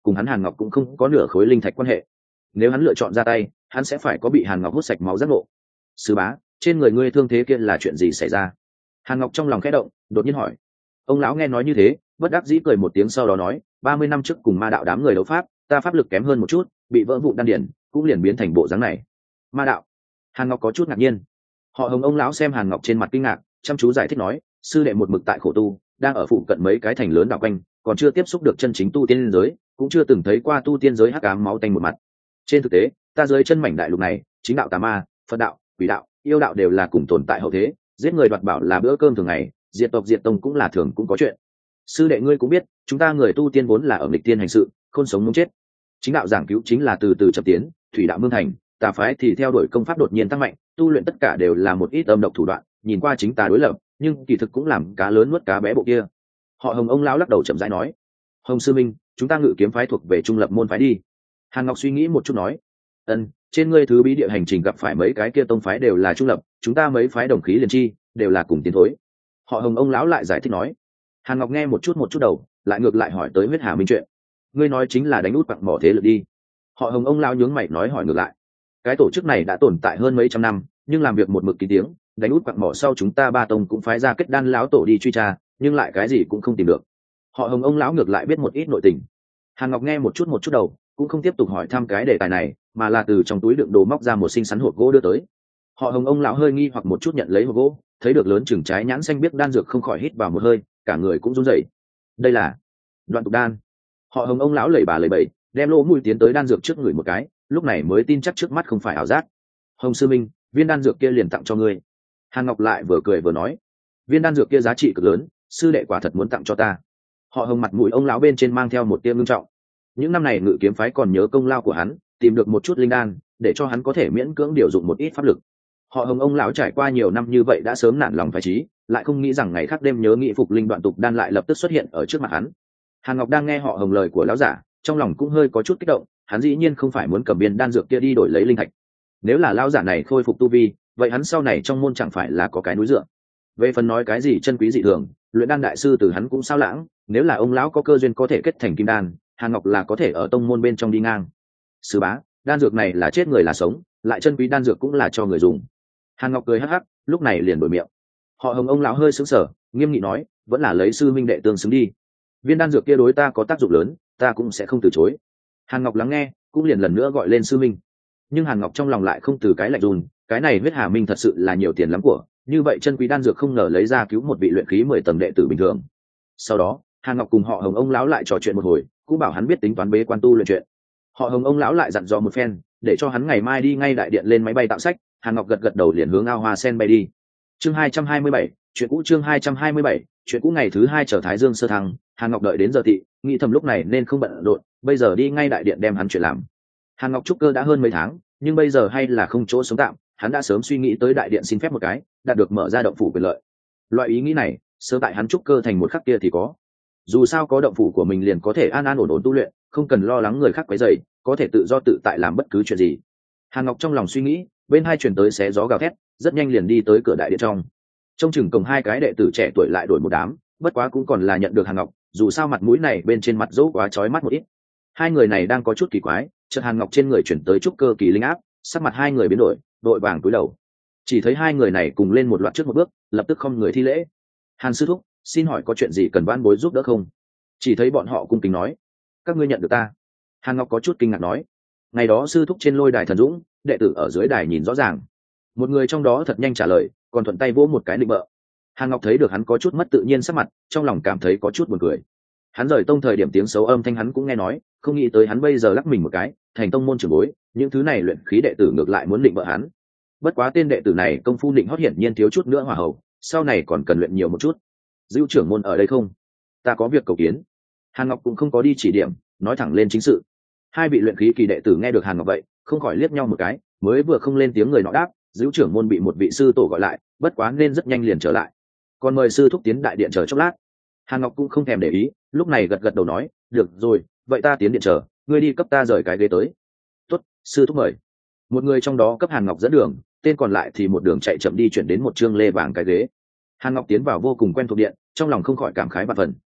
Speaker 1: cùng hắn Hàn Ngọc cũng không có nửa khối linh thạch quan hệ. Nếu hắn lựa chọn ra tay, hắn sẽ phải có bị Hàn Ngọc hút sạch máu giác ngộ. Sư bá, trên người ngươi thương thế kia là chuyện gì xảy ra? Hàn Ngọc trong lòng khẽ động, đột nhiên hỏi. Ông lão nghe nói như thế, bất đắc dĩ cười một tiếng, sau đó nói, ba mươi năm trước cùng ma đạo đám người đấu pháp, ta pháp lực kém hơn một chút, bị vỡ vụn đan điển, cũng liền biến thành bộ dáng này. Ma đạo? Hàn Ngọc có chút ngạc nhiên. Họ Hồng ông lão xem Hàn Ngọc trên mặt kinh ngạc, chăm chú giải thích nói, sư đệ một mực tại khổ tu, đang ở phụ cận mấy cái thành lớn đảo quanh, còn chưa tiếp xúc được chân chính tu tiên giới, cũng chưa từng thấy qua tu tiên giới hắc ám máu tanh một mặt. Trên thực tế, ta dưới chân mảnh đại lục này, chính đạo tà ma, Phật đạo, quỷ đạo, yêu đạo đều là cùng tồn tại hậu thế, giết người đoạt bảo là bữa cơm thường ngày, diệt tộc diệt tông cũng là thường cũng có chuyện. Sư đệ ngươi cũng biết, chúng ta người tu tiên vốn là ở nghịch tiên hành sự, khôn sống muốn chết. Chính đạo giảng cứu chính là từ từ chập tiến, thủy đạo mương thành, tà phái thì theo đuổi công pháp đột nhiên tăng mạnh, tu luyện tất cả đều là một ít âm độc thủ đoạn, nhìn qua chính tà đối lập, nhưng kỳ thực cũng làm cá lớn nuốt cá bé bộ kia. Họ Hồng ông lão lắc đầu chậm rãi nói, Hồng sư minh, chúng ta ngự kiếm phái thuộc về trung lập môn phái đi. Hàn Ngọc suy nghĩ một chút nói, ân, trên ngươi thứ bí địa hành trình gặp phải mấy cái kia tông phái đều là trung lập, chúng ta mấy phái đồng khí liền chi, đều là cùng tiến thối. Họ Hồng ông lão lại giải thích nói. Hàn Ngọc nghe một chút một chút đầu, lại ngược lại hỏi tới huyết hà minh chuyện. Ngươi nói chính là đánh út quặng mỏ thế lực đi. Họ Hồng ông lão nhướng mày nói hỏi ngược lại. Cái tổ chức này đã tồn tại hơn mấy trăm năm, nhưng làm việc một mực kín tiếng, đánh út quặng mỏ sau chúng ta ba tông cũng phái ra kết đan lão tổ đi truy tra, nhưng lại cái gì cũng không tìm được. Họ Hồng ông lão ngược lại biết một ít nội tình. Hàn Ngọc nghe một chút một chút đầu, cũng không tiếp tục hỏi thăm cái đề tài này, mà là từ trong túi đựng đồ móc ra một xinh xắn hộp gỗ đưa tới. Họ Hồng ông lão hơi nghi hoặc một chút nhận lấy hộp gỗ, thấy được lớn chừng trái nhãn xanh biếc đan dược không khỏi hít vào một hơi, cả người cũng run rẩy. Đây là Đoạn Tục đan. Họ Hồng ông lão lẩy bà lẩy bẩy, đem lỗ mũi tiến tới đan dược trước người một cái, lúc này mới tin chắc trước mắt không phải ảo giác. Hồng sư minh, viên đan dược kia liền tặng cho ngươi. Hàn Ngọc lại vừa cười vừa nói, viên đan dược kia giá trị cực lớn, sư đệ quả thật muốn tặng cho ta. Họ Hồng mặt mũi ông lão bên trên mang theo một tia ngưng trọng. Những năm này ngự kiếm phái còn nhớ công lao của hắn, tìm được một chút linh đan, để cho hắn có thể miễn cưỡng điều dụng một ít pháp lực. Họ Hồng ông lão trải qua nhiều năm như vậy đã sớm nản lòng phải trí, lại không nghĩ rằng ngày khác đêm nhớ nghị phục linh đoạn tục đan lại lập tức xuất hiện ở trước mặt hắn. Hàn Ngọc đang nghe họ Hồng lời của lão giả, trong lòng cũng hơi có chút kích động, hắn dĩ nhiên không phải muốn cầm viên đan dược kia đi đổi lấy linh thạch. Nếu là lão giả này khôi phục tu vi, vậy hắn sau này trong môn chẳng phải là có cái núi dựa. Về phần nói cái gì chân quý dị thường, luyện đan đại sư từ hắn cũng sao lãng, nếu là ông lão có cơ duyên có thể kết thành kim đan, Hàn Ngọc là có thể ở tông môn bên trong đi ngang. Sư bá, đan dược này là chết người là sống, lại chân quý đan dược cũng là cho người dùng. Hàn Ngọc cười hắc hắc, lúc này liền đổi miệng. Họ Hồng ông lão hơi sững sờ, nghiêm nghị nói, vẫn là lấy sư minh đệ tương xứng đi. Viên đan dược kia đối ta có tác dụng lớn, ta cũng sẽ không từ chối. Hàn Ngọc lắng nghe, cũng liền lần nữa gọi lên sư minh. Nhưng Hàn Ngọc trong lòng lại không từ cái lạnh run, cái này huyết hà minh thật sự là nhiều tiền lắm của, như vậy chân quý đan dược không ngờ lấy ra cứu một vị luyện khí mười tầng đệ tử bình thường. Sau đó, Hàn Ngọc cùng họ Hồng ông lão lại trò chuyện một hồi, cũng bảo hắn biết tính toán bế quan tu luyện chuyện. Họ Hồng ông lão lại dặn dò một phen, để cho hắn ngày mai đi ngay đại điện lên máy bay tạo sách. Hàn Ngọc gật gật đầu liền hướng ao hoa sen bay đi. Chương hai trăm hai mươi bảy, chuyện cũ chương hai trăm hai mươi bảy, chuyện cũ ngày thứ hai trở Thái Dương sơ thăng, Hàn Ngọc đợi đến giờ thị, nghĩ thầm lúc này nên không bận rộn, bây giờ đi ngay đại điện đem hắn chuyện làm. Hàn Ngọc trúc cơ đã hơn mấy tháng, nhưng bây giờ hay là không chỗ sống tạm, hắn đã sớm suy nghĩ tới đại điện xin phép một cái, đạt được mở ra động phủ quyền lợi. Loại ý nghĩ này, sớm tại hắn trúc cơ thành một khắc kia thì có. Dù sao có động phủ của mình liền có thể an an ổn ổn tu luyện, không cần lo lắng người khác quấy rầy, có thể tự do tự tại làm bất cứ chuyện gì. Hàn Ngọc trong lòng suy nghĩ, bên hai chuyển tới xé gió gào thét, rất nhanh liền đi tới cửa đại điện trong. Trong chừng cổng hai cái đệ tử trẻ tuổi lại đổi một đám, bất quá cũng còn là nhận được Hàn Ngọc, dù sao mặt mũi này bên trên mặt dỗ quá chói mắt một ít. Hai người này đang có chút kỳ quái, chợt Hàn Ngọc trên người chuyển tới chút cơ kỳ linh áp, sắc mặt hai người biến đổi, đội vàng cúi đầu. Chỉ thấy hai người này cùng lên một loạt trước một bước, lập tức không người thi lễ. Hàn sư thúc, xin hỏi có chuyện gì cần vãn bối giúp đỡ không? Chỉ thấy bọn họ cung kính nói, các ngươi nhận được ta. Hàn Ngọc có chút kinh ngạc nói, ngày đó sư thúc trên lôi đài thần dũng, đệ tử ở dưới đài nhìn rõ ràng. Một người trong đó thật nhanh trả lời, còn thuận tay vỗ một cái định bợ. Hàn Ngọc thấy được hắn có chút mất tự nhiên sắc mặt, trong lòng cảm thấy có chút buồn cười. Hắn rời tông thời điểm tiếng xấu âm thanh hắn cũng nghe nói, không nghĩ tới hắn bây giờ lắc mình một cái, thành tông môn trưởng bối, những thứ này luyện khí đệ tử ngược lại muốn định bợ hắn. Bất quá tên đệ tử này công phu định hót hiển nhiên thiếu chút nữa hòa hậu, sau này còn cần luyện nhiều một chút. Dữu trưởng môn ở đây không? Ta có việc cầu kiến. Hàn Ngọc cũng không có đi chỉ điểm, nói thẳng lên chính sự. Hai vị luyện khí kỳ đệ tử nghe được Hàn Ngọc vậy, không khỏi liếc nhau một cái, mới vừa không lên tiếng người nọ đáp, dữu trưởng môn bị một vị sư tổ gọi lại, bất quá nên rất nhanh liền trở lại. Còn mời sư thúc tiến đại điện chờ chốc lát. Hàn Ngọc cũng không thèm để ý, lúc này gật gật đầu nói, được rồi, vậy ta tiến điện chờ, ngươi đi cấp ta rời cái ghế tới. Tốt, sư thúc mời. Một người trong đó cấp Hàn Ngọc dẫn đường, tên còn lại thì một đường chạy chậm đi chuyển đến một trương lê vàng cái ghế. Hàn Ngọc tiến vào vô cùng quen thuộc điện, trong lòng không khỏi cảm khái vạn phần.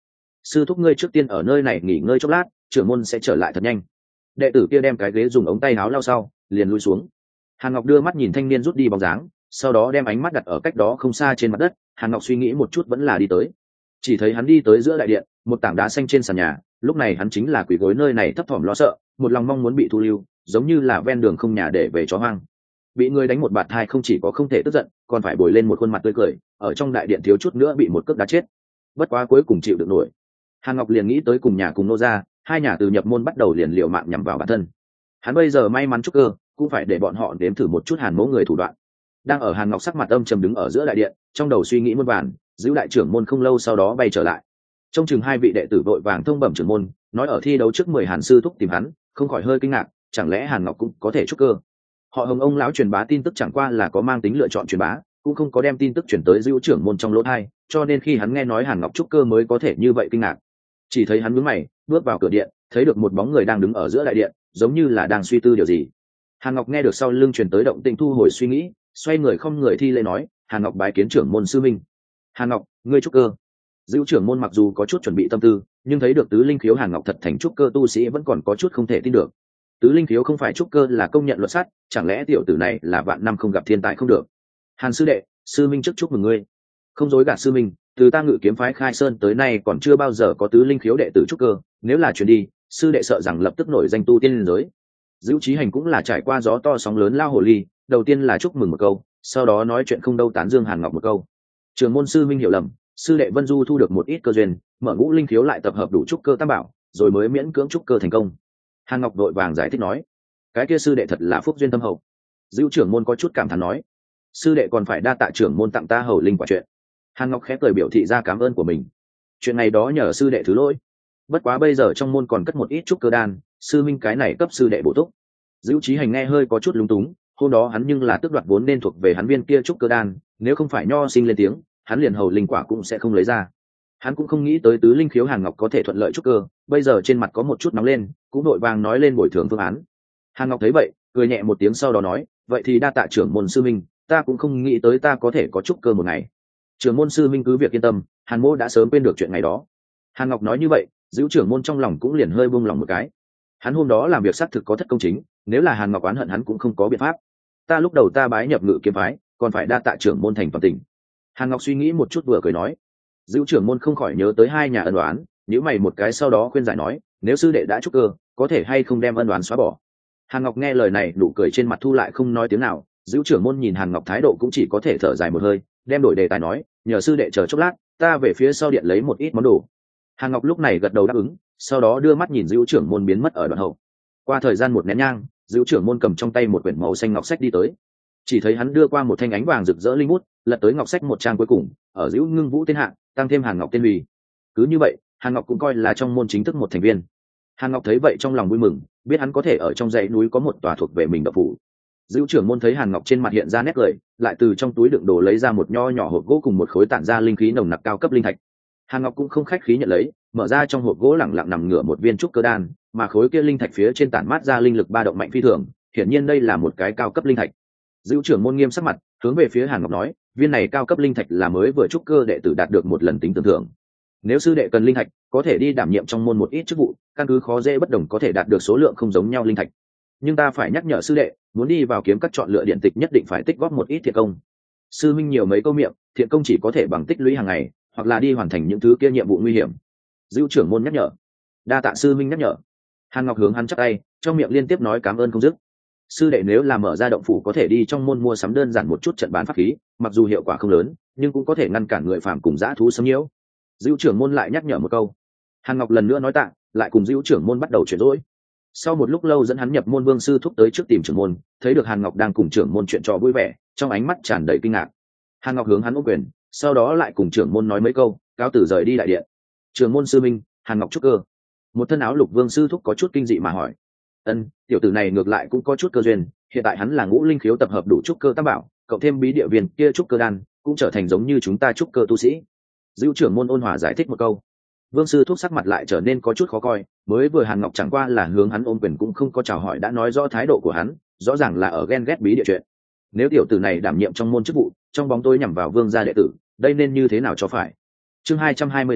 Speaker 1: sư thúc ngươi trước tiên ở nơi này nghỉ ngơi chốc lát, trưởng môn sẽ trở lại thật nhanh. Đệ tử kia đem cái ghế dùng ống tay áo lau sau liền lui xuống. Hàn Ngọc đưa mắt nhìn thanh niên rút đi bóng dáng, sau đó đem ánh mắt đặt ở cách đó không xa trên mặt đất. Hàn Ngọc suy nghĩ một chút vẫn là đi tới. Chỉ thấy hắn đi tới giữa đại điện, một tảng đá xanh trên sàn nhà, lúc này hắn chính là quỳ gối nơi này thấp thỏm lo sợ, một lòng mong muốn bị thu lưu, giống như là ven đường không nhà để về chó hoang. Bị người đánh một bạt hai không chỉ có không thể tức giận, còn phải bồi lên một khuôn mặt tươi cười, ở trong đại điện thiếu chút nữa bị một cước đá chết. Bất quá cuối cùng chịu được nổi. Hàn Ngọc liền nghĩ tới cùng nhà cùng nô gia, hai nhà từ nhập môn bắt đầu liền liều mạng nhằm vào bản thân. Hắn bây giờ may mắn trúc cơ, cũng phải để bọn họ đếm thử một chút Hàn mẫu người thủ đoạn. Đang ở Hàn Ngọc sắc mặt âm trầm đứng ở giữa đại điện, trong đầu suy nghĩ muôn vàn, giữ đại trưởng môn không lâu sau đó bay trở lại. Trong chừng hai vị đệ tử vội vàng thông bẩm trưởng môn, nói ở thi đấu trước mười Hàn sư thúc tìm hắn, không khỏi hơi kinh ngạc, chẳng lẽ Hàn Ngọc cũng có thể trúc cơ? Họ Hồng ông lão truyền bá tin tức chẳng qua là có mang tính lựa chọn truyền bá, cũng không có đem tin tức chuyển tới dữ trưởng môn trong lỗ tai, cho nên khi hắn nghe nói Hàn Ngọc trúc cơ mới có thể như vậy kinh ngạc. Chỉ thấy hắn nhướng mày, bước vào cửa điện, thấy được một bóng người đang đứng ở giữa đại điện, giống như là đang suy tư điều gì. Hàn Ngọc nghe được sau lưng truyền tới động tĩnh thu hồi suy nghĩ, xoay người không người thi lễ nói, Hàn Ngọc bái kiến trưởng môn sư minh. Hàn Ngọc, ngươi trúc cơ? Dữ trưởng môn mặc dù có chút chuẩn bị tâm tư, nhưng thấy được tứ linh khiếu Hàn Ngọc thật thành trúc cơ tu sĩ vẫn còn có chút không thể tin được. Tứ linh khiếu không phải trúc cơ là công nhận luật sắt, chẳng lẽ tiểu tử này là vạn năm không gặp thiên tài không được? Hàn sư đệ, sư minh trước chúc mừng ngươi. Không dối gạt sư minh, từ ta Ngự Kiếm phái khai sơn tới nay còn chưa bao giờ có tứ linh khiếu đệ tử trúc cơ, nếu là truyền đi, sư đệ sợ rằng lập tức nổi danh tu tiên liên giới. Dữ Chí Hành cũng là trải qua gió to sóng lớn lao hồ ly, đầu tiên là chúc mừng một câu, sau đó nói chuyện không đâu tán dương Hàn Ngọc một câu. Trường môn sư minh hiểu lầm, sư đệ Vân Du thu được một ít cơ duyên, mở ngũ linh khiếu lại tập hợp đủ trúc cơ tam bảo, rồi mới miễn cưỡng trúc cơ thành công. Hàn Ngọc đội vàng giải thích nói, cái kia sư đệ thật là phúc duyên tâm hậu. Dữ trưởng môn có chút cảm thán nói, sư đệ còn phải đa tạ trưởng môn tặng ta hầu linh quả chuyện. Hàn Ngọc khẽ cười biểu thị ra cảm ơn của mình. Chuyện này đó nhờ sư đệ thứ lỗi. Bất quá bây giờ trong môn còn cất một ít trúc cơ đan, sư minh cái này cấp sư đệ bổ túc. Dữ Chí Hành nghe hơi có chút lúng túng, hôm đó hắn nhưng là tước đoạt vốn nên thuộc về hắn viên kia trúc cơ đan, nếu không phải nho sinh lên tiếng, hắn liền hầu linh quả cũng sẽ không lấy ra. Hắn cũng không nghĩ tới tứ linh khiếu Hàn Ngọc có thể thuận lợi trúc cơ, bây giờ trên mặt có một chút nóng lên, cũng đội vàng nói lên bồi thường phương án. Hàn Ngọc thấy vậy, cười nhẹ một tiếng sau đó nói, vậy thì đa tạ trưởng môn sư minh, ta cũng không nghĩ tới ta có thể có trúc cơ một ngày. Trưởng môn sư minh cứ việc yên tâm, Hàn mô đã sớm quên được chuyện ngày đó. Hàn Ngọc nói như vậy, giữ trưởng môn trong lòng cũng liền hơi buông lòng một cái. Hắn hôm đó làm việc xác thực có thất công chính, nếu là Hàn Ngọc oán hận hắn cũng không có biện pháp. Ta lúc đầu ta bái nhập Ngự Kiếm phái, còn phải đa tạ trưởng môn thành toàn tình. Hàn Ngọc suy nghĩ một chút vừa cười nói, giữ trưởng môn không khỏi nhớ tới hai nhà ân oán, nhíu mày một cái sau đó khuyên giải nói, nếu sư đệ đã trúc cơ, có thể hay không đem ân oán xóa bỏ. Hàn Ngọc nghe lời này, nụ cười trên mặt thu lại không nói tiếng nào. Giữ trưởng môn nhìn Hàn Ngọc thái độ cũng chỉ có thể thở dài một hơi, đem đổi đề tài nói, nhờ sư đệ chờ chốc lát, ta về phía sau điện lấy một ít món đồ. Hàn Ngọc lúc này gật đầu đáp ứng, sau đó đưa mắt nhìn Dữu trưởng môn biến mất ở đoạn hậu. Qua thời gian một nén nhang, Dữu trưởng môn cầm trong tay một quyển màu xanh ngọc sách đi tới. Chỉ thấy hắn đưa qua một thanh ánh vàng rực rỡ linh bút, lật tới ngọc sách một trang cuối cùng, ở Dữu Ngưng Vũ tên hạng, tăng thêm Hàn Ngọc tên hủy. Cứ như vậy, Hàn Ngọc cũng coi là trong môn chính thức một thành viên. Hàn Ngọc thấy vậy trong lòng vui mừng, biết hắn có thể ở trong dãy núi có một tòa thuộc về mình độc phủ. Dữu trưởng môn thấy Hàn Ngọc trên mặt hiện ra nét cười, lại từ trong túi đựng đồ lấy ra một nho nhỏ hộp gỗ cùng một khối tản ra linh khí nồng nặc cao cấp linh thạch. Hàn Ngọc cũng không khách khí nhận lấy, mở ra trong hộp gỗ lẳng lặng nằm ngửa một viên trúc cơ đan, mà khối kia linh thạch phía trên tản mát ra linh lực ba động mạnh phi thường, hiển nhiên đây là một cái cao cấp linh thạch. Dữu trưởng môn nghiêm sắc mặt, hướng về phía Hàn Ngọc nói, viên này cao cấp linh thạch là mới vừa trúc cơ đệ tử đạt được một lần tính tưởng thưởng. Nếu sư đệ cần linh thạch, có thể đi đảm nhiệm trong môn một ít chức vụ, căn cứ khó dễ bất đồng có thể đạt được số lượng không giống nhau linh thạch. Nhưng ta phải nhắc nhở sư đệ, muốn đi vào kiếm các chọn lựa điện tịch nhất định phải tích góp một ít thiện công. Sư minh nhiều mấy câu miệng, thiện công chỉ có thể bằng tích lũy hàng ngày, hoặc là đi hoàn thành những thứ kia nhiệm vụ nguy hiểm. Dữu trưởng môn nhắc nhở. Đa tạ sư minh nhắc nhở. Hàn Ngọc hướng hắn chắp tay, trong miệng liên tiếp nói cảm ơn không dứt. Sư đệ nếu là mở ra động phủ có thể đi trong môn mua sắm đơn giản một chút trận bán pháp khí, mặc dù hiệu quả không lớn, nhưng cũng có thể ngăn cản người phàm cùng dã thú xâm nhiễu. Dữu trưởng môn lại nhắc nhở một câu. Hàn Ngọc lần nữa nói tạ, lại cùng Dữu trưởng môn bắt đầu chuyển rỗi. Sau một lúc lâu dẫn hắn nhập môn Vương sư thúc tới trước tìm trưởng môn, thấy được Hàn Ngọc đang cùng trưởng môn chuyện trò vui vẻ, trong ánh mắt tràn đầy kinh ngạc. Hàn Ngọc hướng hắn ôm quyền, sau đó lại cùng trưởng môn nói mấy câu, cáo tử rời đi đại điện. Trưởng môn sư minh, Hàn Ngọc trúc cơ. Một thân áo lục Vương sư thúc có chút kinh dị mà hỏi. Ân, tiểu tử này ngược lại cũng có chút cơ duyên, hiện tại hắn là ngũ linh khiếu tập hợp đủ trúc cơ tam bảo, cộng thêm bí địa viên kia trúc cơ đan, cũng trở thành giống như chúng ta trúc cơ tu sĩ. Dữu trưởng môn ôn hòa giải thích một câu. Vương sư thúc sắc mặt lại trở nên có chút khó coi, mới vừa Hàn Ngọc chẳng qua là hướng hắn ôm quyền cũng không có chào hỏi đã nói rõ thái độ của hắn, rõ ràng là ở ghen ghét bí địa chuyện. Nếu tiểu tử này đảm nhiệm trong môn chức vụ, trong bóng tối nhằm vào Vương gia đệ tử, đây nên như thế nào cho phải. Chương hai trăm hai mươi tám,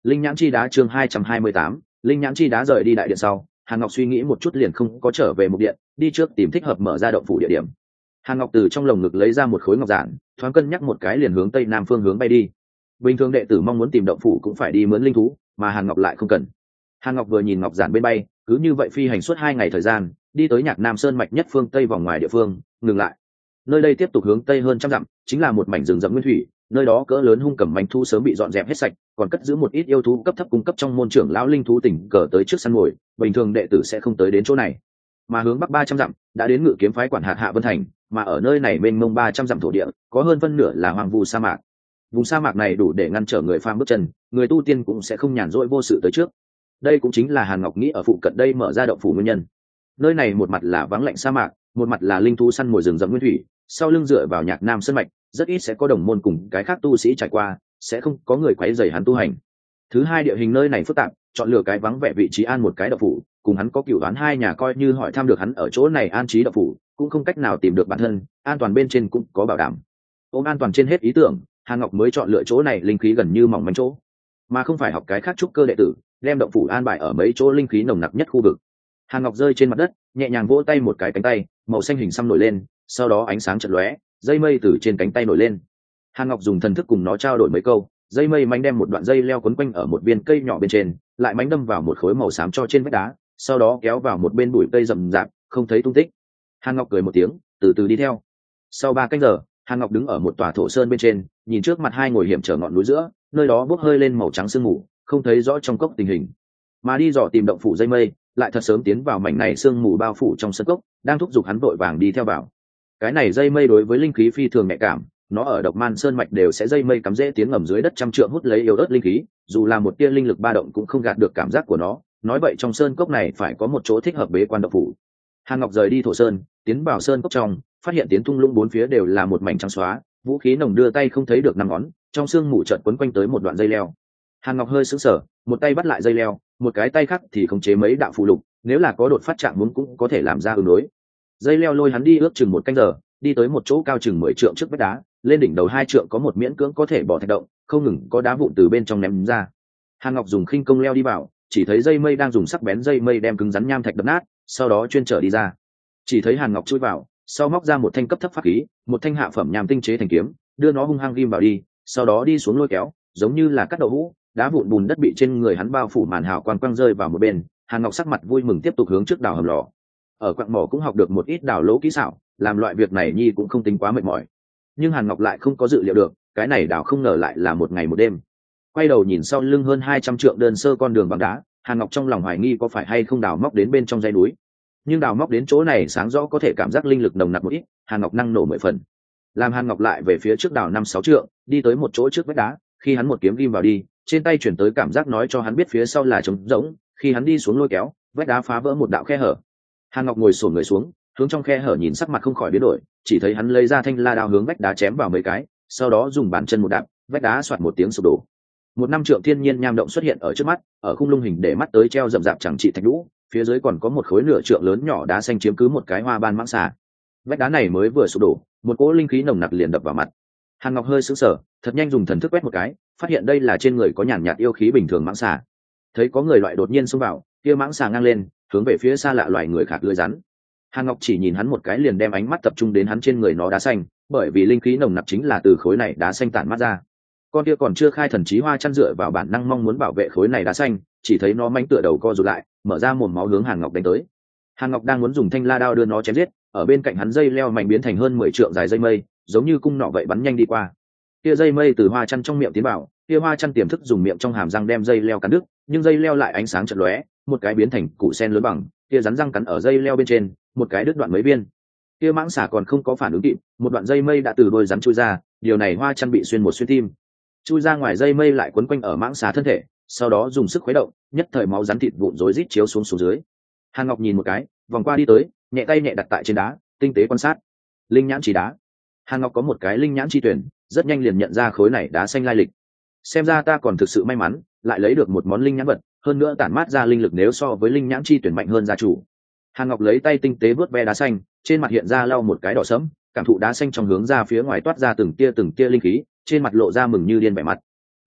Speaker 1: Linh nhãn chi đá chương hai trăm hai mươi tám, linh nhãn chi đá rời đi đại điện sau, Hàn Ngọc suy nghĩ một chút liền không có trở về mục điện, đi trước tìm thích hợp mở ra động phủ địa điểm. Hàn Ngọc từ trong lồng ngực lấy ra một khối ngọc giản, thoáng cân nhắc một cái liền hướng tây nam phương hướng bay đi. Bình thường đệ tử mong muốn tìm động phủ cũng phải đi mướn linh thú, mà Hàn Ngọc lại không cần. Hàn Ngọc vừa nhìn ngọc giản bên bay, cứ như vậy phi hành suốt hai ngày thời gian, đi tới Nhạc Nam Sơn mạch nhất phương tây vòng ngoài địa phương, ngừng lại. Nơi đây tiếp tục hướng tây hơn trăm dặm, chính là một mảnh rừng rậm nguyên thủy, nơi đó cỡ lớn hung cầm manh thu sớm bị dọn dẹp hết sạch, còn cất giữ một ít yêu thú cấp thấp cung cấp trong môn trưởng lão linh thú tỉnh cờ tới trước săn mồi, bình thường đệ tử sẽ không tới đến chỗ này. Mà hướng bắc ba trăm dặm, đã đến Ngự Kiếm phái quản hạt Hạ Vân Thành, mà ở nơi này mênh mông ba trăm dặm thổ địa, có hơn phân nửa là hoang vu sa mạc. Vùng sa mạc này đủ để ngăn trở người phàm bước chân, người tu tiên cũng sẽ không nhàn rỗi vô sự tới trước. Đây cũng chính là Hàn Ngọc nghĩ ở phụ cận đây mở ra động phủ nguyên nhân. Nơi này một mặt là vắng lạnh sa mạc, một mặt là linh thú săn mồi rừng rậm nguyên thủy, sau lưng dựa vào Nhạc Nam Sơn mạch, rất ít sẽ có đồng môn cùng cái khác tu sĩ trải qua, sẽ không có người quấy rầy hắn tu hành. Thứ hai, địa hình nơi này phức tạp, chọn lựa cái vắng vẻ vị trí an một cái động phủ, cùng hắn có cửu đoán hai nhà coi như hỏi thăm được hắn ở chỗ này an trí động phủ, cũng không cách nào tìm được bản thân, an toàn bên trên cũng có bảo đảm. Ôm an toàn trên hết ý tưởng, Hàn Ngọc mới chọn lựa chỗ này linh khí gần như mỏng manh chỗ, mà không phải học cái khác trúc cơ đệ tử, đem động phủ an bài ở mấy chỗ linh khí nồng nặc nhất khu vực. Hàn Ngọc rơi trên mặt đất, nhẹ nhàng vỗ tay một cái cánh tay, màu xanh hình xăm nổi lên, sau đó ánh sáng chợt lóe, dây mây từ trên cánh tay nổi lên. Hàn Ngọc dùng thần thức cùng nó trao đổi mấy câu, dây mây mánh đem một đoạn dây leo quấn quanh ở một viên cây nhỏ bên trên, lại mánh đâm vào một khối màu xám cho trên vách đá, sau đó kéo vào một bên bụi cây rậm rạp, không thấy tung tích. Hàn Ngọc cười một tiếng, từ từ đi theo. Sau ba canh giờ, Hàn Ngọc đứng ở một tòa thổ sơn bên trên, nhìn trước mặt hai ngồi hiểm trở ngọn núi giữa, nơi đó bốc hơi lên màu trắng sương mù, không thấy rõ trong cốc tình hình. Mà đi dò tìm động phủ dây mây, lại thật sớm tiến vào mảnh này sương mù bao phủ trong sân cốc, đang thúc giục hắn vội vàng đi theo vào. Cái này dây mây đối với linh khí phi thường nhạy cảm, nó ở Độc Man Sơn mạch đều sẽ dây mây cắm rễ tiến ngầm dưới đất trăm trượng hút lấy yếu ớt linh khí, dù là một tia linh lực ba động cũng không gạt được cảm giác của nó. Nói vậy trong sơn cốc này phải có một chỗ thích hợp bế quan động phủ. Hàn Ngọc rời đi thổ sơn, tiến vào sơn cốc trong, phát hiện tiến thung lũng bốn phía đều là một mảnh trắng xóa, vũ khí nồng đưa tay không thấy được năm ngón, trong sương mù chợt quấn quanh tới một đoạn dây leo. Hàn Ngọc hơi sững sờ, một tay bắt lại dây leo, một cái tay khác thì khống chế mấy đạo phù lục, nếu là có đột phát trạng muốn cũng có thể làm ra ứng đối. Dây leo lôi hắn đi ước chừng một canh giờ, đi tới một chỗ cao chừng mười trượng trước vách đá, lên đỉnh đầu hai trượng có một miễn cưỡng có thể bỏ thạch động, không ngừng có đá vụn từ bên trong ném ra. Hàn Ngọc dùng khinh công leo đi vào, chỉ thấy dây mây đang dùng sắc bén dây mây đem cứng rắn nham thạch đập nát, sau đó chuyên trở đi ra. Chỉ thấy Hàn Ngọc chui vào, sau móc ra một thanh cấp thấp pháp khí, một thanh hạ phẩm nham tinh chế thành kiếm, đưa nó hung hăng ghim vào đi, sau đó đi xuống lôi kéo, giống như là cắt đậu hũ, đá vụn bùn đất bị trên người hắn bao phủ màn hào quang quang rơi vào một bên. Hàn Ngọc sắc mặt vui mừng tiếp tục hướng trước đào hầm lò. Ở quặng mỏ cũng học được một ít đào lỗ kỹ xảo, làm loại việc này nhi cũng không tính quá mệt mỏi. Nhưng Hàn Ngọc lại không có dự liệu được, cái này đào không ngờ lại là một ngày một đêm. Quay đầu nhìn sau lưng hơn hai trăm trượng đơn sơ con đường bằng đá, Hàn Ngọc trong lòng hoài nghi có phải hay không đào móc đến bên trong dãy núi. Nhưng đào móc đến chỗ này sáng rõ có thể cảm giác linh lực nồng nặc một ít, Hàn Ngọc năng nổ mười phần. Làm Hàn Ngọc lại về phía trước đào năm sáu trượng, đi tới một chỗ trước vách đá, khi hắn một kiếm ghim vào đi, trên tay chuyển tới cảm giác nói cho hắn biết phía sau là trống rỗng, khi hắn đi xuống lôi kéo, vách đá phá vỡ một đạo khe hở. Hàn Ngọc ngồi xổm người xuống, hướng trong khe hở nhìn sắc mặt không khỏi biến đổi, chỉ thấy hắn lấy ra thanh la đao hướng vách đá chém vào mấy cái, sau đó dùng bàn chân một đạp, vách đá xoạt một tiếng sụp đổ. Một năm trượng thiên nhiên nham động xuất hiện ở trước mắt, ở khung lung hình để mắt tới treo rậm rạp chẳng trị thạch lũ, phía dưới còn có một khối nửa trượng lớn nhỏ đá xanh chiếm cứ một cái hoa ban mãng xà. Vách đá này mới vừa sụp đổ, một cỗ linh khí nồng nặc liền đập vào mặt. Hàn Ngọc hơi sững sờ, thật nhanh dùng thần thức quét một cái, phát hiện đây là trên người có nhàn nhạt yêu khí bình thường mãng xà. Thấy có người loại đột nhiên xông vào, kia mãng xà ngang lên, hướng về phía xa lạ loài người khạc lưỡi rắn. Hàn Ngọc chỉ nhìn hắn một cái liền đem ánh mắt tập trung đến hắn trên người nó đá xanh, bởi vì linh khí nồng nặc chính là từ khối này đá xanh tản mát ra. Con kia còn chưa khai thần trí hoa chăn dựa vào bản năng mong muốn bảo vệ khối này đá xanh, chỉ thấy nó mánh tựa đầu co rụt lại, mở ra mồm máu hướng Hàn Ngọc đánh tới. Hàn Ngọc đang muốn dùng thanh la đao đưa nó chém giết, ở bên cạnh hắn dây leo mạnh biến thành hơn mười trượng dài dây mây, giống như cung nọ vậy bắn nhanh đi qua. Kia dây mây từ hoa chăn trong miệng tiến vào, kia hoa chăn tiềm thức dùng miệng trong hàm răng đem dây leo cắn đứt, nhưng dây leo lại ánh sáng chợt lóe, một cái biến thành củ sen lớn bằng, kia rắn răng cắn ở dây leo bên trên, một cái đứt đoạn mấy viên. Kia mãng xà còn không có phản ứng kịp, một đoạn dây mây đã từ đôi rắn chui ra, điều này hoa chăn bị xuyên một xuyên tim. Chui ra ngoài dây mây lại quấn quanh ở mãng xà thân thể, sau đó dùng sức khuấy động, nhất thời máu rắn thịt vụn rối rít chiếu xuống xuống dưới. Hàn Ngọc nhìn một cái, vòng qua đi tới, nhẹ tay nhẹ đặt tại trên đá, tinh tế quan sát. Linh nhãn chỉ đá. Hàn Ngọc có một cái linh nhãn chi tuyển, rất nhanh liền nhận ra khối này đá xanh lai lịch. Xem ra ta còn thực sự may mắn, lại lấy được một món linh nhãn vật, hơn nữa tản mát ra linh lực nếu so với linh nhãn chi tuyển mạnh hơn gia chủ. Hàn Ngọc lấy tay tinh tế vớt ve đá xanh, trên mặt hiện ra lau một cái đỏ sẫm, cảm thụ đá xanh trong hướng ra phía ngoài toát ra từng tia từng tia linh khí, trên mặt lộ ra mừng như điên vẻ mặt.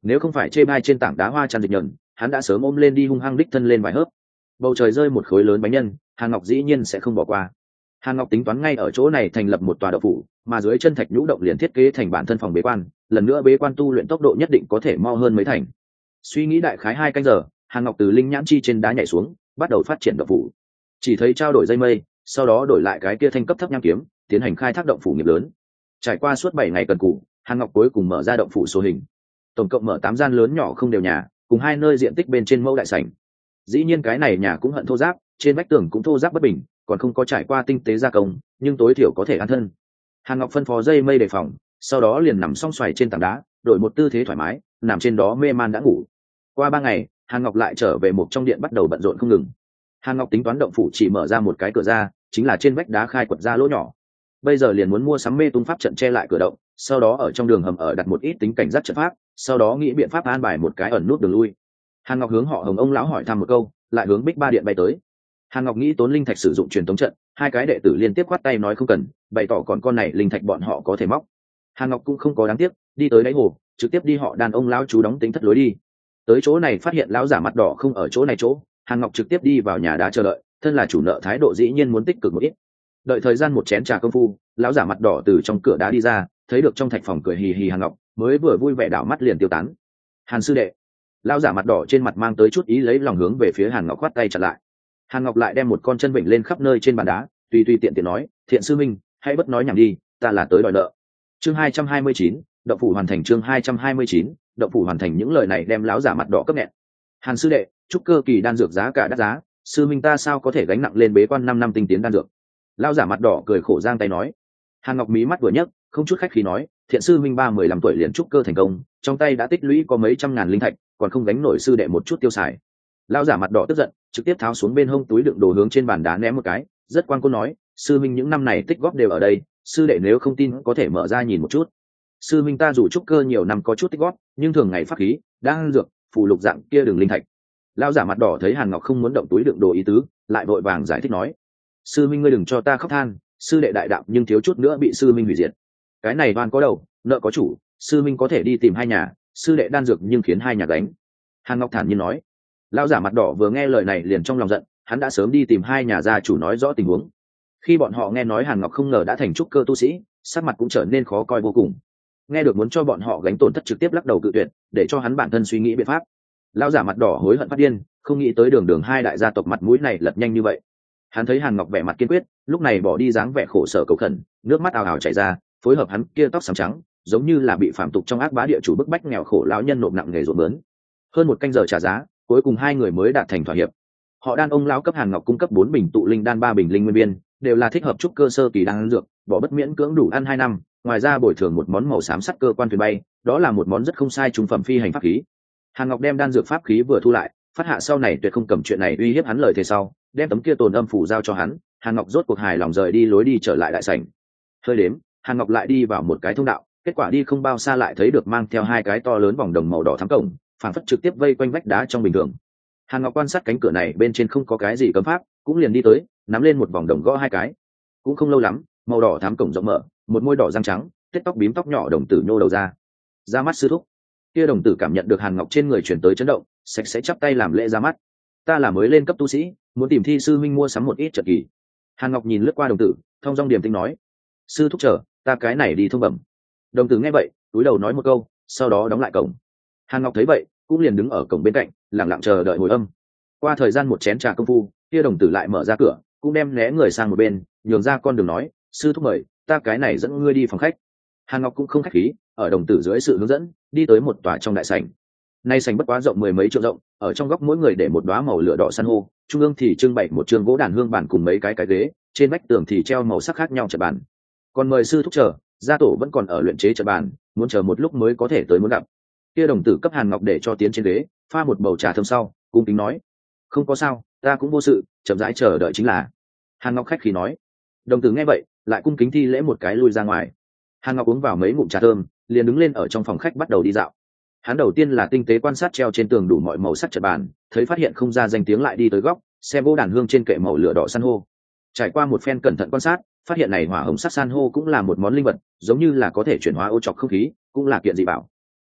Speaker 1: nếu không phải chê bai trên tảng đá hoa chăn dịch nhẫn, hắn đã sớm ôm lên đi hung hăng đích thân lên vài hớp. Bầu trời rơi một khối lớn bánh nhân, Hàn Ngọc dĩ nhiên sẽ không bỏ qua. Hàn Ngọc tính toán ngay ở chỗ này thành lập một tòa đậu phủ, mà dưới chân thạch nhũ động liền thiết kế thành bản thân phòng bế quan, lần nữa bế quan tu luyện tốc độ nhất định có thể mau hơn mấy thành. Suy nghĩ đại khái hai canh giờ, Hàn Ngọc từ linh nhãn chi trên đá nhảy xuống, bắt đầu phát triển đậu phủ. Chỉ thấy trao đổi dây mây, sau đó đổi lại cái kia thanh cấp thấp nham kiếm, tiến hành khai thác động phủ nghiệp lớn. Trải qua suốt bảy ngày cần cù, Hàn Ngọc cuối cùng mở ra động phủ số hình. Tổng cộng mở tám gian lớn nhỏ không đều nhà, cùng hai nơi diện tích bên trên mẫu đại sảnh. Dĩ nhiên cái này nhà cũng hận thô ráp, trên vách tường cũng thô ráp bất bình, còn không có trải qua tinh tế gia công, nhưng tối thiểu có thể an thân. Hàn Ngọc phân phó dây mây đề phòng, sau đó liền nằm song xoài trên tảng đá, đổi một tư thế thoải mái, nằm trên đó mê man đã ngủ. Qua ba ngày, Hàn Ngọc lại trở về một trong điện bắt đầu bận rộn không ngừng. Hàn Ngọc tính toán động phủ chỉ mở ra một cái cửa ra, chính là trên vách đá khai quật ra lỗ nhỏ. Bây giờ liền muốn mua sắm mê tung pháp trận che lại cửa động, sau đó ở trong đường hầm ở đặt một ít tính cảnh giác trận pháp, sau đó nghĩ biện pháp an bài một cái ẩn nút đường lui. Hàn Ngọc hướng họ Hồng ông lão hỏi thăm một câu, lại hướng Bích Ba điện bay tới. Hàn Ngọc nghĩ tốn linh thạch sử dụng truyền tống trận, hai cái đệ tử liên tiếp khoát tay nói không cần, bày tỏ còn con này linh thạch bọn họ có thể móc. Hàn Ngọc cũng không có đáng tiếc, đi tới đáy hồ, trực tiếp đi họ đàn ông lão chú đóng tính thất lối đi. Tới chỗ này phát hiện lão giả mặt đỏ không ở chỗ này chỗ, Hàn Ngọc trực tiếp đi vào nhà đá chờ đợi, thân là chủ nợ thái độ dĩ nhiên muốn tích cực một ít. Đợi thời gian một chén trà công phu, lão giả mặt đỏ từ trong cửa đá đi ra, thấy được trong thạch phòng cười hì hì Hàn Ngọc, mới vừa vui vẻ đảo mắt liền tiêu tán. Hàn sư đệ. Lão giả mặt đỏ trên mặt mang tới chút ý lấy lòng hướng về phía Hàn Ngọc khoát tay chặn lại. Hàn Ngọc lại đem một con chân vịnh lên khắp nơi trên bàn đá, tùy tùy tiện tiện nói, thiện sư minh, hãy bất nói nhảm đi, ta là tới đòi nợ. Chương hai trăm hai mươi chín, động phủ hoàn thành. Chương hai trăm hai mươi chín, động phủ hoàn thành. Những lời này đem lão giả mặt đỏ cấp nghẹn. Hàn sư đệ, trúc cơ kỳ đan dược giá cả đắt giá, sư minh ta sao có thể gánh nặng lên bế quan năm năm tinh tiến đan dược. Lão giả mặt đỏ cười khổ giang tay nói. Hàn Ngọc mí mắt vừa nhấc, không chút khách khí nói, thiện sư minh ba mười lăm tuổi liền trúc cơ thành công, trong tay đã tích lũy có mấy trăm ngàn linh thạch, còn không gánh nổi sư đệ một chút tiêu xài. Lão giả mặt đỏ tức giận, trực tiếp tháo xuống bên hông túi đựng đồ hướng trên bàn đá ném một cái, rất quan cô nói, sư minh những năm này tích góp đều ở đây, sư đệ nếu không tin có thể mở ra nhìn một chút. Sư minh ta dù trúc cơ nhiều năm có chút tích góp, nhưng thường ngày pháp khí, đang dược, phù lục dạng kia đường linh thạch. Lão giả mặt đỏ thấy Hàn Ngọc không muốn động túi đựng đồ ý tứ, lại vội vàng giải thích nói, sư minh ngươi đừng cho ta khóc than, sư đệ đại đạo nhưng thiếu chút nữa bị sư minh hủy diệt. Cái này oan có đầu, nợ có chủ, sư minh có thể đi tìm hai nhà, sư đệ đan dược nhưng khiến hai nhà đánh. Hàn Ngọc thản nhiên nói. Lão giả mặt đỏ vừa nghe lời này liền trong lòng giận, hắn đã sớm đi tìm hai nhà gia chủ nói rõ tình huống. Khi bọn họ nghe nói Hàn Ngọc không ngờ đã thành trúc cơ tu sĩ, sắc mặt cũng trở nên khó coi vô cùng. Nghe được muốn cho bọn họ gánh tổn thất trực tiếp lắc đầu cự tuyệt, để cho hắn bản thân suy nghĩ biện pháp. Lão giả mặt đỏ hối hận phát điên, không nghĩ tới đường đường hai đại gia tộc mặt mũi này lật nhanh như vậy. Hắn thấy Hàn Ngọc vẻ mặt kiên quyết, lúc này bỏ đi dáng vẻ khổ sở cầu khẩn, nước mắt ào ào chảy ra, phối hợp hắn kia tóc xám trắng, giống như là bị phạm tục trong ác bá địa chủ bức bách nghèo khổ lão nhân nộp nặng nghề ruộng bướn. Hơn một canh giờ trả giá, cuối cùng hai người mới đạt thành thỏa hiệp. Họ đan ông lão cấp Hàn Ngọc cung cấp bốn bình tụ linh đan, ba bình linh nguyên viên, đều là thích hợp trúc cơ sơ kỳ đan dược, bỏ bất miễn cưỡng đủ ăn hai năm, ngoài ra bồi thường một món màu xám sắt cơ quan thuyền bay, đó là một món rất không sai trung phẩm phi hành pháp khí. Hàn Ngọc đem đan dược pháp khí vừa thu lại, phát hạ sau này tuyệt không cầm chuyện này uy hiếp hắn lời thề sau, đem tấm kia tồn âm phủ giao cho hắn. Hàn Ngọc rốt cuộc hài lòng rời đi lối đi trở lại đại sảnh. Hơi đếm, Hàn Ngọc lại đi vào một cái thông đạo, kết quả đi không bao xa lại thấy được mang theo hai cái to lớn vòng đồng màu đỏ thắm cổng, phản phất trực tiếp vây quanh vách đá trong bình thường. Hàn Ngọc quan sát cánh cửa này bên trên không có cái gì cấm pháp, cũng liền đi tới, nắm lên một vòng đồng gõ hai cái. Cũng không lâu lắm, màu đỏ thắm cổng rộng mở, một môi đỏ răng trắng, tết tóc bím tóc nhỏ đồng tử nhô đầu ra. Ra mắt sư thúc. Kia đồng tử cảm nhận được Hàn Ngọc trên người truyền tới chấn động, sạch sẽ chắp tay làm lễ ra mắt. Ta là mới lên cấp tu sĩ, muốn tìm thi sư minh mua sắm một ít trận kỳ. Hàn Ngọc nhìn lướt qua đồng tử, thông dong điềm tĩnh nói, sư thúc chờ, ta cái này đi thông bẩm. Đồng tử nghe vậy, cúi đầu nói một câu, sau đó đóng lại cổng. Hàn Ngọc thấy vậy, cũng liền đứng ở cổng bên cạnh, lặng lặng chờ đợi hồi âm. Qua thời gian một chén trà công phu, kia đồng tử lại mở ra cửa, cũng đem né người sang một bên, nhường ra con đường nói, sư thúc mời, ta cái này dẫn ngươi đi phòng khách. Hàn Ngọc cũng không khách khí, ở đồng tử dưới sự hướng dẫn, đi tới một tòa trong đại sảnh. Nay sảnh bất quá rộng mười mấy trượng rộng, ở trong góc mỗi người để một đóa màu lửa đỏ san hô, trung ương thì trưng bày một trường gỗ đàn hương bàn cùng mấy cái cái ghế, trên vách tường thì treo màu sắc khác nhau trận bàn. Còn mời sư thúc chờ, gia tổ vẫn còn ở luyện chế trận bàn, muốn chờ một lúc mới có thể tới muốn gặp. Kia đồng tử cấp Hàn Ngọc để cho tiến trên ghế, pha một bầu trà thơm sau, cung kính nói, không có sao, ta cũng vô sự, chậm rãi chờ đợi chính là. Hàn Ngọc khách khí nói. Đồng tử nghe vậy, lại cung kính thi lễ một cái lui ra ngoài. Hàn Ngọc uống vào mấy ngụm trà thơm, liền đứng lên ở trong phòng khách bắt đầu đi dạo. Hắn đầu tiên là tinh tế quan sát treo trên tường đủ mọi màu sắc trận bàn, thấy phát hiện không ra danh tiếng lại đi tới góc, xem gỗ đàn hương trên kệ màu lửa đỏ san hô. Trải qua một phen cẩn thận quan sát, phát hiện này hỏa hồng sắc san hô cũng là một món linh vật, giống như là có thể chuyển hóa ô trọc không khí, cũng là kiện dị bảo.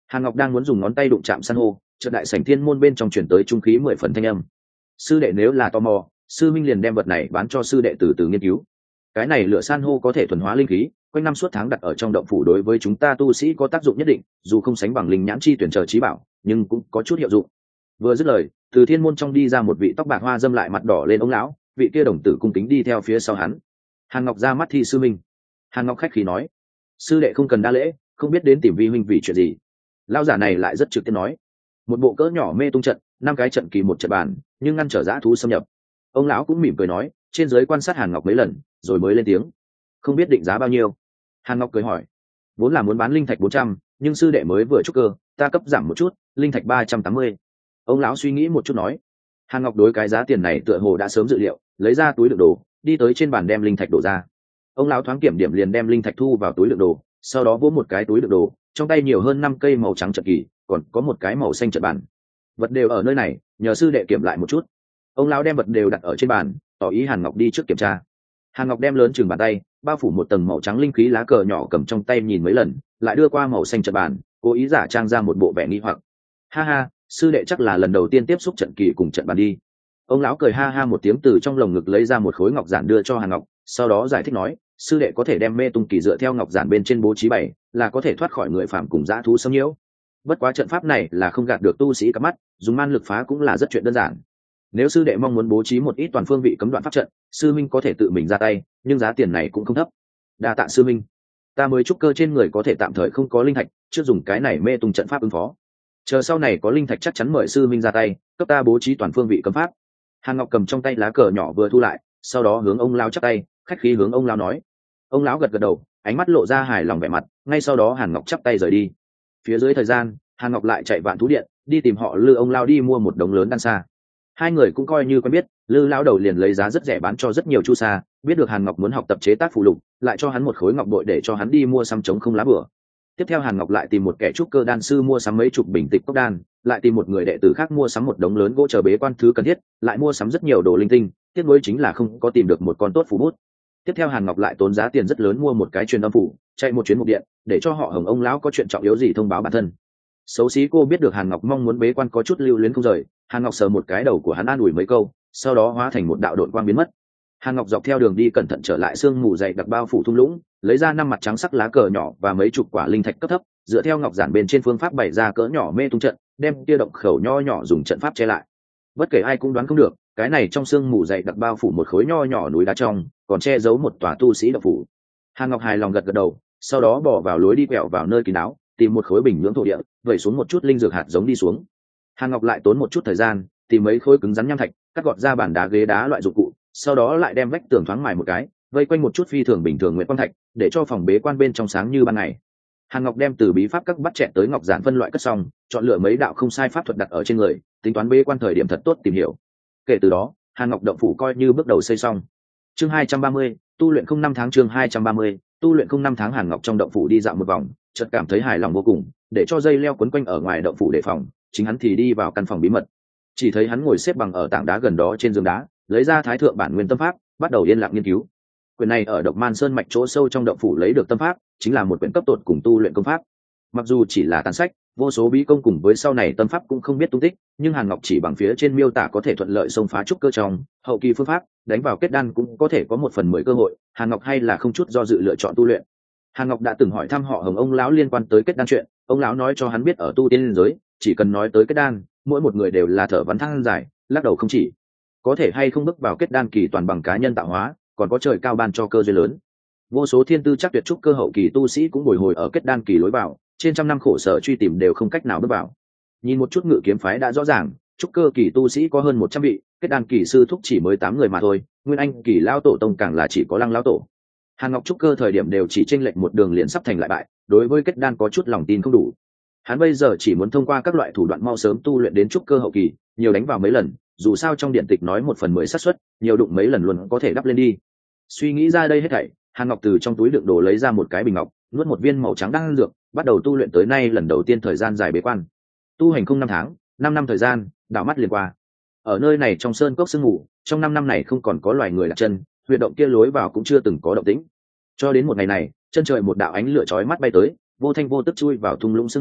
Speaker 1: Hàn Ngọc đang muốn dùng ngón tay đụng chạm san hô, chợt đại sảnh thiên môn bên trong truyền tới trung khí mười phần thanh âm. Sư đệ nếu là tò mò, sư minh liền đem vật này bán cho sư đệ từ từ nghiên cứu. Cái này lửa san hô có thể thuần hóa linh khí, quanh năm suốt tháng đặt ở trong động phủ đối với chúng ta tu sĩ có tác dụng nhất định, dù không sánh bằng linh nhãn chi tuyển chờ trí bảo, nhưng cũng có chút hiệu dụng. Vừa dứt lời, từ thiên môn trong đi ra một vị tóc bạc hoa dâm lại mặt đỏ lên ông lão, vị kia đồng tử cung kính đi theo phía sau hắn. Hàn Ngọc ra mắt thi sư minh. Hàn Ngọc khách khí nói, sư đệ không cần đa lễ, không biết đến tìm vi huynh vì chuyện gì. Lão giả này lại rất trực tiếp nói, một bộ cỡ nhỏ mê tung trận, năm cái trận kỳ một trận bàn, nhưng ngăn trở dã thú xâm nhập. Ông lão cũng mỉm cười nói, trên dưới quan sát Hàn Ngọc mấy lần, rồi mới lên tiếng, không biết định giá bao nhiêu. Hàn Ngọc cười hỏi, vốn là muốn bán linh thạch bốn trăm, nhưng sư đệ mới vừa trúc cơ, ta cấp giảm một chút, linh thạch ba trăm tám mươi. Ông lão suy nghĩ một chút nói. Hàn Ngọc đối cái giá tiền này tựa hồ đã sớm dự liệu, lấy ra túi đựng đồ, đi tới trên bàn đem linh thạch đổ ra. Ông lão thoáng kiểm điểm liền đem linh thạch thu vào túi đựng đồ, sau đó vỗ một cái túi đựng đồ, trong tay nhiều hơn năm cây màu trắng trận kỳ, còn có một cái màu xanh trận bàn. Vật đều ở nơi này, nhờ sư đệ kiểm lại một chút. Ông lão đem vật đều đặt ở trên bàn, tỏ ý Hàn Ngọc đi trước kiểm tra. Hàn Ngọc đem lớn chừng bàn tay, bao phủ một tầng màu trắng linh khí lá cờ nhỏ cầm trong tay nhìn mấy lần, lại đưa qua màu xanh trận bàn, cố ý giả trang ra một bộ vẻ nghi hoặc. Ha ha, sư đệ chắc là lần đầu tiên tiếp xúc trận kỳ cùng trận bàn đi. Ông lão cười ha ha một tiếng, từ trong lồng ngực lấy ra một khối ngọc giản đưa cho Hàn Ngọc, sau đó giải thích nói, sư đệ có thể đem mê tung kỳ dựa theo ngọc giản bên trên bố trí bày, là có thể thoát khỏi người phạm cùng dã thú xâm nhiễu. Bất quá trận pháp này là không gạt được tu sĩ cắp mắt, dùng man lực phá cũng là rất chuyện đơn giản. Nếu sư đệ mong muốn bố trí một ít toàn phương vị cấm đoạn pháp trận, sư minh có thể tự mình ra tay, nhưng giá tiền này cũng không thấp. Đa tạ sư minh, ta mới trúc cơ trên người có thể tạm thời không có linh thạch, chưa dùng cái này mê tung trận pháp ứng phó. Chờ sau này có linh thạch chắc chắn mời sư minh ra tay, cấp ta bố trí toàn phương vị cấm pháp. Hàn Ngọc cầm trong tay lá cờ nhỏ vừa thu lại, sau đó hướng ông lão chắp tay, khách khí hướng ông lão nói. Ông lão gật gật đầu, ánh mắt lộ ra hài lòng vẻ mặt, ngay sau đó Hàn Ngọc chắp tay rời đi. Phía dưới thời gian, Hàn Ngọc lại chạy vạn thú điện, đi tìm họ Lư ông lão đi mua một đống lớn đan xa. Hai người cũng coi như quen biết, Lư lão đầu liền lấy giá rất rẻ bán cho rất nhiều chu sa, biết được Hàn Ngọc muốn học tập chế tác phù lục, lại cho hắn một khối ngọc bội để cho hắn đi mua sắm chống không lá bừa. Tiếp theo Hàn Ngọc lại tìm một kẻ trúc cơ đan sư mua sắm mấy chục bình tịch cốc đan, lại tìm một người đệ tử khác mua sắm một đống lớn gỗ chờ bế quan thứ cần thiết, lại mua sắm rất nhiều đồ linh tinh, tiếc nuối chính là không có tìm được một con tốt phù bút. Tiếp theo Hàn Ngọc lại tốn giá tiền rất lớn mua một cái truyền âm phủ, chạy một chuyến mục điện, để cho họ Hồng ông lão có chuyện trọng yếu gì thông báo bản thân. Xấu xí cô biết được Hàn Ngọc mong muốn bế quan có chút lưu luyến không rời, Hàn Ngọc sờ một cái đầu của hắn an ủi mấy câu, sau đó hóa thành một đạo độn quang biến mất. Hàn Ngọc dọc theo đường đi cẩn thận trở lại sương mù dày đặc bao phủ thung lũng, lấy ra năm mặt trắng sắc lá cờ nhỏ và mấy chục quả linh thạch cấp thấp, dựa theo ngọc giản bên trên phương pháp bày ra cỡ nhỏ mê tung trận, đem tia động khẩu nho nhỏ dùng trận pháp che lại. Bất kể ai cũng đoán không được, cái này trong sương mù dày đặc bao phủ một khối nho nhỏ núi đá trong, còn che giấu một tòa tu sĩ động phủ. Hàn Ngọc hài lòng gật gật đầu, sau đó bỏ vào lối đi quẹo vào nơi kín đáo, tìm một khối bình nhưỡng thổ địa, vẩy xuống một chút linh dược hạt giống đi xuống. Hàn Ngọc lại tốn một chút thời gian, tìm mấy khối cứng rắn nham thạch, cắt gọt ra bàn đá ghế đá loại dụng cụ, sau đó lại đem vách tường thoáng mài một cái, vây quanh một chút phi thường bình thường nguyện quang thạch, để cho phòng bế quan bên trong sáng như ban ngày. Hàn Ngọc đem từ bí pháp các bắt chẹn tới ngọc giản phân loại cất xong, chọn lựa mấy đạo không sai pháp thuật đặt ở trên người, tính toán bế quan thời điểm thật tốt tìm hiểu. Kể từ đó, Hàn Ngọc động phủ coi như bước đầu xây xong. Chương hai trăm ba mươi, tu luyện không năm tháng chương hai trăm ba mươi, tu luyện không năm tháng Hàn Ngọc trong động phủ đi dạo một vòng, chợt cảm thấy hài lòng vô cùng, để cho dây leo quấn quanh ở ngoài động phủ đề phòng, chính hắn thì đi vào căn phòng bí mật. Chỉ thấy hắn ngồi xếp bằng ở tảng đá gần đó trên giường đá, lấy ra thái thượng bản nguyên tâm pháp, bắt đầu yên lặng nghiên cứu. Quyển này ở Độc Man Sơn mạch chỗ sâu trong động phủ lấy được tâm pháp, chính là một quyển cấp tột cùng tu luyện công pháp. Mặc dù chỉ là tàn sách, vô số bí công cùng với sau này tâm pháp cũng không biết tung tích, nhưng Hàn Ngọc chỉ bằng phía trên miêu tả có thể thuận lợi xông phá trúc cơ trong hậu kỳ phương pháp, đánh vào kết đan cũng có thể có một phần mười cơ hội, Hàn Ngọc hay là không chút do dự lựa chọn tu luyện. Hàn Ngọc đã từng hỏi thăm họ Hồng ông lão liên quan tới kết đan chuyện, ông lão nói cho hắn biết ở tu tiên liên giới, chỉ cần nói tới kết đan, mỗi một người đều là thở vắn thăng dài, lắc đầu không chỉ. Có thể hay không bước vào kết đan kỳ toàn bằng cá nhân tạo hóa, còn có trời cao ban cho cơ duyên lớn. Vô số thiên tư chắc tuyệt trúc cơ hậu kỳ tu sĩ cũng bồi hồi ở kết đan kỳ lối vào, trên trăm năm khổ sở truy tìm đều không cách nào bước vào. Nhìn một chút Ngự Kiếm phái đã rõ ràng, trúc cơ kỳ tu sĩ có hơn một trăm vị, kết đan kỳ sư thúc chỉ mới tám người mà thôi, Nguyên Anh kỳ lão tổ tông càng là chỉ có Lăng lão tổ. Hàn Ngọc trúc cơ thời điểm đều chỉ chênh lệch một đường liền sắp thành lại bại, đối với kết đan có chút lòng tin không đủ. Hắn bây giờ chỉ muốn thông qua các loại thủ đoạn mau sớm tu luyện đến trúc cơ hậu kỳ, nhiều đánh vào mấy lần, dù sao trong điện tịch nói một phần mười xác suất, nhiều đụng mấy lần luôn có thể đắp lên đi. Suy nghĩ ra đây hết thảy, Hàn Ngọc từ trong túi đựng đồ lấy ra một cái bình ngọc, nuốt một viên màu trắng đan dược, bắt đầu tu luyện tới nay lần đầu tiên thời gian dài bế quan. Tu hành không năm tháng, năm năm thời gian, đảo mắt liền qua. Ở nơi này trong sơn cốc sương mù, trong năm năm này không còn có loài người đặt chân, huyệt động kia lối vào cũng chưa từng có động tĩnh. Cho đến một ngày này, chân trời một đạo ánh lửa chói mắt bay tới, vô thanh vô tức chui vào thung lũng sương mù,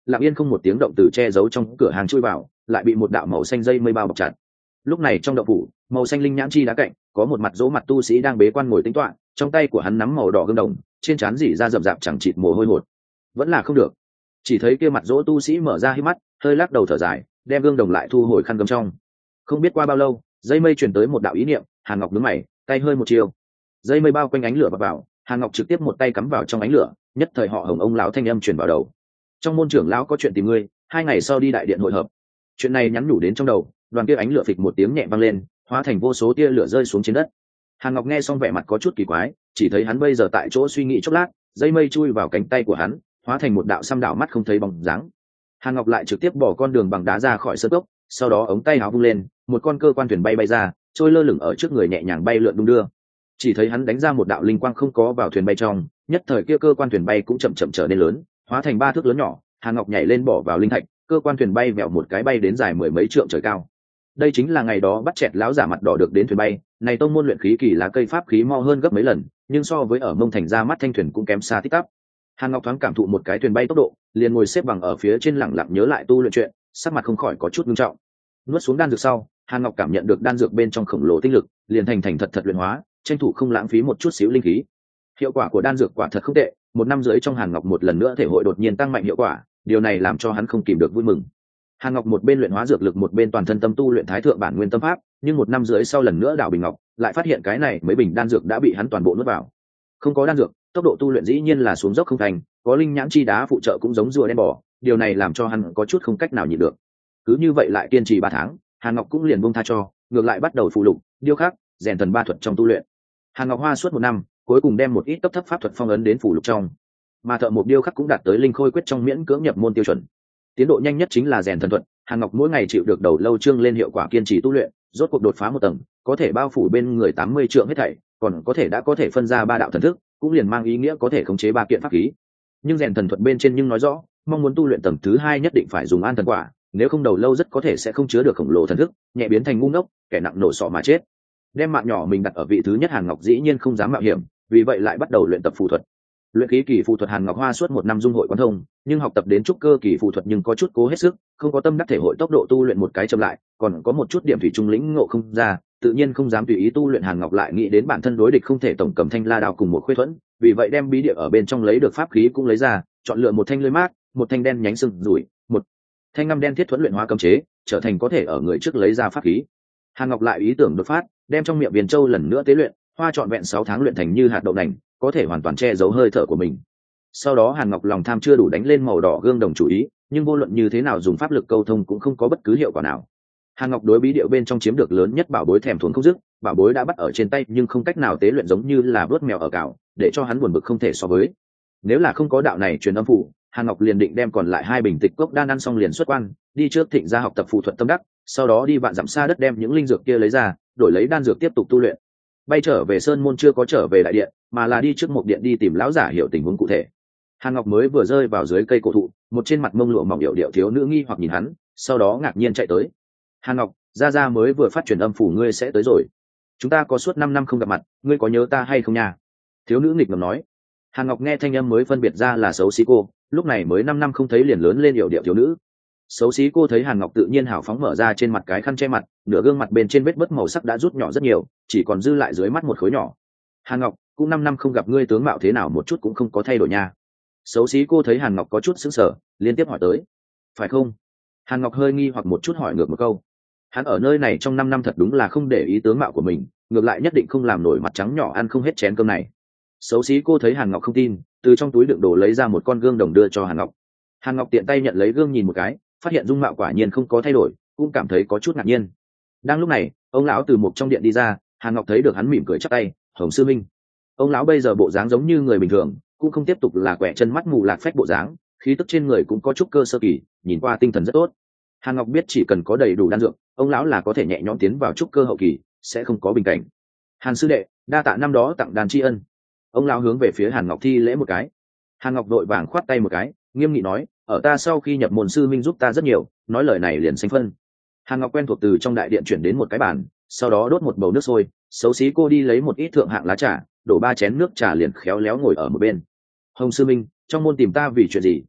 Speaker 1: lặng yên không một tiếng động từ che giấu trong cửa hàng chui vào, lại bị một đạo màu xanh dây mây bao bọc chặt. Lúc này trong động phủ, màu xanh linh nhãn chi đá cạnh có một mặt dỗ mặt tu sĩ đang bế quan ngồi tính toán, trong tay của hắn nắm màu đỏ gương đồng, trên trán rỉ ra rậm rạp chẳng chịt mồ hôi hột. Vẫn là không được. Chỉ thấy kia mặt dỗ tu sĩ mở ra hít mắt, hơi lắc đầu thở dài, đem gương đồng lại thu hồi khăn gấm trong. Không biết qua bao lâu, dây mây truyền tới một đạo ý niệm, Hàn Ngọc nhướng mày, tay hơi một chiều, dây mây bao quanh ánh lửa vào, vào Hàn Ngọc trực tiếp một tay cắm vào trong ánh lửa, nhất thời họ Hồng ông lão thanh âm truyền vào đầu. Trong môn trưởng lão có chuyện tìm ngươi, hai ngày sau đi đại điện hội hợp. Chuyện này nhắn nhủ đến trong đầu, đoàn kia ánh lửa phịch một tiếng nhẹ vang lên, hóa thành vô số tia lửa rơi xuống trên đất. Hàn Ngọc nghe xong vẻ mặt có chút kỳ quái, chỉ thấy hắn bây giờ tại chỗ suy nghĩ chốc lát, dây mây chui vào cánh tay của hắn, hóa thành một đạo xăm đảo mắt không thấy bóng dáng. Hàn Ngọc lại trực tiếp bỏ con đường bằng đá ra khỏi sơn cốc, sau đó ống tay áo vung lên, một con cơ quan thuyền bay bay ra, trôi lơ lửng ở trước người nhẹ nhàng bay lượn đung đưa. Chỉ thấy hắn đánh ra một đạo linh quang không có vào thuyền bay trong, nhất thời kia cơ quan thuyền bay cũng chậm chậm trở nên lớn, hóa thành ba thước lớn nhỏ. Hàn Ngọc nhảy lên bỏ vào linh thạch, cơ quan thuyền bay vẹo một cái bay đến dài mười mấy trượng trời cao. Đây chính là ngày đó bắt chẹt lão giả mặt đỏ được đến thuyền bay, này tông môn luyện khí kỳ lá cây pháp khí mo hơn gấp mấy lần, nhưng so với ở Mông Thành ra mắt thanh thuyền cũng kém xa tích tắp. Hàn Ngọc thoáng cảm thụ một cái thuyền bay tốc độ, liền ngồi xếp bằng ở phía trên lặng lặng nhớ lại tu luyện chuyện, sắc mặt không khỏi có chút nghiêm trọng. Nuốt xuống đan dược sau, Hàn Ngọc cảm nhận được đan dược bên trong khổng lồ tinh lực, liền thành thành thật thật luyện hóa, tranh thủ không lãng phí một chút xíu linh khí. Hiệu quả của đan dược quả thật không tệ, một năm rưỡi trong Hàn Ngọc một lần nữa thể hội đột nhiên tăng mạnh hiệu quả, điều này làm cho hắn không kìm được vui mừng. Hàn Ngọc một bên luyện hóa dược lực một bên toàn thân tâm tu luyện Thái thượng bản nguyên tâm pháp, nhưng một năm rưỡi sau lần nữa đảo bình ngọc, lại phát hiện cái này mấy bình đan dược đã bị hắn toàn bộ nuốt vào. Không có đan dược, tốc độ tu luyện dĩ nhiên là xuống dốc không thành, có linh nhãn chi đá phụ trợ cũng giống rùa đen bò, điều này làm cho hắn có chút không cách nào nhịn được. Cứ như vậy lại kiên trì ba tháng, Hàn Ngọc cũng liền buông tha cho, ngược lại bắt đầu phụ lục, điêu khắc, rèn thần ba thuật trong tu luyện. Hàn Ngọc hoa suốt một năm, cuối cùng đem một ít cấp thấp pháp thuật phong ấn đến phụ lục trong, mà thợ mộc điêu khắc cũng đạt tới linh khôi quyết trong miễn cưỡng nhập môn tiêu chuẩn. Tiến độ nhanh nhất chính là rèn thần thuật, Hàn Ngọc mỗi ngày chịu được đầu lâu trương lên hiệu quả kiên trì tu luyện, rốt cuộc đột phá một tầng, có thể bao phủ bên người tám mươi trượng hết thảy, còn có thể đã có thể phân ra ba đạo thần thức, cũng liền mang ý nghĩa có thể khống chế ba kiện pháp khí. Nhưng rèn thần thuật bên trên nhưng nói rõ, mong muốn tu luyện tầng thứ hai nhất định phải dùng an thần quả, nếu không đầu lâu rất có thể sẽ không chứa được khổng lồ thần thức, nhẹ biến thành ngu ngốc, kẻ nặng nổ sọ mà chết. Đem mạng nhỏ mình đặt ở vị thứ nhất, Hàn Ngọc dĩ nhiên không dám mạo hiểm, vì vậy lại bắt đầu luyện tập phù thuật. Luyện khí kỳ phù thuật Hàn Ngọc hoa suốt một năm dung hội quán thông, nhưng học tập đến trúc cơ kỳ phù thuật nhưng có chút cố hết sức, không có tâm đắc thể hội tốc độ tu luyện một cái chậm lại, còn có một chút điểm thủy trung lĩnh ngộ không ra, tự nhiên không dám tùy ý tu luyện. Hàn Ngọc lại nghĩ đến bản thân đối địch không thể tổng cầm thanh la đao cùng một khuê thuẫn, vì vậy đem bí địa ở bên trong lấy được pháp khí cũng lấy ra, chọn lựa một thanh lưỡi mát, một thanh đen nhánh sừng rủi, một thanh ngăm đen thiết thuẫn luyện hóa cấm chế, trở thành có thể ở người trước lấy ra pháp khí. Hàn Ngọc lại ý tưởng đột phát, đem trong miệng viên châu lần nữa tế luyện, hoa trọn vẹn sáu tháng luyện thành như hạt đậu nành, có thể hoàn toàn che giấu hơi thở của mình. Sau đó Hàn Ngọc lòng tham chưa đủ đánh lên màu đỏ gương đồng chủ ý, nhưng vô luận như thế nào dùng pháp lực câu thông cũng không có bất cứ hiệu quả nào. Hàn Ngọc đối bí điệu bên trong chiếm được lớn nhất bảo bối thèm thuồng không dứt, bảo bối đã bắt ở trên tay nhưng không cách nào tế luyện, giống như là vớt mèo ở cào, để cho hắn buồn bực không thể so với. Nếu là không có đạo này truyền âm phủ, Hàn Ngọc liền định đem còn lại hai bình tịch cốc đan ăn xong liền xuất quan, đi trước Thịnh gia học tập phù thuật tâm đắc, sau đó đi vạn dặm xa đất đem những linh dược kia lấy ra, đổi lấy đan dược tiếp tục tu luyện. Bay trở về sơn môn chưa có trở về đại điện, mà là đi trước một điện đi tìm lão giả hiểu tình huống cụ thể. Hàn Ngọc mới vừa rơi vào dưới cây cổ thụ, một trên mặt mông lụa mỏng điệu điệu thiếu nữ nghi hoặc nhìn hắn, sau đó ngạc nhiên chạy tới. Hàn Ngọc, gia gia mới vừa phát truyền âm phủ ngươi sẽ tới rồi. Chúng ta có suốt năm năm không gặp mặt, ngươi có nhớ ta hay không nha? Thiếu nữ nghịch ngợm nói. Hàn Ngọc nghe thanh âm mới phân biệt ra là xấu xí cô, lúc này mới năm năm không thấy liền lớn lên điệu điệu thiếu nữ. Xấu xí cô thấy Hàn Ngọc tự nhiên hào phóng mở ra trên mặt cái khăn che mặt, nửa gương mặt bên trên vết bớt màu sắc đã rút nhỏ rất nhiều, chỉ còn dư lại dưới mắt một khối nhỏ. Hàn Ngọc, cũng năm năm không gặp ngươi tướng mạo thế nào một chút cũng không có thay đổi nha. Xấu xí cô thấy Hàn Ngọc có chút sững sờ, liên tiếp hỏi tới. Phải không? Hàn Ngọc hơi nghi hoặc một chút hỏi ngược một câu. Hắn ở nơi này trong năm năm thật đúng là không để ý tướng mạo của mình, ngược lại nhất định không làm nổi mặt trắng nhỏ ăn không hết chén cơm này. Xấu xí cô thấy Hàn Ngọc không tin, từ trong túi đựng đồ lấy ra một con gương đồng đưa cho Hàn Ngọc. Hàn Ngọc tiện tay nhận lấy gương nhìn một cái, phát hiện dung mạo quả nhiên không có thay đổi, cũng cảm thấy có chút ngạc nhiên. Đang lúc này, ông lão từ một trong điện đi ra, Hàn Ngọc thấy được hắn mỉm cười chắp tay, Hồng sư minh. Ông lão bây giờ bộ dáng giống như người bình thường, cũng không tiếp tục là quẻ chân mắt mù lạc phách bộ dáng, khí tức trên người cũng có chút cơ sơ kỳ, nhìn qua tinh thần rất tốt. Hàn Ngọc biết chỉ cần có đầy đủ đan dược, ông lão là có thể nhẹ nhõm tiến vào trúc cơ hậu kỳ, sẽ không có bình cảnh. Hàn sư đệ, đa tạ năm đó tặng đàn tri ân. Ông lão hướng về phía Hàn Ngọc thi lễ một cái. Hàn Ngọc vội vàng khoát tay một cái, nghiêm nghị nói, ở ta sau khi nhập môn sư minh giúp ta rất nhiều, nói lời này liền xanh phân. Hàn Ngọc quen thuộc từ trong đại điện chuyển đến một cái bàn, sau đó đốt một bầu nước sôi, xấu xí cô đi lấy một ít thượng hạng lá trà, đổ ba chén nước trà liền khéo léo ngồi ở một bên. Hồng sư minh, trong môn tìm ta vì chuyện gì?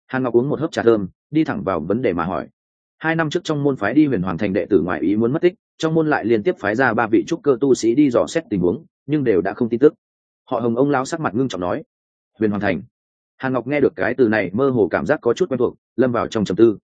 Speaker 1: Hàn Ngọc uống một hớp trà thơm, đi thẳng vào vấn đề mà hỏi. Hai năm trước trong môn phái đi Huyền Hoàng thành đệ tử ngoại ý muốn mất tích, trong môn lại liên tiếp phái ra ba vị trúc cơ tu sĩ đi dò xét tình huống, nhưng đều đã không tin tức. Họ Hồng ông lão sắc mặt ngưng trọng nói. Huyền Hoàng thành. Hàn Ngọc nghe được cái từ này mơ hồ cảm giác có chút quen thuộc, lâm vào trong trầm tư.